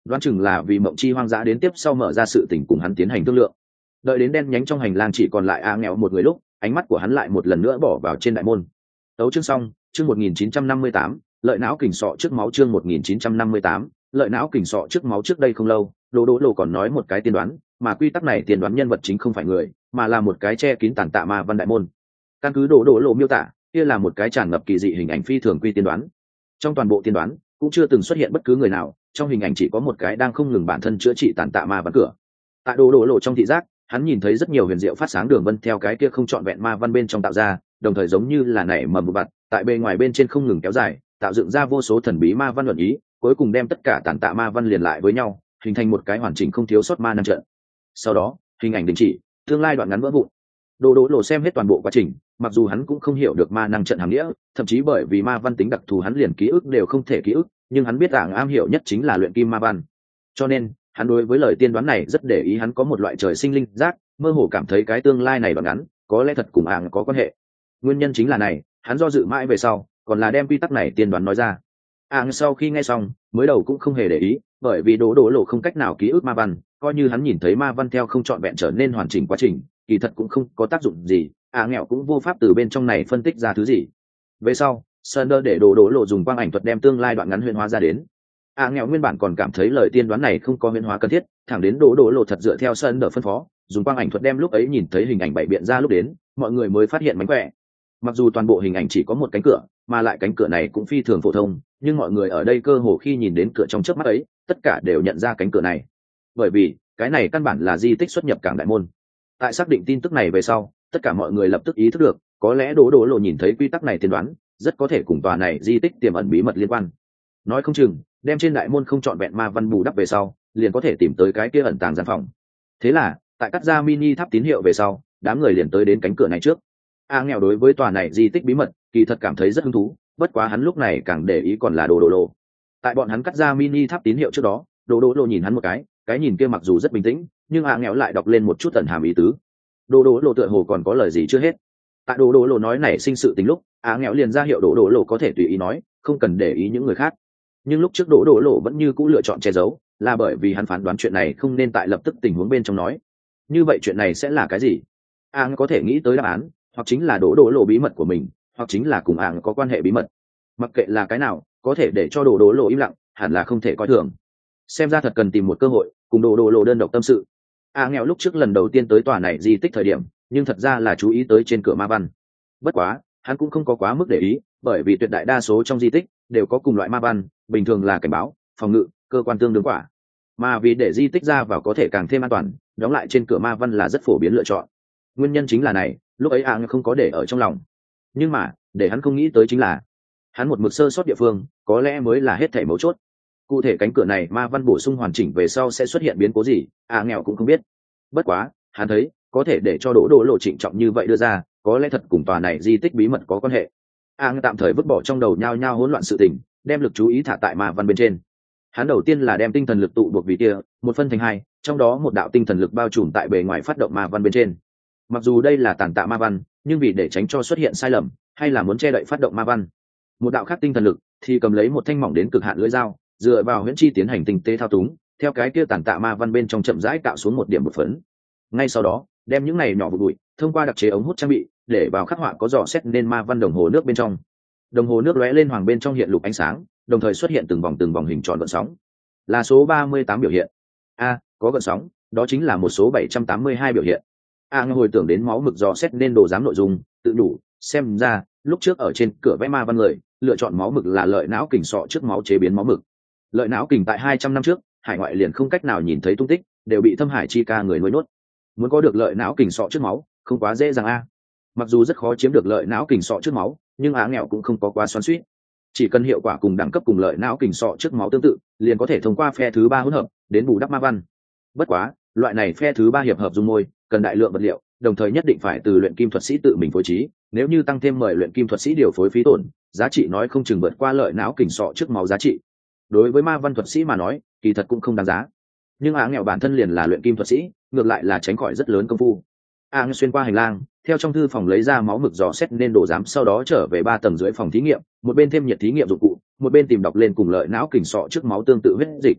Speaker 1: đoán chừng là vì mộng chi hoang dã đến tiếp sau mở ra sự tình cùng hắn tiến hành thương lượng. Đợi đến đen nhánh trong hành lang chỉ còn lại a nghèo một người lúc, ánh mắt của hắn lại một lần nữa bỏ vào trên đại môn. Tấu chương xong, chương một nghìn chín trăm năm mươi tám, lợi não kình sọ trước máu, chương một nghìn chín trăm năm mươi tám, lợi não kình sọ trước máu. Trước đây không lâu, Đỗ Đỗ Lộ còn nói một cái tiên đoán, mà quy tắc này tiên đoán nhân vật chính không phải người, mà là một cái che kín tàn tạ ma văn đại môn. Căn cứ Đỗ Đỗ Lộ miêu tả, kia là một cái tràn ngập kỳ dị hình ảnh phi thường quy tiên đoán. Trong toàn bộ tiên đoán, cũng chưa từng xuất hiện bất cứ người nào, trong hình ảnh chỉ có một cái đang không ngừng bản thân chữa trị tàn tạ ma văn cửa. Tại Đỗ Đỗ Lộ trong thị giác, hắn nhìn thấy rất nhiều huyền diệu phát sáng đường vân theo cái kia không trọn vẹn ma văn bên trong tạo ra, đồng thời giống như là nảy mầm vụn vặt, tại bề ngoài bên trên không ngừng kéo dài, tạo dựng ra vô số thần bí ma văn luận ý, cuối cùng đem tất cả tàn tạ ma văn liền lại với nhau, hình thành một cái hoàn chỉnh không thiếu sót ma năng trận. Sau đó, hình ảnh đình chỉ, tương lai đoạn ngắn vỡ vụn. Đỗ Đỗ Lộ xem hết toàn bộ quá trình, mặc dù hắn cũng không hiểu được ma năng trận hàm nghĩa, thậm chí bởi vì ma văn tính đặc thù hắn liền ký ức đều không thể ký ức, nhưng hắn biết rằng am hiểu nhất chính là luyện kim ma văn. Cho nên, hắn đối với lời tiên đoán này rất để ý, hắn có một loại trời sinh linh giác, mơ hồ cảm thấy cái tương lai này đoạn ngắn có lẽ thật cùng ảng có quan hệ. Nguyên nhân chính là này, hắn do dự mãi về sau, còn là đem quy tắc này tiên đoán nói ra. Ảng sau khi nghe xong, mới đầu cũng không hề để ý, bởi vì Đỗ Đỗ Lộ không cách nào ký ức ma văn, coi như hắn nhìn thấy ma văn theo không trọn vẹn trở nên hoàn chỉnh quá trình, kỳ thật cũng không có tác dụng gì, à nghèo cũng vô pháp từ bên trong này phân tích ra thứ gì. Về sau, Sunder để Đỗ Đỗ Lộ dùng quang ảnh thuật đem tương lai đoạn ngắn huyễn hóa ra đến. À nghèo nguyên bản còn cảm thấy lời tiên đoán này không có huyễn hóa cần thiết, thẳng đến Đỗ Đỗ Lộ thật dựa theo Sunder phân phó, dùng quang ảnh thuật đem lúc ấy nhìn thấy hình ảnh bảy biện ra lúc đến, mọi người mới phát hiện mánh khỏe. Mặc dù toàn bộ hình ảnh chỉ có một cánh cửa, mà lại cánh cửa này cũng phi thường phổ thông, nhưng mọi người ở đây cơ hồ khi nhìn đến cửa trong chớp mắt ấy, tất cả đều nhận ra cánh cửa này. Bởi vì, cái này căn bản là di tích xuất nhập cảng đại môn. Tại xác định tin tức này về sau, tất cả mọi người lập tức ý thức được, có lẽ Đỗ Đỗ Lộ nhìn thấy quy tắc này tiên đoán, rất có thể cùng tòa này di tích tiềm ẩn bí mật liên quan. Nói không chừng, đem trên đại môn không trọn vẹn ma văn bù đắp về sau, liền có thể tìm tới cái kia ẩn tàng gian phòng. Thế là, tại cắt ra mini tháp tín hiệu về sau, đám người liền tới đến cánh cửa này trước. A nghèo đối với tòa này di tích bí mật, kỳ thật cảm thấy rất hứng thú, bất quá hắn lúc này càng để ý còn là Đỗ Đỗ Lộ. Tại bọn hắn cắt ra mini tháp tín hiệu trước đó, Đỗ Đỗ Lộ nhìn hắn một cái, cái nhìn kia mặc dù rất bình tĩnh, nhưng A nghèo lại đọc lên một chút tận hàm ý tứ. Đỗ Đỗ Lộ tựa hồ còn có lời gì chưa hết. Tại Đỗ Đỗ Lộ nói này sinh sự tình lúc, A nghèo liền ra hiệu Đỗ Đỗ Lộ có thể tùy ý nói, không cần để ý những người khác. Nhưng lúc trước Đỗ Đỗ Lộ vẫn như cũ lựa chọn che giấu, là bởi vì hắn phán đoán chuyện này không nên tại lập tức tình huống bên trong nói. Như vậy chuyện này sẽ là cái gì? A nghèo có thể nghĩ tới đáp án, hoặc chính là Đỗ Đỗ Lộ bí mật của mình, hoặc chính là cùng A nghèo có quan hệ bí mật. Mặc kệ là cái nào, có thể để cho Đỗ Đỗ Lộ im lặng, hẳn là không thể coi thường. Xem ra thật cần tìm một cơ hội cùng Đỗ Đỗ Lộ đơn độc tâm sự. A nghèo lúc trước lần đầu tiên tới tòa này di tích thời điểm, nhưng thật ra là chú ý tới trên cửa ma văn. Bất quá, hắn cũng không có quá mức để ý, bởi vì tuyệt đại đa số trong di tích đều có cùng loại ma văn, bình thường là cảnh báo, phòng ngự, cơ quan tương đương quả. Mà vì để di tích ra vào có thể càng thêm an toàn, đóng lại trên cửa ma văn là rất phổ biến lựa chọn. Nguyên nhân chính là này, lúc ấy A nghèo không có để ở trong lòng. Nhưng mà, để hắn không nghĩ tới chính là, hắn một mực sơ sót địa phương, có lẽ mới là hết thảy mấu chốt. Cụ thể cánh cửa này ma văn bổ sung hoàn chỉnh về sau sẽ xuất hiện biến cố gì, A nghèo cũng không biết. Bất quá, hắn thấy, có thể để cho Đỗ Đỗ Lộ trịnh trọng như vậy đưa ra, có lẽ thật cùng tòa này di tích bí mật có quan hệ. A nghèo tạm thời vứt bỏ trong đầu nhao nhao hỗn loạn sự tình, đem lực chú ý thả tại ma văn bên trên. Hắn đầu tiên là đem tinh thần lực tụ buộc vì kia, một phân thành hai, trong đó một đạo tinh thần lực bao trùm tại bề ngoài phát động ma văn bên trên. Mặc dù đây là tàn tạ ma văn, nhưng vì để tránh cho xuất hiện sai lầm, hay là muốn che đậy phát động ma văn, một đạo khác tinh thần lực thì cầm lấy một thanh mỏng đến cực hạn lưỡi dao, dựa vào huyễn chi tiến hành tinh tế thao túng, theo cái kia tàn tạ ma văn bên trong chậm rãi tạo xuống một điểm một phấn. Ngay sau đó, đem những này nhỏ vụn bụi thông qua đặc chế ống hút trang bị để vào khắc họa có dò xét nên ma văn đồng hồ nước bên trong. Đồng hồ nước lóe lên hoàng bên trong hiện lục ánh sáng, đồng thời xuất hiện từng vòng từng vòng hình tròn gợn sóng, là số ba mươi tám biểu hiện. A, có gợn sóng, đó chính là một số bảy trăm tám mươi hai biểu hiện. A à, hồi tưởng đến máu mực dò xét nên đồ giám nội dung, tự đủ, xem ra lúc trước ở trên cửa vẽ ma văn người lựa chọn máu mực là lợi não kình sọ trước máu chế biến máu mực. Lợi não kình tại hai trăm năm trước, hải ngoại liền không cách nào nhìn thấy tung tích, đều bị Thâm Hải chi ca người nuôi nuốt. Muốn có được lợi não kình sọ trước máu, không quá dễ dàng a. Mặc dù rất khó chiếm được lợi não kình sọ trước máu, nhưng Á nghèo cũng không có quá xoắn xuýt. Chỉ cần hiệu quả cùng đẳng cấp cùng lợi não kình sọ trước máu tương tự, liền có thể thông qua phe thứ ba hỗn hợp đến bù đắp ma văn. Bất quá, loại này phe thứ ba hiệp hợp dung môi, cần đại lượng vật liệu, đồng thời nhất định phải từ luyện kim thuật sĩ tự mình phối trí, nếu như tăng thêm mời luyện kim thuật sĩ điều phối phí tổn, giá trị nói không chừng vượt qua lợi não kình sọ trước máu giá trị. Đối với ma văn thuật sĩ mà nói, kỳ thật cũng không đáng giá. Nhưng Á nghèo bản thân liền là luyện kim thuật sĩ, ngược lại là tránh khỏi rất lớn công phu. Á xuyên qua hành lang, theo trong thư phòng lấy ra máu mực dò xét nên đồ giám, sau đó trở về ba tầng dưới phòng thí nghiệm, một bên thêm nhiệt thí nghiệm dụng cụ, một bên tìm đọc lên cùng lợi não kình sọ trước máu tương tự huyết dịch.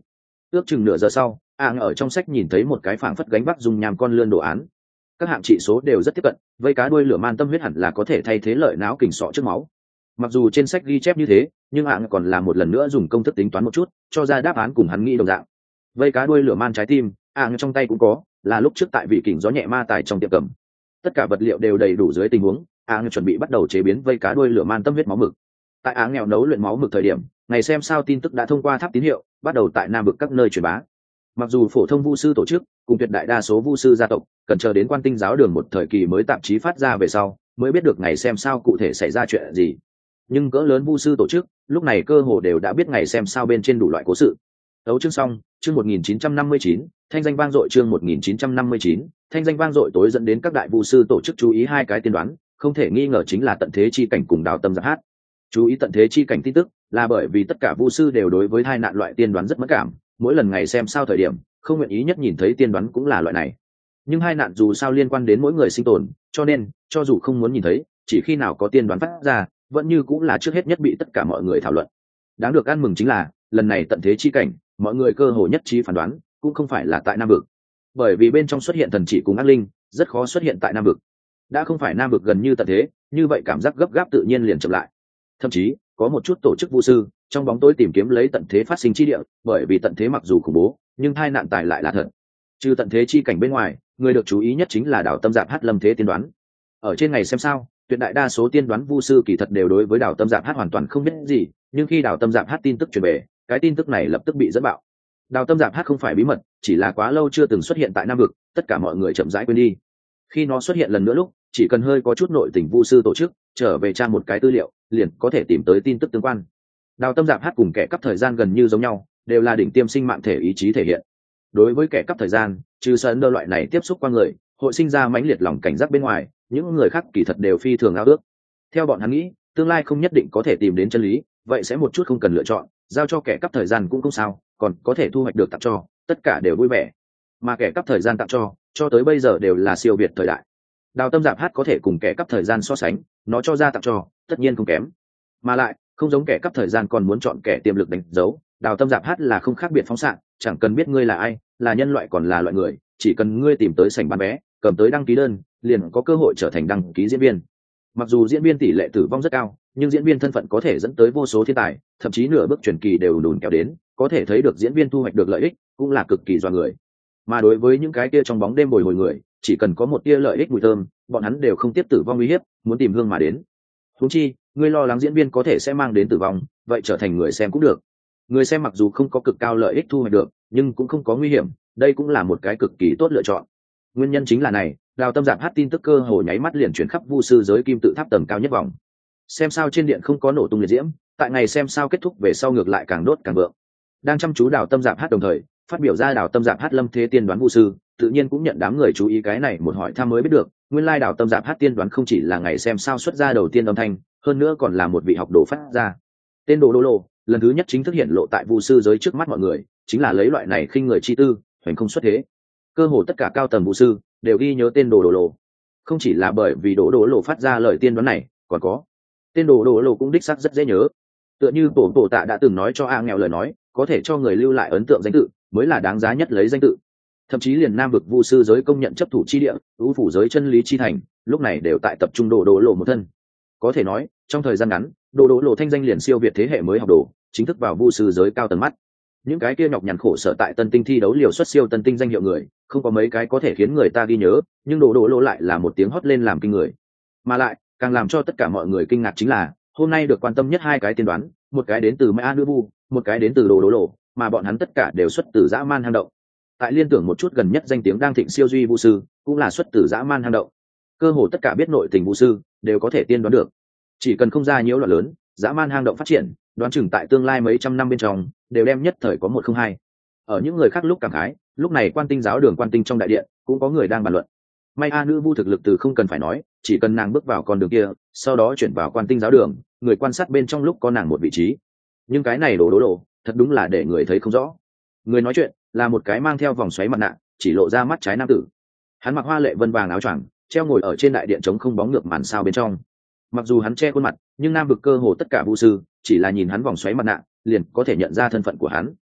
Speaker 1: Ước chừng nửa giờ sau, ạng ở trong sách nhìn thấy một cái phảng phất gánh vác dùng nhàm con lươn đồ án. Các hạng trị số đều rất tiếp cận, vây cá đuôi lửa man tâm huyết hẳn là có thể thay thế lợi não kình sọ trước máu. Mặc dù trên sách ghi chép như thế, nhưng ạng còn là một lần nữa dùng công thức tính toán một chút, cho ra đáp án cùng hắn nghĩ đồng dạng. Vây cá đuôi lửa man trái tim, ạng trong tay cũng có, là lúc trước tại vị kình gió nhẹ ma tài trong tiệm cầm. Tất cả vật liệu đều đầy đủ dưới tình huống, ạng chuẩn bị bắt đầu chế biến vây cá đuôi lửa man tâm huyết máu mực. Tại áng nghèo nấu luyện máu mực thời điểm, ngày xem sao tin tức đã thông qua tháp tín hiệu, bắt đầu tại nam vực các nơi truyền bá. Mặc dù phổ thông vu sư tổ chức cùng tuyệt đại đa số vu sư gia tộc cần chờ đến quan tinh giáo đường một thời kỳ mới tạp chí phát ra về sau mới biết được ngày xem sao cụ thể xảy ra chuyện gì, nhưng cỡ lớn vu sư tổ chức lúc này cơ hồ đều đã biết ngày xem sao bên trên đủ loại cố sự. Đấu chương xong, chương một nghìn chín trăm năm mươi chín, thanh danh vang dội. Chương một nghìn chín trăm năm mươi chín, thanh danh vang dội tối dẫn đến các đại vu sư tổ chức chú ý hai cái tiên đoán, không thể nghi ngờ chính là tận thế chi cảnh cùng Đào Tâm Giáp Hát. Chú ý tận thế chi cảnh tin tức là bởi vì tất cả vu sư đều đối với hai nạn loại tiên đoán rất mất cảm, mỗi lần ngày xem sao thời điểm không nguyện ý nhất nhìn thấy tiên đoán cũng là loại này. Nhưng hai nạn dù sao liên quan đến mỗi người sinh tồn, cho nên cho dù không muốn nhìn thấy, chỉ khi nào có tiên đoán phát ra vẫn như cũng là trước hết nhất bị tất cả mọi người thảo luận. Đáng được ăn mừng chính là lần này tận thế chi cảnh mọi người cơ hồ nhất trí phán đoán cũng không phải là tại nam vực, bởi vì bên trong xuất hiện thần chỉ cùng ác linh rất khó xuất hiện tại nam vực. Đã không phải nam vực gần như tận thế, như vậy cảm giác gấp gáp tự nhiên liền chậm lại. Thậm chí có một chút tổ chức vu sư trong bóng tối tìm kiếm lấy tận thế phát sinh chi địa, bởi vì tận thế mặc dù khủng bố nhưng hai nạn tài lại là thật. Trừ tận thế chi cảnh bên ngoài, người được chú ý nhất chính là Đào Tâm Giáp Hát lâm thế tiên đoán. Ở trên ngày xem sao, tuyệt đại đa số tiên đoán vu sư kỳ thật đều đối với Đào Tâm Giáp Hát hoàn toàn không biết gì, nhưng khi Đào Tâm Giáp Hát tin tức truyền về, cái tin tức này lập tức bị dẫn bạo. Đào Tâm Giáp Hát không phải bí mật, chỉ là quá lâu chưa từng xuất hiện tại nam vực, tất cả mọi người chậm rãi quên đi. Khi nó xuất hiện lần nữa lúc, chỉ cần hơi có chút nội tình vu sư tổ chức trở về tra một cái tư liệu, liền có thể tìm tới tin tức tương quan. Đào Tâm Giáp Hát cùng kẻ cắp thời gian gần như giống nhau, đều là đỉnh tiêm sinh mạng thể ý chí thể hiện. Đối với kẻ cắp thời gian, trừ sơn đơ loại này tiếp xúc qua người hội sinh ra mãnh liệt lòng cảnh giác bên ngoài, những người khác kỳ thật đều phi thường ao ước. Theo bọn hắn nghĩ, tương lai không nhất định có thể tìm đến chân lý, vậy sẽ một chút không cần lựa chọn, giao cho kẻ cắp thời gian cũng không sao, còn có thể thu hoạch được tặng cho, tất cả đều vui vẻ. Mà kẻ cắp thời gian tặng cho cho tới bây giờ đều là siêu việt thời đại. Đào Tâm Giáp Hát có thể cùng kẻ cắp thời gian so sánh, nó cho ra tặng cho tất nhiên không kém, mà lại không giống kẻ cắp thời gian còn muốn chọn kẻ tiềm lực đánh dấu. Đào Tâm Giáp Hát là không khác biệt phóng xạ, chẳng cần biết ngươi là ai, là nhân loại còn là loại người, chỉ cần ngươi tìm tới sảnh bán vé, cầm tới đăng ký đơn, liền có cơ hội trở thành đăng ký diễn viên. Mặc dù diễn viên tỷ lệ tử vong rất cao, nhưng diễn viên thân phận có thể dẫn tới vô số thiên tài, thậm chí nửa bước truyền kỳ đều đùn kéo đến, có thể thấy được diễn viên thu hoạch được lợi ích cũng là cực kỳ doa người. Mà đối với những cái kia trong bóng đêm bồi hồi người, chỉ cần có một tia lợi ích mùi thơm, bọn hắn đều không tiếp tử vong uy hiếp, muốn tìm hương mà đến. Huống chi, ngươi lo lắng diễn viên có thể sẽ mang đến tử vong, vậy trở thành người xem cũng được. Người xem mặc dù không có cực cao lợi ích thu hoạch được, nhưng cũng không có nguy hiểm, đây cũng là một cái cực kỳ tốt lựa chọn. Nguyên nhân chính là này, Đào Tâm Giáp Hát tin tức cơ hồ nháy mắt liền chuyển khắp vu sư giới kim tự tháp tầng cao nhất vòng. Xem sao trên điện không có nổ tung liệt diễm, tại ngày xem sao kết thúc về sau ngược lại càng đốt càng vượng. Đang chăm chú Đào Tâm Giáp Hát đồng thời phát biểu ra Đào Tâm Giáp Hát lâm thế tiên đoán vu sư, tự nhiên cũng nhận đám người chú ý. Cái này một hỏi thăm mới biết được, nguyên lai Đào Tâm Giáp Hát tiên đoán không chỉ là ngày xem sao xuất ra đầu tiên âm thanh, hơn nữa còn là một vị học đồ phát ra. Tên Đồ Đô Lô lần thứ nhất chính thức hiện lộ tại vu sư giới trước mắt mọi người, chính là lấy loại này khinh người chi tư, hoành không xuất thế. Cơ hồ tất cả cao tầng vu sư đều ghi nhớ tên Đồ Đô Lô, không chỉ là bởi vì Đồ Đô Lô phát ra lời tiên đoán này, còn có tên Đồ Đô Lô cũng đích xác rất dễ nhớ. Tựa như Tổ Tổ Tạ đã từng nói cho A nghèo lời nói, có thể cho người lưu lại ấn tượng danh tự mới là đáng giá nhất lấy danh tự. Thậm chí liền nam vực vu sư giới công nhận chấp thủ chi địa, ưu phủ giới chân lý chi thành, lúc này đều tại tập trung Đồ Đô Lô một thân. Có thể nói, trong thời gian ngắn, Đồ Đô Lô thanh danh liền siêu việt thế hệ mới học đồ, chính thức vào vu sư giới cao tầng mắt. Những cái kia nhọc nhằn khổ sở tại tân tinh thi đấu liều xuất siêu tân tinh danh hiệu người, không có mấy cái có thể khiến người ta ghi nhớ, nhưng Đồ Đô Lô lại là một tiếng hót lên làm kinh người. Mà lại, càng làm cho tất cả mọi người kinh ngạc chính là, hôm nay được quan tâm nhất hai cái tiên đoán, một cái đến từ Mai A Nữ Vu, một cái đến từ Đồ Đô Lô, mà bọn hắn tất cả đều xuất từ dã man hang động. Tại liên tưởng một chút gần nhất danh tiếng đang thịnh siêu duy vu sư, cũng là xuất từ dã man hang động. Cơ hồ tất cả biết nội tình vu sư đều có thể tiên đoán được. Chỉ cần không ra nhiễu loạn lớn, dã man hang động phát triển, đoán chừng tại tương lai mấy trăm năm bên trong đều đem nhất thời có một không hai. Ở những người khác lúc cảm khái, lúc này quan tinh giáo đường quan tinh trong đại điện cũng có người đang bàn luận. May A Nữ Vu thực lực từ không cần phải nói, chỉ cần nàng bước vào con đường kia, sau đó chuyển vào quan tinh giáo đường, người quan sát bên trong lúc có nàng một vị trí. Nhưng cái này Đồ Đô Lô thật đúng là để người thấy không rõ. Người nói chuyện là một cái mang theo vòng xoáy mặt nạ, chỉ lộ ra mắt trái nam tử. Hắn mặc hoa lệ vân vàng áo choàng, treo ngồi ở trên đại điện trống không bóng ngược màn sao bên trong. Mặc dù hắn che khuôn mặt, nhưng nam vực cơ hồ tất cả vu sư chỉ là nhìn hắn vòng xoáy mặt nạ liền có thể nhận ra thân phận của hắn.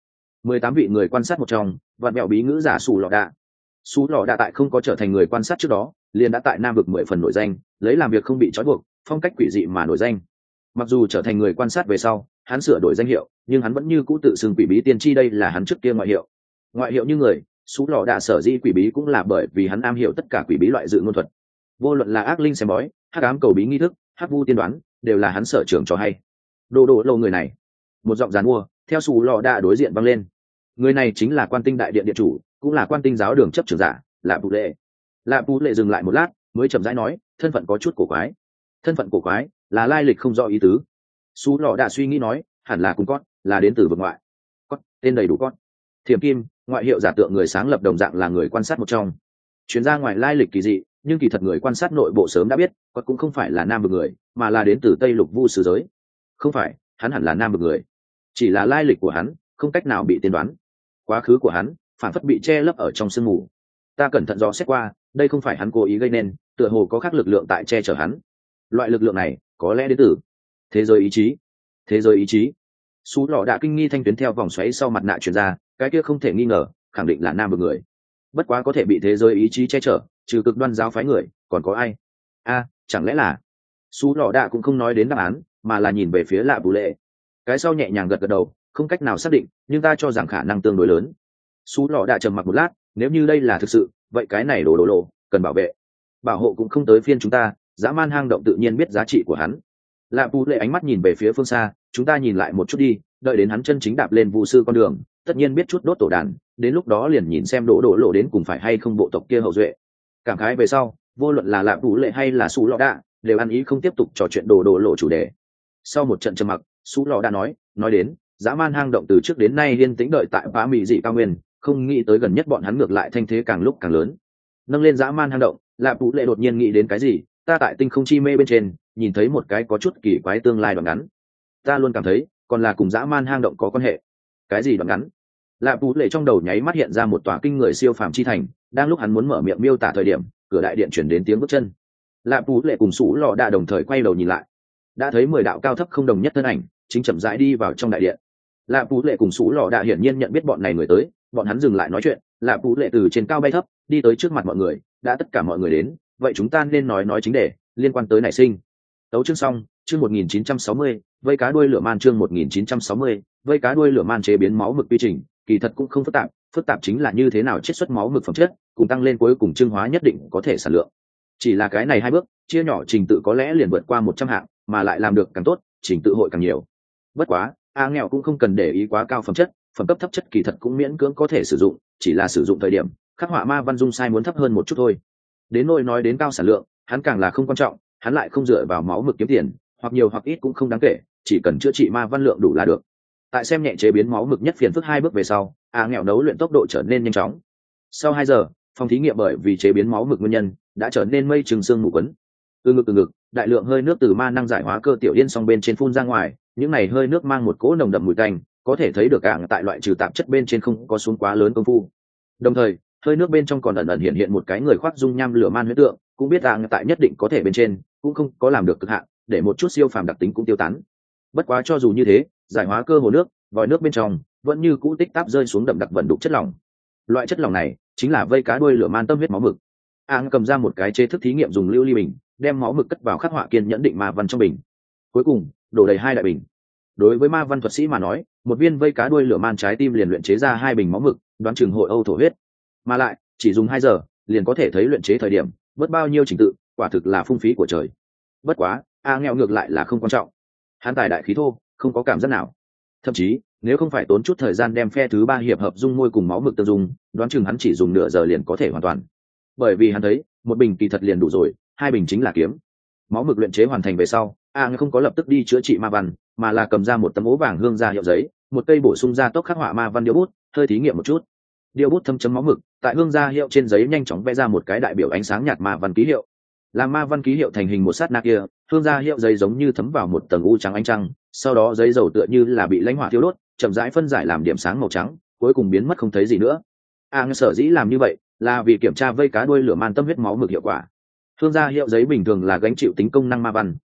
Speaker 1: mười tám vị người quan sát một trong vạn mẹo bí ngữ giả xù lọ đạ. Xù lọ đạ tại không có trở thành người quan sát trước đó liền đã tại nam vực mười phần nổi danh, lấy làm việc không bị trói buộc, phong cách quỷ dị mà nổi danh. Mặc dù trở thành người quan sát về sau hắn sửa đổi danh hiệu, nhưng hắn vẫn như cũ tự xưng quỷ bí tiên tri, đây là hắn trước kia ngoại hiệu. Ngoại hiệu như người, xù lọ đạ sở dĩ quỷ bí cũng là bởi vì hắn am hiểu tất cả quỷ bí loại dự ngôn thuật. Vô luận là ác linh xem bói, hắc ám cầu bí nghi thức, hắc vu tiên đoán, đều là hắn sở trường cho hay. Đồ đồ lâu người này, một giọng giàn mua theo xù lọ đạ đối diện vang lên. Người này chính là Quan Tinh đại điện điện chủ, cũng là Quan Tinh giáo đường chấp trưởng giả, Lạ Bù Lệ. Lạ Bù Lệ dừng lại một lát mới chậm rãi nói, thân phận có chút cổ quái. Thân phận cổ quái là lai lịch không rõ ý tứ. Xù lọ đạ suy nghĩ nói, hẳn là cùng con, là đến từ vực ngoại. Con, tên đầy đủ con. Thiểm Kim, ngoại hiệu giả tượng người sáng lập đồng dạng là người quan sát một trong. Chuyến ra ngoài lai lịch kỳ dị, nhưng kỳ thật người quan sát nội bộ sớm đã biết, con cũng không phải là nam vực người, mà là đến từ Tây Lục Vu Sử giới. Không phải, hắn hẳn là nam vực người, chỉ là lai lịch của hắn không cách nào bị tiên đoán. Quá khứ của hắn phản phất bị che lấp ở trong sương mù. Ta cẩn thận dò xét qua, đây không phải hắn cố ý gây nên, tựa hồ có khác lực lượng tại che chở hắn. Loại lực lượng này có lẽ đến từ thế giới ý chí. Thế giới ý chí. Sú lọ đã kinh nghi thanh tuyến theo vòng xoáy sau mặt nạ truyền ra, cái kia không thể nghi ngờ khẳng định là nam vực người. Bất quá có thể bị thế giới ý chí che chở, trừ cực đoan giáo phái người còn có ai? A, chẳng lẽ là... Sú lọ đã cũng không nói đến đáp án, mà là nhìn về phía Lạ Bù Lệ. Cái sau nhẹ nhàng gật gật đầu, không cách nào xác định, nhưng ta cho rằng khả năng tương đối lớn. Sú lọ đã trầm mặc một lát, nếu như đây là thực sự, vậy cái này đồ đồ lộ cần bảo vệ. Bảo hộ cũng không tới phiên chúng ta, dã man hang động tự nhiên biết giá trị của hắn. Lạ Bù Lệ ánh mắt nhìn về phía phương xa, chúng ta nhìn lại một chút đi, đợi đến hắn chân chính đạp lên vu sư con đường, tất nhiên biết chút đốt tổ đàn, đến lúc đó liền nhìn xem đồ đồ lộ đến cùng phải hay không bộ tộc kia hậu duệ. Cảm khái về sau, vô luận là Lạ Bù Lệ hay là Sú lọ đã đều ăn ý không tiếp tục trò chuyện đồ đồ lộ chủ đề. Sau một trận trầm mặc, Sú lọ đã nói, nói đến dã man hang động từ trước đến nay yên tĩnh đợi tại phá mỹ dị cao nguyên, không nghĩ tới gần nhất bọn hắn ngược lại thanh thế càng lúc càng lớn. Nâng lên dã man hang động, Lạ Bù Lệ đột nhiên nghĩ đến cái gì, ta tại tinh không chi mê bên trên nhìn thấy một cái có chút kỳ quái tương lai đoạn ngắn, ta luôn cảm thấy còn là cùng dã man hang động có quan hệ. Cái gì đoạn ngắn? Lạ Bù Lệ trong đầu nháy mắt hiện ra một tòa kinh người siêu phàm chi thành, đang lúc hắn muốn mở miệng miêu tả thời điểm, cửa đại điện chuyển đến tiếng bước chân. Lạ Bù Lệ cùng Sú lọ đã đồng thời quay đầu nhìn lại, đã thấy mười đạo cao thấp không đồng nhất thân ảnh chính chậm rãi đi vào trong đại điện. Lạ Bù Lệ cùng Sú lọ đã hiển nhiên nhận biết bọn này người tới, bọn hắn dừng lại nói chuyện. Lạ Bù Lệ từ trên cao bay thấp đi tới trước mặt mọi người, đã tất cả mọi người đến, vậy chúng ta nên nói nói chính đề liên quan tới nảy sinh. Tấu chương xong, chương một nghìn chín trăm sáu mươi, vây cá đuôi lửa man, chương một nghìn chín trăm sáu mươi, vây cá đuôi lửa man. Chế biến máu mực quy trình kỳ thật cũng không phức tạp, phức tạp chính là như thế nào chiết xuất máu mực phẩm chất, cùng tăng lên cuối cùng trưng hóa nhất định có thể sản lượng. Chỉ là cái này hai bước chia nhỏ trình tự có lẽ liền vượt qua một trăm hạng, mà lại làm được càng tốt, trình tự hội càng nhiều. Bất quá a nghèo cũng không cần để ý quá cao phẩm chất, phẩm cấp thấp chất kỳ thật cũng miễn cưỡng có thể sử dụng, chỉ là sử dụng thời điểm khắc họa ma văn dung sai muốn thấp hơn một chút thôi. Đến nỗi nói đến cao sản lượng, hắn càng là không quan trọng, hắn lại không dựa vào máu mực kiếm tiền, hoặc nhiều hoặc ít cũng không đáng kể, chỉ cần chữa trị ma văn lượng đủ là được. Tại xem nhẹ chế biến máu mực nhất phiền phức hai bước về sau, a nghèo nấu luyện tốc độ trở nên nhanh chóng. Sau hai giờ, phòng thí nghiệm bởi vì chế biến máu mực nguyên nhân đã trở nên mây trừng xương mù quấn. Từ ngực từ ngực, đại lượng hơi nước từ ma năng giải hóa cơ tiểu yên song bên trên phun ra ngoài, những này hơi nước mang một cỗ nồng đậm mùi tanh, có thể thấy được cả tại loại trừ tạp chất bên trên không có xuống quá lớn công phu. Đồng thời, hơi nước bên trong còn ẩn ẩn hiện hiện một cái người khoác dung nham lửa man huyết tượng, cũng biết rằng tại nhất định có thể bên trên cũng không có làm được cực hạn, để một chút siêu phàm đặc tính cũng tiêu tán. Bất quá cho dù như thế, giải hóa cơ hồ nước, vòi nước bên trong vẫn như cũ tích táp rơi xuống đậm đặc vận đục chất lỏng. Loại chất lỏng này chính là vây cá đuôi lửa man tâm huyết máu mực. Ang cầm ra một cái chế thức thí nghiệm dùng lưu ly bình, đem máu mực cất vào khắc họa kiên nhẫn định ma văn trong bình. Cuối cùng đổ đầy hai đại bình. Đối với ma văn thuật sĩ mà nói, một viên vây cá đuôi lửa man trái tim liền luyện chế ra hai bình máu mực, đoán chừng hội âu thổ huyết. Mà lại chỉ dùng hai giờ liền có thể thấy luyện chế thời điểm mất bao nhiêu trình tự, quả thực là phung phí của trời. Bất quá a nghèo ngược lại là không quan trọng, hắn tài đại khí thô, không có cảm giác nào. Thậm chí nếu không phải tốn chút thời gian đem phe thứ ba hiệp hợp dung môi cùng máu mực tương dung, đoán chừng hắn chỉ dùng nửa giờ liền có thể hoàn toàn. Bởi vì hắn thấy một bình kỳ thật liền đủ rồi, hai bình chính là kiếm. Máu mực luyện chế hoàn thành về sau, a nghèo không có lập tức đi chữa trị ma văn, mà là cầm ra một tấm ố vàng hương ra hiệu giấy, một cây bổ sung ra tốc khắc họa ma văn điêu bút, hơi thí nghiệm một chút. Điêu bút thâm chấm máu mực, tại hương ra hiệu trên giấy nhanh chóng vẽ ra một cái đại biểu ánh sáng nhạt ma văn ký hiệu. Làm ma văn ký hiệu thành hình một sát na kia, hương ra hiệu giấy giống như thấm vào một tầng u trắng ánh trăng, sau đó giấy dầu tựa như là bị lãnh hỏa thiêu đốt, chậm rãi phân giải làm điểm sáng màu trắng, cuối cùng biến mất không thấy gì nữa. A sở dĩ làm như vậy là vì kiểm tra vây cá đuôi lửa man tâm huyết máu mực hiệu quả. Hương ra hiệu giấy bình thường là gánh chịu tính công năng ma văn,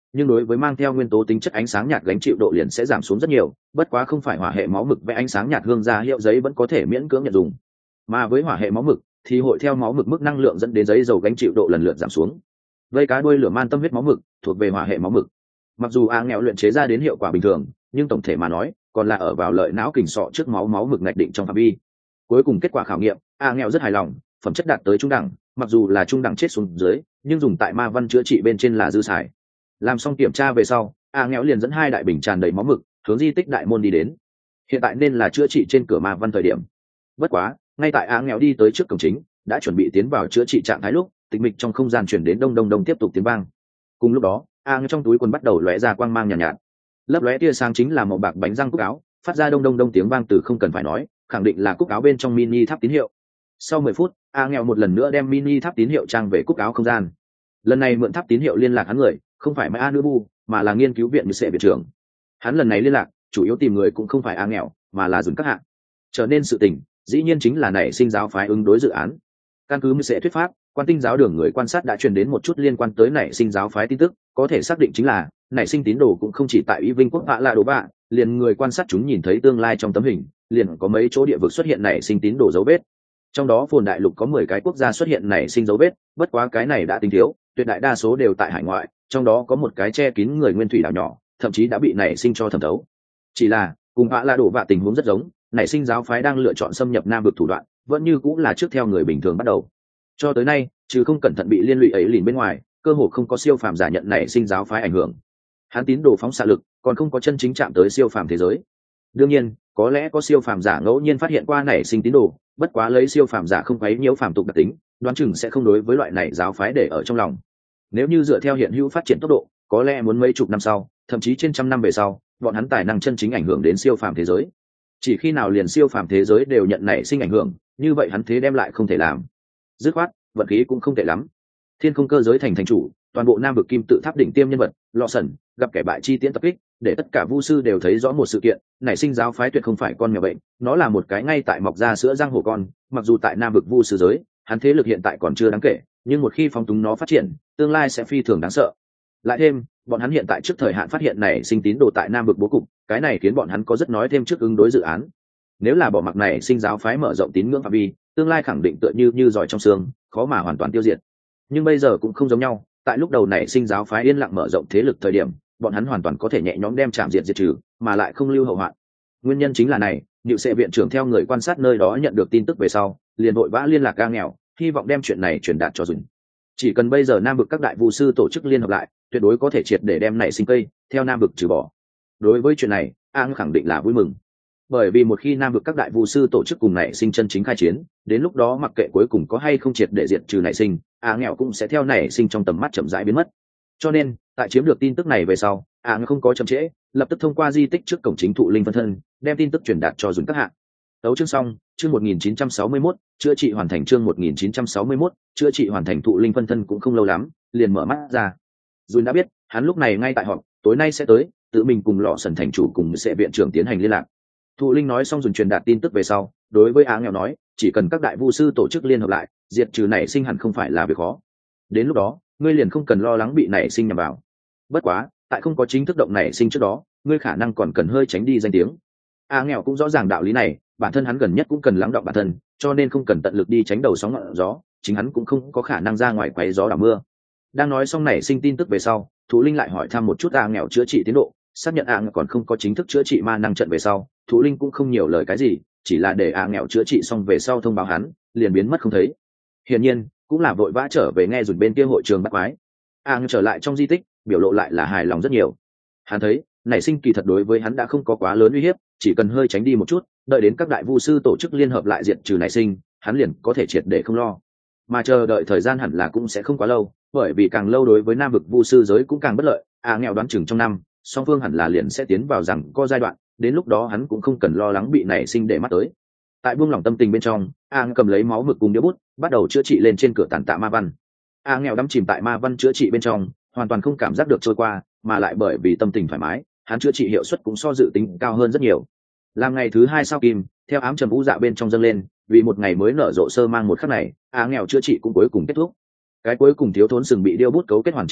Speaker 1: nhưng đối với mang theo nguyên tố tính chất ánh sáng nhạt gánh chịu độ liền sẽ giảm xuống rất nhiều, bất quá không phải hỏa hệ máu mực vẽ ánh sáng nhạt hương ra hiệu giấy vẫn có thể miễn cưỡng nhận dùng, mà với hỏa hệ máu mực thì hội theo máu mực mức năng lượng dẫn đến giấy dầu gánh chịu độ lần lượt giảm xuống. Vây cá đuôi lửa man tâm huyết máu mực thuộc về hỏa hệ máu mực, mặc dù a nghèo luyện chế ra đến hiệu quả bình thường, nhưng tổng thể mà nói còn là ở vào lợi não kình sọ trước máu máu mực ngạch định trong phạm vi. Cuối cùng kết quả khảo nghiệm, a nghèo rất hài lòng, phẩm chất đạt tới trung đẳng, mặc dù là trung đẳng chết xuống dưới, nhưng dùng tại ma văn chữa trị bên trên là dư xài. Làm xong kiểm tra về sau, a nghèo liền dẫn hai đại bình tràn đầy máu mực hướng di tích đại môn đi đến. Hiện tại nên là chữa trị trên cửa ma văn thời điểm. Bất quá, ngay tại a nghèo đi tới trước cổng chính, đã chuẩn bị tiến vào chữa trị trạng thái lúc, tịch mịch trong không gian chuyển đến đông đông đông tiếp tục tiếng vang. Cùng lúc đó, a nghèo trong túi quần bắt đầu lóe ra quang mang nhàn nhạt, nhạt, lấp lóe tia sáng chính là màu bạc bánh răng cúc áo, phát ra đông đông đông tiếng vang từ không cần phải nói, khẳng định là cúc áo bên trong mini tháp tín hiệu. Sau mười phút, a nghèo một lần nữa đem mini tháp tín hiệu trang về cúc áo không gian. Lần này mượn tháp tín hiệu liên lạc hắn người không phải mai a nữ bu, mà là nghiên cứu viện như sệ viện trưởng. Hắn lần này liên lạc chủ yếu tìm người cũng không phải a nghèo, mà là dùn các hạng. Trở nên sự tình dĩ nhiên chính là nảy sinh giáo phái ứng đối dự án. Căn cứ như sệ thuyết pháp, quan tinh giáo đường người quan sát đã truyền đến một chút liên quan tới nảy sinh giáo phái tin tức, có thể xác định chính là nảy sinh tín đồ cũng không chỉ tại Y Vinh quốc hạ là đồ bạ, liền người quan sát chúng nhìn thấy tương lai trong tấm hình, liền có mấy chỗ địa vực xuất hiện nảy sinh tín đồ dấu vết. Trong đó phồn đại lục có mười cái quốc gia xuất hiện nảy sinh dấu vết, bất quá cái này đã tính thiếu, tuyệt đại đa số đều tại hải ngoại, trong đó có một cái che kín người nguyên thủy đảo nhỏ, thậm chí đã bị nảy sinh cho thẩm thấu. Chỉ là cùng hạ là đồ bạ tình huống rất giống, nảy sinh giáo phái đang lựa chọn xâm nhập nam vực thủ đoạn, vẫn như cũng là trước theo người bình thường bắt đầu. Cho tới nay, trừ không cẩn thận bị liên lụy ấy liền bên ngoài, cơ hồ không có siêu phàm giả nhận nảy sinh giáo phái ảnh hưởng. Hắn tín đồ phóng xạ lực còn không có chân chính chạm tới siêu phàm thế giới. Đương nhiên, có lẽ có siêu phàm giả ngẫu nhiên phát hiện qua nảy sinh tín đồ, bất quá lấy siêu phàm giả không quấy nhiễu phàm tục đặc tính, đoán chừng sẽ không đối với loại này giáo phái để ở trong lòng. Nếu như dựa theo hiện hữu phát triển tốc độ, có lẽ muốn mấy chục năm sau, thậm chí trên trăm năm về sau, bọn hắn tài năng chân chính ảnh hưởng đến siêu phàm thế giới. Chỉ khi nào liền siêu phàm thế giới đều nhận nảy sinh ảnh hưởng, như vậy hắn thế đem lại không thể làm. Dứt khoát, vận khí cũng không tệ lắm. Thiên không cơ giới thành thành chủ, toàn bộ nam vực kim tự tháp đỉnh tiêm nhân vật lọ sần gặp kẻ bại chi tiễn tập kích, để tất cả vu sư đều thấy rõ một sự kiện, nảy sinh giáo phái tuyệt không phải con mèo bệnh, nó là một cái ngay tại mọc ra sữa răng hổ con. Mặc dù tại nam vực vu sư giới, hắn thế lực hiện tại còn chưa đáng kể, nhưng một khi phóng túng nó phát triển, tương lai sẽ phi thường đáng sợ. Lại thêm, bọn hắn hiện tại trước thời hạn phát hiện này sinh tín đồ tại nam vực bố cục, cái này khiến bọn hắn có rất nói thêm trước ứng đối dự án. Nếu là bỏ mặc này sinh giáo phái mở rộng tín ngưỡng phạm vi, tương lai khẳng định tựa như như giỏi trong xương, khó mà hoàn toàn tiêu diệt. Nhưng bây giờ cũng không giống nhau, tại lúc đầu này sinh giáo phái yên lặng mở rộng thế lực thời điểm, bọn hắn hoàn toàn có thể nhẹ nhõm đem chạm diệt diệt trừ, mà lại không lưu hậu hoạn. Nguyên nhân chính là này, Niệu Sệ viện trưởng theo người quan sát nơi đó nhận được tin tức về sau, liền vội vã liên lạc ca nghèo, hy vọng đem chuyện này truyền đạt cho Dùn. Chỉ cần bây giờ nam vực các đại vu sư tổ chức liên hợp lại, tuyệt đối có thể triệt để đem này sinh cây theo nam vực trừ bỏ. Đối với chuyện này, Ang khẳng định là vui mừng, bởi vì một khi nam vực các đại vu sư tổ chức cùng này sinh chân chính khai chiến, đến lúc đó mặc kệ cuối cùng có hay không triệt để diệt trừ này sinh, a nghèo cũng sẽ theo này sinh trong tầm mắt chậm rãi biến mất. Cho nên tại chiếm được tin tức này về sau, a nghèo không có chậm trễ, lập tức thông qua di tích trước cổng chính thụ linh phân thân đem tin tức truyền đạt cho Dùn các hạng. Đấu chương xong, chương một nghìn chín trăm sáu mươi mốt, chữa trị hoàn thành. Chương một nghìn chín trăm sáu mươi mốt, chữa trị hoàn thành. Thụ linh phân thân cũng không lâu lắm liền mở mắt ra. Dùn đã biết hắn lúc này ngay tại họp, tối nay sẽ tới, tự mình cùng lọ sần thành chủ cùng sẽ viện trưởng tiến hành liên lạc. Thụ linh nói xong Dùn truyền đạt tin tức về sau, đối với á nghèo nói, chỉ cần các đại vu sư tổ chức liên hợp lại, diệt trừ nảy sinh hẳn không phải là việc khó. Đến lúc đó, ngươi liền không cần lo lắng bị nảy sinh nhằm vào. Bất quá, tại không có chính thức động nảy sinh trước đó, ngươi khả năng còn cần hơi tránh đi danh tiếng. Á nghèo cũng rõ ràng đạo lý này, bản thân hắn gần nhất cũng cần lắng đọng bản thân, cho nên không cần tận lực đi tránh đầu sóng ngọn gió, chính hắn cũng không có khả năng ra ngoài quấy gió đảo mưa. Đang nói xong nảy sinh tin tức về sau, Thụ linh lại hỏi thăm một chút á nghèo chữa trị tiến độ, xác nhận á nghèo còn không có chính thức chữa trị ma năng trận về sau, Thụ linh cũng không nhiều lời cái gì, chỉ là để á nghèo chữa trị xong về sau thông báo hắn, liền biến mất không thấy. Hiển nhiên, cũng là vội vã trở về nghe Dùn bên kia hội trường bắt quái. Á nghèo trở lại trong di tích, biểu lộ lại là hài lòng rất nhiều. Hắn thấy, nảy sinh kỳ thật đối với hắn đã không có quá lớn uy hiếp, chỉ cần hơi tránh đi một chút, đợi đến các đại vu sư tổ chức liên hợp lại diệt trừ nảy sinh, hắn liền có thể triệt để không lo. Mà chờ đợi thời gian hẳn là cũng sẽ không quá lâu, bởi vì càng lâu đối với nam vực vu sư giới cũng càng bất lợi. Á nghèo đoán chừng trong năm, song phương hẳn là liền sẽ tiến vào rằng có giai đoạn, đến lúc đó hắn cũng không cần lo lắng bị nảy sinh để mắt tới. Tại buông lỏng tâm tình bên trong, Ang cầm lấy máu mực cùng đĩa bút, bắt đầu chữa trị lên trên cửa tàn tạ ma văn. Ang nghèo đắm chìm tại ma văn chữa trị bên trong, hoàn toàn không cảm giác được trôi qua, mà lại bởi vì tâm tình thoải mái, hắn chữa trị hiệu suất cũng so dự tính cao hơn rất nhiều. Làm ngày thứ hai sao kim, theo ám trầm vũ dạ bên trong dâng lên, vì một ngày mới nở rộ sơ mang một khắc này, Ang nghèo chữa trị cũng cuối cùng kết thúc. Cái cuối cùng thiếu thốn sừng bị điêu bút cấu kết hoàn chỉnh lúc,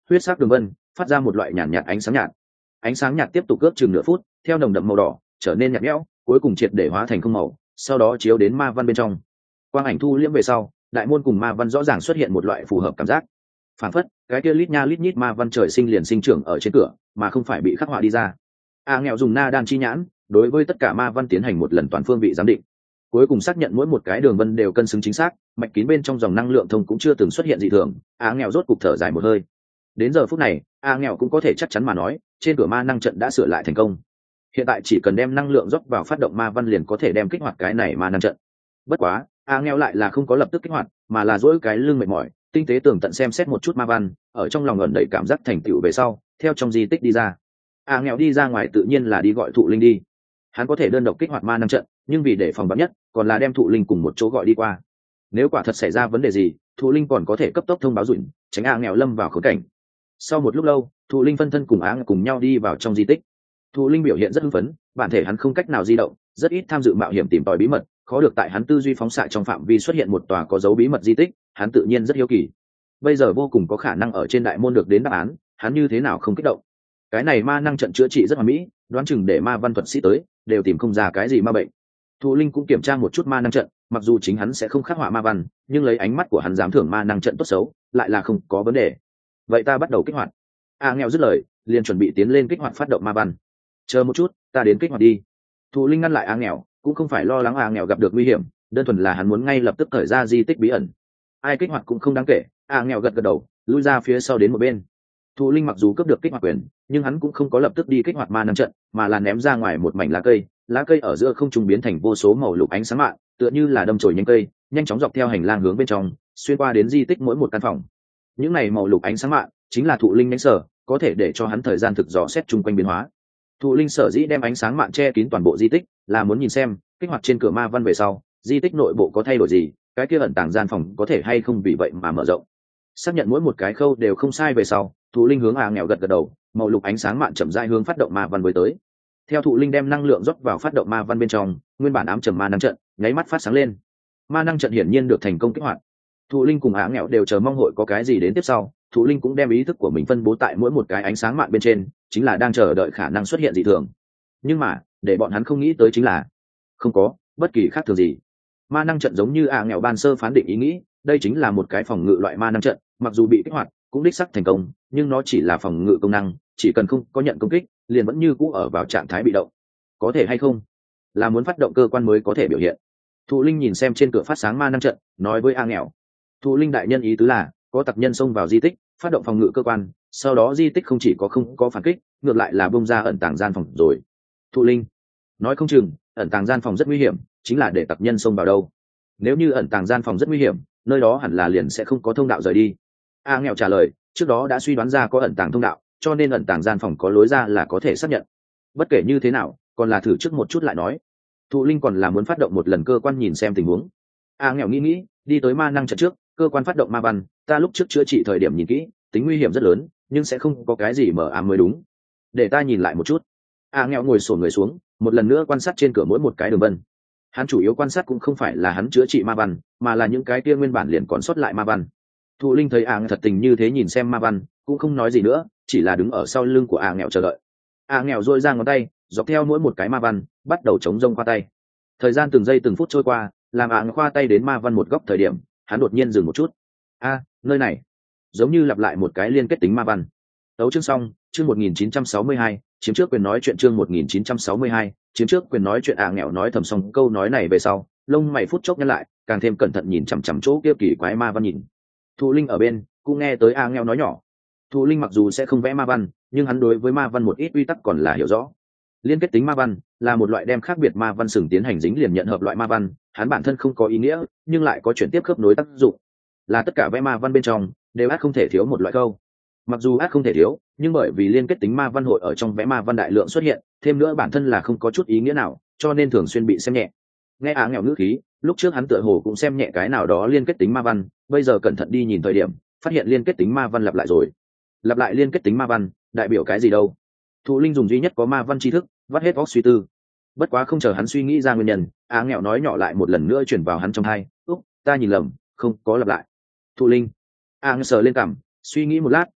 Speaker 1: huyết sắc đường vân phát ra một loại nhàn nhạt, nhạt ánh sáng nhạt. Ánh sáng nhạt tiếp tục ước chừng nửa phút, theo nồng đậm màu đỏ trở nên nhạt nhẽo, cuối cùng triệt để hóa thành không màu, sau đó chiếu đến ma văn bên trong. Quang ảnh thu liễm về sau, đại môn cùng ma văn rõ ràng xuất hiện một loại phù hợp cảm giác. Phản phất, cái kia lít nha lít nhít ma văn trời sinh liền sinh trưởng ở trên cửa, mà không phải bị khắc họa đi ra. A nghèo dùng na đan chi nhãn, đối với tất cả ma văn tiến hành một lần toàn phương vị giám định. Cuối cùng xác nhận mỗi một cái đường vân đều cân xứng chính xác, mạch kín bên trong dòng năng lượng thông cũng chưa từng xuất hiện dị thường. A nghèo rốt cục thở dài một hơi. Đến giờ phút này, A nghèo cũng có thể chắc chắn mà nói, trên cửa ma năng trận đã sửa lại thành công. Hiện tại chỉ cần đem năng lượng rót vào phát động ma văn liền có thể đem kích hoạt cái này ma năng trận. Bất quá, A nghèo lại là không có lập tức kích hoạt, mà là duỗi cái lưng mệt mỏi, tinh tế tường tận xem xét một chút ma văn, ở trong lòng ẩn đầy cảm giác thành tựu về sau, theo trong di tích đi ra. A nghèo đi ra ngoài tự nhiên là đi gọi thụ linh đi. Hắn có thể đơn độc kích hoạt ma năng trận, nhưng vì để phòng vắn nhất, còn là đem thụ linh cùng một chỗ gọi đi qua. Nếu quả thật xảy ra vấn đề gì, thụ linh còn có thể cấp tốc thông báo rủi, tránh A nghèo lâm vào khốn cảnh. Sau một lúc lâu, thụ linh phân thân cùng A nghèo cùng nhau đi vào trong di tích. Thụ linh biểu hiện rất hưng phấn, bản thể hắn không cách nào di động, rất ít tham dự mạo hiểm tìm tòi bí mật, khó được tại hắn tư duy phóng xạ trong phạm vi xuất hiện một tòa có dấu bí mật di tích, hắn tự nhiên rất hiếu kỳ. Bây giờ vô cùng có khả năng ở trên đại môn được đến đáp án, hắn như thế nào không kích động. Cái này ma năng trận chữa trị rất hoàn mỹ, đoán chừng để ma văn thuật sĩ tới đều tìm không ra cái gì ma bệnh. Thụ linh cũng kiểm tra một chút ma năng trận, mặc dù chính hắn sẽ không khắc họa ma văn, nhưng lấy ánh mắt của hắn dám thưởng ma năng trận tốt xấu, lại là không có vấn đề. Vậy ta bắt đầu kích hoạt. A nghèo dứt lời, liền chuẩn bị tiến lên kích hoạt phát động ma văn. Chờ một chút, ta đến kích hoạt đi. Thụ linh ngăn lại A nghèo, cũng không phải lo lắng A nghèo gặp được nguy hiểm, đơn thuần là hắn muốn ngay lập tức khởi ra di tích bí ẩn. Ai kích hoạt cũng không đáng kể. A nghèo gật gật đầu, lui ra phía sau đến một bên. Thụ linh mặc dù cướp được kích hoạt quyền, nhưng hắn cũng không có lập tức đi kích hoạt ma năng trận, mà là ném ra ngoài một mảnh lá cây. Lá cây ở giữa không trung biến thành vô số màu lục ánh sáng mạng, tựa như là đâm chồi nhánh cây, nhanh chóng dọc theo hành lang hướng bên trong, xuyên qua đến di tích mỗi một căn phòng. Những này màu lục ánh sáng mạng chính là thụ linh nhánh sở, có thể để cho hắn thời gian thực dò xét chung quanh biến hóa. Thụ linh sở dĩ đem ánh sáng mạng che kín toàn bộ di tích, là muốn nhìn xem kích hoạt trên cửa ma văn về sau, di tích nội bộ có thay đổi gì, cái kia ẩn tàng gian phòng có thể hay không vì vậy mà mở rộng. Xác nhận mỗi một cái khâu đều không sai về sau, thụ linh hướng A nghèo gật gật đầu, màu lục ánh sáng mạng chậm rãi hướng phát động ma văn với tới. Theo thụ linh đem năng lượng rót vào phát động ma văn bên trong, nguyên bản ám trầm ma năng trận nháy mắt phát sáng lên. Ma năng trận hiển nhiên được thành công kích hoạt. Thụ linh cùng A nghèo đều chờ mong hội có cái gì đến tiếp sau. Thụ linh cũng đem ý thức của mình phân bố tại mỗi một cái ánh sáng mạng bên trên, chính là đang chờ đợi khả năng xuất hiện dị thường. Nhưng mà để bọn hắn không nghĩ tới chính là không có bất kỳ khác thường gì. Ma năng trận giống như A nghèo ban sơ phán định ý nghĩ, đây chính là một cái phòng ngự loại ma năng trận, mặc dù bị kích hoạt cũng đích sắc thành công, nhưng nó chỉ là phòng ngự công năng, chỉ cần không có nhận công kích liền vẫn như cũ ở vào trạng thái bị động. Có thể hay không là muốn phát động cơ quan mới có thể biểu hiện. Thụ linh nhìn xem trên cửa phát sáng ma năng trận, nói với A nghèo. Thụ linh đại nhân ý tứ là có tặc nhân xông vào di tích, phát động phòng ngự cơ quan, sau đó di tích không chỉ có không có phản kích, ngược lại là bung ra ẩn tàng gian phòng rồi. Thụ linh nói không chừng ẩn tàng gian phòng rất nguy hiểm, chính là để tặc nhân xông vào đâu. Nếu như ẩn tàng gian phòng rất nguy hiểm, nơi đó hẳn là liền sẽ không có thông đạo rời đi. A nghèo trả lời, trước đó đã suy đoán ra có ẩn tàng thông đạo, cho nên ẩn tàng gian phòng có lối ra là có thể xác nhận. Bất kể như thế nào, còn là thử trước một chút lại nói. Thụ linh còn là muốn phát động một lần cơ quan nhìn xem tình huống. A nghèo nghĩ nghĩ, đi tới ma năng trận trước, cơ quan phát động ma văn, ta lúc trước chữa trị thời điểm nhìn kỹ, tính nguy hiểm rất lớn, nhưng sẽ không có cái gì mở ám mới đúng. Để ta nhìn lại một chút. A nghèo ngồi xổm người xuống, một lần nữa quan sát trên cửa mỗi một cái đường vân. Hắn chủ yếu quan sát cũng không phải là hắn chữa trị ma văn, mà là những cái kia nguyên bản liền còn sót lại ma văn. Thụ linh thấy A nghèo thật tình như thế nhìn xem ma văn, cũng không nói gì nữa, chỉ là đứng ở sau lưng của A nghèo chờ đợi. A nghèo duỗi ra ngón tay, dọc theo mỗi một cái ma văn, bắt đầu chống rông khoa tay. Thời gian từng giây từng phút trôi qua, làm A nghèo khoa tay đến ma văn một góc thời điểm, hắn đột nhiên dừng một chút. A, nơi này giống như lặp lại một cái liên kết tính ma văn. Tấu chương xong, chương một nghìn chín trăm sáu mươi hai, chiếm trước quyền nói chuyện chương một nghìn chín trăm sáu mươi hai, chiếm trước quyền nói chuyện. A nghèo nói thầm xong câu nói này về sau, lông mày phút chốc nhăn lại, càng thêm cẩn thận nhìn chằm chằm chỗ kia kỳ quái ma văn nhìn. Thụ linh ở bên cũng nghe tới A nghèo nói nhỏ. Thụ linh mặc dù sẽ không vẽ ma văn, nhưng hắn đối với ma văn một ít quy tắc còn là hiểu rõ. Liên kết tính ma văn là một loại đem khác biệt ma văn sừng tiến hành dính liền nhận hợp loại ma văn, hắn bản thân không có ý nghĩa, nhưng lại có chuyển tiếp khớp nối tác dụng. Là tất cả vẽ ma văn bên trong đều át không thể thiếu một loại câu. Mặc dù át không thể thiếu, nhưng bởi vì liên kết tính ma văn hội ở trong vẽ ma văn đại lượng xuất hiện, thêm nữa bản thân là không có chút ý nghĩa nào, cho nên thường xuyên bị xem nhẹ. Nghe Á nghèo ngữ khí, lúc trước hắn tựa hồ cũng xem nhẹ cái nào đó liên kết tính ma văn, bây giờ cẩn thận đi nhìn thời điểm, phát hiện liên kết tính ma văn lặp lại rồi. Lặp lại liên kết tính ma văn, đại biểu cái gì đâu? Thụ linh dùng duy nhất có ma văn tri thức, vắt hết óc suy tư. Bất quá không chờ hắn suy nghĩ ra nguyên nhân, Á nghèo nói nhỏ lại một lần nữa chuyển vào hắn trong tai, "Úc, ta nhìn lầm, không có lặp lại." Thụ linh. Á nghèo sờ lên cằm, suy nghĩ một lát,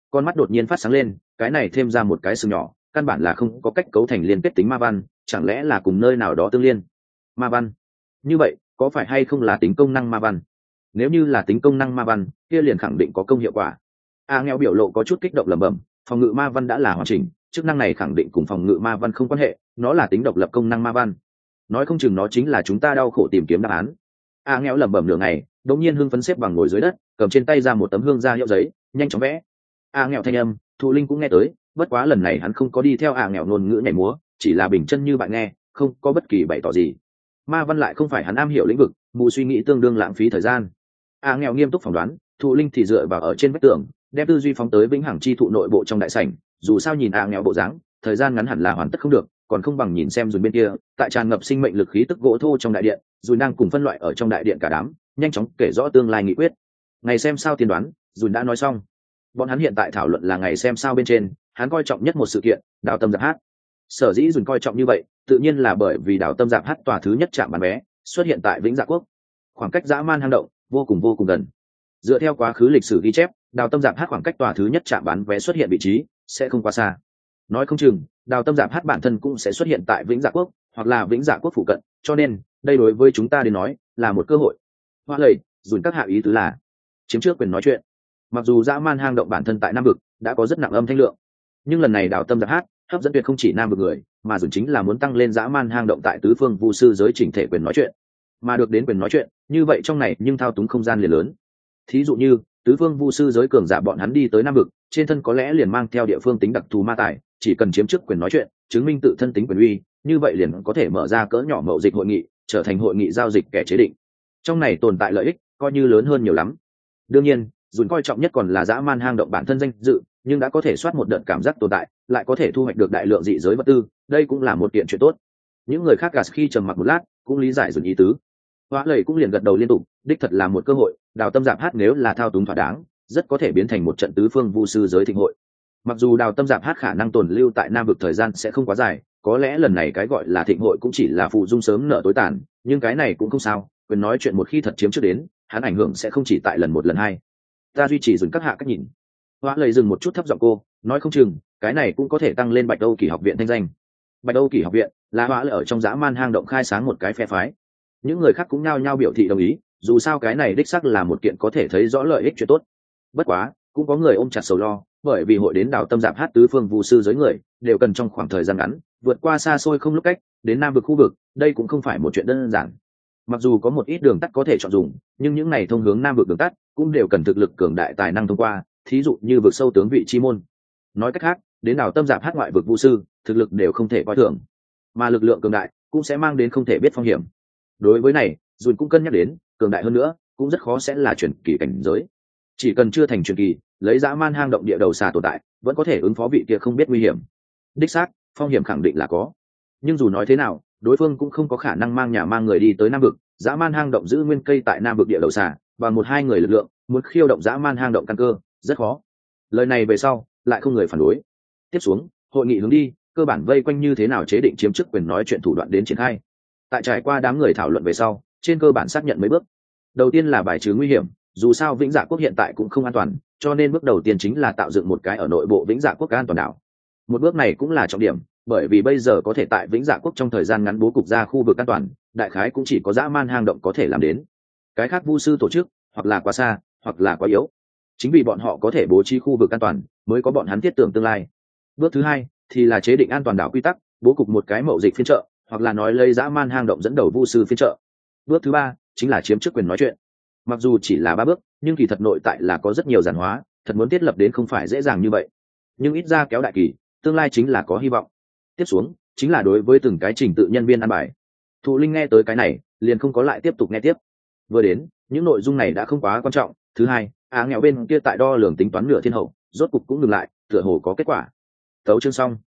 Speaker 1: con mắt đột nhiên phát sáng lên, cái này thêm ra một cái sừng nhỏ, căn bản là không có cách cấu thành liên kết tính ma văn, chẳng lẽ là cùng nơi nào đó tương liên. Ma văn, như vậy có phải hay không là tính công năng ma văn? Nếu như là tính công năng ma văn, kia liền khẳng định có công hiệu quả. A nghèo biểu lộ có chút kích động lẩm bẩm, phòng ngự ma văn đã là hoàn chỉnh, chức năng này khẳng định cùng phòng ngự ma văn không quan hệ, nó là tính độc lập công năng ma văn, nói không chừng nó chính là chúng ta đau khổ tìm kiếm đáp án. A nghèo lẩm bẩm nửa ngày, đột nhiên hưng phấn xếp bằng ngồi dưới đất, cầm trên tay ra một tấm hương da hiệu giấy, nhanh chóng vẽ. A nghèo thanh âm, Thụ Linh cũng nghe tới, bất quá lần này hắn không có đi theo A nghèo ngôn ngữ nhảy múa, chỉ là bình chân như bạn nghe, không có bất kỳ bày tỏ gì. Ma văn lại không phải hắn am hiểu lĩnh vực, mù suy nghĩ tương đương lãng phí thời gian. A nghèo nghiêm túc phỏng đoán, Thụ Linh thì dựa vào ở trên vách tường, đem tư duy phóng tới vĩnh hằng chi thụ nội bộ trong đại sảnh. Dù sao nhìn A nghèo bộ dáng, thời gian ngắn hẳn là hoàn tất không được, còn không bằng nhìn xem Dùn bên kia, tại tràn ngập sinh mệnh lực khí tức gỗ thô trong đại điện, Dùn đang cùng phân loại ở trong đại điện cả đám, nhanh chóng kể rõ tương lai nghị quyết. Ngày xem sao tiên đoán, Dùn đã nói xong. Bọn hắn hiện tại thảo luận là ngày xem sao bên trên, hắn coi trọng nhất một sự kiện, Đào Tâm Giạp Hát. Sở dĩ Dùn coi trọng như vậy, tự nhiên là bởi vì Đào Tâm Giạp Hát tòa thứ nhất trạm bán vé xuất hiện tại Vĩnh Dạ Quốc, khoảng cách dã man hang động vô cùng vô cùng gần. Dựa theo quá khứ lịch sử ghi chép, Đào Tâm Giạp Hát khoảng cách tòa thứ nhất trạm bán vé xuất hiện vị trí sẽ không quá xa. Nói không chừng, Đào Tâm Giạp Hát bản thân cũng sẽ xuất hiện tại Vĩnh Dạ Quốc, hoặc là Vĩnh Dạ Quốc phụ cận, cho nên đây đối với chúng ta đến nói là một cơ hội. Hoa lầy, Dùn các hạ ý tứ là chiếm trước quyền nói chuyện. Mặc dù dã man hang động bản thân tại Nam vực đã có rất nặng âm thanh lượng, nhưng lần này Đào Tâm Giạp Hát hấp dẫn tuyệt không chỉ Nam vực người, mà Dùn chính là muốn tăng lên dã man hang động tại tứ phương vu sư giới chỉnh thể quyền nói chuyện. Mà được đến quyền nói chuyện, như vậy trong này nhưng thao túng không gian liền lớn. Thí dụ như tứ phương vu sư giới cường giả bọn hắn đi tới Nam vực, trên thân có lẽ liền mang theo địa phương tính đặc thù ma tài, chỉ cần chiếm trước quyền nói chuyện, chứng minh tự thân tính quyền uy, như vậy liền có thể mở ra cỡ nhỏ mậu dịch hội nghị, trở thành hội nghị giao dịch kẻ chế định. Trong này tồn tại lợi ích coi như lớn hơn nhiều lắm. Đương nhiên, Dùn coi trọng nhất còn là dã man hang động bản thân danh dự, nhưng đã có thể soát một đợt cảm giác tồn tại, lại có thể thu hoạch được đại lượng dị giới vật tư, đây cũng là một kiện chuyện tốt. Những người khác gạt khi trầm mặc một lát, cũng lý giải Dùn ý tứ. Hóa lầy cũng liền gật đầu liên tục, đích thật là một cơ hội, Đào Tâm Giạp Hát nếu là thao túng thỏa đáng, rất có thể biến thành một trận tứ phương vu sư giới thịnh hội. Mặc dù Đào Tâm Giạp Hát khả năng tồn lưu tại Nam vực thời gian sẽ không quá dài, có lẽ lần này cái gọi là thịnh hội cũng chỉ là phụ dung sớm nở tối tàn, nhưng cái này cũng không sao, quyền nói chuyện một khi thật chiếm trước đến, hắn ảnh hưởng sẽ không chỉ tại lần một lần hai. Ta duy trì Dùn các hạ cách nhìn. Hóa lầy dừng một chút thấp giọng cô, nói không chừng cái này cũng có thể tăng lên Bạch Âu Kỳ học viện thanh danh. Bạch Âu Kỳ học viện là hóa lầy ở trong dã man hang động khai sáng một cái phe phái. Những người khác cũng nhao nhao biểu thị đồng ý, dù sao cái này đích xác là một kiện có thể thấy rõ lợi ích chuyện tốt. Bất quá cũng có người ôm chặt sầu lo, bởi vì hội đến Đào Tâm Giạp Hát tứ phương vu sư giới người đều cần trong khoảng thời gian ngắn vượt qua xa xôi không lúc cách đến Nam vực khu vực, đây cũng không phải một chuyện đơn giản. Mặc dù có một ít đường tắt có thể chọn dùng, nhưng những này thông hướng Nam vực đường tắt cũng đều cần thực lực cường đại tài năng thông qua, thí dụ như vực sâu tướng vị chi môn. Nói cách khác, đến Đào Tâm Giạp Hát ngoại vực vu sư thực lực đều không thể coi thường, mà lực lượng cường đại cũng sẽ mang đến không thể biết phong hiểm. Đối với này, Dùn cũng cân nhắc đến, cường đại hơn nữa cũng rất khó sẽ là truyền kỳ cảnh giới. Chỉ cần chưa thành truyền kỳ, lấy dã man hang động địa đầu xà tồn tại, vẫn có thể ứng phó vị kia không biết nguy hiểm. Đích xác, phong hiểm khẳng định là có. Nhưng dù nói thế nào, đối phương cũng không có khả năng mang nhà mang người đi tới Nam vực, dã man hang động giữ nguyên cây tại Nam vực địa đầu xà, và một hai người lực lượng, muốn khiêu động dã man hang động căn cơ, rất khó. Lời này về sau, lại không người phản đối. Tiếp xuống, hội nghị hướng đi, cơ bản vây quanh như thế nào chế định chiếm chức quyền nói chuyện thủ đoạn đến triển khai. Tại trải qua đám người thảo luận về sau, trên cơ bản xác nhận mấy bước. Đầu tiên là bài trừ nguy hiểm, dù sao Vĩnh Dạ Quốc hiện tại cũng không an toàn, cho nên bước đầu tiên chính là tạo dựng một cái ở nội bộ Vĩnh Dạ Quốc an toàn đảo. Một bước này cũng là trọng điểm, bởi vì bây giờ có thể tại Vĩnh Dạ Quốc trong thời gian ngắn bố cục ra khu vực an toàn, đại khái cũng chỉ có dã man hang động có thể làm đến. Cái khác vu sư tổ chức, hoặc là quá xa, hoặc là quá yếu. Chính vì bọn họ có thể bố trí khu vực an toàn, mới có bọn hắn thiết tưởng tương lai. Bước thứ hai thì là chế định an toàn đảo quy tắc, bố cục một cái mậu dịch phiên trợ, hoặc là nói lấy dã man hang động dẫn đầu vu sư phiên trợ. Bước thứ ba chính là chiếm chức quyền nói chuyện. Mặc dù chỉ là ba bước, nhưng kỳ thật nội tại là có rất nhiều giản hóa, thật muốn thiết lập đến không phải dễ dàng như vậy. Nhưng ít ra kéo đại kỳ, tương lai chính là có hy vọng. Tiếp xuống chính là đối với từng cái trình tự nhân viên ăn bài. Thụ Linh nghe tới cái này, liền không có lại tiếp tục nghe tiếp. Vừa đến, những nội dung này đã không quá quan trọng. Thứ hai, á nghèo bên kia tại đo lường tính toán nửa thiên hậu, rốt cục cũng ngừng lại, tựa hồ có kết quả. Tấu chương xong.